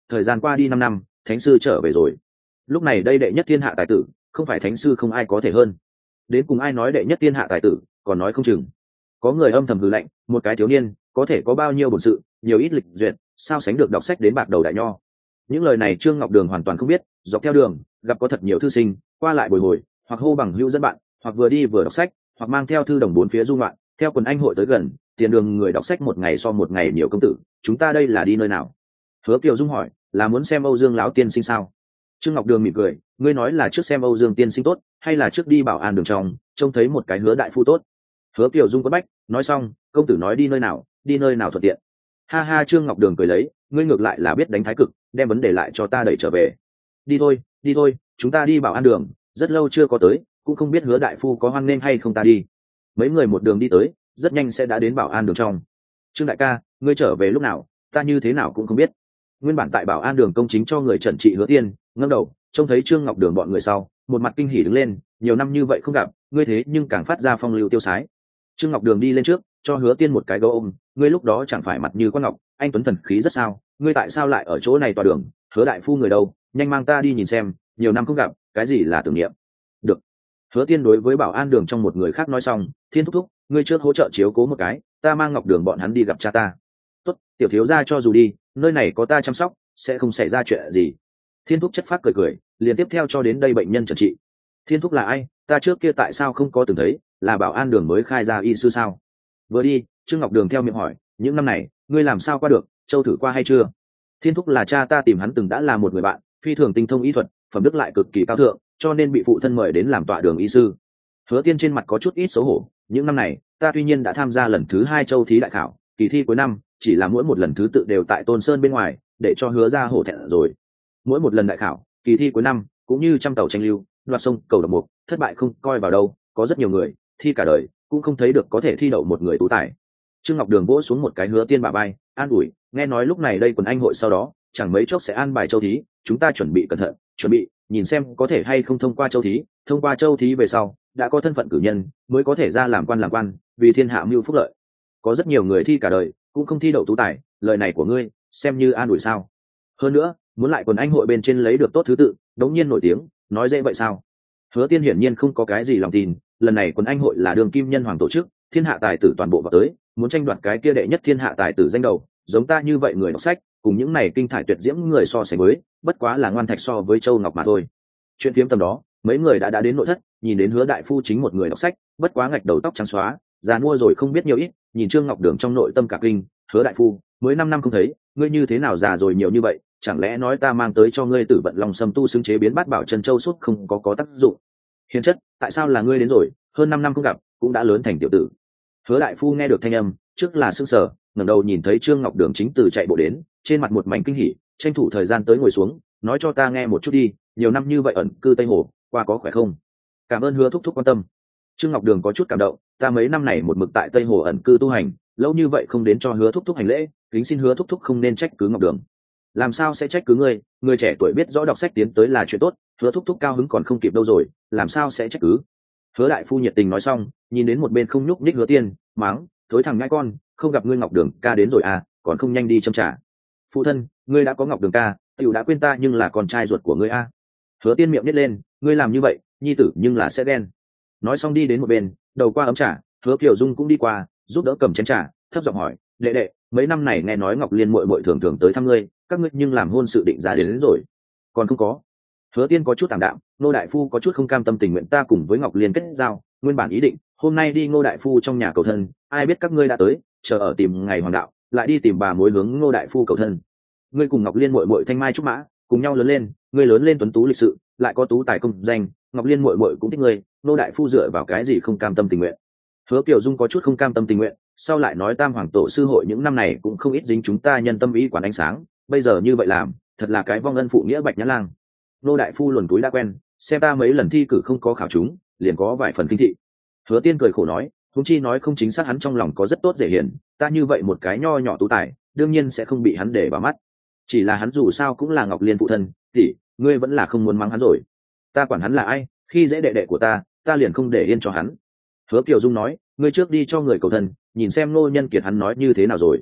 thời gian qua đi 5 năm, thánh sư trở về rồi. Lúc này đây đệ nhất thiên hạ tài tử, không phải thánh sư không ai có thể hơn. Đến cùng ai nói đệ nhất thiên hạ tài tử, còn nói không chừng. Có người âm thầm hừ lạnh, một cái thiếu niên có thể có bao nhiêu bổn sự, nhiều ít lịch duyệt, sao sánh được đọc sách đến bạc đầu đại nho. Những lời này Trương Ngọc Đường hoàn toàn không biết. Dọc theo đường gặp có thật nhiều thư sinh qua lại bồi hồi, hoặc hô bằng hữu dẫn bạn, hoặc vừa đi vừa đọc sách, hoặc mang theo thư đồng bốn phía du ngoạn. Theo quần anh hội tới gần, tiền đường người đọc sách một ngày so một ngày nhiều. công tử, chúng ta đây là đi nơi nào? Hứa Kiều Dung hỏi. Là muốn xem Âu Dương lão tiên sinh sao? Trương Ngọc Đường mỉm cười. Ngươi nói là trước xem Âu Dương tiên sinh tốt, hay là trước đi Bảo An đường trong trông thấy một cái Hứa đại phu tốt? Hứa Kiều Dung quất bách nói xong, công tử nói đi nơi nào thuận tiện. Ha ha, Trương Ngọc Đường cười lấy. Ngươi ngược lại là biết đánh thái cực, đem vấn đề lại cho ta đẩy trở về. Đi thôi, chúng ta đi Bảo An đường, rất lâu chưa có tới, cũng không biết Hứa đại phu có hoan nghênh hay không ta đi. Mấy người một đường đi tới, rất nhanh sẽ đã đến Bảo An đường trong. Trương đại ca, ngươi trở về lúc nào? Ta như thế nào cũng không biết. Nguyên bản tại Bảo An đường công chính cho người trần trị Hứa Tiên ngẩng đầu trông thấy Trương Ngọc Đường bọn người sau, một mặt kinh hỉ đứng lên. Nhiều năm như vậy không gặp, ngươi thế nhưng càng phát ra phong lưu tiêu sái. Trương Ngọc Đường đi lên trước cho Hứa Tiên một cái gấu ôm. Ngươi lúc đó chẳng phải mặt như quan ngọc, anh tuấn thần khí rất sao? Ngươi tại sao lại ở chỗ này tọa đường? Hứa đại phu người đâu? Nhanh mang ta đi nhìn xem, nhiều năm không gặp, cái gì là tưởng niệm. Được. Hứa Tiên đối với Bảo An đường trong một người khác nói xong. Thiên thúc thúc, ngươi trước hỗ trợ chiếu cố một cái, ta mang Ngọc Đường bọn hắn đi gặp cha ta. Tốt, tiểu thiếu gia cho dù đi, nơi này có ta chăm sóc, sẽ không xảy ra chuyện gì. Thiên thúc chất phác cười, liền tiếp theo cho đến đây bệnh nhân trần trị. Thiên thúc là ai? Ta trước kia tại sao không có từng thấy? Là Bảo An đường mới khai ra y sư sao? Vừa đi, Trương Ngọc Đường theo miệng hỏi, những năm này ngươi làm sao qua được? Châu thử qua hay chưa? Thiên thúc là cha ta tìm hắn từng đã là một người bạn, phi thường tinh thông y thuật, phẩm đức lại cực kỳ cao thượng, cho nên bị phụ thân mời đến làm tọa đường y sư. Hứa Tiên trên mặt có chút ít xấu hổ. Những năm này ta tuy nhiên đã tham gia lần thứ 2 châu thí đại khảo, kỳ thi cuối năm, chỉ là mỗi một lần thứ tự đều tại Tôn Sơn bên ngoài, để cho Hứa ra hổ thẹn rồi. Mỗi một lần đại khảo, kỳ thi cuối năm cũng như trăm tàu tranh lưu, đoạt sông cầu độc mục, thất bại không coi vào đâu. Có rất nhiều người thi cả đời cũng không thấy được có thể thi đậu một người tú tài. Trương Ngọc Đường vỗ xuống một cái Hứa Tiên bả vai, an ủi, nghe nói lúc này đây quần anh hội sau đó chẳng mấy chốc sẽ an bài châu thí, chúng ta chuẩn bị cẩn thận, chuẩn bị nhìn xem có thể hay không thông qua châu thí. Thông qua châu thí về sau, đã có thân phận cử nhân mới có thể ra làm quan, vì thiên hạ mưu phúc lợi. Có rất nhiều người thi cả đời cũng không thi đậu tú tài, lời này của ngươi xem như an ủi sao? Hơn nữa, muốn lại quần anh hội bên trên lấy được tốt thứ tự, đống nhiên nổi tiếng, nói dễ vậy sao? Hứa Tiên hiển nhiên không có cái gì lòng tin. Lần này quần anh hội là đường kim nhân hoàng tổ chức, thiên hạ tài tử toàn bộ vào tới, muốn tranh đoạt cái kia đệ nhất thiên hạ tài tử danh đầu. Giống ta như vậy người đọc sách, cùng những này kinh thải tuyệt diễm người so sánh với, bất quá là ngoan thạch so với châu ngọc mà thôi. Chuyện phiếm tầm đó, mấy người đã đến nội thất, nhìn đến Hứa đại phu chính một người đọc sách, bất quá ngạch đầu tóc trắng xóa, già mua rồi không biết nhiều ít. Nhìn Trương Ngọc Đường trong nội tâm cả kinh. Hứa đại phu, mới 5 năm không thấy, ngươi như thế nào già rồi nhiều như vậy? Chẳng lẽ nói ta mang tới cho ngươi Tử Vận Long Sâm tu xứng chế biến bát bảo chân châu suốt không có tác dụng? Hiền chất, tại sao là ngươi đến rồi? Hơn 5 năm không gặp, cũng đã lớn thành tiểu tử. Hứa đại phu nghe được thanh âm, trước là sững sờ, ngẩng đầu nhìn thấy Trương Ngọc Đường chính từ chạy bộ đến, trên mặt một mảnh kinh hỉ, tranh thủ thời gian tới ngồi xuống, nói cho ta nghe một chút đi, nhiều năm như vậy ẩn cư Tây Hồ, qua có khỏe không? Cảm ơn Hứa thúc thúc quan tâm. Trương Ngọc Đường có chút cảm động, ta mấy năm này một mực tại Tây Hồ ẩn cư tu hành, lâu như vậy không đến cho Hứa thúc thúc hành lễ, kính xin Hứa thúc thúc không nên trách cứ Ngọc Đường. Làm sao sẽ trách cứ ngươi? Người trẻ tuổi biết rõ đọc sách tiến tới là chuyện tốt, Hứa thúc thúc cao hứng còn không kịp đâu rồi, làm sao sẽ trách cứ? Hứa đại phu nhiệt tình nói xong, nhìn đến một bên không nhúc nhích Hứa Tiên, mắng, thối thằng nhãi con, không gặp ngươi Ngọc Đường ca đến rồi à, còn không nhanh đi châm trà. Phụ thân, ngươi đã có Ngọc Đường ca, tiểu đã quên ta nhưng là con trai ruột của ngươi a. Hứa Tiên miệng nít lên, ngươi làm như vậy, nhi tử nhưng là sẽ ghen. Nói xong đi đến một bên, đầu qua ấm trà. Hứa Kiều Dung cũng đi qua, giúp đỡ cầm chén trà, thấp giọng hỏi, đệ đệ, mấy năm này nghe nói Ngọc Liên muội muội thường thường tới thăm ngươi, các ngươi nhưng làm hôn sự định ra đến rồi? Còn không có. Hứa Tiên có chút tạm đạm, Ngô đại phu có chút không cam tâm tình nguyện ta cùng với Ngọc Liên kết giao, nguyên bản ý định hôm nay đi Ngô đại phu trong nhà cầu thân, ai biết các ngươi đã tới, chờ ở tìm ngày hoàng đạo, lại đi tìm bà mối hướng Ngô đại phu cầu thân. Ngươi cùng Ngọc Liên muội muội thanh mai trúc mã, cùng nhau lớn lên, ngươi lớn lên tuấn tú lịch sự, lại có tú tài công danh, Ngọc Liên muội muội cũng thích ngươi, Ngô đại phu dựa vào cái gì không cam tâm tình nguyện? Hứa Kiều Dung có chút không cam tâm tình nguyện, sau lại nói Tam Hoàng tổ sư hội những năm này cũng không ít dính chúng ta nhân tâm ý quản ánh sáng, bây giờ như vậy làm, thật là cái vong ân phụ nghĩa Bạch Nhã Lang. Ngô đại phu luồn túi đã quen, xem ta mấy lần thi cử không có khảo chúng, liền có vài phần kinh thị. Hứa Tiên cười khổ nói, huống chi nói không chính xác hắn trong lòng có rất tốt dễ hiền, ta như vậy một cái nho nhỏ tú tài, đương nhiên sẽ không bị hắn để vào mắt. Chỉ là hắn dù sao cũng là Ngọc Liên phụ thân, tỷ, ngươi vẫn là không muốn mắng hắn rồi. Ta quản hắn là ai, khi dễ đệ đệ của ta liền không để yên cho hắn. Hứa Kiều Dung nói, ngươi trước đi cho người cầu thân, nhìn xem Ngô Nhân Kiệt hắn nói như thế nào rồi.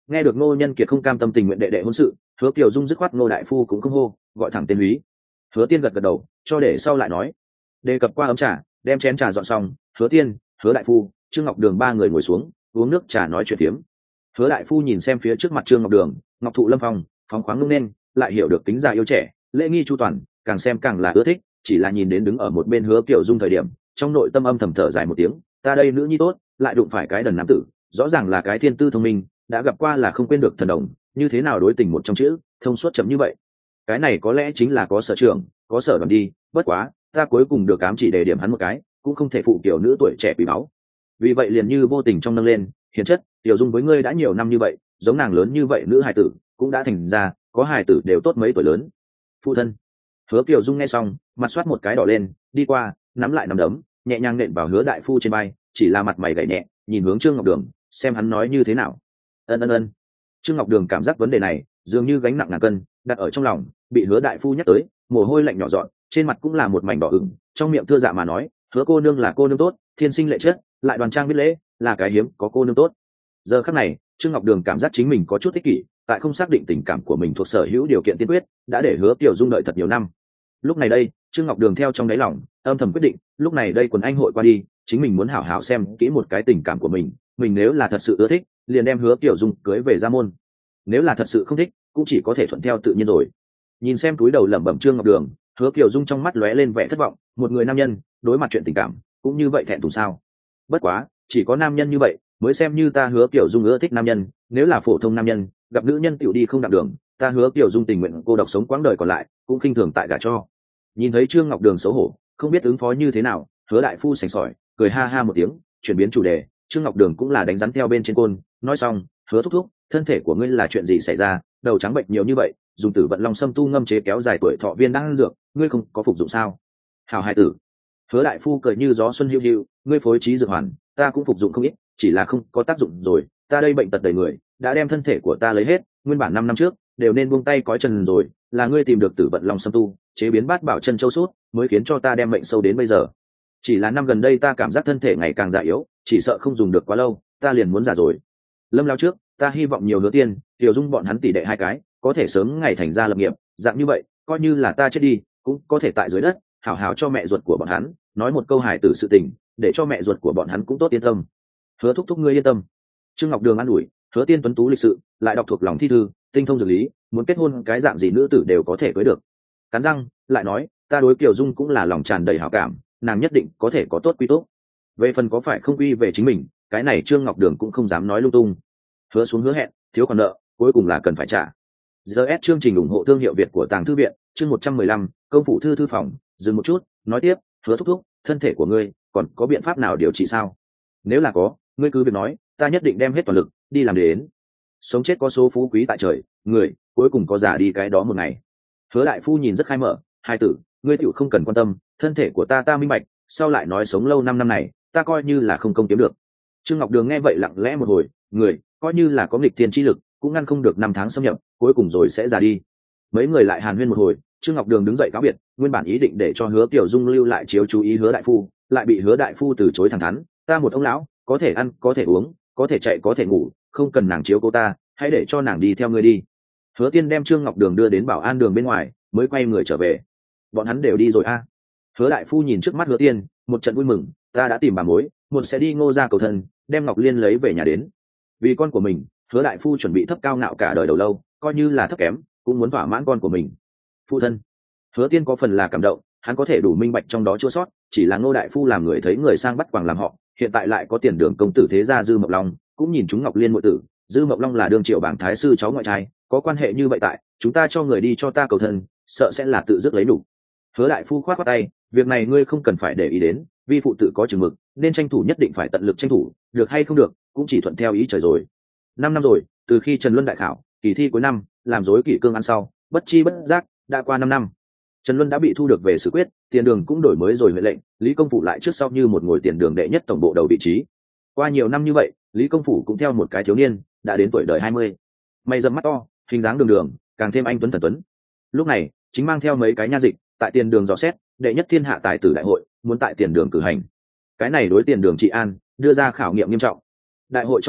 Nghe được Ngô Nhân Kiệt không cam tâm tình nguyện đệ đệ hôn sự, Hứa Kiều Dung dứt khoát Ngô đại phu cũng không hô, gọi thẳng tên Lý. Hứa Tiên gật gật đầu, cho để sau lại nói. Đề cập qua ấm trà, đem chén trà dọn xong, Hứa Tiên, Hứa đại phu, Trương Ngọc Đường ba người ngồi xuống, uống nước trà nói chuyện phiếm. Hứa đại phu nhìn xem phía trước mặt Trương Ngọc Đường, Ngọc Thụ Lâm Phong, phóng khoáng ngông nên, lại hiểu được tính già yêu trẻ, lễ nghi chu toàn, càng xem càng là ưa thích, chỉ là nhìn đến đứng ở một bên Hứa Kiều Dung thời điểm, trong nội tâm âm thầm thở dài một tiếng, ta đây nữ nhi tốt, lại đụng phải cái đần nam tử, rõ ràng là cái thiên tư thông minh, đã gặp qua là không quên được thần đồng, như thế nào đối tình một trong chữ, thông suốt chậm như vậy. Cái này có lẽ chính là có sở trường, có sở đoàn đi, bất quá, ta cuối cùng được ám chỉ đề điểm hắn một cái, cũng không thể phụ kiểu nữ tuổi trẻ quý báu. Vì vậy liền như vô tình trong nâng lên, hiền chất, Tiểu Dung với ngươi đã nhiều năm như vậy, giống nàng lớn như vậy nữ hài tử, cũng đã thành ra, có hài tử đều tốt mấy tuổi lớn. Phụ thân. Hứa Kiều Dung nghe xong, mặt soát một cái đỏ lên, đi qua, nắm lại nắm đấm, nhẹ nhàng nện vào Hứa đại phu trên vai, chỉ là mặt mày gảy nhẹ, nhìn hướng Trương Ngọc Đường, xem hắn nói như thế nào. Ân. Trương Ngọc Đường cảm giác vấn đề này dường như gánh nặng ngàn cân đặt ở trong lòng, bị Hứa đại phu nhắc tới, mồ hôi lạnh nhỏ giọt, trên mặt cũng là một mảnh đỏ ửng, trong miệng thưa dạ mà nói, Hứa cô nương là cô nương tốt, thiên sinh lệ chất, lại đoan trang biết lễ, là cái hiếm có cô nương tốt. Giờ khắc này, Trương Ngọc Đường cảm giác chính mình có chút ích kỷ, tại không xác định tình cảm của mình thuộc sở hữu điều kiện tiên quyết, đã để Hứa Kiều Dung đợi thật nhiều năm. Lúc này đây, Trương Ngọc Đường theo trong đáy lòng âm thầm quyết định, lúc này đây quần anh hội qua đi, chính mình muốn hảo hảo xem kỹ một cái tình cảm của mình nếu là thật sự ưa thích, liền đem Hứa Kiều Dung cưới về gia môn, nếu là thật sự không thích, cũng chỉ có thể thuận theo tự nhiên rồi. Nhìn xem túi đầu lẩm bẩm Trương Ngọc Đường, Hứa Kiều Dung trong mắt lóe lên vẻ thất vọng, một người nam nhân đối mặt chuyện tình cảm cũng như vậy thẹn thùng sao? Bất quá, chỉ có nam nhân như vậy mới xem như ta Hứa Kiều Dung ưa thích nam nhân, nếu là phổ thông nam nhân gặp nữ nhân tiểu đi không đặng đường, ta Hứa Kiều Dung tình nguyện cô độc sống quãng đời còn lại, cũng khinh thường tại gả cho. Nhìn thấy Trương Ngọc Đường xấu hổ, không biết ứng phó như thế nào, Hứa đại phu sành sỏi cười ha ha một tiếng, chuyển biến chủ đề. Trương Ngọc Đường cũng là đánh rắn theo bên trên côn, nói xong, Hứa thúc thúc, thân thể của ngươi là chuyện gì xảy ra, đầu trắng bệnh nhiều như vậy, dùng Tử Vận Long Sâm tu ngâm chế kéo dài tuổi thọ viên đang dược, ngươi không có phục dụng sao? Hảo hai tử. Hứa đại phu cười như gió xuân hiu hiu, ngươi phối trí dược hoàn, ta cũng phục dụng không ít, chỉ là không có tác dụng rồi, ta đây bệnh tật đầy người, đã đem thân thể của ta lấy hết, nguyên bản 5 năm trước đều nên buông tay cõi trần rồi, là ngươi tìm được Tử Vận Long Sâm tu, chế biến bát bảo chân châu suốt, mới khiến cho ta đem bệnh sâu đến bây giờ. Chỉ là năm gần đây ta cảm giác thân thể ngày càng già yếu, chỉ sợ không dùng được quá lâu, ta liền muốn già rồi. Lâm lao trước, ta hy vọng nhiều Hứa Tiên, Tiểu Dung bọn hắn tỷ đệ hai cái, có thể sớm ngày thành ra lập nghiệp, dạng như vậy, coi như là ta chết đi, cũng có thể tại dưới đất, hảo hảo cho mẹ ruột của bọn hắn, nói một câu hài tử sự tình, để cho mẹ ruột của bọn hắn cũng tốt yên tâm. Hứa thúc thúc ngươi yên tâm. Trương Ngọc Đường an ủi, Hứa Tiên tuấn tú lịch sự, lại đọc thuộc lòng thi thư, tinh thông dược lý, muốn kết hôn cái dạng gì nữ tử đều có thể cưới được. Cắn răng, lại nói, ta đối Kiều Dung cũng là lòng tràn đầy hảo cảm, nàng nhất định có thể có tốt quy tốt. Về phần có phải không quy về chính mình, cái này Trương Ngọc Đường cũng không dám nói lung tung. Hứa xuống hứa hẹn, thiếu còn nợ, cuối cùng là cần phải trả. GS chương trình ủng hộ thương hiệu Việt của Tàng Thư Viện, chương 115, công phủ thư thư phòng, dừng một chút, nói tiếp, Hứa thúc thúc, thân thể của ngươi còn có biện pháp nào điều trị sao? Nếu là có, ngươi cứ việc nói, ta nhất định đem hết toàn lực đi làm đến. Sống chết có số phú quý tại trời, người cuối cùng có già đi cái đó một ngày. Hứa đại phu nhìn rất khai mở, hai tử, ngươi tiểu không cần quan tâm, thân thể của ta minh bạch, sau lại nói sống lâu 5 năm này, ta coi như là không công kiếm được. Trương Ngọc Đường nghe vậy lặng lẽ một hồi, người coi như là có nghịch thiên chi lực, cũng ngăn không được 5 tháng xâm nhập, cuối cùng rồi sẽ già đi. Mấy người lại hàn huyên một hồi, Trương Ngọc Đường đứng dậy cáo biệt, nguyên bản ý định để cho Hứa Tiểu Dung lưu lại chiếu chú ý Hứa đại phu, lại bị Hứa đại phu từ chối thẳng thắn, ta một ông lão, có thể ăn, có thể uống, có thể chạy, có thể ngủ, không cần nàng chiếu cố ta, hãy để cho nàng đi theo ngươi đi. Hứa Tiên đem Trương Ngọc Đường đưa đến bảo an đường bên ngoài, mới quay người trở về. Bọn hắn đều đi rồi a? Hứa đại phu nhìn trước mắt Hứa Tiên, một trận vui mừng, ta đã tìm bà mối, một sẽ đi Ngô gia cầu thân, đem Ngọc Liên lấy về nhà đến. Vì con của mình, Hứa đại phu chuẩn bị thấp cao ngạo cả đời đầu lâu, coi như là thấp kém, cũng muốn thỏa mãn con của mình. Phụ thân. Hứa Tiên có phần là cảm động, hắn có thể đủ minh bạch trong đó chua sót, chỉ là Ngô đại phu làm người thấy người sang bắt quàng làm họ, hiện tại lại có tiền đường công tử thế gia Dư Mộc Long, cũng nhìn chúng Ngọc Liên muội tử, Dư Mộc Long là đương triệu bảng thái sư cháu ngoại trai, có quan hệ như vậy tại, chúng ta cho người đi cho ta cầu thân, sợ sẽ là tự dứt lấy đủ. Hứa đại phu khoát khoát tay, việc này ngươi không cần phải để ý đến, vi phụ tự có chừng mực, nên tranh thủ nhất định phải tận lực tranh thủ, được hay không được, cũng chỉ thuận theo ý trời rồi. 5 năm rồi, từ khi Trần Luân đại khảo, kỳ thi cuối năm, làm rối kỷ cương ăn sau, bất chi bất giác, đã qua 5 năm. Trần Luân đã bị thu được về xử quyết, tiền đường cũng đổi mới rồi huệ lệnh, Lý Công Phủ lại trước sau như một ngồi tiền đường đệ nhất tổng bộ đầu vị trí. Qua nhiều năm như vậy, Lý Công Phủ cũng theo một cái thiếu niên, đã đến tuổi đời 20. Mày rậm mắt to, hình dáng đường đường, càng thêm anh tuấn thần tuấn. Lúc này, chính mang theo mấy cái nha dịch, tại tiền đường dò xét, đệ nhất thiên hạ tài tử đại hội, muốn tại tiền đường cử hành. Cái này đối tiền đường trị an, đưa ra khảo nghiệm nghiêm trọng. Đại hội trong lúc,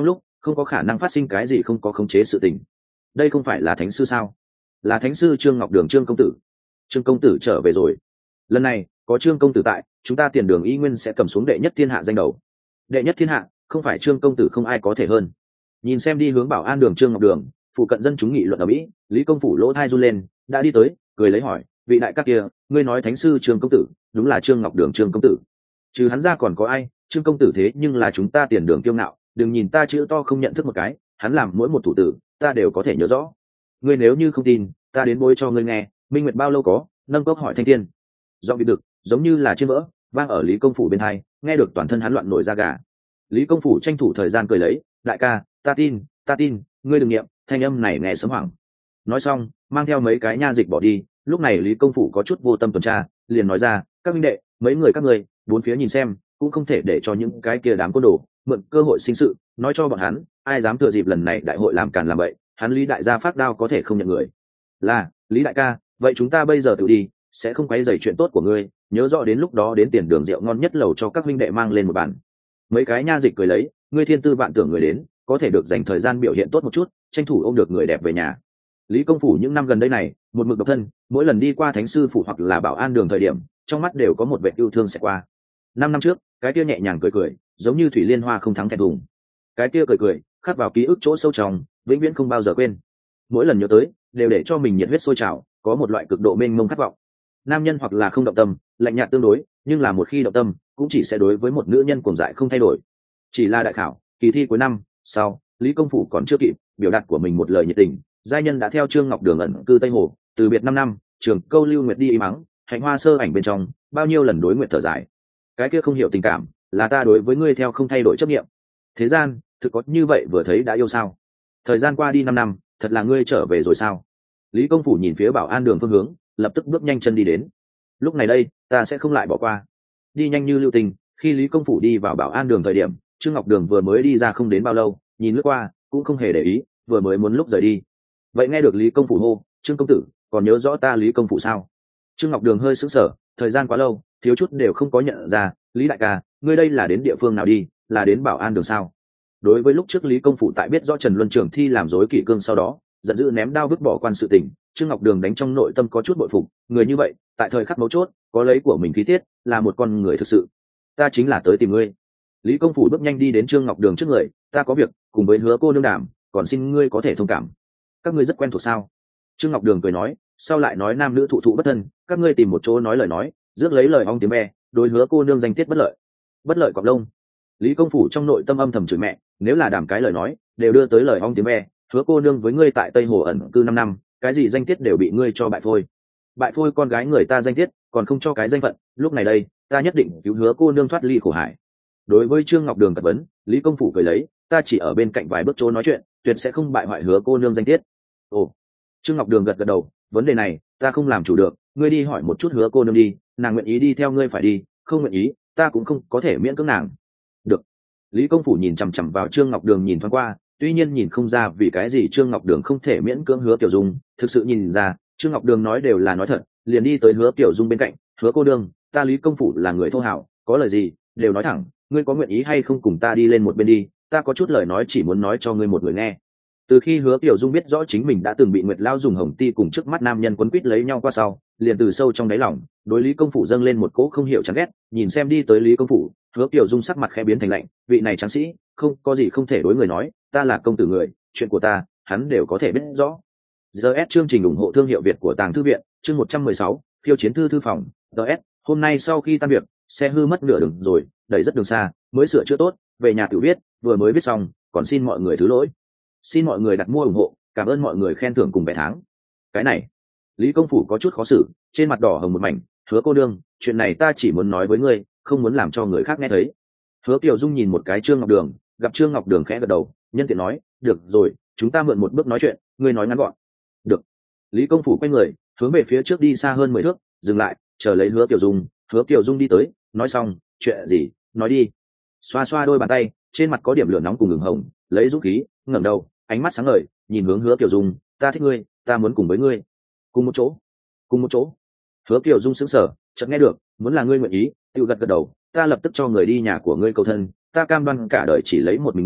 không có khả năng phát sinh cái gì không có khống chế sự tình. Đây không phải là thánh sư sao? Là thánh sư Trương Ngọc Đường Trương công tử. Trương công tử trở về rồi. Lần này có Trương công tử tại, chúng ta Tiền Đường y nguyên sẽ cầm xuống đệ nhất thiên hạ danh đầu. Đệ nhất thiên hạ, không phải Trương công tử không ai có thể hơn. Nhìn xem đi hướng Bảo An đường Trương Ngọc Đường, phụ cận dân chúng nghị luận ở mỹ, Lý công phủ lỗ thai run lên, đã đi tới, cười lấy hỏi, vị đại các kia, ngươi nói thánh sư Trương công tử, đúng là Trương Ngọc Đường Trương công tử. Trừ hắn ra còn có ai? Trương công tử thế nhưng là chúng ta Tiền Đường kiêu ngạo, đừng nhìn ta chữ to không nhận thức một cái, hắn làm mỗi một thủ tử ta đều có thể nhớ rõ. Ngươi nếu như không tin, ta đến bối cho ngươi nghe. Minh Nguyệt bao lâu có? Nâng cốc hỏi thanh thiên. Giọng bị đực giống như là chiên vỡ vang ở Lý công phủ bên hai, nghe được toàn thân hắn loạn nổi da gà. Lý công phủ tranh thủ thời gian cười lấy, đại ca, ta tin, ngươi đừng nghiệm. Thanh âm này nghe sớm hoảng. Nói xong mang theo mấy cái nha dịch bỏ đi. Lúc này Lý công phủ có chút vô tâm tuần tra, liền nói ra, các minh đệ, mấy người các ngươi bốn phía nhìn xem, cũng không thể để cho những cái kia đám côn đồ mượn cơ hội sinh sự, nói cho bọn hắn, ai dám thừa dịp lần này đại hội làm càn làm bậy, hắn Lý đại gia phát đao có thể không nhận người. Là Lý đại ca, vậy chúng ta bây giờ tự đi, sẽ không quấy rầy chuyện tốt của ngươi, nhớ rõ đến lúc đó đến Tiền Đường rượu ngon nhất lầu cho các minh đệ mang lên một bàn. Mấy cái nha dịch cười lấy, ngươi thiên tư vạn tưởng người đến, có thể được dành thời gian biểu hiện tốt một chút, tranh thủ ôm được người đẹp về nhà. Lý công phủ những năm gần đây này một mực độc thân, mỗi lần đi qua thánh sư phủ hoặc là Bảo An đường thời điểm, trong mắt đều có một vẻ yêu thương sẽ qua. 5 năm trước cái kia nhẹ nhàng cười, giống như thủy liên hoa không thắng thẹn thùng. Cái kia cười khắc vào ký ức chỗ sâu trong, vĩnh viễn không bao giờ quên. Mỗi lần nhớ tới đều để cho mình nhiệt huyết sôi trào, có một loại cực độ mênh mông khát vọng. Nam nhân hoặc là không động tâm, lạnh nhạt tương đối, nhưng là một khi động tâm cũng chỉ sẽ đối với một nữ nhân cuồng dại không thay đổi. Chỉ là đại khảo kỳ thi cuối năm sau, Lý công phủ còn chưa kịp biểu đạt của mình một lời nhiệt tình, giai nhân đã theo Trương Ngọc Đường ẩn cư Tây Hồ, từ biệt 5 năm, trường câu lưu nguyệt đi y mắng, hạnh hoa sơ ảnh bên trong bao nhiêu lần đối nguyện thở dài. Cái kia không hiểu tình cảm, là ta đối với ngươi theo không thay đổi chấp niệm. Thế gian thực có như vậy vừa thấy đã yêu sao? Thời gian qua đi 5 năm, thật là ngươi trở về rồi sao? Lý công phủ nhìn phía Bảo An đường phương hướng, lập tức bước nhanh chân đi đến. Lúc này đây ta sẽ không lại bỏ qua. Đi nhanh như lưu tình, khi Lý công phủ đi vào Bảo An đường thời điểm, Trương Ngọc Đường vừa mới đi ra không đến bao lâu, nhìn lướt qua cũng không hề để ý, vừa mới muốn lúc rời đi. Vậy nghe được Lý công phủ hô, Trương công tử, còn nhớ rõ ta Lý công phủ sao? Trương Ngọc Đường hơi sững sờ, thời gian quá lâu, thiếu chút đều không có nhận ra. Lý đại ca, ngươi đây là đến địa phương nào đi, là đến Bảo An đường sao? Đối với lúc trước Lý công phủ tại biết rõ Trần Luân Trường thi làm rối kỷ cương sau đó giận dữ ném đao vứt bỏ quan sự tình, Trương Ngọc Đường đánh trong nội tâm có chút bội phục, người như vậy tại thời khắc mấu chốt có lấy của mình khí tiết, là một con người thực sự. Ta chính là tới tìm ngươi. Lý công phủ bước nhanh đi đến Trương Ngọc Đường trước người, ta có việc cùng với Hứa cô nương đàm, còn xin ngươi có thể thông cảm. Các ngươi rất quen thuộc sao? Trương Ngọc Đường cười nói, sau lại nói nam nữ thụ thụ bất thân, các ngươi tìm một chỗ nói lời nói, rước lấy lời ong tiếng ve, đối Hứa cô nương danh tiết bất lợi cọp lông. Lý công phủ trong nội tâm âm thầm chửi mẹ, nếu là đàm cái lời nói đều đưa tới lời ong tiếng ve, Hứa cô nương với ngươi tại Tây Hồ ẩn cư 5 năm, cái gì danh tiết đều bị ngươi cho bại phôi con gái người ta danh tiết, còn không cho cái danh phận, lúc này đây ta nhất định cứu Hứa cô nương thoát ly khổ hải. Đối với Trương Ngọc Đường cật vấn, Lý công phủ cười lấy, ta chỉ ở bên cạnh vài bước chỗ nói chuyện, tuyệt sẽ không bại hoại Hứa cô nương danh tiết. Ồ. Trương Ngọc Đường gật đầu, vấn đề này ta không làm chủ được, ngươi đi hỏi một chút Hứa cô nương đi, nàng nguyện ý đi theo ngươi phải đi, không nguyện ý ta cũng không có thể miễn cưỡng nàng. Được. Lý công phủ nhìn chằm chằm vào Trương Ngọc Đường nhìn thoáng qua, tuy nhiên nhìn không ra vì cái gì Trương Ngọc Đường không thể miễn cưỡng Hứa Tiểu Dung, thực sự nhìn ra Trương Ngọc Đường nói đều là nói thật, liền đi tới Hứa Tiểu Dung bên cạnh, Hứa cô nương, ta Lý công phủ là người thô hảo, có lời gì đều nói thẳng, ngươi có nguyện ý hay không cùng ta đi lên một bên đi, ta có chút lời nói chỉ muốn nói cho ngươi một người nghe. Từ khi Hứa Tiểu Dung biết rõ chính mình đã từng bị Nguyệt Lao dùng hồng ti cùng trước mắt nam nhân quấn quýt lấy nhau qua sau, liền từ sâu trong đáy lòng đối Lý công phủ dâng lên một cỗ không hiểu chán ghét. Nhìn xem đi tới Lý công phủ, Hứa Tiểu Dung sắc mặt khẽ biến thành lạnh, vị này tráng sĩ không có gì không thể đối người nói, ta là công tử người, chuyện của ta hắn đều có thể biết rõ. GS chương trình ủng hộ thương hiệu Việt của Tàng Thư viện, chương 116, phiêu chiến thư phòng. GS, hôm nay sau khi tan việc, xe hư mất nửa đường rồi, đẩy rất đường xa, mới sửa chữa tốt, về nhà tự viết, vừa mới viết xong, còn xin mọi người thứ lỗi. Xin mọi người đặt mua ủng hộ, cảm ơn mọi người khen thưởng cùng vé tháng. Cái này, Lý công phủ có chút khó xử, trên mặt đỏ hồng một mảnh, Hứa cô nương, chuyện này ta chỉ muốn nói với ngươi, không muốn làm cho người khác nghe thấy. Hứa Kiều Dung nhìn một cái Trương Ngọc Đường, gặp Trương Ngọc Đường khẽ gật đầu, nhân tiện nói, được rồi, chúng ta mượn một bước nói chuyện, ngươi nói ngắn gọn. Được. Lý công phủ quay người, hướng về phía trước đi xa hơn 10 thước, dừng lại, chờ lấy Hứa Kiều Dung. Hứa Kiều Dung đi tới, nói xong, chuyện gì, nói đi. Xoa xoa đôi bàn tay, trên mặt có điểm lửa nóng cùng ửng hồng, lấy dũng khí, ngẩng đầu, ánh mắt sáng ngời, nhìn hướng Hứa Kiều Dung, ta thích ngươi, ta muốn cùng với ngươi, cùng một chỗ. Hứa Kiều Dung sững sờ, chợt nghe được, muốn là ngươi nguyện ý, tự gật gật đầu, ta lập tức cho người đi nhà của ngươi cầu thân, ta cam đoan cả đời chỉ lấy một mình ngươi,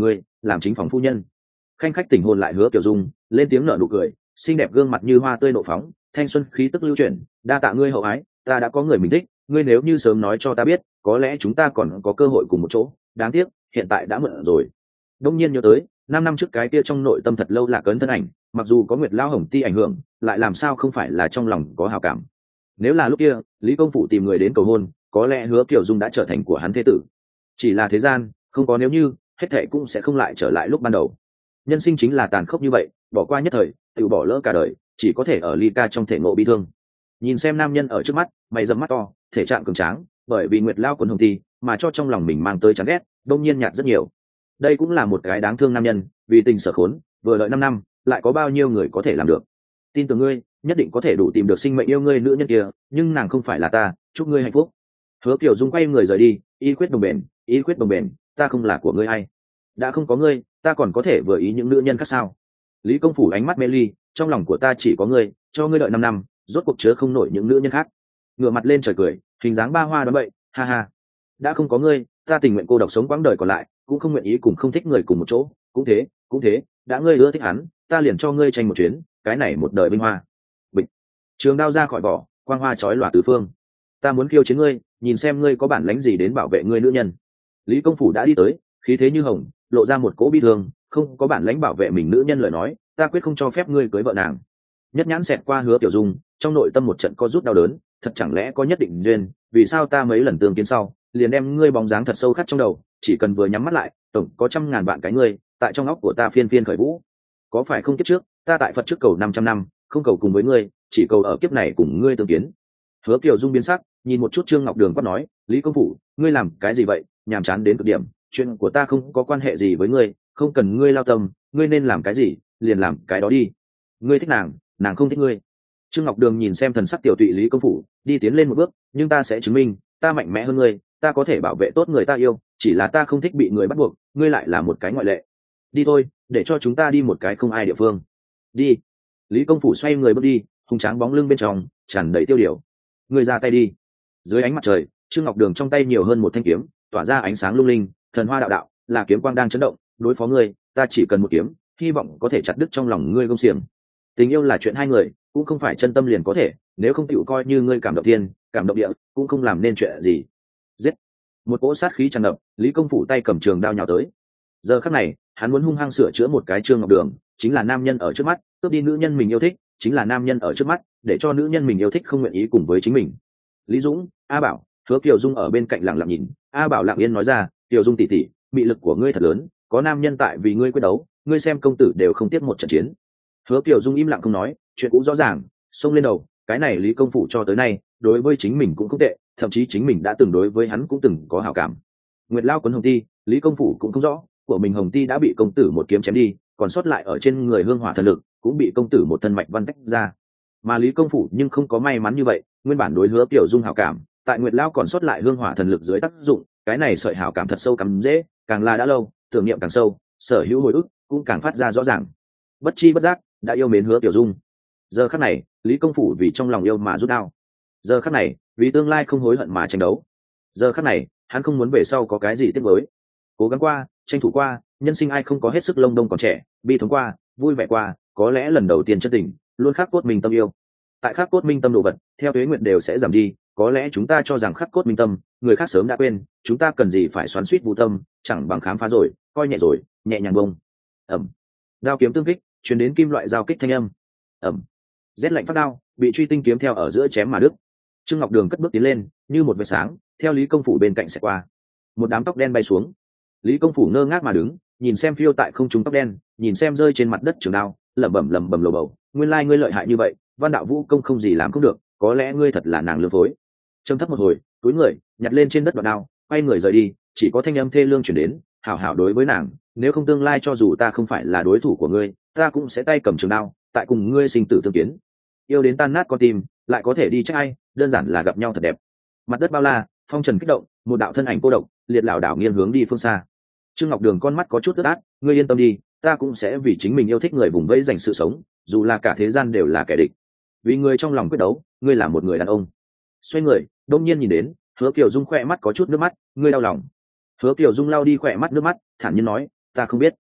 làm chính phòng phu nhân. Khanh khách tỉnh hồn lại Hứa Kiều Dung lên tiếng nở nụ cười, xinh đẹp gương mặt như hoa tươi nộ phóng, thanh xuân khí tức lưu chuyển. Đa tạ ngươi hậu ái, ta đã có người mình thích, ngươi nếu như sớm nói cho ta biết, có lẽ chúng ta còn có cơ hội cùng một chỗ, đáng tiếc hiện tại đã muộn rồi. Đông nhiên nhớ tới 5 năm trước cái kia trong nội tâm thật lâu là cấn thân ảnh, mặc dù có Nguyệt Lao Hồng Ti ảnh hưởng, lại làm sao không phải là trong lòng có hảo cảm. Nếu là lúc kia Lý công phủ tìm người đến cầu hôn, có lẽ Hứa Kiều Dung đã trở thành của hắn thế tử. Chỉ là thế gian không có nếu như, hết thệ cũng sẽ không lại trở lại lúc ban đầu. Nhân sinh chính là tàn khốc như vậy, bỏ qua nhất thời tự bỏ lỡ cả đời, chỉ có thể ở ly ca trong thể ngộ bi thương. Nhìn xem nam nhân ở trước mắt, mày rậm mắt to, thể trạng cường tráng, bởi vì Nguyệt Lao quấn Hồng Ti mà cho trong lòng mình mang tới chán ghét đông nhiên nhạt rất nhiều. Đây cũng là một cái đáng thương nam nhân, vì tình sở khốn vừa đợi 5 năm, lại có bao nhiêu người có thể làm được. Tin tưởng ngươi nhất định có thể đủ tìm được sinh mệnh yêu ngươi nữ nhân kia, nhưng nàng không phải là ta, chúc ngươi hạnh phúc. Hứa Kiều Dung quay người rời đi. Y quyết đồng bền, y quyết đồng bền, ta không là của ngươi hay? Đã không có ngươi, ta còn có thể vừa ý những nữ nhân khác sao? Lý công phủ ánh mắt mê ly, trong lòng của ta chỉ có ngươi, cho ngươi đợi 5 năm, rốt cuộc chứa không nổi những nữ nhân khác. Ngửa mặt lên trời cười, hình dáng ba hoa đoán bậy, ha ha. Đã không có ngươi, ta tình nguyện cô độc sống quãng đời còn lại, cũng không nguyện ý cùng không thích người cùng một chỗ. Cũng thế, đã ngươi ưa thích hắn, ta liền cho ngươi tranh một chuyến, cái này một đời vinh hoa. Bịch. Trường đao ra khỏi vỏ, quang hoa chói lòa tứ phương. Ta muốn khiêu chiến ngươi, nhìn xem ngươi có bản lĩnh gì đến bảo vệ ngươi nữ nhân. Lý công phủ đã đi tới, khí thế như hồng, lộ ra một cỗ bi thương, không có bản lĩnh bảo vệ mình nữ nhân lời nói, ta quyết không cho phép ngươi cưới vợ nàng. Nhất nhãn xẹt qua Hứa Tiểu Dung, trong nội tâm một trận co rút đau đớn, thật chẳng lẽ có nhất định duyên, vì sao ta mấy lần tương kiến sau, liền đem ngươi bóng dáng thật sâu khắc trong đầu, chỉ cần vừa nhắm mắt lại, tổng có trăm ngàn vạn cái ngươi, tại trong óc của ta phiên phiên khởi vũ. Có phải không kiếp trước, ta tại Phật trước cầu 500 năm, không cầu cùng với ngươi, chỉ cầu ở kiếp này cùng ngươi tương kiến. Hứa Kiều Dung biến sắc, nhìn một chút Trương Ngọc Đường quát nói, Lý công phủ, ngươi làm cái gì vậy, nhàm chán đến cực điểm, chuyện của ta không có quan hệ gì với ngươi, không cần ngươi lao tâm, ngươi nên làm cái gì liền làm cái đó đi. Ngươi thích nàng, nàng không thích ngươi. Trương Ngọc Đường nhìn xem thần sắc tiểu tụy Lý công phủ, đi tiến lên một bước, nhưng ta sẽ chứng minh ta mạnh mẽ hơn ngươi, ta có thể bảo vệ tốt người ta yêu, chỉ là ta không thích bị người bắt buộc, ngươi lại là một cái ngoại lệ. Đi thôi, để cho chúng ta đi một cái không ai địa phương. Đi. Lý công phủ xoay người bước đi, hùng tráng bóng lưng bên trong tràn đầy tiêu điều. Ngươi ra tay đi. Dưới ánh mặt trời, Trương Ngọc Đường trong tay nhiều hơn một thanh kiếm, tỏa ra ánh sáng lung linh, thần hoa đạo đạo, là kiếm quang đang chấn động, đối phó ngươi, ta chỉ cần một kiếm, hy vọng có thể chặt đứt trong lòng ngươi gông xiềng. Tình yêu là chuyện hai người, cũng không phải chân tâm liền có thể, nếu không chịu coi như ngươi cảm động thiên, cảm động địa, cũng không làm nên chuyện gì. Giết. Một cỗ sát khí tràn ngập, Lý công phủ tay cầm trường đao nhào tới. Giờ khắc này, hắn muốn hung hăng sửa chữa một cái Trương Ngọc Đường, chính là nam nhân ở trước mắt, cướp đi nữ nhân mình yêu thích, chính là nam nhân ở trước mắt, để cho nữ nhân mình yêu thích không nguyện ý cùng với chính mình. Lý Dũng, A Bảo, Hứa Kiều Dung ở bên cạnh lặng lặng nhìn. A Bảo lặng yên nói ra, Kiều Dung tỷ tỷ, mị lực của ngươi thật lớn, có nam nhân tại vì ngươi quyết đấu, ngươi xem công tử đều không tiếp một trận chiến. Hứa Kiều Dung im lặng không nói, chuyện cũ rõ ràng, xông lên đầu, cái này Lý công phủ cho tới nay, đối với chính mình cũng không tệ, thậm chí chính mình đã từng đối với hắn cũng từng có hảo cảm. Nguyệt Lao quấn Hồng Ti, Lý công phủ cũng không rõ, của mình Hồng Ti đã bị công tử một kiếm chém đi, còn sót lại ở trên người hương hỏa thần lực cũng bị công tử một thân mạch văn tách ra. Mà Lý công phủ nhưng không có may mắn như vậy, nguyên bản đối Hứa Kiều Dung hảo cảm, tại Nguyệt Lao còn sót lại hương hỏa thần lực dưới tác dụng, cái này sợi hảo cảm thật sâu cắm dễ, càng là đã lâu, tưởng niệm càng sâu, sở hữu hồi ức cũng càng phát ra rõ ràng. Bất chi bất giác đã yêu mến Hứa Kiều Dung. Giờ khắc này, Lý công phủ vì trong lòng yêu mà rút đao. Giờ khắc này, vì tương lai không hối hận mà tranh đấu. Giờ khắc này, hắn không muốn về sau có cái gì tiếc nuối. Cố gắng qua, tranh thủ qua, nhân sinh ai không có hết sức lông đông còn trẻ, bi thống qua, vui vẻ qua, có lẽ lần đầu tiên chân tình, luôn khắc cốt minh tâm yêu. Tại khắc cốt minh tâm đồ vật, theo tuế nguyện đều sẽ giảm đi, có lẽ chúng ta cho rằng khắc cốt minh tâm, người khác sớm đã quên, chúng ta cần gì phải xoắn xuýt vô tâm, chẳng bằng khám phá rồi, coi nhẹ rồi, nhẹ nhàng bông. Ẩm. Đao kiếm tương kích, truyền đến kim loại giao kích thanh âm. Ẩm. Rét lạnh phát đao, bị truy tinh kiếm theo ở giữa chém mà đứt. Trương Ngọc Đường cất bước tiến lên, như một vệt sáng, theo Lý công phủ bên cạnh sẽ qua. Một đám tóc đen bay xuống. Lý công phủ ngơ ngác mà đứng, nhìn xem phiêu tại không trung tóc đen, nhìn xem rơi trên mặt đất trường đao, lẩm bẩm lầu bầu, nguyên lai ngươi lợi hại như vậy, Văn đạo vũ công không gì làm không được, có lẽ ngươi thật là nàng lương phối. Trầm thấp một hồi, túi người nhặt lên trên đất đoạn đao, quay người rời đi, chỉ có thanh âm thê lương chuyển đến, hảo hảo đối với nàng, nếu không tương lai cho dù ta không phải là đối thủ của ngươi, ta cũng sẽ tay cầm trường đao, tại cùng ngươi sinh tử tương kiến. Yêu đến tan nát con tim, lại có thể đi trách ai, đơn giản là gặp nhau thật đẹp. Mặt đất bao la, phong trần kích động, một đạo thân ảnh cô độc liệt lảo đảo nghiêng hướng đi phương xa. Trương Ngọc Đường con mắt có chút ướt át, ngươi yên tâm đi, ta cũng sẽ vì chính mình yêu thích người vùng vẫy dành sự sống, dù là cả thế gian đều là kẻ địch. Vì người trong lòng quyết đấu, ngươi là một người đàn ông. Xoay người, đông nhiên nhìn đến, Hứa Kiều Dung khỏe mắt có chút nước mắt, ngươi đau lòng. Hứa Kiều Dung lau đi khỏe mắt nước mắt, thản nhiên nói, ta không biết.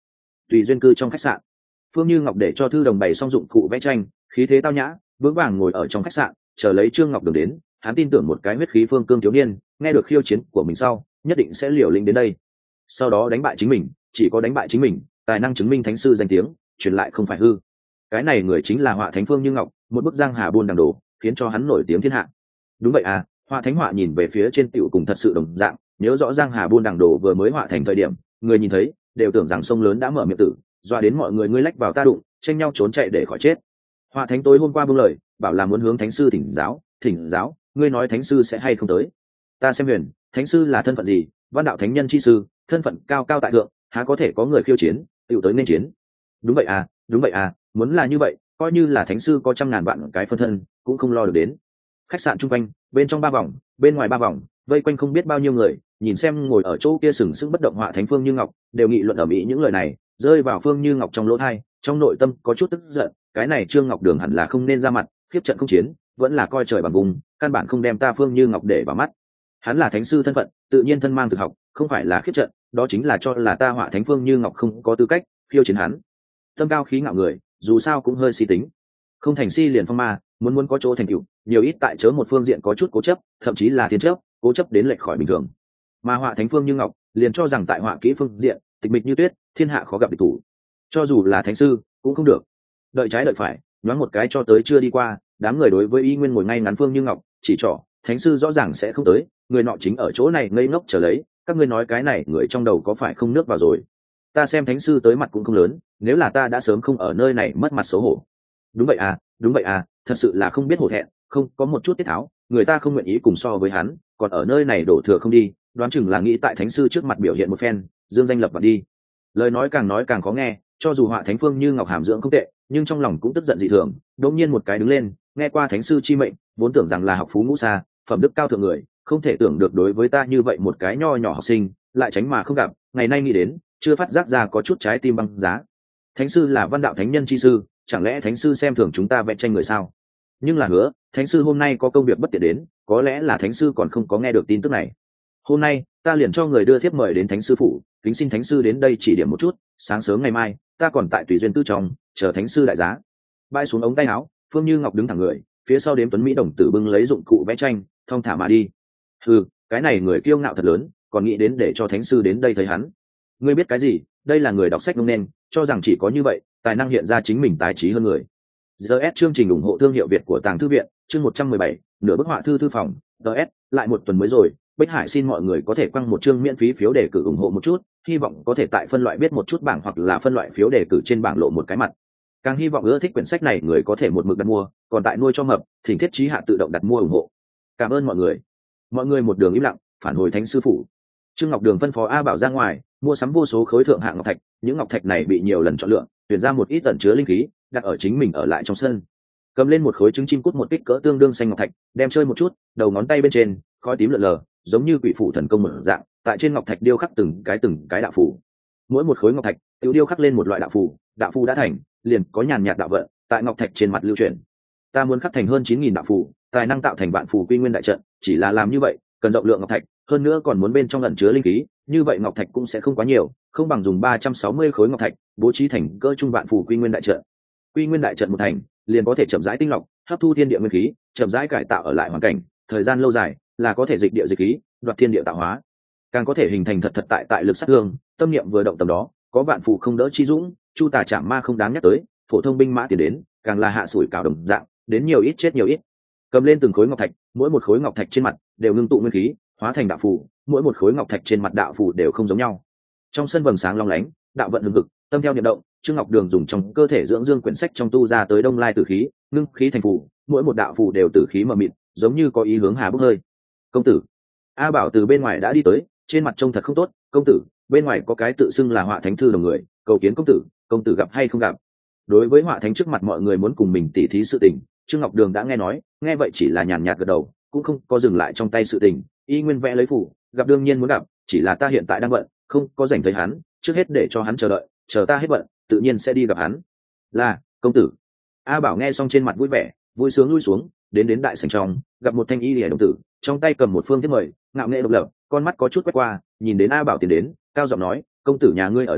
tùy duyên cư trong khách sạn. Phương Như Ngọc để cho thư đồng bày xong dụng cụ vẽ tranh, khí thế tao nhã vững vàng ngồi ở trong khách sạn chờ lấy Trương Ngọc Đường đến. Hắn tin tưởng một cái huyết khí phương cương thiếu niên nghe được khiêu chiến của mình sau nhất định sẽ liều lĩnh đến đây, sau đó đánh bại chính mình. Chỉ có đánh bại chính mình, tài năng chứng minh thánh sư danh tiếng truyền lại không phải hư. Cái này người chính là họa thánh Phương Như Ngọc, một bức giang hà buôn đằng đồ khiến cho hắn nổi tiếng thiên hạ. Đúng vậy à, họa thánh họa nhìn về phía trên tiểu cùng thật sự đồng dạng. Nhớ rõ giang hà buôn đằng đồ vừa mới họa thành thời điểm, người nhìn thấy đều tưởng rằng sông lớn đã mở miệng tử, doa đến mọi người ngươi lách vào ta đụng, tranh nhau trốn chạy để khỏi chết. Họa thánh tối hôm qua buông lời bảo là muốn hướng thánh sư thỉnh giáo, ngươi nói thánh sư sẽ hay không tới? Ta xem huyền, thánh sư là thân phận gì? Văn đạo thánh nhân chi sư, thân phận cao cao tại thượng, há có thể có người khiêu chiến tựu tới nên chiến? Đúng vậy à, muốn là như vậy, coi như là thánh sư có trăm ngàn vạn cái phân thân cũng không lo được đến. Khách sạn chung quanh, bên trong 3 vòng, bên ngoài 3 vòng, vây quanh không biết bao nhiêu người, nhìn xem ngồi ở chỗ kia sừng sững bất động họa thánh Phương Như Ngọc, đều nghị luận ầm ĩ những lời này, rơi vào Phương Như Ngọc trong lỗ tai, trong nội tâm có chút tức giận. Cái này Trương Ngọc Đường hẳn là không nên ra mặt, khiếp trận không chiến, vẫn là coi trời bằng vùng, căn bản không đem ta Phương Như Ngọc để vào mắt. Hắn là thánh sư thân phận, tự nhiên thân mang thực học, không phải là khiếp trận, đó chính là cho là ta họa thánh Phương Như Ngọc không có tư cách khiêu chiến hắn. Tâm cao khí ngạo người, dù sao cũng hơi si tính, không thành si liền phong ma, muốn có chỗ thành tựu, nhiều ít tại chớ một phương diện có chút cố chấp, thậm chí là thiên chấp, cố chấp đến lệch khỏi bình thường. Mà họa thánh Phương Như Ngọc liền cho rằng tại họa kỹ phương diện tịch mịch như tuyết, thiên hạ khó gặp địch thủ, cho dù là thánh sư cũng không được. Đợi trái đợi phải, nhoáng một cái cho tới chưa đi qua, đám người đối với y nguyên ngồi ngay ngắn Phương Như Ngọc chỉ trỏ, thánh sư rõ ràng sẽ không tới, người nọ chính ở chỗ này ngây ngốc chờ lấy, các ngươi nói cái này người trong đầu có phải không nước vào rồi? Ta xem thánh sư tới mặt cũng không lớn, nếu là ta đã sớm không ở nơi này mất mặt xấu hổ. Đúng vậy à, thật sự là không biết hổ thẹn, không có một chút tiết tháo, người ta không nguyện ý cùng so với hắn, còn ở nơi này đổ thừa không đi, đoán chừng là nghĩ tại thánh sư trước mặt biểu hiện một phen, dương danh lập vặt đi. Lời nói càng khó nghe, cho dù họa thánh Phương Như Ngọc hàm dưỡng không tệ, nhưng trong lòng cũng tức giận dị thường. Đột nhiên một cái đứng lên, nghe qua thánh sư chi mệnh, vốn tưởng rằng là học phú ngũ xa, phẩm đức cao thượng người, không thể tưởng được đối với ta như vậy một cái nho nhỏ học sinh, lại tránh mà không gặp, ngày nay nghĩ đến, chưa phát giác ra có chút trái tim băng giá. Thánh sư là văn đạo thánh nhân chi sư, chẳng lẽ thánh sư xem thường chúng ta vẽ tranh người sao? Nhưng là hứa, thánh sư hôm nay có công việc bất tiện đến, có lẽ là thánh sư còn không có nghe được tin tức này. Hôm nay ta liền cho người đưa thiếp mời đến thánh sư phủ, kính xin thánh sư đến đây chỉ điểm một chút, sáng sớm ngày mai ta còn tại tùy duyên tư trong chờ thánh sư đại giá. Bãi xuống ống tay áo, Phương Như Ngọc đứng thẳng người, phía sau đếm tuấn mỹ đồng tử bưng lấy dụng cụ vẽ tranh, thong thả mà đi. Cái này người kiêu ngạo thật lớn, còn nghĩ đến để cho thánh sư đến đây thấy hắn. Ngươi biết cái gì? Đây là người đọc sách ngông nên, cho rằng chỉ có như vậy tài năng hiện ra chính mình tài trí hơn người. GS chương trình ủng hộ thương hiệu Việt của Tàng Thư Viện, chương 117, nửa bức họa thư phòng. GS, lại một tuần mới rồi, Bích Hải xin mọi người có thể quăng một chương miễn phí phiếu đề cử ủng hộ một chút, hy vọng có thể tại phân loại biết một chút bảng hoặc là phân loại phiếu đề cử trên bảng lộ một cái mặt. Càng hy vọng ưa thích quyển sách này người có thể một mực đặt mua, còn tại nuôi cho mập, thỉnh thiết trí hạ tự động đặt mua ủng hộ. Cảm ơn mọi người. Mọi người một đường im lặng, phản hồi thánh sư phủ. Trương Ngọc Đường phân phó A Bảo ra ngoài mua sắm vô số khối thượng hạng ngọc thạch, những ngọc thạch này bị nhiều lần chọn lựa, tuyển ra một ít ẩn chứa linh khí, đặt ở chính mình ở lại trong sân. Cầm lên một khối trứng chim cút một kích cỡ tương đương xanh ngọc thạch, đem chơi một chút, đầu ngón tay bên trên khói tím lượn lờ, giống như quỷ phủ thần công mở dạng, tại trên ngọc thạch điêu khắc từng cái đạo phù. Mỗi một khối ngọc thạch tự điêu khắc lên một loại đạo phù đã thành, liền có nhàn nhạt đạo vận tại ngọc thạch trên mặt lưu chuyển. Ta muốn khắc thành hơn 9.000 đạo phù, tài năng tạo thành vạn phù quy nguyên đại trận, chỉ là làm như vậy cần rộng lượng ngọc thạch, hơn nữa còn muốn bên trong ẩn chứa linh khí, như vậy ngọc thạch cũng sẽ không quá nhiều, không bằng dùng 360 khối ngọc thạch bố trí thành cỡ trung vạn phù quy nguyên đại trận. Quy nguyên đại trận một thành, liền có thể chậm rãi tinh lọc, hấp thu thiên địa nguyên khí, chậm rãi cải tạo ở lại hoàn cảnh, thời gian lâu dài là có thể dịch địa dịch khí, đoạt thiên địa tạo hóa, càng có thể hình thành thật tại lực sát thương. Tâm niệm vừa động tầm đó, có vạn phù không đỡ chi dũng, chu tà chạm ma không đáng nhắc tới, phổ thông binh mã tiền đến, càng là hạ sủi cảo đồng dạng, đến nhiều ít chết nhiều ít. Cầm lên từng khối ngọc thạch, mỗi một khối ngọc thạch trên mặt đều ngưng tụ nguyên khí, hóa thành đạo phù, mỗi một khối ngọc thạch trên mặt đạo phù đều không giống nhau. Trong sân vầng sáng long lánh, đạo vận hưng hực, tâm theo niệm động, Trương Ngọc Đường dùng trong cơ thể dưỡng dương quyển sách trong tu ra tới đông lai tử khí, ngưng khí thành phù, mỗi một đạo phù đều tử khí mờ mịt, giống như có ý hướng hà bốc hơi. Công tử. A Bảo từ bên ngoài đã đi tới, trên mặt trông thật không tốt. Công tử, bên ngoài có cái tự xưng là họa thánh thư đồng người, cầu kiến công tử gặp hay không gặp? Đối với họa thánh trước mặt mọi người muốn cùng mình tỉ thí sự tình, Trương Ngọc Đường đã nghe nói, nghe vậy chỉ là nhàn nhạt gật đầu, cũng không có dừng lại trong tay sự tình, y nguyên vẽ lấy phủ, gặp đương nhiên muốn gặp, chỉ là ta hiện tại đang bận, không có rảnh thấy hắn, trước hết để cho hắn chờ đợi, chờ ta hết bận, tự nhiên sẽ đi gặp hắn. Là, công tử. A Bảo nghe xong trên mặt vui vẻ, vui sướng lui xuống, đến đại sảnh trong, gặp một thanh y lìa đồng tử, trong tay cầm một phương thiếp mời, ngạo nghễ độc lập, con mắt có chút quét qua, nhìn đến A Bảo tiến đến, cao giọng nói, công tử nhà ngươi ở đâu,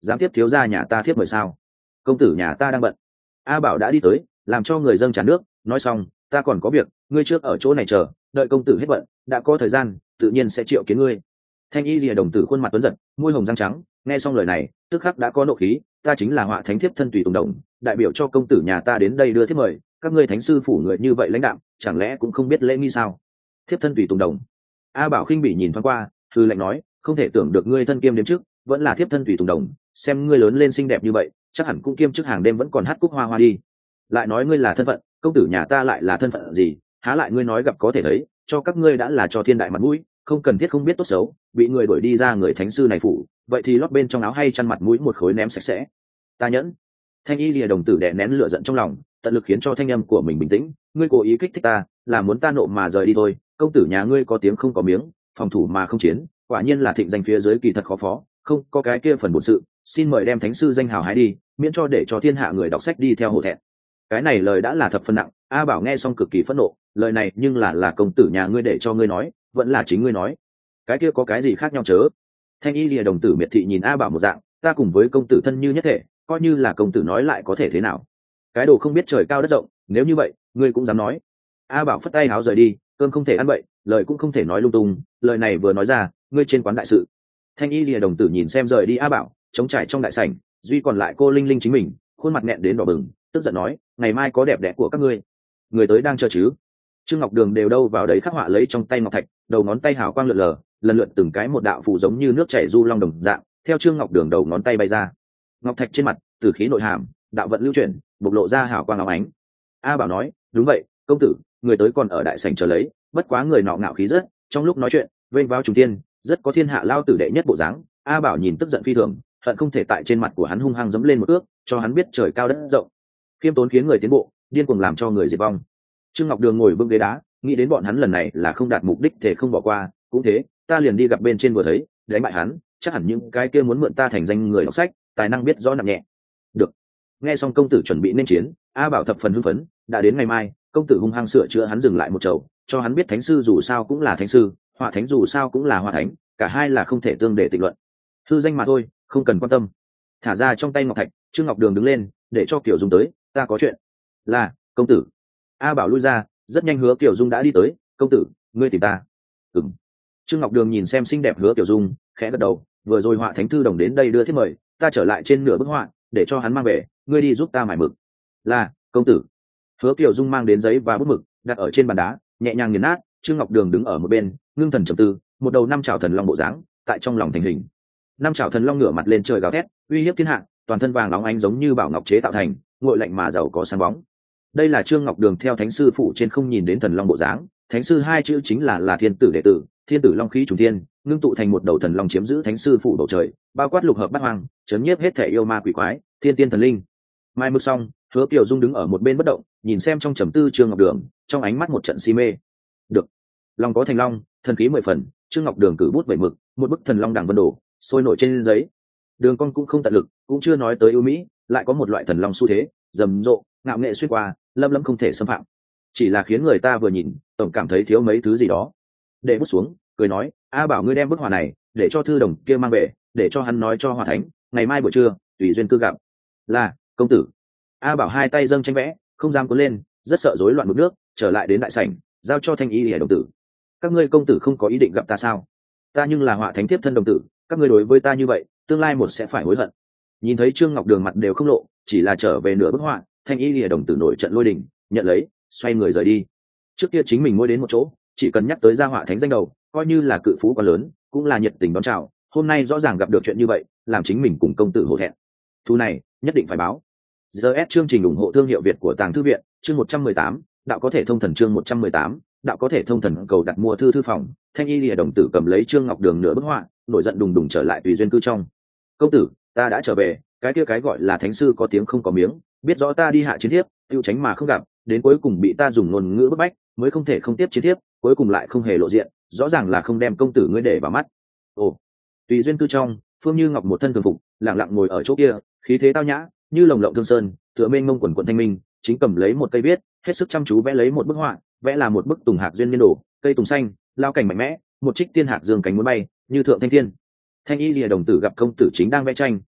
dám tiếp thiếu gia nhà ta thiếp mời sao? Công tử nhà ta đang bận. A Bảo đã đi tới, làm cho người dâng trà nước, nói xong, ta còn có việc, ngươi trước ở chỗ này chờ, đợi công tử hết bận, đã có thời gian, tự nhiên sẽ triệu kiến ngươi. Thanh y lìa đồng tử khuôn mặt tuấn giật, môi hồng răng trắng, nghe xong lời này, tức khắc đã có nộ khí, ta chính là Họa Thánh thiếp thân tùy tùng đồng, đại biểu cho công tử nhà ta đến đây đưa thiếp mời, các ngươi thánh sư phủ người như vậy lãnh đạm, chẳng lẽ cũng không biết lễ nghi sao? Thiếp thân tùy tùng đồng. A Bảo khinh bỉ nhìn thoáng qua, thư lạnh nói, không thể tưởng được ngươi thân kiêm đến trước, vẫn là thiếp thân tùy tùng đồng, xem ngươi lớn lên xinh đẹp như vậy, chắc hẳn cũng kiêm chức hàng đêm vẫn còn hát cúc hoa hoa đi. Lại nói ngươi là thân phận, công tử nhà ta lại là thân phận gì? Há lại ngươi nói gặp có thể thấy, cho các ngươi đã là cho thiên đại mặt mũi, không cần thiết không biết tốt xấu, bị người đuổi đi ra người thánh sư này phủ, vậy thì lót bên trong áo hay chăn mặt mũi một khối ném sạch sẽ. Ta nhẫn. Thanh y lìa đồng tử đè nén lửa giận trong lòng, tận lực khiến cho thanh âm của mình bình tĩnh, ngươi cố ý kích thích ta, là muốn ta nộ mà rời đi thôi. Công tử nhà ngươi có tiếng không có miếng, phòng thủ mà không chiến, quả nhiên là thịnh danh phía dưới kỳ thật khó phó, không có cái kia phần bổn sự, xin mời đem thánh sư danh hào hái đi, miễn cho để cho thiên hạ người đọc sách đi theo hổ thẹn. Cái này lời đã là thập phần nặng. A Bảo nghe xong cực kỳ phẫn nộ, lời này nhưng là công tử nhà ngươi để cho ngươi nói, vẫn là chính ngươi nói, cái kia có cái gì khác nhau chớ? Thanh y lìa đồng tử miệt thị nhìn A Bảo một dạng, ta cùng với công tử thân như nhất thể, coi như là công tử nói lại có thể thế nào? Cái đồ không biết trời cao đất rộng, nếu như vậy ngươi cũng dám nói? A Bảo phất tay háo rời đi, cơm không thể ăn bậy, lời cũng không thể nói lung tung, lời này vừa nói ra, ngươi trên quán đại sự. Thanh y lìa đồng tử nhìn xem rời đi A Bảo, chống trải trong đại sảnh, duy còn lại cô linh linh chính mình, khuôn mặt nghẹn đến đỏ bừng, tức giận nói, ngày mai có đẹp đẽ của các ngươi, người tới đang chờ chứ? Trương Ngọc Đường đều đâu vào đấy khắc họa lấy trong tay ngọc thạch, đầu ngón tay hào quang lượn lờ, lần lượt từng cái một đạo phù giống như nước chảy du long đồng dạng, theo Trương Ngọc Đường đầu ngón tay bay ra. Ngọc thạch trên mặt, tử khí nội hàm, đạo vận lưu chuyển, bộc lộ ra hào quang óng ánh. A Bảo nói, đúng vậy, công tử, người tới còn ở đại sảnh chờ lấy, bất quá người nọ ngạo khí rất, trong lúc nói chuyện, vênh vào trùng tiên, rất có thiên hạ lao tử đệ nhất bộ dáng. A Bảo nhìn tức giận phi thường, hận không thể tại trên mặt của hắn hung hăng giẫm lên một ước, cho hắn biết trời cao đất rộng. Khiêm tốn khiến người tiến bộ, điên cuồng làm cho người diệt vong. Trương Ngọc Đường ngồi vững ghế đá, nghĩ đến bọn hắn lần này là không đạt mục đích thể không bỏ qua, cũng thế, ta liền đi gặp bên trên vừa thấy, đánh bại hắn, chắc hẳn những cái kia muốn mượn ta thành danh người đọc sách, tài năng biết rõ nặng nhẹ. Được. Nghe xong công tử chuẩn bị nên chiến, A Bảo thập phần hưng phấn, đã đến ngày mai, công tử hung hăng sửa chữa hắn dừng lại một chầu, cho hắn biết thánh sư dù sao cũng là thánh sư, Họa Thánh dù sao cũng là Họa Thánh, cả hai là không thể tương để tịch luận. Hư danh mà thôi, không cần quan tâm. Thả ra trong tay ngọc thạch, Trương Ngọc Đường đứng lên, để cho Kiều Dung tới, ta có chuyện. Là, công tử. A Bảo lui ra, rất nhanh Hứa Kiều Dung đã đi tới, công tử, ngươi tìm ta? Ừm. Trương Ngọc Đường nhìn xem xinh đẹp Hứa Kiều Dung, khẽ gật đầu, vừa rồi Họa Thánh thư đồng đến đây đưa thiếp mời, ta trở lại trên nửa bức họa, để cho hắn mang về, ngươi đi giúp ta mài mực. Là, công tử. Hứa Kiều Dung mang đến giấy và bút mực, đặt ở trên bàn đá, nhẹ nhàng nghiền nát. Trương Ngọc Đường đứng ở một bên, ngưng thần trầm tư, một đầu năm chảo thần long bộ dáng, tại trong lòng thành hình. Năm chảo thần long ngửa mặt lên trời gào thét, uy hiếp thiên hạ, toàn thân vàng óng ánh giống như bảo ngọc chế tạo thành, nguội lạnh mà giàu có sáng bóng. Đây là Trương Ngọc Đường theo thánh sư phụ trên không nhìn đến thần long bộ dáng, thánh sư hai chữ chính là thiên tử đệ tử, thiên tử long khí trùng thiên, ngưng tụ thành một đầu thần long chiếm giữ thánh sư phụ bầu trời, bao quát lục hợp bát hoang, chấn nhiếp hết thể yêu ma quỷ quái, thiên tiên thần linh. Mai mực xong, Hứa Kiều Dung đứng ở một bên bất động, nhìn xem trong trầm tư Trương Ngọc Đường, trong ánh mắt một trận si mê. Được, long có thành long, thần khí 10 phần, Trương Ngọc Đường cử bút vẩy mực, một bức thần long đằng vân đổ, sôi nổi trên giấy. Đường con cũng không tận lực, cũng chưa nói tới ưu mỹ, lại có một loại thần long xu thế, rầm rộ, ngạo nghệ xuyên qua, lâm lâm không thể xâm phạm. Chỉ là khiến người ta vừa nhìn, tổng cảm thấy thiếu mấy thứ gì đó. Để bút xuống, cười nói, A Bảo ngươi đem bức họa này, để cho thư đồng kia mang về, để cho hắn nói cho Họa Thánh, ngày mai buổi trưa, tùy duyên cư gặp. Là, công tử. A Bảo hai tay dâng tranh vẽ, không dám cuốn lên, rất sợ rối loạn mực nước, trở lại đến đại sảnh, giao cho Thanh Y Lìa đồng tử. Các ngươi công tử không có ý định gặp ta sao? Ta nhưng là Họa Thánh tiếp thân đồng tử, các ngươi đối với ta như vậy, tương lai một sẽ phải hối hận. Nhìn thấy Trương Ngọc Đường mặt đều không lộ, chỉ là trở về nửa bức họa, Thanh Y Lìa đồng tử nổi trận lôi đình, nhận lấy, xoay người rời đi. Trước kia chính mình ngồi đến một chỗ, chỉ cần nhắc tới gia Họa Thánh danh đầu, coi như là cự phú quá lớn, cũng là nhiệt tình đón chào. Hôm nay rõ ràng gặp được chuyện như vậy, làm chính mình cùng công tử hổ thẹn. Thu này nhất định phải báo. GS chương trình ủng hộ thương hiệu Việt của Tàng Thư Viện, chương 118, đạo có thể thông thần chương 118, đạo có thể thông thần cầu đặt mua thư phòng. Thanh Y Lìa đồng tử cầm lấy Trương Ngọc Đường nửa bức họa, nổi giận đùng đùng trở lại tùy duyên cư trong. Công tử, ta đã trở về, cái kia cái gọi là thánh sư có tiếng không có miếng, biết rõ ta đi hạ chiến thiếp, tiêu tránh mà không gặp, đến cuối cùng bị ta dùng ngôn ngữ bức bách, mới không thể không tiếp chiến thiếp, cuối cùng lại không hề lộ diện, rõ ràng là không đem công tử ngươi để vào mắt. Ồ, tùy duyên cư trong, Phương Như Ngọc một thân thường phục, lặng lặng ngồi ở chỗ kia, khí thế tao nhã, như lồng lộng thương sơn, tựa mênh mông quần quần thanh minh, chính cầm lấy một cây viết, hết sức chăm chú vẽ lấy một bức họa, vẽ là một bức tùng hạc duyên niên đổ, cây tùng xanh, lao cảnh mạnh mẽ, một trích tiên hạc dương cánh muốn bay, như thượng thanh thiên. Thanh Y Lìa đồng tử gặp công tử chính đang vẽ tranh,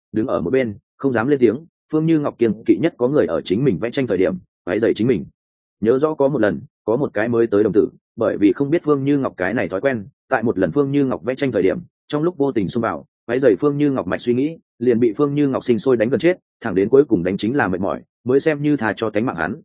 đứng ở một bên không dám lên tiếng. Phương Như Ngọc kiêng kỵ nhất có người ở chính mình vẽ tranh thời điểm váy dày chính mình. Nhớ rõ có một lần có một cái mới tới đồng tử, bởi vì không biết Phương Như Ngọc cái này thói quen, tại một lần Phương Như Ngọc vẽ tranh thời điểm trong lúc vô tình xông vào váy dày Phương Như Ngọc mạch suy nghĩ, liền bị Phương Như Ngọc sinh sôi đánh gần chết, thẳng đến cuối cùng đánh chính là mệt mỏi mới xem như thà cho tánh mạng hắn.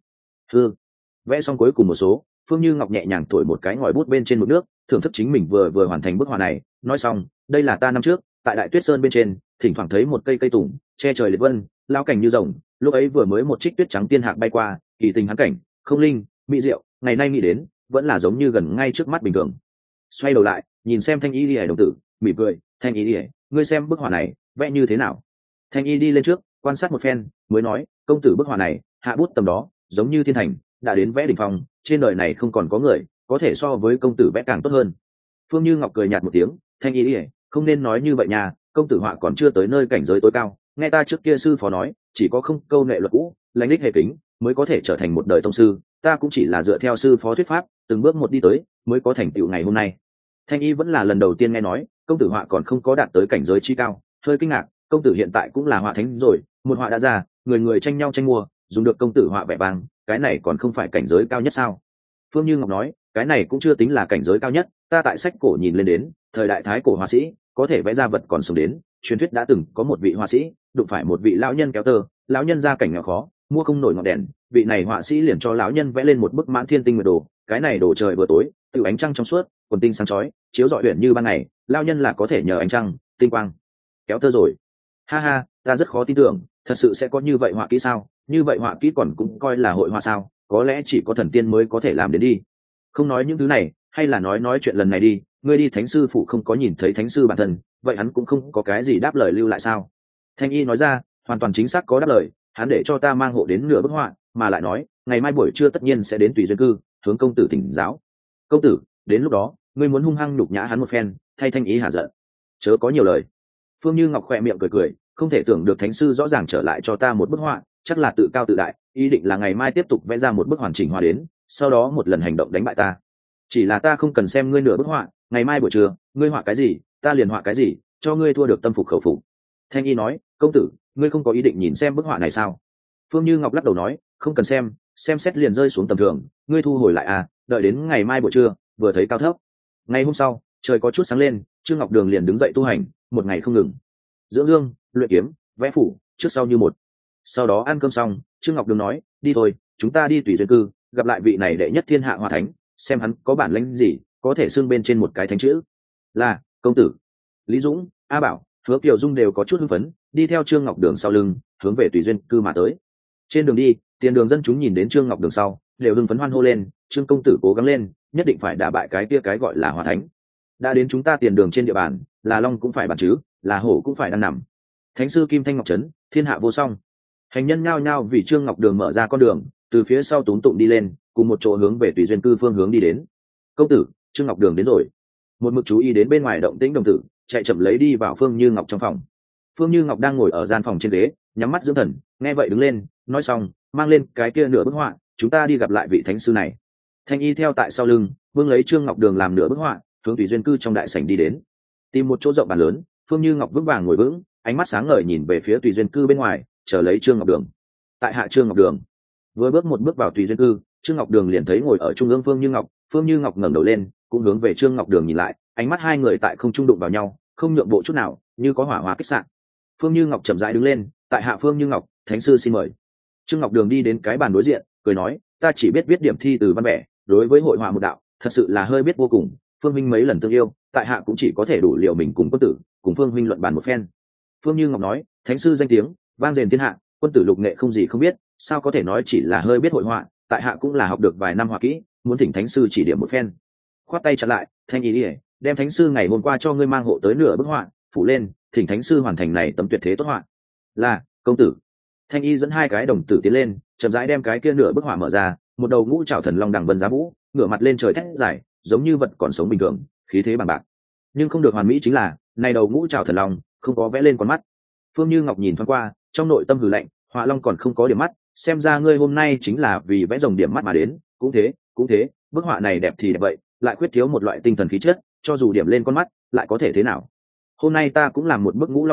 Vẽ xong cuối cùng một số, Phương Như Ngọc nhẹ nhàng thổi một cái ngòi bút bên trên mực nước, thưởng thức chính mình vừa hoàn thành bức họa này. Nói xong, đây là ta năm trước tại Đại Tuyết Sơn bên trên thỉnh thoảng thấy một cây cây tùng che trời liệt vân, lao cảnh như rồng, lúc ấy vừa mới một trích tuyết trắng tiên hạc bay qua, kỳ tình hắn cảnh không linh mỹ diệu, ngày nay nghĩ đến vẫn là giống như gần ngay trước mắt bình thường. Xoay đầu lại nhìn xem Thanh Y Lìa đồng tử, mỉm cười, Thanh Y Lìa, ngươi xem bức họa này vẽ như thế nào? Thanh Y đi lên trước quan sát một phen mới nói, công tử bức họa này hạ bút tầm đó giống như thiên thành, đã đến vẽ đỉnh phong, trên đời này không còn có người có thể so với công tử vẽ càng tốt hơn. Phương Như Ngọc cười nhạt một tiếng, Thanh Y ỉa, không nên nói như vậy nha, công tử họa còn chưa tới nơi cảnh giới tối cao, nghe ta trước kia sư phó nói, chỉ có không câu nệ luật cũ, lãnh đích hệ kính mới có thể trở thành một đời tông sư, ta cũng chỉ là dựa theo sư phó thuyết pháp từng bước một đi tới mới có thành tựu ngày hôm nay. Thanh Y vẫn là lần đầu tiên nghe nói công tử họa còn không có đạt tới cảnh giới chi cao, hơi kinh ngạc, công tử hiện tại cũng là họa thánh rồi, một họa đã ra, người người tranh nhau tranh mua, dùng được công tử họa vẻ vang, cái này còn không phải cảnh giới cao nhất sao? Phương Như Ngọc nói, cái này cũng chưa tính là cảnh giới cao nhất, ta tại sách cổ nhìn lên đến thời đại thái cổ họa sĩ có thể vẽ ra vật còn sống đến, truyền thuyết đã từng có một vị họa sĩ đụng phải một vị lão nhân kéo tơ, lão nhân ra cảnh nghèo khó mua không nổi ngọn đèn, vị này họa sĩ liền cho lão nhân vẽ lên một bức mãn thiên tinh nguyệt đồ, cái này đồ trời vừa tối tự ánh trăng trong suốt quần tinh sáng chói chiếu rọi huyện như ban ngày, lão nhân là có thể nhờ ánh trăng tinh quang kéo tơ rồi. Ha ha, ta rất khó tin tưởng, thật sự sẽ có như vậy họa kỹ sao? Như vậy họa kỹ còn cũng coi là hội họa sao? Có lẽ chỉ có thần tiên mới có thể làm đến đi. Không nói những thứ này, hay là nói chuyện lần này đi, ngươi đi thánh sư phụ không có nhìn thấy thánh sư bản thân, vậy hắn cũng không có cái gì đáp lời lưu lại sao? Thanh Y nói ra, hoàn toàn chính xác có đáp lời, hắn để cho ta mang hộ đến nửa bức họa, mà lại nói ngày mai buổi trưa tất nhiên sẽ đến Tùy Duyên Cư hướng công tử thỉnh giáo. Công tử, đến lúc đó ngươi muốn hung hăng nhục nhã hắn một phen, thay Thanh Y hả giận, chớ có nhiều lời. Phương Như Ngọc khỏe miệng cười, không thể tưởng được thánh sư rõ ràng trở lại cho ta một bức họa, chắc là tự cao tự đại, ý định là ngày mai tiếp tục vẽ ra một bức hoàn chỉnh họa đến, sau đó một lần hành động đánh bại ta. Chỉ là ta không cần xem ngươi nửa bức họa, ngày mai buổi trưa ngươi họa cái gì ta liền họa cái gì, cho ngươi thua được tâm phục khẩu phục. Thanh Y nói, công tử, ngươi không có ý định nhìn xem bức họa này sao? Phương Như Ngọc lắc đầu nói, không cần xem xét liền rơi xuống tầm thường, ngươi thu hồi lại à, đợi đến ngày mai buổi trưa vừa thấy cao thấp. Ngày hôm sau trời có chút sáng lên, Trương Ngọc Đường liền đứng dậy tu hành, một ngày không ngừng dưỡng dương, luyện kiếm, vẽ phủ, trước sau như một. Sau đó ăn cơm xong, Trương Ngọc Đường nói, đi thôi, chúng ta đi Tùy Duyên Cư gặp lại vị này đệ nhất thiên hạ họa thánh, xem hắn có bản lĩnh gì có thể xưng bên trên một cái thánh chữ. Là công tử. Lý Dũng, A Bảo, Hứa Kiều Dung đều có chút hưng phấn, đi theo Trương Ngọc Đường sau lưng hướng về Tùy Duyên Cư mà tới. Trên đường đi, tiền đường dân chúng nhìn đến Trương Ngọc Đường sau đều hưng phấn hoan hô lên, Trương công tử cố gắng lên, nhất định phải đả bại cái kia cái gọi là họa thánh. Đã đến chúng ta tiền đường trên địa bàn, là long cũng phải bàn chứ, là hổ cũng phải đang nằm. Thánh sư Kim Thanh Ngọc Trấn, thiên hạ vô song. Hành nhân nhao nhao vì Trương Ngọc Đường mở ra con đường, từ phía sau túm tụng đi lên, cùng một chỗ hướng về Tùy Duyên Cư phương hướng đi đến. Công tử, Trương Ngọc Đường đến rồi. Một mực chú ý đến bên ngoài động tĩnh đồng tử, chạy chậm lấy đi vào Phương Như Ngọc trong phòng. Phương Như Ngọc đang ngồi ở gian phòng trên ghế, nhắm mắt dưỡng thần, nghe vậy đứng lên, nói xong, mang lên cái kia nửa bức họa, chúng ta đi gặp lại vị thánh sư này. Thanh Y theo tại sau lưng, vương lấy Trương Ngọc Đường làm nửa bức họa, hướng Tùy Duyên Cư trong đại sảnh đi đến. Tìm một chỗ rộng bàn lớn, Phương Như Ngọc vững vàng ngồi vững, ánh mắt sáng ngời nhìn về phía Tùy Duyên Cư bên ngoài, chờ lấy Trương Ngọc Đường. Tại hạ Trương Ngọc Đường. Vừa bước một bước vào Tùy Duyên Cư, Trương Ngọc Đường liền thấy ngồi ở trung ương Phương Như Ngọc ngẩng đầu lên, cũng hướng về Trương Ngọc Đường nhìn lại, ánh mắt hai người tại không trung đụng vào nhau, không nhượng bộ chút nào, như có hỏa hoa kích xạ. Phương Như Ngọc chậm rãi đứng lên, tại hạ Phương Như Ngọc, thánh sư xin mời. Trương Ngọc Đường đi đến cái bàn đối diện, cười nói, ta chỉ biết viết điểm thi từ văn bẻ, đối với hội họa một đạo, thật sự là hơi biết vô cùng. Phương minh mấy lần tương yêu, tại hạ cũng chỉ có thể đủ liệu mình cùng quân tử, cùng Phương minh luận bàn một phen. Phương Như Ngọc nói, thánh sư danh tiếng vang dền thiên hạ, quân tử lục nghệ không gì không biết, sao có thể nói chỉ là hơi biết hội họa, tại hạ cũng là học được vài năm họa kỹ, muốn thỉnh thánh sư chỉ điểm một phen. Khoát tay chặn lại, Thanh Y ỉa, đem thánh sư ngày hôm qua cho ngươi mang hộ tới nửa bức họa, phủ lên, thỉnh thánh sư hoàn thành này tấm tuyệt thế tốt họa. Là công tử. Thanh Y dẫn hai cái đồng tử tiến lên, chậm rãi đem cái kia nửa bức họa mở ra, một đầu ngũ trảo thần long đằng vân giá vũ, ngửa mặt lên trời thét dài, giống như vật còn sống bình thường, khí thế bằng bạc. Nhưng không được hoàn mỹ chính là, này đầu ngũ trảo thần long không có vẽ lên con mắt. Phương Như Ngọc nhìn thoáng qua, trong nội tâm hừ lạnh, họa long còn không có điểm mắt, xem ra ngươi hôm nay chính là vì vẽ rồng điểm mắt mà đến. Cũng thế, bức họa này đẹp thì đẹp vậy, lại khuyết thiếu một loại tinh thần khí chất, cho dù điểm lên con mắt lại có thể thế nào. Hôm nay ta cũng làm một bức ngũ long đồ,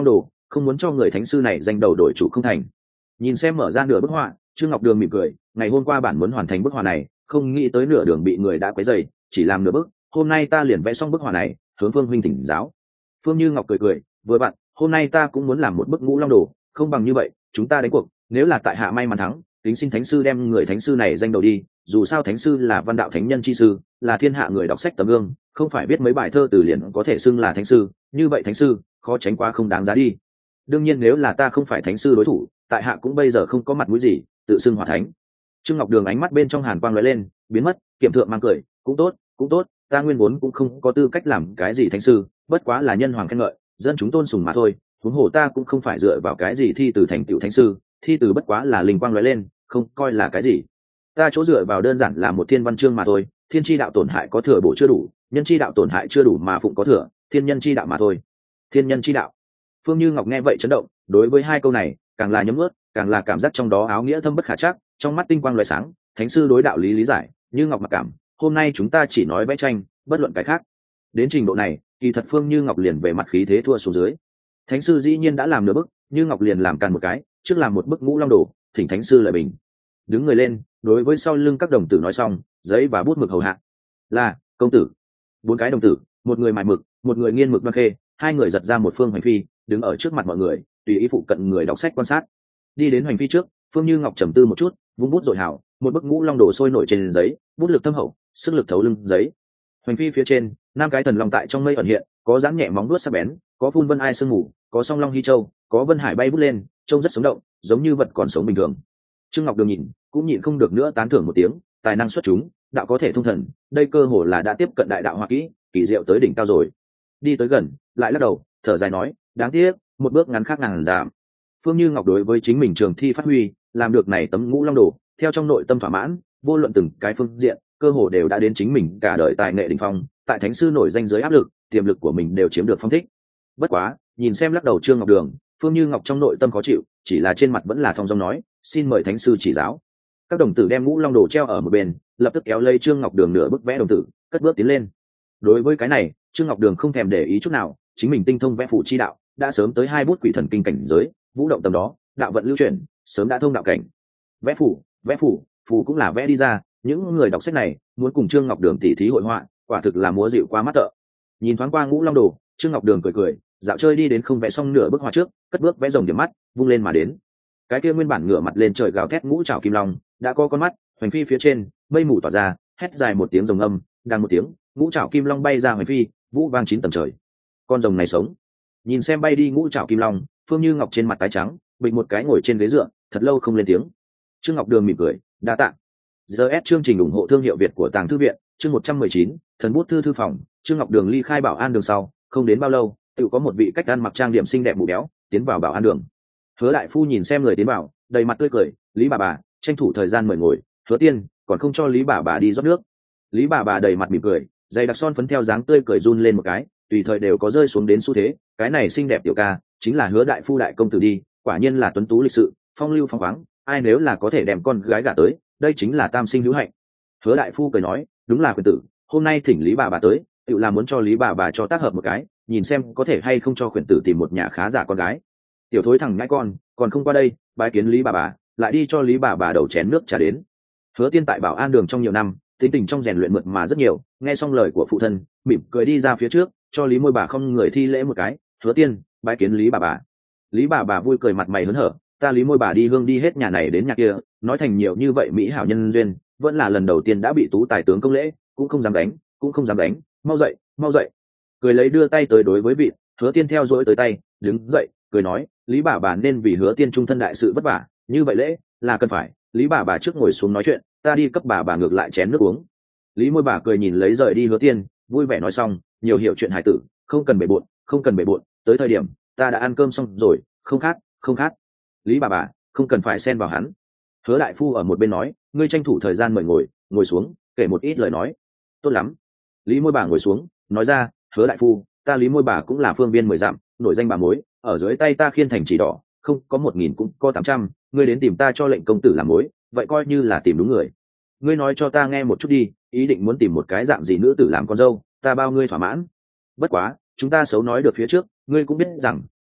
không muốn cho người thánh sư này danh đầu đổi chủ không thành. Nhìn xem mở ra nửa bức họa, Trương Ngọc Đường mỉm cười, ngày hôm qua bản muốn hoàn thành bức họa này, không nghĩ tới nửa đường bị người đã quấy rầy, chỉ làm nửa bức, hôm nay ta liền vẽ xong bức họa này, hướng Phương huynh thỉnh giáo. Phương Như Ngọc cười cười, vừa bạn, hôm nay ta cũng muốn làm một bức Ngũ Long Đồ, không bằng như vậy, chúng ta đánh cuộc, nếu là tại hạ may mắn thắng, kính xin thánh sư đem người thánh sư này danh đầu đi, dù sao thánh sư là văn đạo thánh nhân chi sư, là thiên hạ người đọc sách tấm gương, không phải biết mấy bài thơ từ liền có thể xưng là thánh sư, như vậy thánh sư, khó tránh quá không đáng giá đi. Đương nhiên nếu là ta không phải thánh sư đối thủ, tại hạ cũng bây giờ không có mặt mũi gì tự xưng hỏa thánh. Trương Ngọc Đường ánh mắt bên trong hàn quang lóe lên, biến mất, kiệm thượng mang cười, cũng tốt, cũng tốt, ta nguyên vốn cũng không có tư cách làm cái gì thánh sư, bất quá là nhân hoàng khen ngợi, dân chúng tôn sùng mà thôi, huống hồ ta cũng không phải dựa vào cái gì thi từ thành tựu thánh sư, thi từ bất quá là linh quang lóe lên, không coi là cái gì. Ta chỗ dựa vào đơn giản là một thiên văn chương mà thôi, thiên chi đạo tổn hại có thừa bổ chưa đủ, nhân chi đạo tổn hại chưa đủ mà phụng có thừa, thiên nhân chi đạo mà thôi. Thiên nhân chi đạo. Phương Như Ngọc nghe vậy chấn động, đối với hai câu này, càng là nhấm nuốt, càng là cảm giác trong đó áo nghĩa thâm bất khả trắc, trong mắt tinh quang lóe sáng, thánh sư đối đạo lý lý giải, Như Ngọc mặc cảm, hôm nay chúng ta chỉ nói vẽ tranh, bất luận cái khác. Đến trình độ này, kỳ thật Phương Như Ngọc liền về mặt khí thế thua xuống dưới. Thánh sư dĩ nhiên đã làm nửa bức, Như Ngọc liền làm càn một cái, trước làm một bức Ngũ Long Đồ, thỉnh thánh sư lợi bình. Đứng người lên, đối với sau lưng các đồng tử nói xong, giấy và bút mực hầu hạ. Là, công tử. Bốn cái đồng tử, một người mài mực, một người nghiên mực đoan khê, hai người giật ra một phương hoành phi, đứng ở trước mặt mọi người, tùy ý phụ cận người đọc sách quan sát. Đi đến hoành phi trước, Phương Như Ngọc trầm tư một chút, vung bút rồi hảo, một bức Ngũ Long Đồ sôi nổi trên giấy, bút lực thâm hậu, sức lực thấu lưng giấy. Hoành phi phía trên, năm cái thần long tại trong mây ẩn hiện, có dáng nhẹ móng vuốt sắc bén, có phun vân ai sương mù, có song long hy châu, có vân hải bay bút lên, trông rất sống động, giống như vật còn sống bình thường. Trương Ngọc Đường nhìn, cũng nhịn không được nữa tán thưởng một tiếng, tài năng xuất chúng, đạo có thể thông thần, đây cơ hồ là đã tiếp cận đại đạo hoa kỹ, kỳ diệu tới đỉnh cao rồi. Đi tới gần, lại lắc đầu, thở dài nói, đáng tiếc, một bước ngắn khác ngàn giảm. Phương Như Ngọc đối với chính mình trường thi phát huy, làm được này tấm Ngũ Long Đồ, theo trong nội tâm thỏa mãn, vô luận từng cái phương diện, cơ hồ đều đã đến chính mình cả đời tài nghệ đỉnh phong, tại thánh sư nổi danh giới áp lực, tiềm lực của mình đều chiếm được phong thích. Bất quá, nhìn xem lắc đầu Trương Ngọc Đường, Phương Như Ngọc trong nội tâm khó chịu, chỉ là trên mặt vẫn là thong dong nói, xin mời thánh sư chỉ giáo. Các đồng tử đem Ngũ Long Đồ treo ở một bên, lập tức kéo lây Trương Ngọc Đường nửa bức vẽ đồng tử, cất bước tiến lên. Đối với cái này, Trương Ngọc Đường không thèm để ý chút nào, chính mình tinh thông vẽ phù chi đạo, đã sớm tới hai bút quỷ thần kinh cảnh giới, vũ động tầm đó, đạo vận lưu chuyển, sớm đã thông đạo cảnh. Vẽ phù cũng là vẽ đi ra, những người đọc sách này muốn cùng Trương Ngọc Đường tỉ thí hội họa, quả thực là múa dịu quá mắt thợ. Nhìn thoáng qua Ngũ Long Đồ, Trương Ngọc Đường cười cười, dạo chơi đi đến không vẽ xong nửa bức họa trước, cất bước vẽ rồng điểm mắt, vung lên mà đến. Cái kia nguyên bản ngửa mặt lên trời gào thét ngũ trảo kim long, đã có con mắt, hoành phi phía trên, mây mù tỏa ra, hét dài một tiếng rồng âm, đang một tiếng, ngũ trảo kim long bay ra hoành phi, vũ vang chín tầng trời. Con rồng này sống. Nhìn xem bay đi ngũ trảo kim long, Phương Như Ngọc trên mặt tái trắng, bịch một cái ngồi trên ghế dựa, thật lâu không lên tiếng. Trương Ngọc Đường mỉm cười, đa tạ. GS chương trình ủng hộ thương hiệu Việt của Tàng Thư viện, chương 119, thần bút thư thư phòng. Trương Ngọc Đường ly khai Bảo An đường sau, không đến bao lâu, tự có một vị cách ăn mặc trang điểm xinh đẹp mụ béo tiến vào Bảo An đường. Hứa đại phu nhìn xem người tiến vào, đầy mặt tươi cười, Lý bà tranh thủ thời gian mời ngồi. Hứa tiên còn không cho Lý bà đi rót nước. Lý bà đầy mặt mỉm cười, dày đặc son phấn theo dáng tươi cười run lên một cái, tùy thời đều có rơi xuống đến xu thế. Cái này xinh đẹp tiểu ca chính là Hứa đại phu đại công tử đi, quả nhiên là tuấn tú lịch sự, phong lưu phong khoáng, ai nếu là có thể đem con gái gả tới, đây chính là tam sinh hữu hạnh. Hứa đại phu cười nói, đúng là quyền tử, hôm nay thỉnh Lý bà tới, tự là muốn cho Lý bà cho tác hợp một cái, nhìn xem có thể hay không cho quyền tử tìm một nhà khá giả con gái. Tiểu thối thằng nhãi con còn không qua đây bái kiến Lý bà, lại đi cho Lý bà đầu chén nước trà đến. Hứa tiên tại Bảo An đường trong nhiều năm, tính tình trong rèn luyện mượt mà rất nhiều, nghe xong lời của phụ thân, mỉm cười đi ra phía trước, cho Lý môi bà không người thi lễ một cái. Hứa tiên bái kiến Lý bà. Lý bà vui cười mặt mày hớn hở, ta Lý môi bà đi hương đi hết nhà này đến nhà kia, nói thành nhiều như vậy mỹ hảo nhân duyên, vẫn là lần đầu tiên đã bị tú tài tướng công lễ, cũng không dám đánh, mau dậy. Cười lấy đưa tay tới đối với vị. Hứa tiên theo dõi tới tay, đứng dậy, cười nói, Lý bà nên vì Hứa tiên trung thân đại sự vất vả, như vậy lễ là cần phải. Lý bà trước ngồi xuống nói chuyện, ta đi cấp bà ngược lại chén nước uống. Lý môi bà cười nhìn lấy rời đi Hứa tiên, vui vẻ nói xong, nhiều hiểu chuyện hài tử, không cần bể bộn, tới thời điểm ta đã ăn cơm xong rồi, không khát. Lý bà không cần phải xen vào hắn. Hứa đại phu ở một bên nói, ngươi tranh thủ thời gian mời ngồi xuống, kể một ít lời nói. Tốt lắm. Lý môi bà ngồi xuống, nói ra, Hứa đại phu, ta Lý môi bà cũng là phương viên 10 dặm, nổi danh bà mối, ở dưới tay ta khiên thành chỉ đỏ, không có 1000 cũng có 800, ngươi đến tìm ta cho lệnh công tử làm mối, vậy coi như là tìm đúng người. Ngươi nói cho ta nghe một chút đi, ý định muốn tìm một cái dạng gì nữ tử làm con dâu, ta bao ngươi thỏa mãn. Bất quá, chúng ta xấu nói được phía trước, ngươi cũng biết rằng,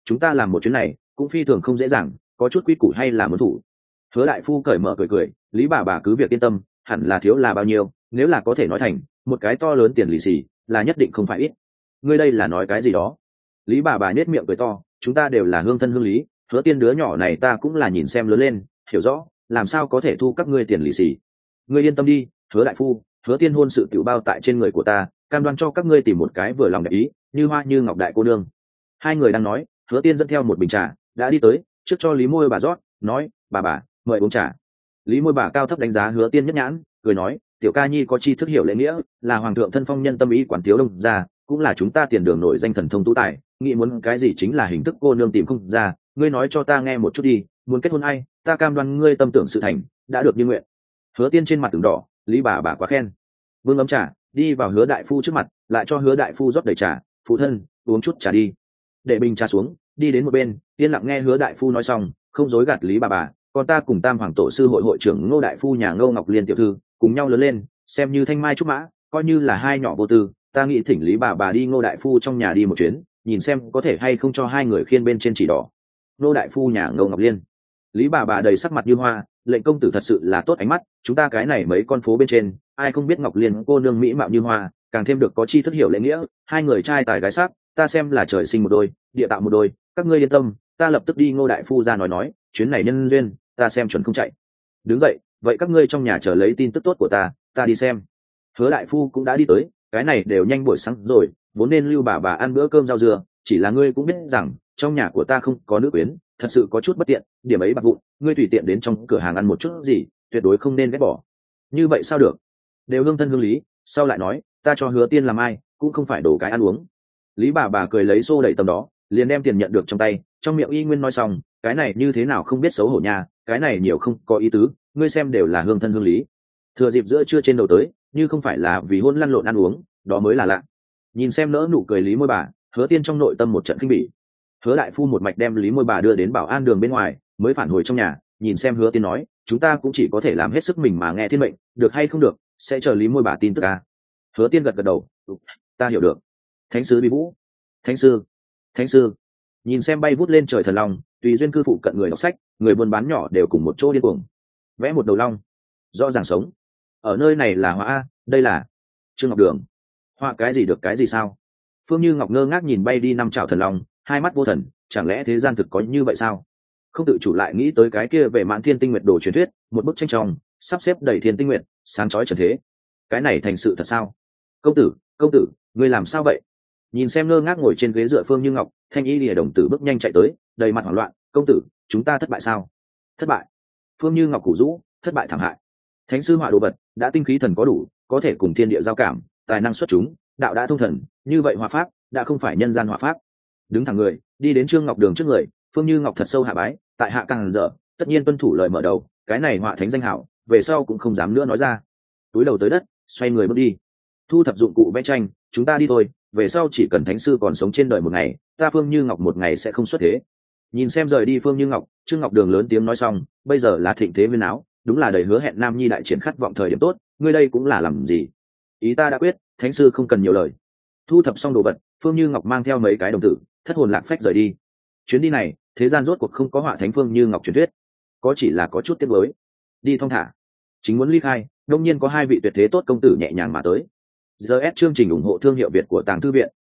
chúng ta làm một chuyến này cũng phi thường không dễ dàng, có chút quy củ hay là muốn thủ. Hứa đại phu cởi mở cười cười, Lý bà cứ việc yên tâm, hẳn là thiếu là bao nhiêu, nếu là có thể nói thành một cái to lớn tiền lì xì là nhất định không phải ít. Ngươi đây là nói cái gì đó? Lý bà nhếch miệng cười to, chúng ta đều là hương thân hương lý, Hứa Tiên đứa nhỏ này ta cũng là nhìn xem lớn lên, hiểu rõ làm sao có thể thu các ngươi tiền lì xì. Ngươi yên tâm đi, Hứa đại phu, Hứa Tiên hôn sự tiểu bao tại trên người của ta, cam đoan cho các ngươi tìm một cái vừa lòng đẹp ý, như hoa như ngọc đại cô nương. Hai người đang nói, Hứa Tiên dẫn theo một bình trà đã đi tới, trước cho Lý Môi bà rót, nói, bà mời uống trà. Lý Môi bà cao thấp đánh giá Hứa Tiên nhất nhãn, cười nói, tiểu ca nhi có tri thức hiểu lễ nghĩa, là hoàng thượng thân phong nhân tâm ý quản thiếu đông gia, cũng là chúng ta tiền đường nổi danh thần thông tú tài, nghĩ muốn cái gì chính là hình thức cô nương tìm không ra, ngươi nói cho ta nghe một chút đi, muốn kết hôn ai, ta cam đoan ngươi tâm tưởng sự thành, đã được như nguyện. Hứa Tiên trên mặt từng đỏ, Lý bà quá khen. Vương ấm trà, đi vào Hứa đại phu trước mặt, lại cho Hứa đại phu rót đầy trà, phụ thân, uống chút trà đi. Để bình trà xuống, đi đến một bên, yên lặng nghe Hứa đại phu nói xong, không dối gạt Lý bà, còn ta cùng Tam hoàng tổ sư hội trưởng Ngô đại phu nhà Ngô Ngọc Liên tiểu thư, cùng nhau lớn lên, xem như thanh mai trúc mã, coi như là hai nhỏ vô tư, ta nghĩ thỉnh Lý bà đi Ngô đại phu trong nhà đi một chuyến, nhìn xem có thể hay không cho hai người khiên bên trên chỉ đỏ. Ngô đại phu nhà Ngô Ngọc Liên. Lý bà đầy sắc mặt như hoa, lệnh công tử thật sự là tốt ánh mắt, chúng ta cái này mấy con phố bên trên, ai không biết Ngọc Liên cô nương mỹ mạo như hoa, càng thêm được có chi thức hiểu lễ nghĩa, hai người trai tài gái sắc, ta xem là trời sinh một đôi, địa tạo một đôi, các ngươi yên tâm, ta lập tức đi Ngô đại phu ra nói, chuyến này nhân duyên, ta xem chuẩn không chạy. Đứng dậy, vậy các ngươi trong nhà chờ lấy tin tức tốt của ta đi xem. Hứa đại phu cũng đã đi tới, cái này đều nhanh buổi sáng rồi, vốn nên lưu bà ăn bữa cơm rau dưa, chỉ là ngươi cũng biết rằng trong nhà của ta không có nữ quyến, thật sự có chút bất tiện, điểm ấy bạc vụn, ngươi tùy tiện đến trong cửa hàng ăn một chút gì, tuyệt đối không nên ghét bỏ. Như vậy sao được? Đều hương thân hương lý, sau lại nói, ta cho Hứa Tiên làm ai, cũng không phải đổ cái ăn uống. Lý bà cười lấy xô đẩy tầm đó, liền đem tiền nhận được trong tay, trong miệng y nguyên nói xong, cái này như thế nào không biết xấu hổ nha, cái này nhiều không có ý tứ, ngươi xem đều là hương thân hương lý. Thừa dịp giữa trưa trên đầu tới, như không phải là vì hôn lăn lộn ăn uống, đó mới là lạ. Nhìn xem nỡ nụ cười Lý Môi bà, Hứa Tiên trong nội tâm một trận kinh bỉ. Hứa đại phu một mạch đem Lý Môi bà đưa đến bảo an đường bên ngoài, mới phản hồi trong nhà, nhìn xem Hứa Tiên nói, chúng ta cũng chỉ có thể làm hết sức mình mà nghe thiên mệnh, được hay không được, sẽ chờ Lý Môi bà tin tức à. Hứa Tiên gật đầu, ta hiểu được. Thánh sứ Bí Vũ, thánh sư. Nhìn xem bay vút lên trời thần long, tùy duyên cư phụ cận người đọc sách, người buôn bán nhỏ đều cùng một chỗ điên cuồng. Vẽ một đầu long, rõ ràng sống. Ở nơi này là họa a, đây là Trương Ngọc Đường. Họa cái gì được cái gì sao? Phương Như Ngọc ngơ ngác nhìn bay đi năm chảo thần long, hai mắt vô thần, chẳng lẽ thế gian thực có như vậy sao? Không tự chủ lại nghĩ tới cái kia về Mạn Thiên Tinh Nguyệt đồ truyền thuyết, một bức tranh trong, sắp xếp đầy thiên tinh nguyệt, sáng chói trần thế. Cái này thành sự thật sao? Công tử, ngươi làm sao vậy? Nhìn xem ngơ ngác ngồi trên ghế dựa Phương Như Ngọc, Thanh Y Lìa đồng tử bước nhanh chạy tới, đầy mặt hoảng loạn, công tử, chúng ta thất bại sao? Thất bại? Phương Như Ngọc củ rũ, thất bại thảm hại. Thánh sư họa đồ vật đã tinh khí thần có đủ, có thể cùng thiên địa giao cảm, tài năng xuất chúng, đạo đã thông thần, như vậy họa pháp đã không phải nhân gian họa pháp. Đứng thẳng người, đi đến Trương Ngọc Đường trước người, Phương Như Ngọc thật sâu hạ bái, tại hạ càng dở, tất nhiên tuân thủ lời mở đầu, cái này họa thánh danh hảo, về sau cũng không dám nữa nói ra. Túi đầu tới đất, xoay người bước đi. Thu thập dụng cụ vẽ tranh, chúng ta đi thôi, về sau chỉ cần thánh sư còn sống trên đời một ngày, ta Phương Như Ngọc một ngày sẽ không xuất thế. Nhìn xem rời đi Phương Như Ngọc, Trương Ngọc Đường lớn tiếng nói xong, bây giờ là thịnh thế viên áo, đúng là đầy hứa hẹn nam nhi đại triển khát vọng thời điểm tốt, ngươi đây cũng là làm gì? Ý ta đã quyết, thánh sư không cần nhiều lời. Thu thập xong đồ vật, Phương Như Ngọc mang theo mấy cái đồng tử, thất hồn lạc phách rời đi. Chuyến đi này, thế gian rốt cuộc không có họa thánh Phương Như Ngọc truyền thuyết, có chỉ là có chút tiếc nuối. Đi thong thả, chính muốn ly khai, đương nhiên có hai vị tuyệt thế tốt công tử nhẹ nhàng mà tới. GS chương trình ủng hộ thương hiệu Việt của Tàng Thư Viện.